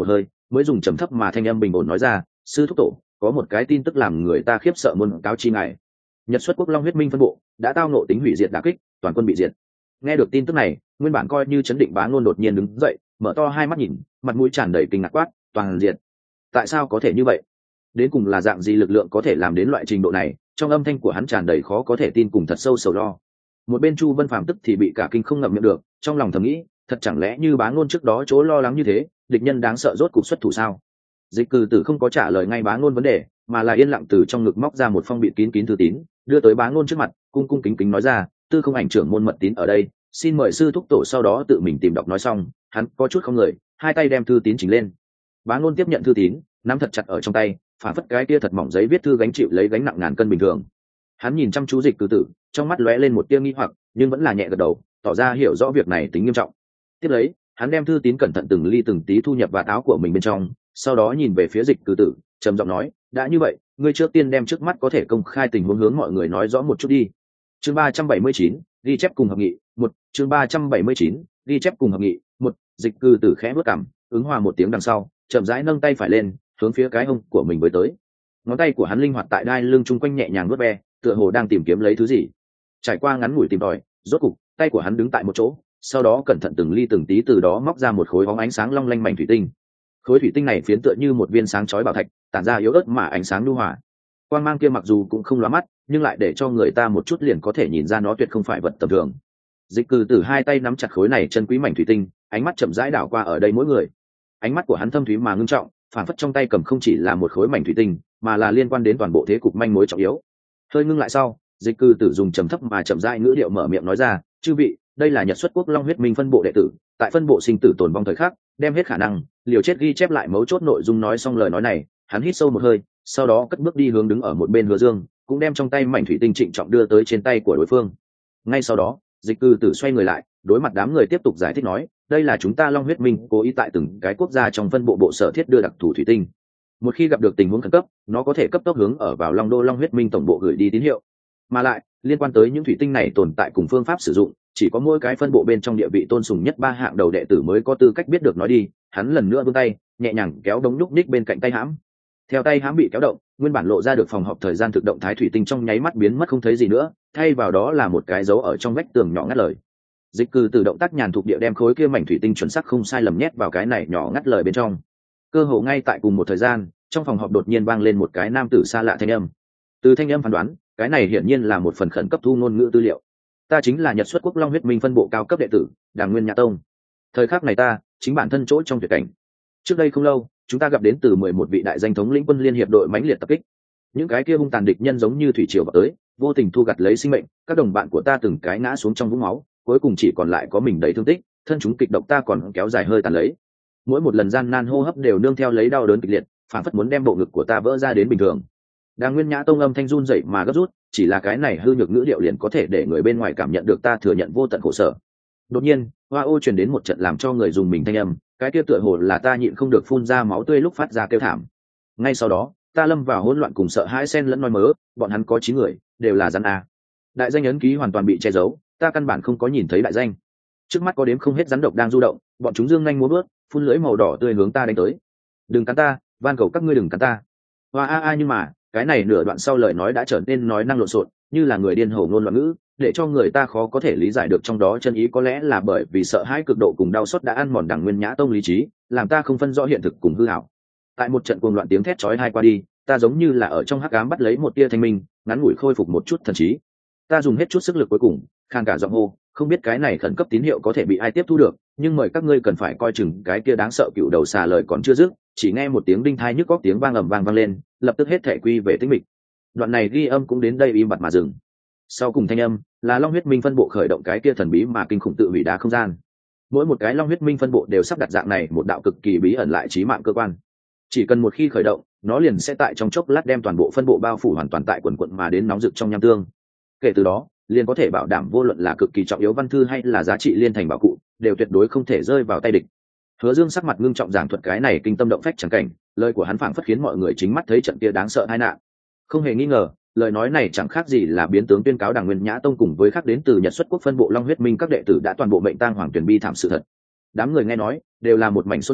mới dùng trầm thấp mà thanh âm bình ổn nói ra, sư thúc tổ, có một cái tin tức làm người ta khiếp sợ muôn cáo chi ngài. Nhật xuất quốc long huyết minh phân bộ đã tao nộ tính hủy diệt đả kích, toàn quân bị diệt. Nghe được tin tức này, nguyên bản coi như chấn định Bá Ngôn đột nhiên đứng dậy, mở to hai mắt nhìn, mặt mũi tràn đầy kinh ngạc quát, toàn diệt. Tại sao có thể như vậy? Đến cùng là dạng gì lực lượng có thể làm đến loại trình độ này? Trong âm thanh của hắn tràn đầy khó có thể tin cùng thật sâu sầu lo. Một bên Chu Vân Phàm tức thì bị cả kinh không ngậm miệng được, trong lòng thầm nghĩ, thật chẳng lẽ như Bá Ngôn trước đó chỗ lo lắng như thế, địch nhân đáng sợ rốt cục xuất thủ sao? Dịch Cừ Tử không có trả lời ngay Bá Ngôn vấn đề, mà là yên lặng từ trong ngực móc ra một phong bịt kín kín thư tín, đưa tới Bá Ngôn trước mặt, cung cung kính kính nói ra, Tư Không Ảnh trưởng môn mật tín ở đây, xin mời sư thúc tổ sau đó tự mình tìm đọc. Nói xong, hắn có chút không người, hai tay đem thư tín chỉnh lên. Bá Ngôn tiếp nhận thư tín, nắm thật chặt ở trong tay, phản phất cái kia thật mỏng giấy viết thư gánh chịu lấy gánh nặng ngàn cân bình thường. Hắn nhìn chăm chú Dịch Cừ Tử, trong mắt lóe lên một tia nghi hoặc, nhưng vẫn là nhẹ gật đầu, tỏ ra hiểu rõ việc này tính nghiêm trọng. Tiếp lấy, hắn đem thư tín cẩn thận từng ly từng tí thu nhập vào áo của mình bên trong, sau đó nhìn về phía Dịch Cừ Tử, trầm giọng nói, đã như vậy, ngươi trước tiên đem trước mắt có thể công khai tình huống hướng mọi người nói rõ một chút đi. Chương ba trăm bảy mươi chín, ghi chép cùng hợp nghị, một. Chương ba trăm bảy mươi chín, ghi chép cùng hợp nghị, một. Dịch Cừ Tử khẽ bước cằm, ứng hòa một tiếng đằng sau, chậm rãi nâng tay phải lên, hướng phía cái hông của mình với tới. Ngón tay của hắn linh hoạt tại đai lưng chung quanh nhẹ nhàng vuốt ve, tựa hồ đang tìm kiếm lấy thứ gì. Trải qua ngắn ngủi tìm tòi, rốt cục, tay của hắn đứng tại một chỗ, sau đó cẩn thận từng ly từng tí từ đó móc ra một khối bóng ánh sáng long lanh mảnh thủy tinh. Khối thủy tinh này phiến tựa như một viên sáng chói bảo thạch, tản ra yếu ớt mà ánh sáng nhu hòa. Quang mang kia mặc dù cũng không lóa mắt, nhưng lại để cho người ta một chút liền có thể nhìn ra nó tuyệt không phải vật tầm thường. Dịch Cừ Tử hai tay nắm chặt khối này chân quý mảnh thủy tinh, ánh mắt chậm rãi đảo qua ở đây mỗi người. Ánh mắt của hắn thâm thúy mà ngưng trọng, phản phất trong tay cầm không chỉ là một khối mảnh thủy tinh, mà là liên quan đến toàn bộ thế cục manh mối trọng yếu. Hơi ngưng lại sau, Dịch Cừ Tử dùng trầm thấp mà chậm rãi ngữ điệu mở miệng nói ra, chư vị, đây là Nhật xuất quốc long huyết minh phân bộ đệ tử, tại phân bộ sinh tử tồn vong thời khắc, đem hết khả năng liều chết ghi chép lại mấu chốt nội dung. Nói xong lời nói này, hắn hít sâu một hơi, sau đó cất bước đi hướng đứng ở một bên Hứa Dương, cũng đem trong tay mảnh thủy tinh trịnh trọng đưa tới trên tay của đối phương. Ngay sau đó, Dịch Cừ Tử xoay người lại, đối mặt đám người tiếp tục giải thích nói, đây là chúng ta long huyết minh cố ý tại từng cái quốc gia trong phân bộ bộ sở thiết đưa đặc thù thủy tinh. Một khi gặp được tình huống khẩn cấp, nó có thể cấp tốc hướng ở vào Long Đô Long huyết minh tổng bộ gửi đi tín hiệu. Mà lại, liên quan tới những thủy tinh này tồn tại cùng phương pháp sử dụng, chỉ có mỗi cái phân bộ bên trong địa vị tôn sùng nhất ba hạng đầu đệ tử mới có tư cách biết được nói đi. Hắn lần nữa vươn tay, nhẹ nhàng kéo đống nhúc ních bên cạnh tay hãm. Theo tay hãm bị kéo động, nguyên bản lộ ra được phòng họp thời gian thực động thái thủy tinh trong nháy mắt biến mất không thấy gì nữa, thay vào đó là một cái dấu ở trong vách tường nhỏ ngắt lời. Dịch Cừ Tử động tác nhàn thuộc địa đem khối kia mảnh thủy tinh chuẩn xác không sai lầm nhét vào cái này nhỏ ngắt lời bên trong. Cơ hồ ngay tại cùng một thời gian, trong phòng họp đột nhiên vang lên một cái nam tử xa lạ thanh âm. Từ thanh âm phán đoán, cái này hiển nhiên là một phần khẩn cấp thu ngôn ngữ tư liệu. Ta chính là Nhật xuất quốc long huyết minh phân bộ cao cấp đệ tử, Đàng Nguyên Nhã Tông. Thời khắc này ta chính bản thân chỗ trong tuyệt cảnh. Trước đây không lâu, chúng ta gặp đến từ mười một vị đại danh thống lĩnh quân liên hiệp đội mãnh liệt tập kích. Những cái kia hung tàn địch nhân giống như thủy triều vào tới, vô tình thu gặt lấy sinh mệnh, các đồng bạn của ta từng cái ngã xuống trong vũng máu, cuối cùng chỉ còn lại có mình đầy thương tích, thân chúng kịch độc ta còn kéo dài hơi tàn lấy. Mỗi một lần gian nan hô hấp đều nương theo lấy đau đớn kịch liệt, phản phất muốn đem bộ ngực của ta vỡ ra đến bình thường. Đàng Nguyên Nhã Tông âm thanh run rẩy mà gấp rút, chỉ là cái này hư nhược ngữ điệu liền có thể để người bên ngoài cảm nhận được ta thừa nhận vô tận khổ sở. Đột nhiên, hoa ô truyền đến một trận làm cho người dùng mình thanh âm, cái kia tựa hồ là ta nhịn không được phun ra máu tươi lúc phát ra kêu thảm. Ngay sau đó, ta lâm vào hỗn loạn cùng sợ hãi xen lẫn nói mớ, bọn hắn có chín người, đều là rắn a. Đại danh ấn ký hoàn toàn bị che giấu, ta căn bản không có nhìn thấy đại danh. Trước mắt có đếm không hết rắn độc đang du động, bọn chúng dương nhanh múa vớt, phun lưỡi màu đỏ tươi hướng ta đánh tới. Đừng cắn ta, van cầu các ngươi đừng cắn ta. Hoa a a nhưng mà, cái này nửa đoạn sau lời nói đã trở nên nói năng lộn xộn, như là người điên hổ ngôn loạn ngữ, để cho người ta khó có thể lý giải được trong đó chân ý. Có lẽ là bởi vì sợ hãi cực độ cùng đau xót đã ăn mòn Đàng Nguyên Nhã Tông lý trí, làm ta không phân rõ hiện thực cùng hư ảo. Tại một trận cuồng loạn tiếng thét chói tai qua đi, ta giống như là ở trong hắc ám bắt lấy một tia thanh minh, ngắn ngủi khôi phục một chút thần trí. Ta dùng hết chút sức lực cuối cùng, khàn cả giọng hô, không biết cái này khẩn cấp tín hiệu có thể bị ai tiếp thu được, nhưng mời các ngươi cần phải coi chừng cái kia đáng sợ cựu đầu xà. Lời còn chưa dứt, chỉ nghe một tiếng đinh thai nhức góc tiếng vang ầm vang vang lên, lập tức hết thể quy về tĩnh mịch. Đoạn này ghi âm cũng đến đây im bặt mà dừng. Sau cùng thanh âm là Long huyết minh phân bộ khởi động cái kia thần bí mà kinh khủng tự hủy đá không gian. Mỗi một cái Long huyết minh phân bộ đều sắp đặt dạng này một đạo cực kỳ bí ẩn lại chí mạng cơ quan. Chỉ cần một khi khởi động, nó liền sẽ tại trong chốc lát đem toàn bộ phân bộ bao phủ hoàn toàn tại quần quận mà đến nóng rực trong nham tương. Kể từ đó, liền có thể bảo đảm vô luận là cực kỳ trọng yếu văn thư hay là giá trị liên thành bảo cụ, đều tuyệt đối không thể rơi vào tay địch. Hứa Dương sắc mặt ngưng trọng giảng thuật cái này kinh tâm động phách chẳng cảnh, lời của hắn phảng phất khiến mọi người chính mắt thấy trận kia đáng sợ tai nạn. Không hề nghi ngờ, lời nói này chẳng khác gì là biến tướng tuyên cáo Đàng Nguyên Nhã Tông cùng với khác đến từ Nhật xuất quốc phân bộ Long huyết minh các đệ tử đã toàn bộ mệnh tang hoàng tuyển bi thảm sự thật. Đám người nghe nói đều là một mảnh xôn xao,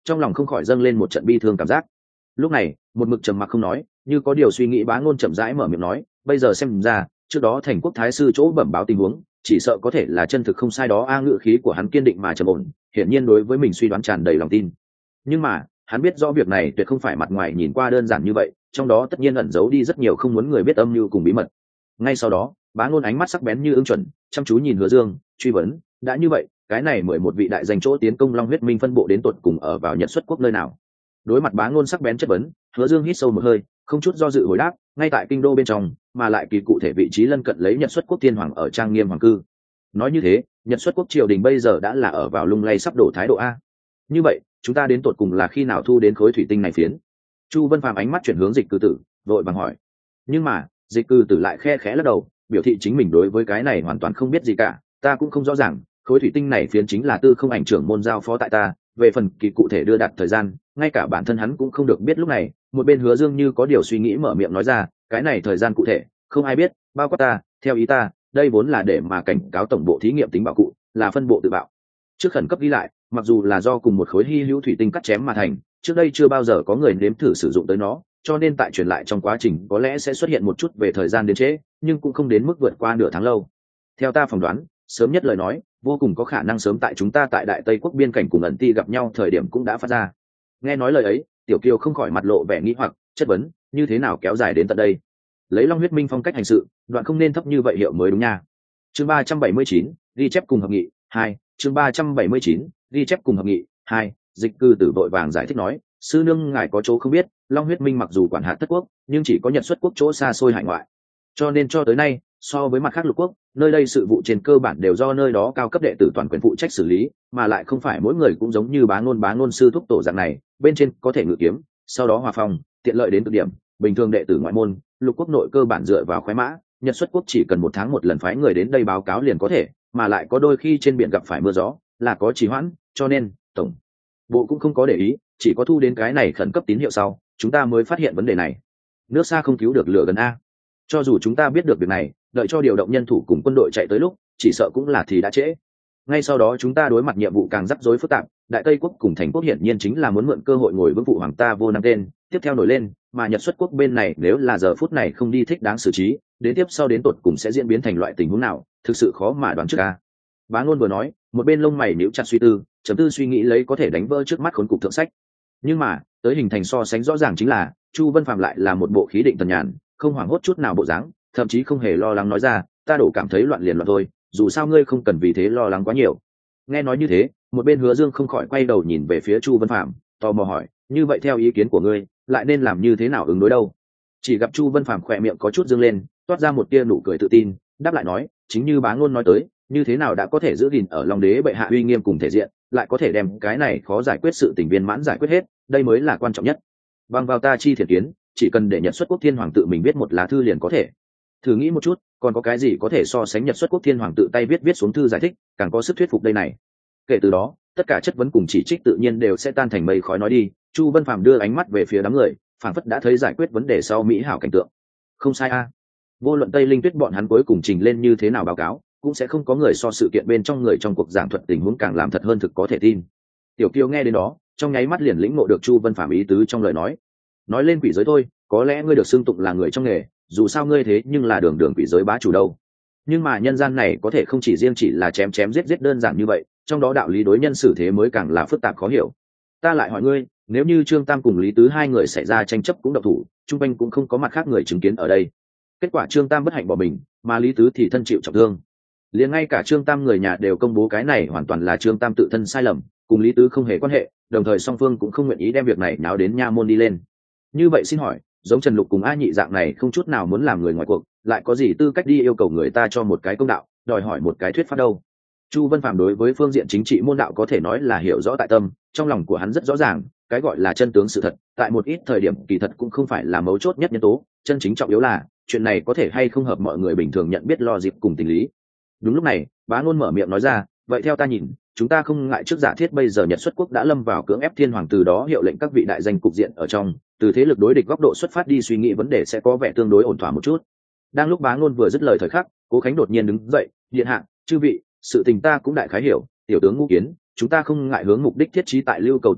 trong lòng không khỏi dâng lên một trận bi thương cảm giác. Lúc này một mực trầm mặc không nói, như có điều suy nghĩ Bá Ngôn chậm rãi mở miệng nói, bây giờ xem ra trước đó thành quốc thái sư chỗ bẩm báo tình huống chỉ sợ có thể là chân thực không sai đó. A ngự khí của hắn kiên định mà trầm ổn, hiển nhiên đối với mình suy đoán tràn đầy lòng tin. Nhưng mà hắn biết rõ việc này tuyệt không phải mặt ngoài nhìn qua đơn giản như vậy, trong đó tất nhiên ẩn giấu đi rất nhiều không muốn người biết âm mưu cùng bí mật. Ngay sau đó Bá Ngôn ánh mắt sắc bén như ương chuẩn, chăm chú nhìn Hứa Dương, truy vấn, đã như vậy cái này mười một vị đại danh chỗ tiến công Long Huyết Minh phân bộ đến tột cùng ở vào Nhật Xuất quốc nơi nào? Đối mặt Bá Ngôn sắc bén chất vấn, Hứa Dương hít sâu một hơi, không chút do dự hồi đáp, ngay tại kinh đô bên trong, mà lại kỳ cụ thể vị trí lân cận lấy Nhật Xuất quốc thiên hoàng ở trang nghiêm hoàng cư. Nói như thế, Nhật Xuất quốc triều đình bây giờ đã là ở vào lung lay sắp đổ thái độ a. Như vậy chúng ta đến tột cùng là khi nào thu đến khối thủy tinh này phiến? Chu Vân Phàm ánh mắt chuyển hướng Dịch Cư Tử, vội vàng hỏi. Nhưng mà Dịch Cư Tử lại khe khẽ lắc đầu, biểu thị chính mình đối với cái này hoàn toàn không biết gì cả. Ta cũng không rõ ràng, khối thủy tinh này phiến chính là Tư Không Ảnh trưởng môn giao phó tại ta, về phần kỳ cụ thể đưa đặt thời gian, ngay cả bản thân hắn cũng không được biết. Lúc này một bên Hứa Dương như có điều suy nghĩ mở miệng nói ra, cái này thời gian cụ thể không ai biết, bao quát ta. Theo ý ta, đây vốn là để mà cảnh cáo tổng bộ thí nghiệm tính bảo cụ, là phân bộ tự bạo. Trước khẩn cấp ghi lại, mặc dù là do cùng một khối hy hữu thủy tinh cắt chém mà thành, trước đây chưa bao giờ có người nếm thử sử dụng tới nó, cho nên tại truyền lại trong quá trình có lẽ sẽ xuất hiện một chút về thời gian đến trễ, nhưng cũng không đến mức vượt qua nửa tháng lâu. Theo ta phỏng đoán, sớm nhất lời nói vô cùng có khả năng sớm tại chúng ta tại Đại Tây quốc biên cảnh cùng ẩn ti gặp nhau thời điểm cũng đã phát ra. Nghe nói lời ấy, Tiểu Kiều không khỏi mặt lộ vẻ nghi hoặc, chất vấn, như thế nào kéo dài đến tận đây? Lấy Long Huyết Minh phong cách hành sự, đoạn không nên thấp như vậy hiệu mới đúng nha. Chương ba trăm bảy mươi chín, ghi chép cùng hợp nghị hai. Chương ba trăm bảy mươi chín, ghi chép cùng hợp nghị hai. Dịch Cư Tử vội vàng giải thích nói, sư nương ngài có chỗ không biết, Long Huyết Minh mặc dù quản hạt thất quốc, nhưng chỉ có Nhật Xuất quốc chỗ xa xôi hải ngoại, cho nên cho tới nay so với mặt khác lục quốc, nơi đây sự vụ trên cơ bản đều do nơi đó cao cấp đệ tử toàn quyền phụ trách xử lý, mà lại không phải mỗi người cũng giống như Bá Ngôn Bá Ngôn sư thúc tổ dạng này, bên trên có thể ngự kiếm, sau đó hòa phong, tiện lợi đến cực điểm. Bình thường đệ tử ngoại môn, lục quốc nội cơ bản dựa vào khoái mã, Nhật Xuất quốc chỉ cần một tháng một lần phái người đến đây báo cáo liền có thể, mà lại có đôi khi trên biển gặp phải mưa gió, là có trì hoãn, cho nên tổng bộ cũng không có để ý, chỉ có thu đến cái này khẩn cấp tín hiệu sau, chúng ta mới phát hiện vấn đề này. Nước xa không cứu được lửa gần a. Cho dù chúng ta biết được việc này, đợi cho điều động nhân thủ cùng quân đội chạy tới lúc, chỉ sợ cũng là thì đã trễ. Ngay sau đó chúng ta đối mặt nhiệm vụ càng rắc rối phức tạp, Đại Tây quốc cùng thành quốc hiển nhiên chính là muốn mượn cơ hội ngồi vững phụ hoàng ta vô năng tên, tiếp theo nổi lên, mà Nhật Xuất quốc bên này nếu là giờ phút này không đi thích đáng xử trí, đến tiếp sau đến tột cùng sẽ diễn biến thành loại tình huống nào, thực sự khó mà đoán trước a. Bá Ngôn vừa nói, một bên lông mày nhíu chặt suy tư, chấm tư suy nghĩ lấy có thể đánh vỡ trước mắt khốn cục thượng sách. Nhưng mà tới hình thành so sánh rõ ràng chính là Chu Vân Phàm lại là một bộ khí định tần nhàn, không hoảng hốt chút nào bộ dáng, thậm chí không hề lo lắng nói ra, ta đổ cảm thấy loạn liền loạn thôi, dù sao ngươi không cần vì thế lo lắng quá nhiều. Nghe nói như thế, một bên Hứa Dương không khỏi quay đầu nhìn về phía Chu Vân Phàm, tò mò hỏi, như vậy theo ý kiến của ngươi, lại nên làm như thế nào ứng đối đâu? Chỉ gặp Chu Vân Phàm khỏe miệng có chút dương lên, toát ra một tia nụ cười tự tin, đáp lại nói, chính như Bá Ngôn nói tới, như thế nào đã có thể giữ gìn ở Long Đế bệ hạ uy nghiêm cùng thể diện, lại có thể đem cái này khó giải quyết sự tình viên mãn giải quyết hết, đây mới là quan trọng nhất. Bằng vào ta chi thiện kiến, chỉ cần để Nhật Xuất quốc thiên hoàng tự mình viết một lá thư liền có thể. Thử nghĩ một chút, còn có cái gì có thể so sánh Nhật Xuất quốc thiên hoàng tự tay viết viết xuống thư giải thích, càng có sức thuyết phục đây này. Kể từ đó, tất cả chất vấn cùng chỉ trích tự nhiên đều sẽ tan thành mây khói nói đi. Chu Vân Phàm đưa ánh mắt về phía đám người, phảng phất đã thấy giải quyết vấn đề sau mỹ hảo cảnh tượng. Không sai a. Vô luận Tây Linh Tuyết bọn hắn cuối cùng trình lên như thế nào báo cáo, cũng sẽ không có người so sự kiện bên trong người trong cuộc giảng thuật tình huống càng làm thật hơn thực có thể tin. Tiểu Kiều nghe đến đó, trong nháy mắt liền lĩnh ngộ được Chu Vân Phàm ý tứ trong lời nói. Nói lên quỷ giới thôi, có lẽ ngươi được xưng tụng là người trong nghề, dù sao ngươi thế nhưng là đường đường quỷ giới bá chủ đâu. Nhưng mà nhân gian này có thể không chỉ riêng chỉ là chém chém giết giết đơn giản như vậy, trong đó đạo lý đối nhân xử thế mới càng là phức tạp khó hiểu. Ta lại hỏi ngươi, nếu như Trương Tam cùng Lý Tứ hai người xảy ra tranh chấp cũng độc thủ, chung quanh cũng không có mặt khác người chứng kiến ở đây. Kết quả Trương Tam bất hạnh bỏ mình, mà Lý Tứ thì thân chịu trọng thương. Liền ngay cả Trương Tam người nhà đều công bố cái này hoàn toàn là Trương Tam tự thân sai lầm, cùng Lý Tứ không hề quan hệ, đồng thời song phương cũng không nguyện ý đem việc này náo đến nha môn đi lên. Như vậy xin hỏi, giống Trần Lục cùng A Nhị dạng này không chút nào muốn làm người ngoài cuộc, lại có gì tư cách đi yêu cầu người ta cho một cái công đạo, đòi hỏi một cái thuyết pháp đâu? Chu Vân Phàm đối với phương diện chính trị môn đạo có thể nói là hiểu rõ tại tâm, trong lòng của hắn rất rõ ràng, cái gọi là chân tướng sự thật, tại một ít thời điểm kỳ thật cũng không phải là mấu chốt nhất nhân tố, chân chính trọng yếu là chuyện này có thể hay không hợp mọi người bình thường nhận biết lo dịp cùng tình lý. Đúng lúc này, Bá Ngôn mở miệng nói ra, vậy theo ta nhìn, chúng ta không ngại trước giả thiết bây giờ Nhật Xuất quốc đã lâm vào cưỡng ép thiên hoàng, từ đó hiệu lệnh các vị đại danh cục diện ở trong, từ thế lực đối địch góc độ xuất phát đi suy nghĩ vấn đề sẽ có vẻ tương đối ổn thỏa một chút. Đang lúc Bá Ngôn vừa dứt lời thời khắc, Cố Khánh đột nhiên đứng dậy, điện hạ, chư vị, sự tình ta cũng đại khái hiểu, tiểu tướng Ngũ Kiến, chúng ta không ngại hướng mục đích thiết trí tại lưu cầu tiểu quốc,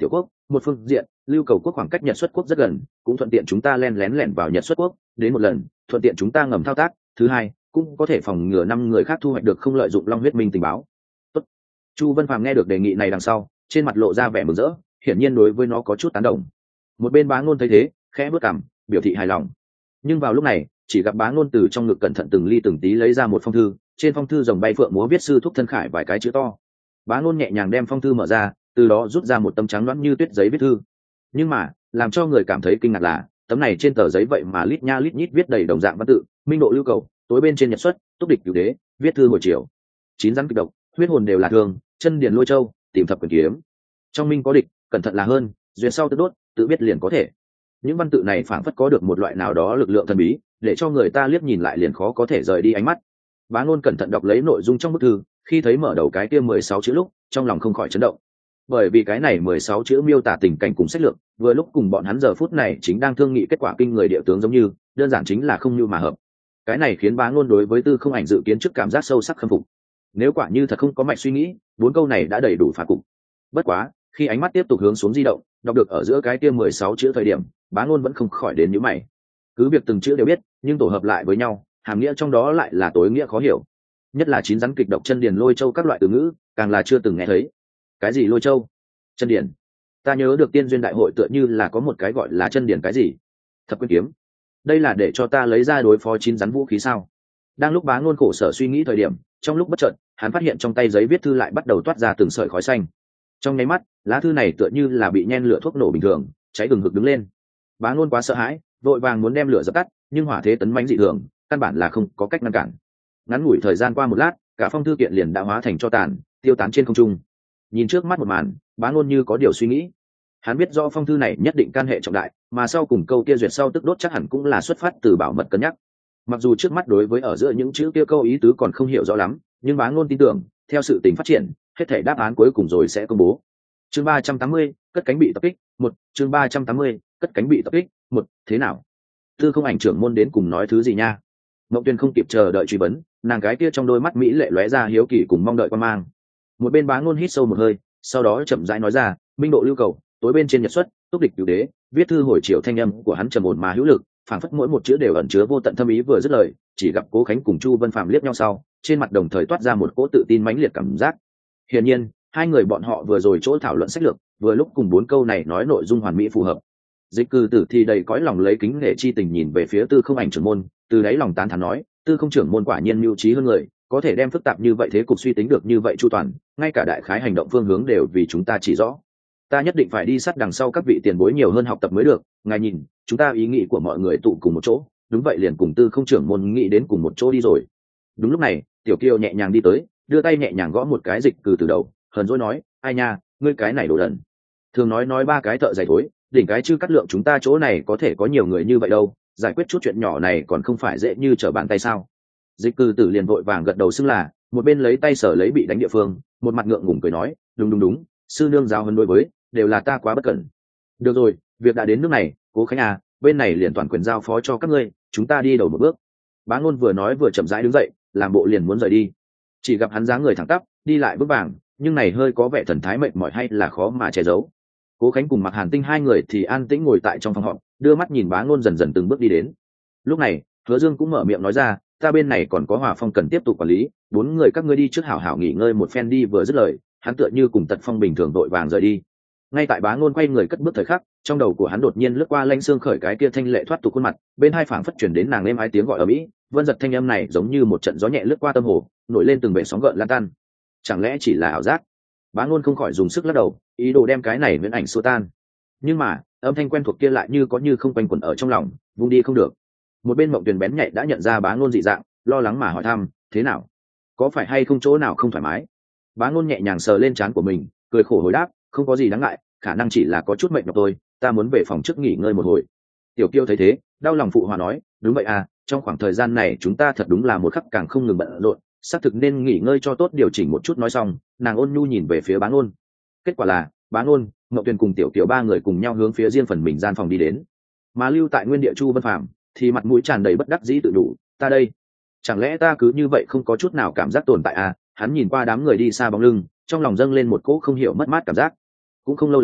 một phương diện lưu cầu quốc khoảng cách nhật xuất quốc rất gần, cũng thuận tiện chúng ta len lén lẻn vào nhật xuất quốc đến một lần, thuận tiện chúng ta ngầm thao tác. Thứ hai, cũng có thể phòng ngừa năm người khác thu hoạch được không lợi dụng long huyết minh tình báo. Tốt. Chu Vân Phàm nghe được đề nghị này đằng sau, trên mặt lộ ra vẻ mừng rỡ, hiển nhiên đối với nó có chút tán đồng. Một bên Bá Ngôn thấy thế, khẽ bước cằm, biểu thị hài lòng. Nhưng vào lúc này, chỉ gặp Bá Ngôn từ trong ngực cẩn thận từng ly từng tí lấy ra một phong thư, trên phong thư rồng bay phượng múa viết sư thúc thân khải vài cái chữ to. Bá Ngôn nhẹ nhàng đem phong thư mở ra, từ đó rút ra một tấm trắng loãng như tuyết giấy viết thư. Nhưng mà, làm cho người cảm thấy kinh ngạc là, tấm này trên tờ giấy vậy mà lít nha lít nhít viết đầy đồng dạng văn tự, minh độ lưu cầu, tối bên trên nhật xuất, túc địch cửu đế, viết thư hồi chiều. Chín rắn kịch độc, huyết hồn đều là thương, chân điền lôi châu, tìm thập quyền kiếm. Trong minh có địch, cẩn thận là hơn, duyên sau tự đốt, tự biết liền có thể. Những văn tự này phảng phất có được một loại nào đó lực lượng thần bí, để cho người ta liếc nhìn lại liền khó có thể rời đi ánh mắt. Bá Ngôn cẩn thận đọc lấy nội dung trong bức thư, khi thấy mở đầu cái kia mười sáu chữ lúc, trong lòng không khỏi chấn động. Bởi vì cái này mười sáu chữ miêu tả tình cảnh cùng sách lược, vừa lúc cùng bọn hắn giờ phút này chính đang thương nghị kết quả kinh người địa tướng giống như, đơn giản chính là không như mà hợp. Cái này khiến Bá Ngôn đối với Tư Không Ảnh dự kiến trước cảm giác sâu sắc khâm phục. Nếu quả như thật không có mạch suy nghĩ, bốn câu này đã đầy đủ phá cục. Bất quá, khi ánh mắt tiếp tục hướng xuống di động, đọc được ở giữa cái kia mười sáu chữ thời điểm, Bá Ngôn vẫn không khỏi đến nhíu mày. Cứ việc từng chữ đều biết, nhưng tổ hợp lại với nhau, hàm nghĩa trong đó lại là tối nghĩa khó hiểu. Nhất là chín rắn kịch độc chân điền lôi châu các loại từ ngữ, càng là chưa từng nghe thấy. Cái gì lôi châu? Chân điền? Ta nhớ được tiên duyên đại hội tựa như là có một cái gọi là chân điền cái gì? Thập quyển kiếm. Đây là để cho ta lấy ra đối phó chín rắn vũ khí sao? Đang lúc Bá Ngôn khổ sở suy nghĩ thời điểm, trong lúc bất chợt, hắn phát hiện trong tay giấy viết thư lại bắt đầu toát ra từng sợi khói xanh. Trong nháy mắt, lá thư này tựa như là bị nhen lửa thuốc nổ bình thường, cháy hừng hực đứng lên. Bá Ngôn quá sợ hãi, vội vàng muốn đem lửa dập tắt, nhưng hỏa thế tấn mãnh dị thường, căn bản là không có cách ngăn cản. Ngắn ngủi thời gian qua một lát, cả phong thư kiện liền đã hóa thành tro tàn, tiêu tán trên không trung. Nhìn trước mắt một màn, Bá Ngôn như có điều suy nghĩ. Hắn biết rõ phong thư này nhất định can hệ trọng đại, mà sau cùng câu kia duyệt sau tức đốt chắc hẳn cũng là xuất phát từ bảo mật cân nhắc. Mặc dù trước mắt đối với ở giữa những chữ kia câu ý tứ còn không hiểu rõ lắm, nhưng Bá Ngôn tin tưởng, theo sự tình phát triển, hết thảy đáp án cuối cùng rồi sẽ công bố. Chương ba trăm tám mươi, cất cánh bị tập kích, một, chương ba trăm tám mươi, cất cánh bị tập kích, một, thế nào? Tư Không Ảnh trưởng môn đến cùng nói thứ gì nha? Mộng Tuyên không kịp chờ đợi truy vấn, nàng cái kia trong đôi mắt mỹ lệ lóe ra hiếu kỳ cùng mong đợi quan mang. Một bên Bá Ngôn hít sâu một hơi, sau đó chậm rãi nói ra, minh độ lưu cầu, tối bên trên nhật xuất, túc địch cửu đế, viết thư hồi chiều thanh âm của hắn trầm ổn mà hữu lực, phảng phất mỗi một chữ đều ẩn chứa vô tận thâm ý vừa dứt lời, chỉ gặp Cố Khánh cùng Chu Vân Phàm liếc nhau sau, trên mặt đồng thời toát ra một cỗ tự tin mãnh liệt cảm giác. Hiển nhiên, hai người bọn họ vừa rồi chỗ thảo luận sách lược, vừa lúc cùng bốn câu này nói nội dung hoàn mỹ phù hợp. Dịch Cư Tử thì đầy cõi lòng lấy kính nể chi tình nhìn về phía Tư Không Ảnh trưởng môn, từ đáy lòng tán thán nói, Tư Không trưởng môn quả nhiên mưu trí hơn người, có thể đem phức tạp như vậy thế cục suy tính được như vậy chu toàn, ngay cả đại khái hành động phương hướng đều vì chúng ta chỉ rõ. Ta nhất định phải đi sát đằng sau các vị tiền bối nhiều hơn học tập mới được. Ngài nhìn, chúng ta ý nghĩ của mọi người tụ cùng một chỗ, đúng vậy liền cùng Tư Không trưởng môn nghĩ đến cùng một chỗ đi rồi. Đúng lúc này, Tiểu Kiều nhẹ nhàng đi tới, đưa tay nhẹ nhàng gõ một cái Dịch Cư từ đầu, hờn dỗi nói, ai nha, ngươi cái này đồ đần. Thường nói nói ba cái thợ giày thối, đỉnh cái chư cắt lượng chúng ta chỗ này có thể có nhiều người như vậy đâu, giải quyết chút chuyện nhỏ này còn không phải dễ như trở bàn tay sao? Dịch Cư Tử liền vội vàng gật đầu xưng là, một bên lấy tay sở lấy bị đánh địa phương, một mặt ngượng ngùng cười nói, đúng đúng đúng, sư nương giáo huấn đối với, đều là ta quá bất cẩn. Được rồi, việc đã đến nước này, Cố Khánh à, bên này liền toàn quyền giao phó cho các ngươi, chúng ta đi đầu một bước. Bá Ngôn vừa nói vừa chậm rãi đứng dậy, làm bộ liền muốn rời đi. Chỉ gặp hắn dáng người thẳng tắp, đi lại bước vàng, nhưng này hơi có vẻ thần thái mệt mỏi hay là khó mà che giấu. Cố Khánh cùng Mạc Hàn Tinh hai người thì an tĩnh ngồi tại trong phòng họp, đưa mắt nhìn Bá Ngôn dần dần từng bước đi đến. Lúc này, Hứa Dương cũng mở miệng nói ra, ta bên này còn có Hòa Phong cần tiếp tục quản lý, bốn người các ngươi đi trước hảo hảo nghỉ ngơi một phen đi. Vừa dứt lời, hắn tựa như cùng Tật Phong bình thường đội vàng rời đi. Ngay tại Bá Ngôn quay người cất bước thời khắc, trong đầu của hắn đột nhiên lướt qua Lãnh Xương khởi cái kia thanh lệ thoát tục khuôn mặt, bên hai phảng phất truyền đến nàng êm ái tiếng gọi ở mỹ, vân giật thanh âm này giống như một trận gió nhẹ lướt qua tâm hồ, nổi lên từng bể sóng gợn lan tan. Chẳng lẽ chỉ là ảo giác? Bá Ngôn không khỏi dùng sức lắc đầu, ý đồ đem cái này viễn ảnh xua tan. Nhưng mà, âm thanh quen thuộc kia lại như có như không quanh quẩn ở trong lòng, vung đi không được. Một bên Mộng Tuyền bén nhạy đã nhận ra Bá Ngôn dị dạng, lo lắng mà hỏi thăm, thế nào? Có phải hay không chỗ nào không thoải mái? Bá Ngôn nhẹ nhàng sờ lên trán của mình, cười khổ hồi đáp, không có gì đáng ngại, khả năng chỉ là có chút mệt nhọc thôi, ta muốn về phòng trước nghỉ ngơi một hồi. Tiểu Kiêu thấy thế, đau lòng phụ hòa nói, đúng vậy à, trong khoảng thời gian này chúng ta thật đúng là một khắc càng không ngừng bận rộn, xác thực nên nghỉ ngơi cho tốt, điều chỉnh một chút. Nói xong, nàng ôn nhu nhìn về phía Bá Ngôn. Kết quả là, Bá Ngôn, Ngọc Tuyền cùng Tiểu Kiều ba người cùng nhau hướng phía riêng phần mình gian phòng đi đến. Mà lưu tại nguyên địa Chu Vân Phàm thì mặt mũi tràn đầy bất đắc dĩ tự đủ, ta đây, chẳng lẽ ta cứ như vậy không có chút nào cảm giác tồn tại à? Hắn nhìn qua đám người đi xa bóng lưng, trong lòng dâng lên một cỗ không hiểu mất mát cảm giác. Cũng không lâu lắm,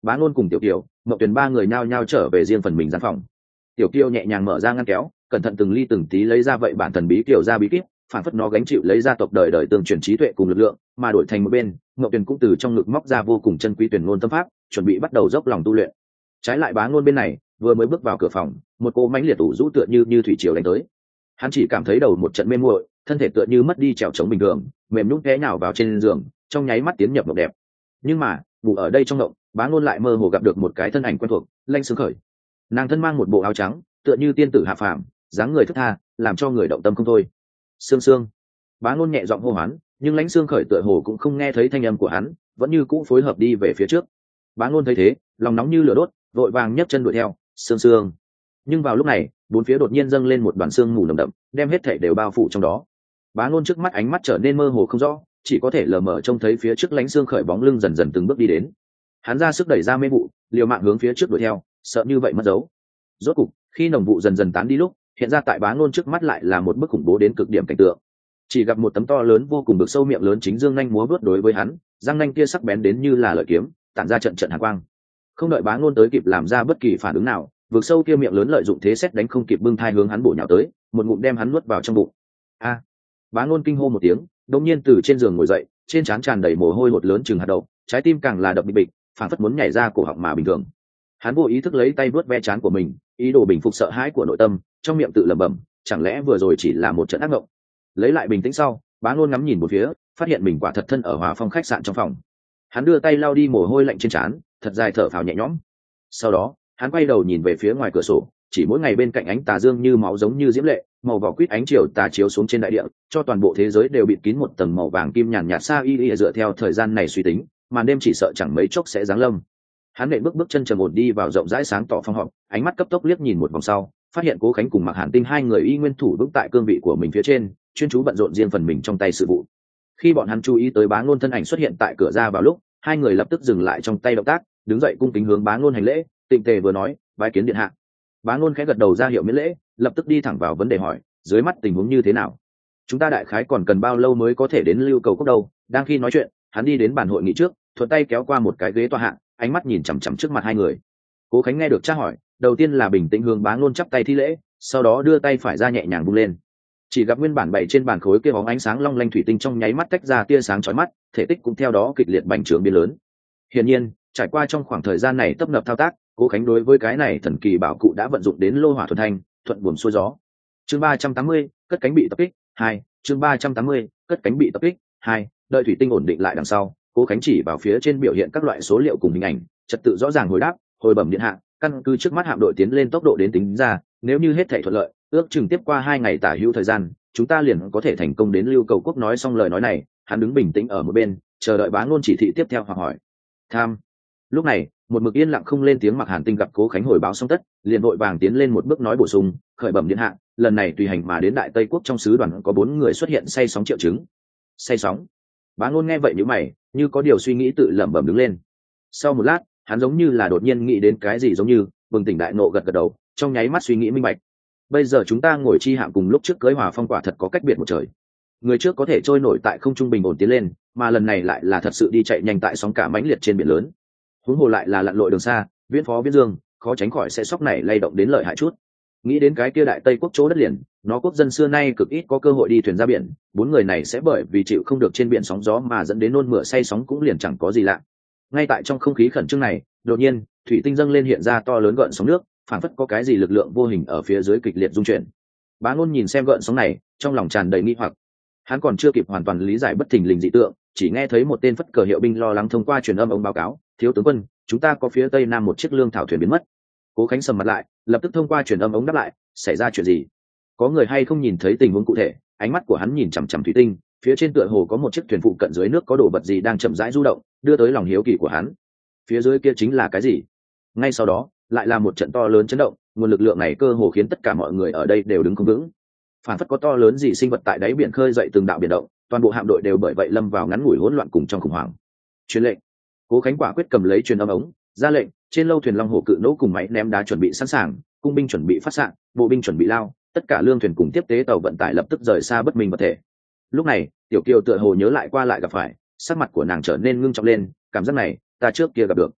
Bá Ngôn cùng Tiểu Kiều, Mộng Tuyền ba người nhao nhao trở về riêng phần mình gian phòng. Tiểu Kiều nhẹ nhàng mở ra ngăn kéo, cẩn thận từng ly từng tí lấy ra vậy bản thần bí Kiều ra bí kíp, phản phất nó gánh chịu lấy gia tộc đời đời tương truyền trí tuệ cùng lực lượng, mà đổi thành một bên, Mộng Tuyền cũng từ trong ngực móc ra vô cùng chân quý tuyển ngôn tâm pháp, chuẩn bị bắt đầu dốc lòng tu luyện. Trái lại Bá Ngôn bên này, vừa mới bước vào cửa phòng, một cô mãnh liệt ủ rũ tựa như như thủy triều đánh tới. Hắn chỉ cảm thấy đầu một trận mê muội, thân thể tựa như mất đi trèo chống bình thường, mềm nhũn té nhào vào trên giường, trong nháy mắt tiến nhập mộng đẹp. Nhưng mà, ngủ ở đây trong mộng, Bá Ngôn lại mơ hồ gặp được một cái thân ảnh quen thuộc, Lanh Sương Khởi. Nàng thân mang một bộ áo trắng, tựa như tiên tử hạ phàm, dáng người thướt tha, làm cho người động tâm không thôi. Sương Sương. Bá Ngôn nhẹ giọng hô hoán, nhưng Lãnh Sương Khởi tựa hồ cũng không nghe thấy thanh âm của hắn, vẫn như cũ phối hợp đi về phía trước. Bá Ngôn thấy thế, lòng nóng như lửa đốt, vội vàng nhấc chân đuổi theo. Sương Sương. Nhưng vào lúc này, bốn phía đột nhiên dâng lên một đoàn sương mù nồng đậm, đem hết thảy đều bao phủ trong đó. Bá Ngôn trước mắt ánh mắt trở nên mơ hồ không rõ, chỉ có thể lờ mờ trông thấy phía trước Lãnh Sương Khởi bóng lưng dần dần từng bước đi đến. Hắn ra sức đẩy ra mê vụ, liều mạng hướng phía trước đuổi theo, sợ như vậy mất dấu. Rốt cục, khi nồng vụ dần dần tán đi lúc, hiện ra tại Bá Ngôn trước mắt lại là một bức khủng bố đến cực điểm cảnh tượng. Chỉ gặp một tấm to lớn vô cùng bực sâu miệng lớn chính dương nhanh múa vớt đối với hắn, răng nanh kia sắc bén đến như là lợi kiếm, tản ra trận trận hàn quang. Không đợi Bá Ngôn tới kịp làm ra bất kỳ phản ứng nào, vực sâu kia miệng lớn lợi dụng thế xét đánh không kịp bưng thai hướng hắn bổ nhào tới, một ngụm đem hắn nuốt vào trong bụng. A! Bá Ngôn kinh hô một tiếng, đột nhiên từ trên giường ngồi dậy, trên trán tràn đầy mồ hôi hột lớn chừng hạt đậu, trái tim càng là đập bịch bịch, phảng phất muốn nhảy ra cổ họng mà bình thường. Hắn vô ý thức lấy tay vuốt ve trán của mình, ý đồ bình phục sợ hãi của nội tâm, trong miệng tự lẩm bẩm, chẳng lẽ vừa rồi chỉ là một trận ác mộng. Lấy lại bình tĩnh sau, Bá Ngôn ngắm nhìn một phía, phát hiện mình quả thật thân ở Hòa Phong khách sạn trong phòng. Hắn đưa tay lau đi mồ hôi lạnh trên trán, thật dài thở phào nhẹ nhõm. Sau đó, hắn quay đầu nhìn về phía ngoài cửa sổ, chỉ mỗi ngày bên cạnh ánh tà dương như máu giống như diễm lệ, màu vỏ quýt ánh chiều tà chiếu xuống trên đại địa, cho toàn bộ thế giới đều bịt kín một tầng màu vàng kim nhàn nhạt xa y y dựa theo thời gian này suy tính, màn đêm chỉ sợ chẳng mấy chốc sẽ giáng lâm. Hắn nện bước bước chân trầm ổn đi vào rộng rãi sáng tỏ phòng họp, ánh mắt cấp tốc liếc nhìn một vòng sau, phát hiện Cố Khánh cùng Mạc Hàn Tinh hai người y nguyên thủ vững tại cương vị của mình phía trên, chuyên chú bận rộn riêng phần mình trong tay sự vụ. Khi bọn hắn chú ý tới Bá Ngôn thân ảnh xuất hiện tại cửa ra vào lúc, hai người lập tức dừng lại trong tay động tác, đứng dậy cung kính hướng Bá Ngôn hành lễ, tịnh tề vừa nói, bái kiến điện hạ. Bá Ngôn khẽ gật đầu ra hiệu miễn lễ, lập tức đi thẳng vào vấn đề hỏi, dưới mắt tình huống như thế nào? Chúng ta đại khái còn cần bao lâu mới có thể đến Lưu Cầu Cốc đâu? Đang khi nói chuyện, hắn đi đến bàn hội nghị trước, thuận tay kéo qua một cái ghế tọa hạ, ánh mắt nhìn chằm chằm trước mặt hai người. Cố Khánh nghe được tra hỏi, đầu tiên là bình tĩnh hướng Bá Ngôn chắp tay thi lễ, sau đó đưa tay phải ra nhẹ nhàng vung lên. Chỉ gặp nguyên bản bày trên bàn khối kia bóng ánh sáng long lanh thủy tinh trong nháy mắt tách ra tia sáng chói mắt, thể tích cũng theo đó kịch liệt bành trướng biến lớn. Hiển nhiên, trải qua trong khoảng thời gian này tấp nập thao tác, Cố Khánh đối với cái này thần kỳ bảo cụ đã vận dụng đến lô hỏa thuần thanh, thuận buồm xuôi gió. Chương ba trăm tám mươi, cất cánh bị tập kích, hai, chương ba trăm tám mươi, cất cánh bị tập kích, hai, đợi thủy tinh ổn định lại đằng sau, Cố Khánh chỉ vào phía trên biểu hiện các loại số liệu cùng hình ảnh, trật tự rõ ràng hồi đáp, hồi bẩm điện hạ, căn cứ trước mắt hạm đội tiến lên tốc độ đến tính ra, nếu như hết thảy thuận lợi, ước chừng tiếp qua hai ngày tả hữu thời gian, chúng ta liền có thể thành công đến Lưu Cầu Quốc. Nói xong lời nói này, hắn đứng bình tĩnh ở một bên, chờ đợi Bá Ngôn chỉ thị tiếp theo hoặc hỏi. Tham. Lúc này, một mực yên lặng không lên tiếng Mạc Hàn Tinh gặp Cố Khánh hồi báo xong tất, liền vội vàng tiến lên một bước nói bổ sung, khởi bẩm điện hạ, lần này tùy hành mà đến Đại Tây Quốc trong sứ đoàn có bốn người xuất hiện say sóng triệu chứng. Say sóng? Bá Ngôn nghe vậy nhíu mày, như có điều suy nghĩ tự lẩm bẩm đứng lên. Sau một lát, hắn giống như là đột nhiên nghĩ đến cái gì giống như, bừng tỉnh đại ngộ gật gật đầu, trong nháy mắt suy nghĩ minh bạch. Bây giờ chúng ta ngồi chi hạm cùng lúc trước cưới Hòa Phong quả thật có cách biệt một trời. Người trước có thể trôi nổi tại không trung bình ổn tiến lên, mà lần này lại là thật sự đi chạy nhanh tại sóng cả mãnh liệt trên biển lớn. Huống hồ lại là lặn lội đường xa, viễn phó viễn dương, khó tránh khỏi sẽ sốc này lay động đến lợi hại chút. Nghĩ đến cái kia Đại Tây Quốc chỗ đất liền, nó quốc dân xưa nay cực ít có cơ hội đi thuyền ra biển, bốn người này sẽ bởi vì chịu không được trên biển sóng gió mà dẫn đến nôn mửa say sóng cũng liền chẳng có gì lạ. Ngay tại trong không khí khẩn trương này, đột nhiên, thủy tinh dâng lên hiện ra to lớn gợn sóng nước, phảng phất có cái gì lực lượng vô hình ở phía dưới kịch liệt rung chuyển. Bá Ngôn nhìn xem gợn sóng này, trong lòng tràn đầy nghi hoặc. Hắn còn chưa kịp hoàn toàn lý giải bất thình lình dị tượng, chỉ nghe thấy một tên phất cờ hiệu binh lo lắng thông qua truyền âm ống báo cáo, thiếu tướng quân, chúng ta có phía tây nam một chiếc lương thảo thuyền biến mất. Cố Khánh sầm mặt lại, lập tức thông qua truyền âm ống đáp lại, xảy ra chuyện gì? Có người hay không nhìn thấy tình huống cụ thể? Ánh mắt của hắn nhìn chằm chằm thủy tinh, phía trên tựa hồ có một chiếc thuyền phụ cận dưới nước có đồ vật gì đang chậm rãi du động, đưa tới lòng hiếu kỳ của hắn. Phía dưới kia chính là cái gì? Ngay sau đó, lại là một trận to lớn chấn động, nguồn lực lượng này cơ hồ khiến tất cả mọi người ở đây đều đứng không vững. Phản phất có to lớn gì sinh vật tại đáy biển khơi dậy từng đạo biển động, toàn bộ hạm đội đều bởi vậy lâm vào ngắn ngủi hỗn loạn cùng trong khủng hoảng. Truyền lệnh. Cố Khánh quả quyết cầm lấy truyền âm ống, ra lệnh, trên lâu thuyền long hổ cự nỗ cùng máy ném đá chuẩn bị sẵn sàng, cung binh chuẩn bị phát xạ, bộ binh chuẩn bị lao, tất cả lương thuyền cùng tiếp tế tàu vận tải lập tức rời xa bất minh vật thể. Lúc này, Tiểu Kiều tựa hồ nhớ lại qua lại gặp phải, sắc mặt của nàng trở nên ngưng trọng lên, cảm giác này, ta trước kia gặp được.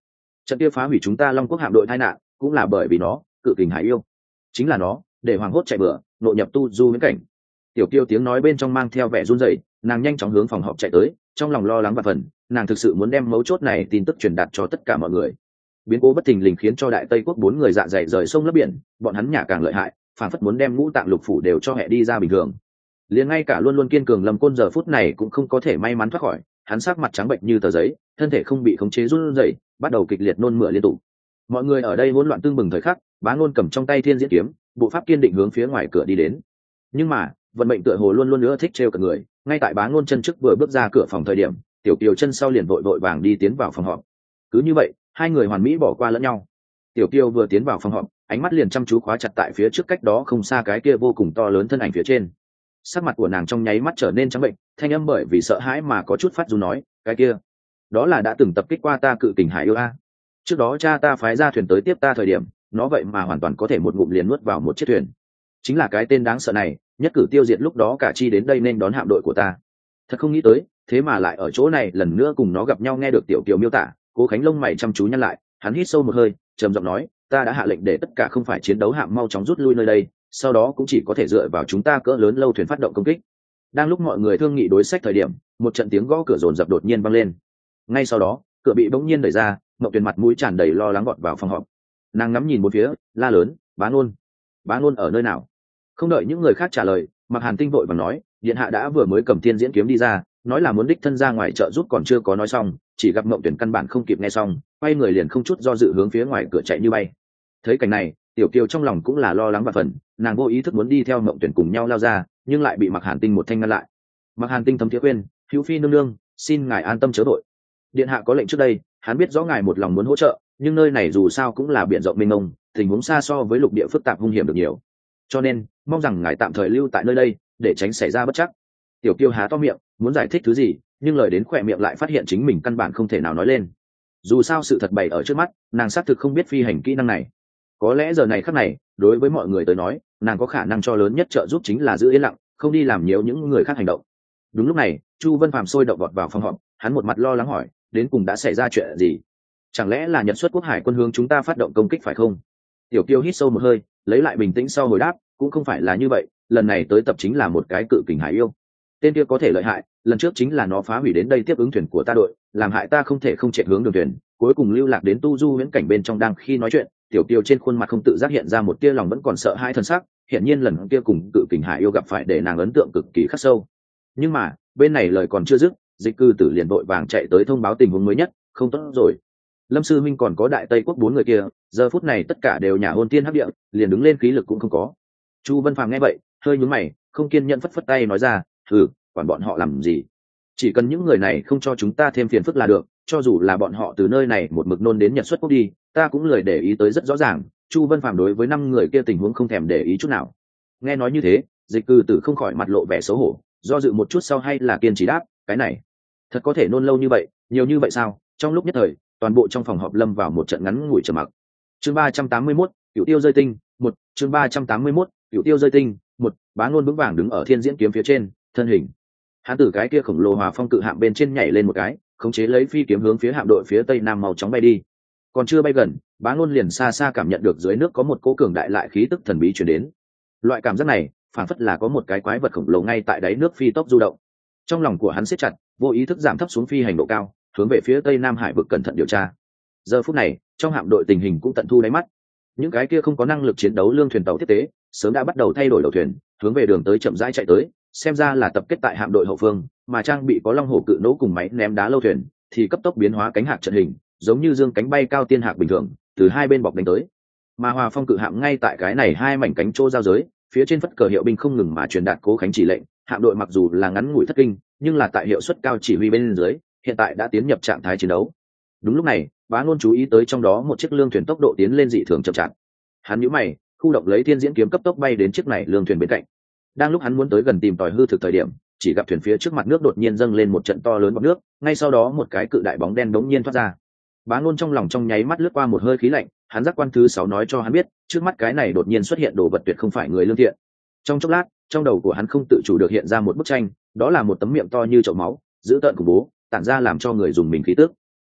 Trận kia phá hủy chúng ta Long Quốc hạm đội tai nạn cũng là bởi vì nó, cự kình hải yêu. Chính là nó, để hoàng hốt chạy bừa, nội nhập tu du viễn cảnh. Tiểu Kiêu tiếng nói bên trong mang theo vẻ run rẩy, nàng nhanh chóng hướng phòng họp chạy tới, trong lòng lo lắng và phần, nàng thực sự muốn đem mấu chốt này tin tức truyền đạt cho tất cả mọi người. Biến cố bất thình lình khiến cho Đại Tây quốc bốn người dạ dày rời sông lấp biển, bọn hắn nhả càng lợi hại, phản phất muốn đem ngũ tạng lục phủ đều cho hệ đi ra bình thường. Liền ngay cả luôn luôn kiên cường Lâm Côn giờ phút này cũng không có thể may mắn thoát khỏi, hắn sắc mặt trắng bệnh như tờ giấy, thân thể không bị khống chế run rẩy, bắt đầu kịch liệt nôn mửa liên tục. Mọi người ở đây hỗn loạn tương bừng thời khắc, Bá Ngôn cầm trong tay Thiên Diễn kiếm, bộ pháp kiên định hướng phía ngoài cửa đi đến. Nhưng mà, vận mệnh tựa hồ luôn luôn nữa thích trêu cả người, ngay tại Bá Ngôn chân trước vừa bước ra cửa phòng thời điểm, Tiểu Kiều chân sau liền vội vội vàng đi tiến vào phòng họp. Cứ như vậy, hai người hoàn mỹ bỏ qua lẫn nhau. Tiểu Kiều vừa tiến vào phòng họp, ánh mắt liền chăm chú khóa chặt tại phía trước cách đó không xa cái kia vô cùng to lớn thân ảnh phía trên. Sắc mặt của nàng trong nháy mắt trở nên trắng bệnh, thanh âm bởi vì sợ hãi mà có chút phát run nói, cái kia, đó là đã từng tập kích qua ta cự kình hải yêu a. Trước đó cha ta phái ra thuyền tới tiếp ta thời điểm, nó vậy mà hoàn toàn có thể một ngụm liền nuốt vào một chiếc thuyền. Chính là cái tên đáng sợ này, nhất cử tiêu diệt lúc đó cả chi đến đây nên đón hạm đội của ta. Thật không nghĩ tới, thế mà lại ở chỗ này lần nữa cùng nó gặp nhau. Nghe được Tiểu Kiều miêu tả, Cố Khánh lông mày chăm chú nhăn lại, hắn hít sâu một hơi, trầm giọng nói, ta đã hạ lệnh để tất cả không phải chiến đấu hạm mau chóng rút lui nơi đây, sau đó cũng chỉ có thể dựa vào chúng ta cỡ lớn lâu thuyền phát động công kích. Đang lúc mọi người thương nghị đối sách thời điểm, một trận tiếng gõ cửa rồn rập đột nhiên vang lên. Ngay sau đó, cửa bị bỗng nhiên đẩy ra, Mộng Tuyền mặt mũi tràn đầy lo lắng gọt vào phòng họp. Nàng ngắm nhìn bốn phía, la lớn, Bá Ngôn, Bá Ngôn ở nơi nào? Không đợi những người khác trả lời, Mạc Hàn Tinh vội vàng nói, điện hạ đã vừa mới cầm Thiên Diễn kiếm đi ra, nói là muốn đích thân ra ngoài trợ giúp, còn chưa có nói xong, chỉ gặp Mộng Tuyền căn bản không kịp nghe xong, quay người liền không chút do dự hướng phía ngoài cửa chạy như bay. Thấy cảnh này, Tiểu Kiều trong lòng cũng là lo lắng và phần, nàng vô ý thức muốn đi theo Mộng Tuyền cùng nhau lao ra, nhưng lại bị Mạc Hàn Tinh một thanh ngăn lại. Mạc Hàn Tinh thấm thiế khuyên, hữu phi nương nương, xin ngài an tâm chớ vội. Điện hạ có lệnh trước đây, hắn biết rõ ngài một lòng muốn hỗ trợ, nhưng nơi này dù sao cũng là biển rộng mênh mông, tình huống xa so với lục địa phức tạp hung hiểm được nhiều, cho nên mong rằng ngài tạm thời lưu tại nơi đây để tránh xảy ra bất trắc. Tiểu Kiêu há to miệng muốn giải thích thứ gì, nhưng lời đến khỏe miệng lại phát hiện chính mình căn bản không thể nào nói lên. Dù sao sự thật bày ở trước mắt, nàng xác thực không biết phi hành kỹ năng này. Có lẽ giờ này khắc này, đối với mọi người tới nói, nàng có khả năng cho lớn nhất trợ giúp chính là giữ yên lặng, không đi làm nhiều những người khác hành động. Đúng lúc này, Chu Vân Phàm sôi động vọt vào phòng họp, hắn một mặt lo lắng hỏi, đến cùng đã xảy ra chuyện gì? Chẳng lẽ là Nhật xuất quốc hải quân hướng chúng ta phát động công kích phải không? Tiểu Kiêu hít sâu một hơi, lấy lại bình tĩnh sau hồi đáp, cũng không phải là như vậy, lần này tới tập chính là một cái cự kình hải yêu. Tên kia có thể lợi hại, lần trước chính là nó phá hủy đến đây tiếp ứng thuyền của ta đội, làm hại ta không thể không chạy hướng đường thuyền, cuối cùng lưu lạc đến tu du viễn cảnh bên trong. Đang khi nói chuyện, Tiểu Kiêu trên khuôn mặt không tự giác hiện ra một tia lòng vẫn còn sợ hãi thân sắc, hiển nhiên lần kia cùng cự kình hải yêu gặp phải để nàng ấn tượng cực kỳ khắc sâu. Nhưng mà, bên này lời còn chưa dứt, Dịch Cư Tử liền vội vàng chạy tới thông báo tình huống mới nhất, không tốt rồi. Lâm sư minh còn có Đại Tây quốc bốn người kia, giờ phút này tất cả đều nhà hôn tiên hấp địa, liền đứng lên khí lực cũng không có. Chu Vân Phàm nghe vậy, hơi nhướng mày, không kiên nhẫn phất phất tay nói ra, "Hừ, quản bọn họ làm gì? Chỉ cần những người này không cho chúng ta thêm phiền phức là được, cho dù là bọn họ từ nơi này một mực nôn đến Nhật xuất quốc đi, ta cũng lười để ý tới." Rất rõ ràng, Chu Vân Phàm đối với năm người kia tình huống không thèm để ý chút nào. Nghe nói như thế, Dịch Cư Tử không khỏi mặt lộ vẻ xấu hổ, do dự một chút sau hay là kiên trì đáp, "Cái này, thật có thể nôn lâu như vậy, nhiều như vậy sao?" Trong lúc nhất thời, toàn bộ trong phòng họp lâm vào một trận ngắn ngủi trầm mặc. Chương ba trăm tám mươi mốt, Cửu Tiêu rơi tinh, một, chương ba trăm tám mươi mốt, Cửu Tiêu rơi tinh, một. Bá Ngôn vững vàng đứng ở Thiên Diễn kiếm phía trên, thân hình. Hắn từ cái kia khổng lồ hòa phong cự hạm bên trên nhảy lên một cái, khống chế lấy phi kiếm hướng phía hạm đội phía tây nam màu chóng bay đi. Còn chưa bay gần, Bá Ngôn liền xa xa cảm nhận được dưới nước có một cỗ cường đại lại khí tức thần bí truyền đến. Loại cảm giác này, phản phất là có một cái quái vật khổng lồ ngay tại đáy nước phi tốc du động. Trong lòng của hắn siết chặt, vô ý thức giảm thấp xuống phi hành độ cao, hướng về phía tây nam hải vực cẩn thận điều tra. Giờ phút này, trong hạm đội tình hình cũng tận thu đáy mắt. Những cái kia không có năng lực chiến đấu lương thuyền tàu tiếp tế sớm đã bắt đầu thay đổi đầu thuyền, hướng về đường tới chậm rãi chạy tới, xem ra là tập kết tại hạm đội hậu phương, mà trang bị có long hổ cự nỗ cùng máy ném đá lâu thuyền thì cấp tốc biến hóa cánh hạc trận hình, giống như dương cánh bay cao tiên hạc bình thường, từ hai bên bọc đánh tới. Mà hòa phong cự hạm ngay tại cái này hai mảnh cánh chỗ giao giới, phía trên phất cờ hiệu binh không ngừng mà truyền đạt Cố Khánh chỉ lệnh. Hạm đội mặc dù là ngắn ngủi thất kinh, nhưng là tại hiệu suất cao chỉ huy bên dưới, hiện tại đã tiến nhập trạng thái chiến đấu. Đúng lúc này, Bá Ngôn chú ý tới trong đó một chiếc lương thuyền tốc độ tiến lên dị thường chậm chạp. Hắn nhíu mày, khu động lấy Thiên Diễn kiếm cấp tốc bay đến chiếc này lương thuyền bên cạnh. Đang lúc hắn muốn tới gần tìm tòi hư thực thời điểm, chỉ gặp thuyền phía trước mặt nước đột nhiên dâng lên một trận to lớn bọt nước, ngay sau đó một cái cự đại bóng đen đống nhiên thoát ra. Bá Ngôn trong lòng trong nháy mắt lướt qua một hơi khí lạnh, hắn giác quan thứ sáu nói cho hắn biết, trước mắt cái này đột nhiên xuất hiện đồ vật tuyệt không phải người lương thiện. Trong chốc lát, trong đầu của hắn không tự chủ được hiện ra một bức tranh, đó là một tấm miệng to như chậu máu, dữ tợn khủng bố, tản ra làm cho người dùng mình khí tức.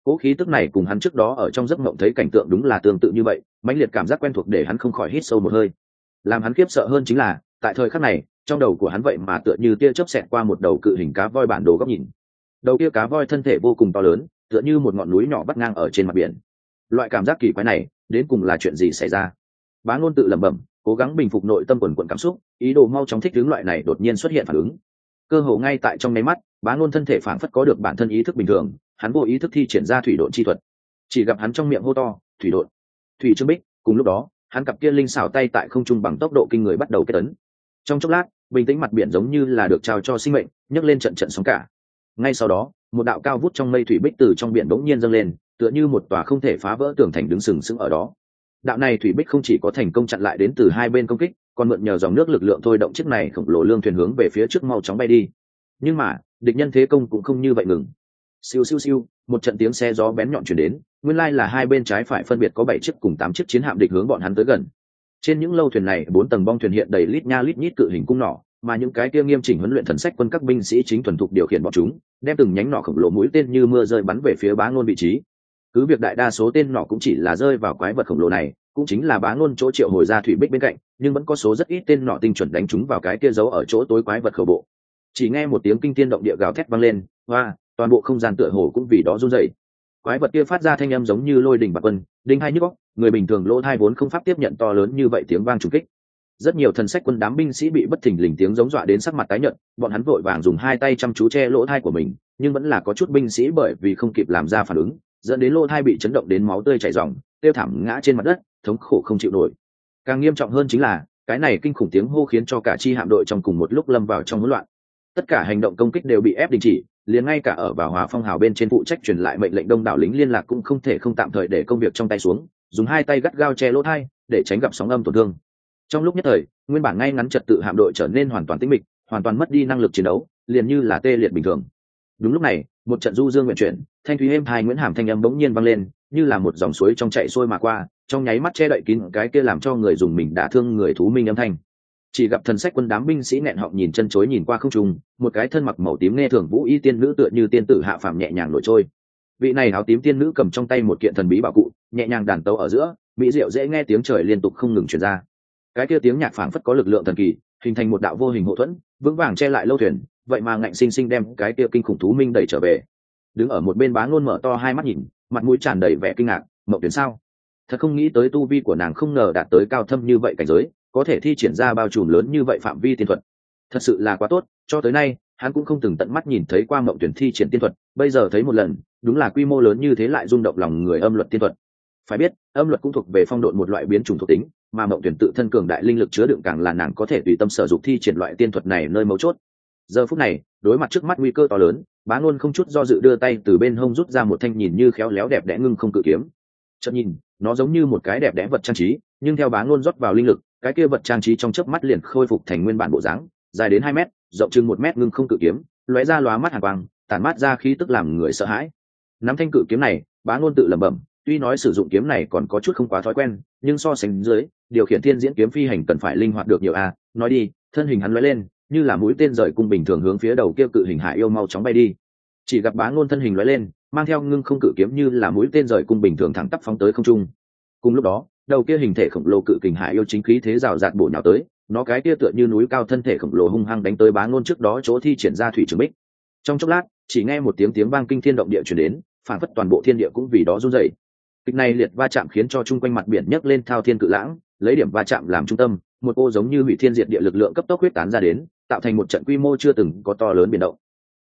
Cố khí tức này cùng hắn trước đó ở trong giấc mộng thấy cảnh tượng đúng là tương tự như vậy, mãnh liệt cảm giác quen thuộc để hắn không khỏi hít sâu một hơi. Làm hắn khiếp sợ hơn chính là tại thời khắc này trong đầu của hắn vậy mà tựa như tia chớp xẹt qua một đầu cự hình cá voi bản đồ góc nhìn. Đầu kia cá voi thân thể vô cùng to lớn, tựa như một ngọn núi nhỏ bắt ngang ở trên mặt biển. Loại cảm giác kỳ quái này đến cùng là chuyện gì xảy ra? Bá Ngôn tự lẩm bẩm, cố gắng bình phục nội tâm quần quần cảm xúc, ý đồ mau chóng thích ứng loại này đột nhiên xuất hiện phản ứng. Cơ hồ ngay tại trong nháy mắt, Bá Ngôn thân thể phảng phất có được bản thân ý thức bình thường, hắn vô ý thức thi triển ra thủy độn chi thuật. Chỉ gặp hắn trong miệng hô to, "Thủy độn, thủy trương bích", cùng lúc đó, hắn cặp kia linh xảo tay tại không trung bằng tốc độ kinh người bắt đầu kết ấn. Trong chốc lát, bình tĩnh mặt biển giống như là được trao cho sinh mệnh, nhấc lên trận trận sóng cả. Ngay sau đó, một đạo cao vút trong mây thủy bích từ trong biển bỗng nhiên dâng lên, tựa như một tòa không thể phá vỡ tường thành đứng sừng sững ở đó. Đạo này thủy bích không chỉ có thành công chặn lại đến từ hai bên công kích, còn mượn nhờ dòng nước lực lượng thôi động chiếc này khổng lồ lương thuyền hướng về phía trước mau chóng bay đi. Nhưng mà, địch nhân thế công cũng không như vậy ngừng. Siêu siêu siêu, một trận tiếng xe gió bén nhọn truyền đến, nguyên lai là hai bên trái phải phân biệt có bảy chiếc cùng tám chiếc chiến hạm địch hướng bọn hắn tới gần. Trên những lâu thuyền này, bốn tầng bong thuyền hiện đầy lít nha lít nhít cự hình cung nỏ, mà những cái kia nghiêm chỉnh huấn luyện thần sách quân các binh sĩ chính thuần thục điều khiển bọn chúng, đem từng nhánh nỏ khổng lồ mũi tên như mưa rơi bắn về phía Bá Ngôn vị trí. Cứ việc đại đa số tên nỏ cũng chỉ là rơi vào quái vật khổng lồ này, cũng chính là Bá Ngôn chỗ triệu hồi ra thủy bích bên cạnh, nhưng vẫn có số rất ít tên nỏ tinh chuẩn đánh trúng vào cái kia giấu ở chỗ tối quái vật khẩu bộ. Chỉ nghe một tiếng kinh thiên động địa gào thét vang lên, hoa, toàn bộ không gian tựa hồ cũng vì đó run rẩy. Quái vật kia phát ra thanh âm giống như lôi đình bạt quân, đinh hai nhức óc, người bình thường lỗ tai vốn không pháp tiếp nhận to lớn như vậy tiếng vang trùng kích. Rất nhiều thần sách quân đám binh sĩ bị bất thình lình tiếng giống dọa đến sắc mặt tái nhợt, bọn hắn vội vàng dùng hai tay chăm chú che lỗ tai của mình, nhưng vẫn là có chút binh sĩ bởi vì không kịp làm ra phản ứng, dẫn đến lỗ tai bị chấn động đến máu tươi chảy ròng, tiêu thảm ngã trên mặt đất, thống khổ không chịu nổi. Càng nghiêm trọng hơn chính là, cái này kinh khủng tiếng hô khiến cho cả chi hạm đội trong cùng một lúc lâm vào trong hỗn loạn. Tất cả hành động công kích đều bị ép đình chỉ, liền ngay cả ở vào Hòa Phong hào bên trên phụ trách truyền lại mệnh lệnh đông đảo lính liên lạc cũng không thể không tạm thời để công việc trong tay xuống, dùng hai tay gắt gao che lỗ tai để tránh gặp sóng âm tổn thương. Trong lúc nhất thời, nguyên bản ngay ngắn trật tự hạm đội trở nên hoàn toàn tĩnh mịch, hoàn toàn mất đi năng lực chiến đấu, liền như là tê liệt bình thường. Đúng lúc này, một trận du dương nguyện chuyển, thanh thúy êm tai Nguyễn Hàm thanh âm bỗng nhiên vang lên, như là một dòng suối trong chảy xuôi mà qua, trong nháy mắt che đậy kín cái kia làm cho người dùng mình đả thương người thú minh âm thanh. Chỉ gặp thần sách quân đám binh sĩ nghẹn họng nhìn chân chối nhìn qua không trung, một cái thân mặc màu tím nghe thường vũ y tiên nữ tựa như tiên tử hạ phàm nhẹ nhàng nổi trôi. Vị này áo tím tiên nữ cầm trong tay một kiện thần bí bảo cụ, nhẹ nhàng đàn tấu ở giữa, mỹ diệu dễ nghe tiếng trời liên tục không ngừng truyền ra. Cái kia tiếng nhạc phảng phất có lực lượng thần kỳ, hình thành một đạo vô hình hộ thuẫn, vững vàng che lại lâu thuyền, vậy mà ngạnh sinh sinh đem cái kia kinh khủng thú minh đẩy trở về. Đứng ở một bên Bá Ngôn mở to hai mắt nhìn, mặt mũi tràn đầy vẻ kinh ngạc, mộng tuyển sao? Thật không nghĩ tới tu vi của nàng không ngờ đạt tới cao thâm như vậy cảnh giới, có thể thi triển ra bao trùm lớn như vậy phạm vi tiên thuật. Thật sự là quá tốt, cho tới nay hắn cũng không từng tận mắt nhìn thấy qua mộng tuyển thi triển tiên thuật, bây giờ thấy một lần, đúng là quy mô lớn như thế lại rung động lòng người âm luật tiên thuật. Phải biết, âm luật cũng thuộc về phong độn một loại biến chủng thuộc tính, mà mộng tuyển tự thân cường đại linh lực chứa đựng càng là nàng có thể tùy tâm sở dụng thi triển loại tiên thuật này nơi mấu chốt. Giờ phút này, đối mặt trước mắt nguy cơ to lớn, Bá Ngôn không chút do dự đưa tay từ bên hông rút ra một thanh nhìn như khéo léo đẹp đẽ ngưng không cự kiếm. Chợt nhìn, nó giống như một cái đẹp đẽ vật trang trí, nhưng theo Bá Ngôn rót vào linh lực, cái kia vật trang trí trong chớp mắt liền khôi phục thành nguyên bản bộ dáng, dài đến hai mét, rộng chừng một mét ngưng không cự kiếm, lóe ra lóa mắt hàn quang, tản mát ra khí tức làm người sợ hãi. Nắm thanh cự kiếm này, Bá Ngôn tự lẩm bẩm, tuy nói sử dụng kiếm này còn có chút không quá thói quen, nhưng so sánh dưới, điều khiển thiên diễn kiếm phi hành cần phải linh hoạt được nhiều a. Nói đi, thân hình hắn lóe lên, như là mũi tên rời cung bình thường hướng phía đầu kia cự hình hải yêu mau chóng bay đi. Chỉ gặp Bá Ngôn thân hình lóe lên, mang theo ngưng không cự kiếm như là mũi tên rời cung bình thường thẳng tắp phóng tới không trung. Cùng lúc đó, đầu kia hình thể khổng lồ cự kình hải yêu chính khí thế rào rạt bổ nhào tới, nó cái kia tựa như núi cao thân thể khổng lồ hung hăng đánh tới Bá Ngôn trước đó chỗ thi triển ra thủy trường bích. Trong chốc lát, chỉ nghe một tiếng tiếng vang kinh thiên động địa truyền đến, phản phất toàn bộ thiên địa cũng vì đó run rẩy. Kịch này liệt va chạm khiến cho chung quanh mặt biển nhấc lên thao thiên cự lãng, lấy điểm va chạm làm trung tâm, một ô giống như hủy thiên diệt địa lực lượng cấp tốc huyết tán ra đến, tạo thành một trận quy mô chưa từng có to lớn biển động.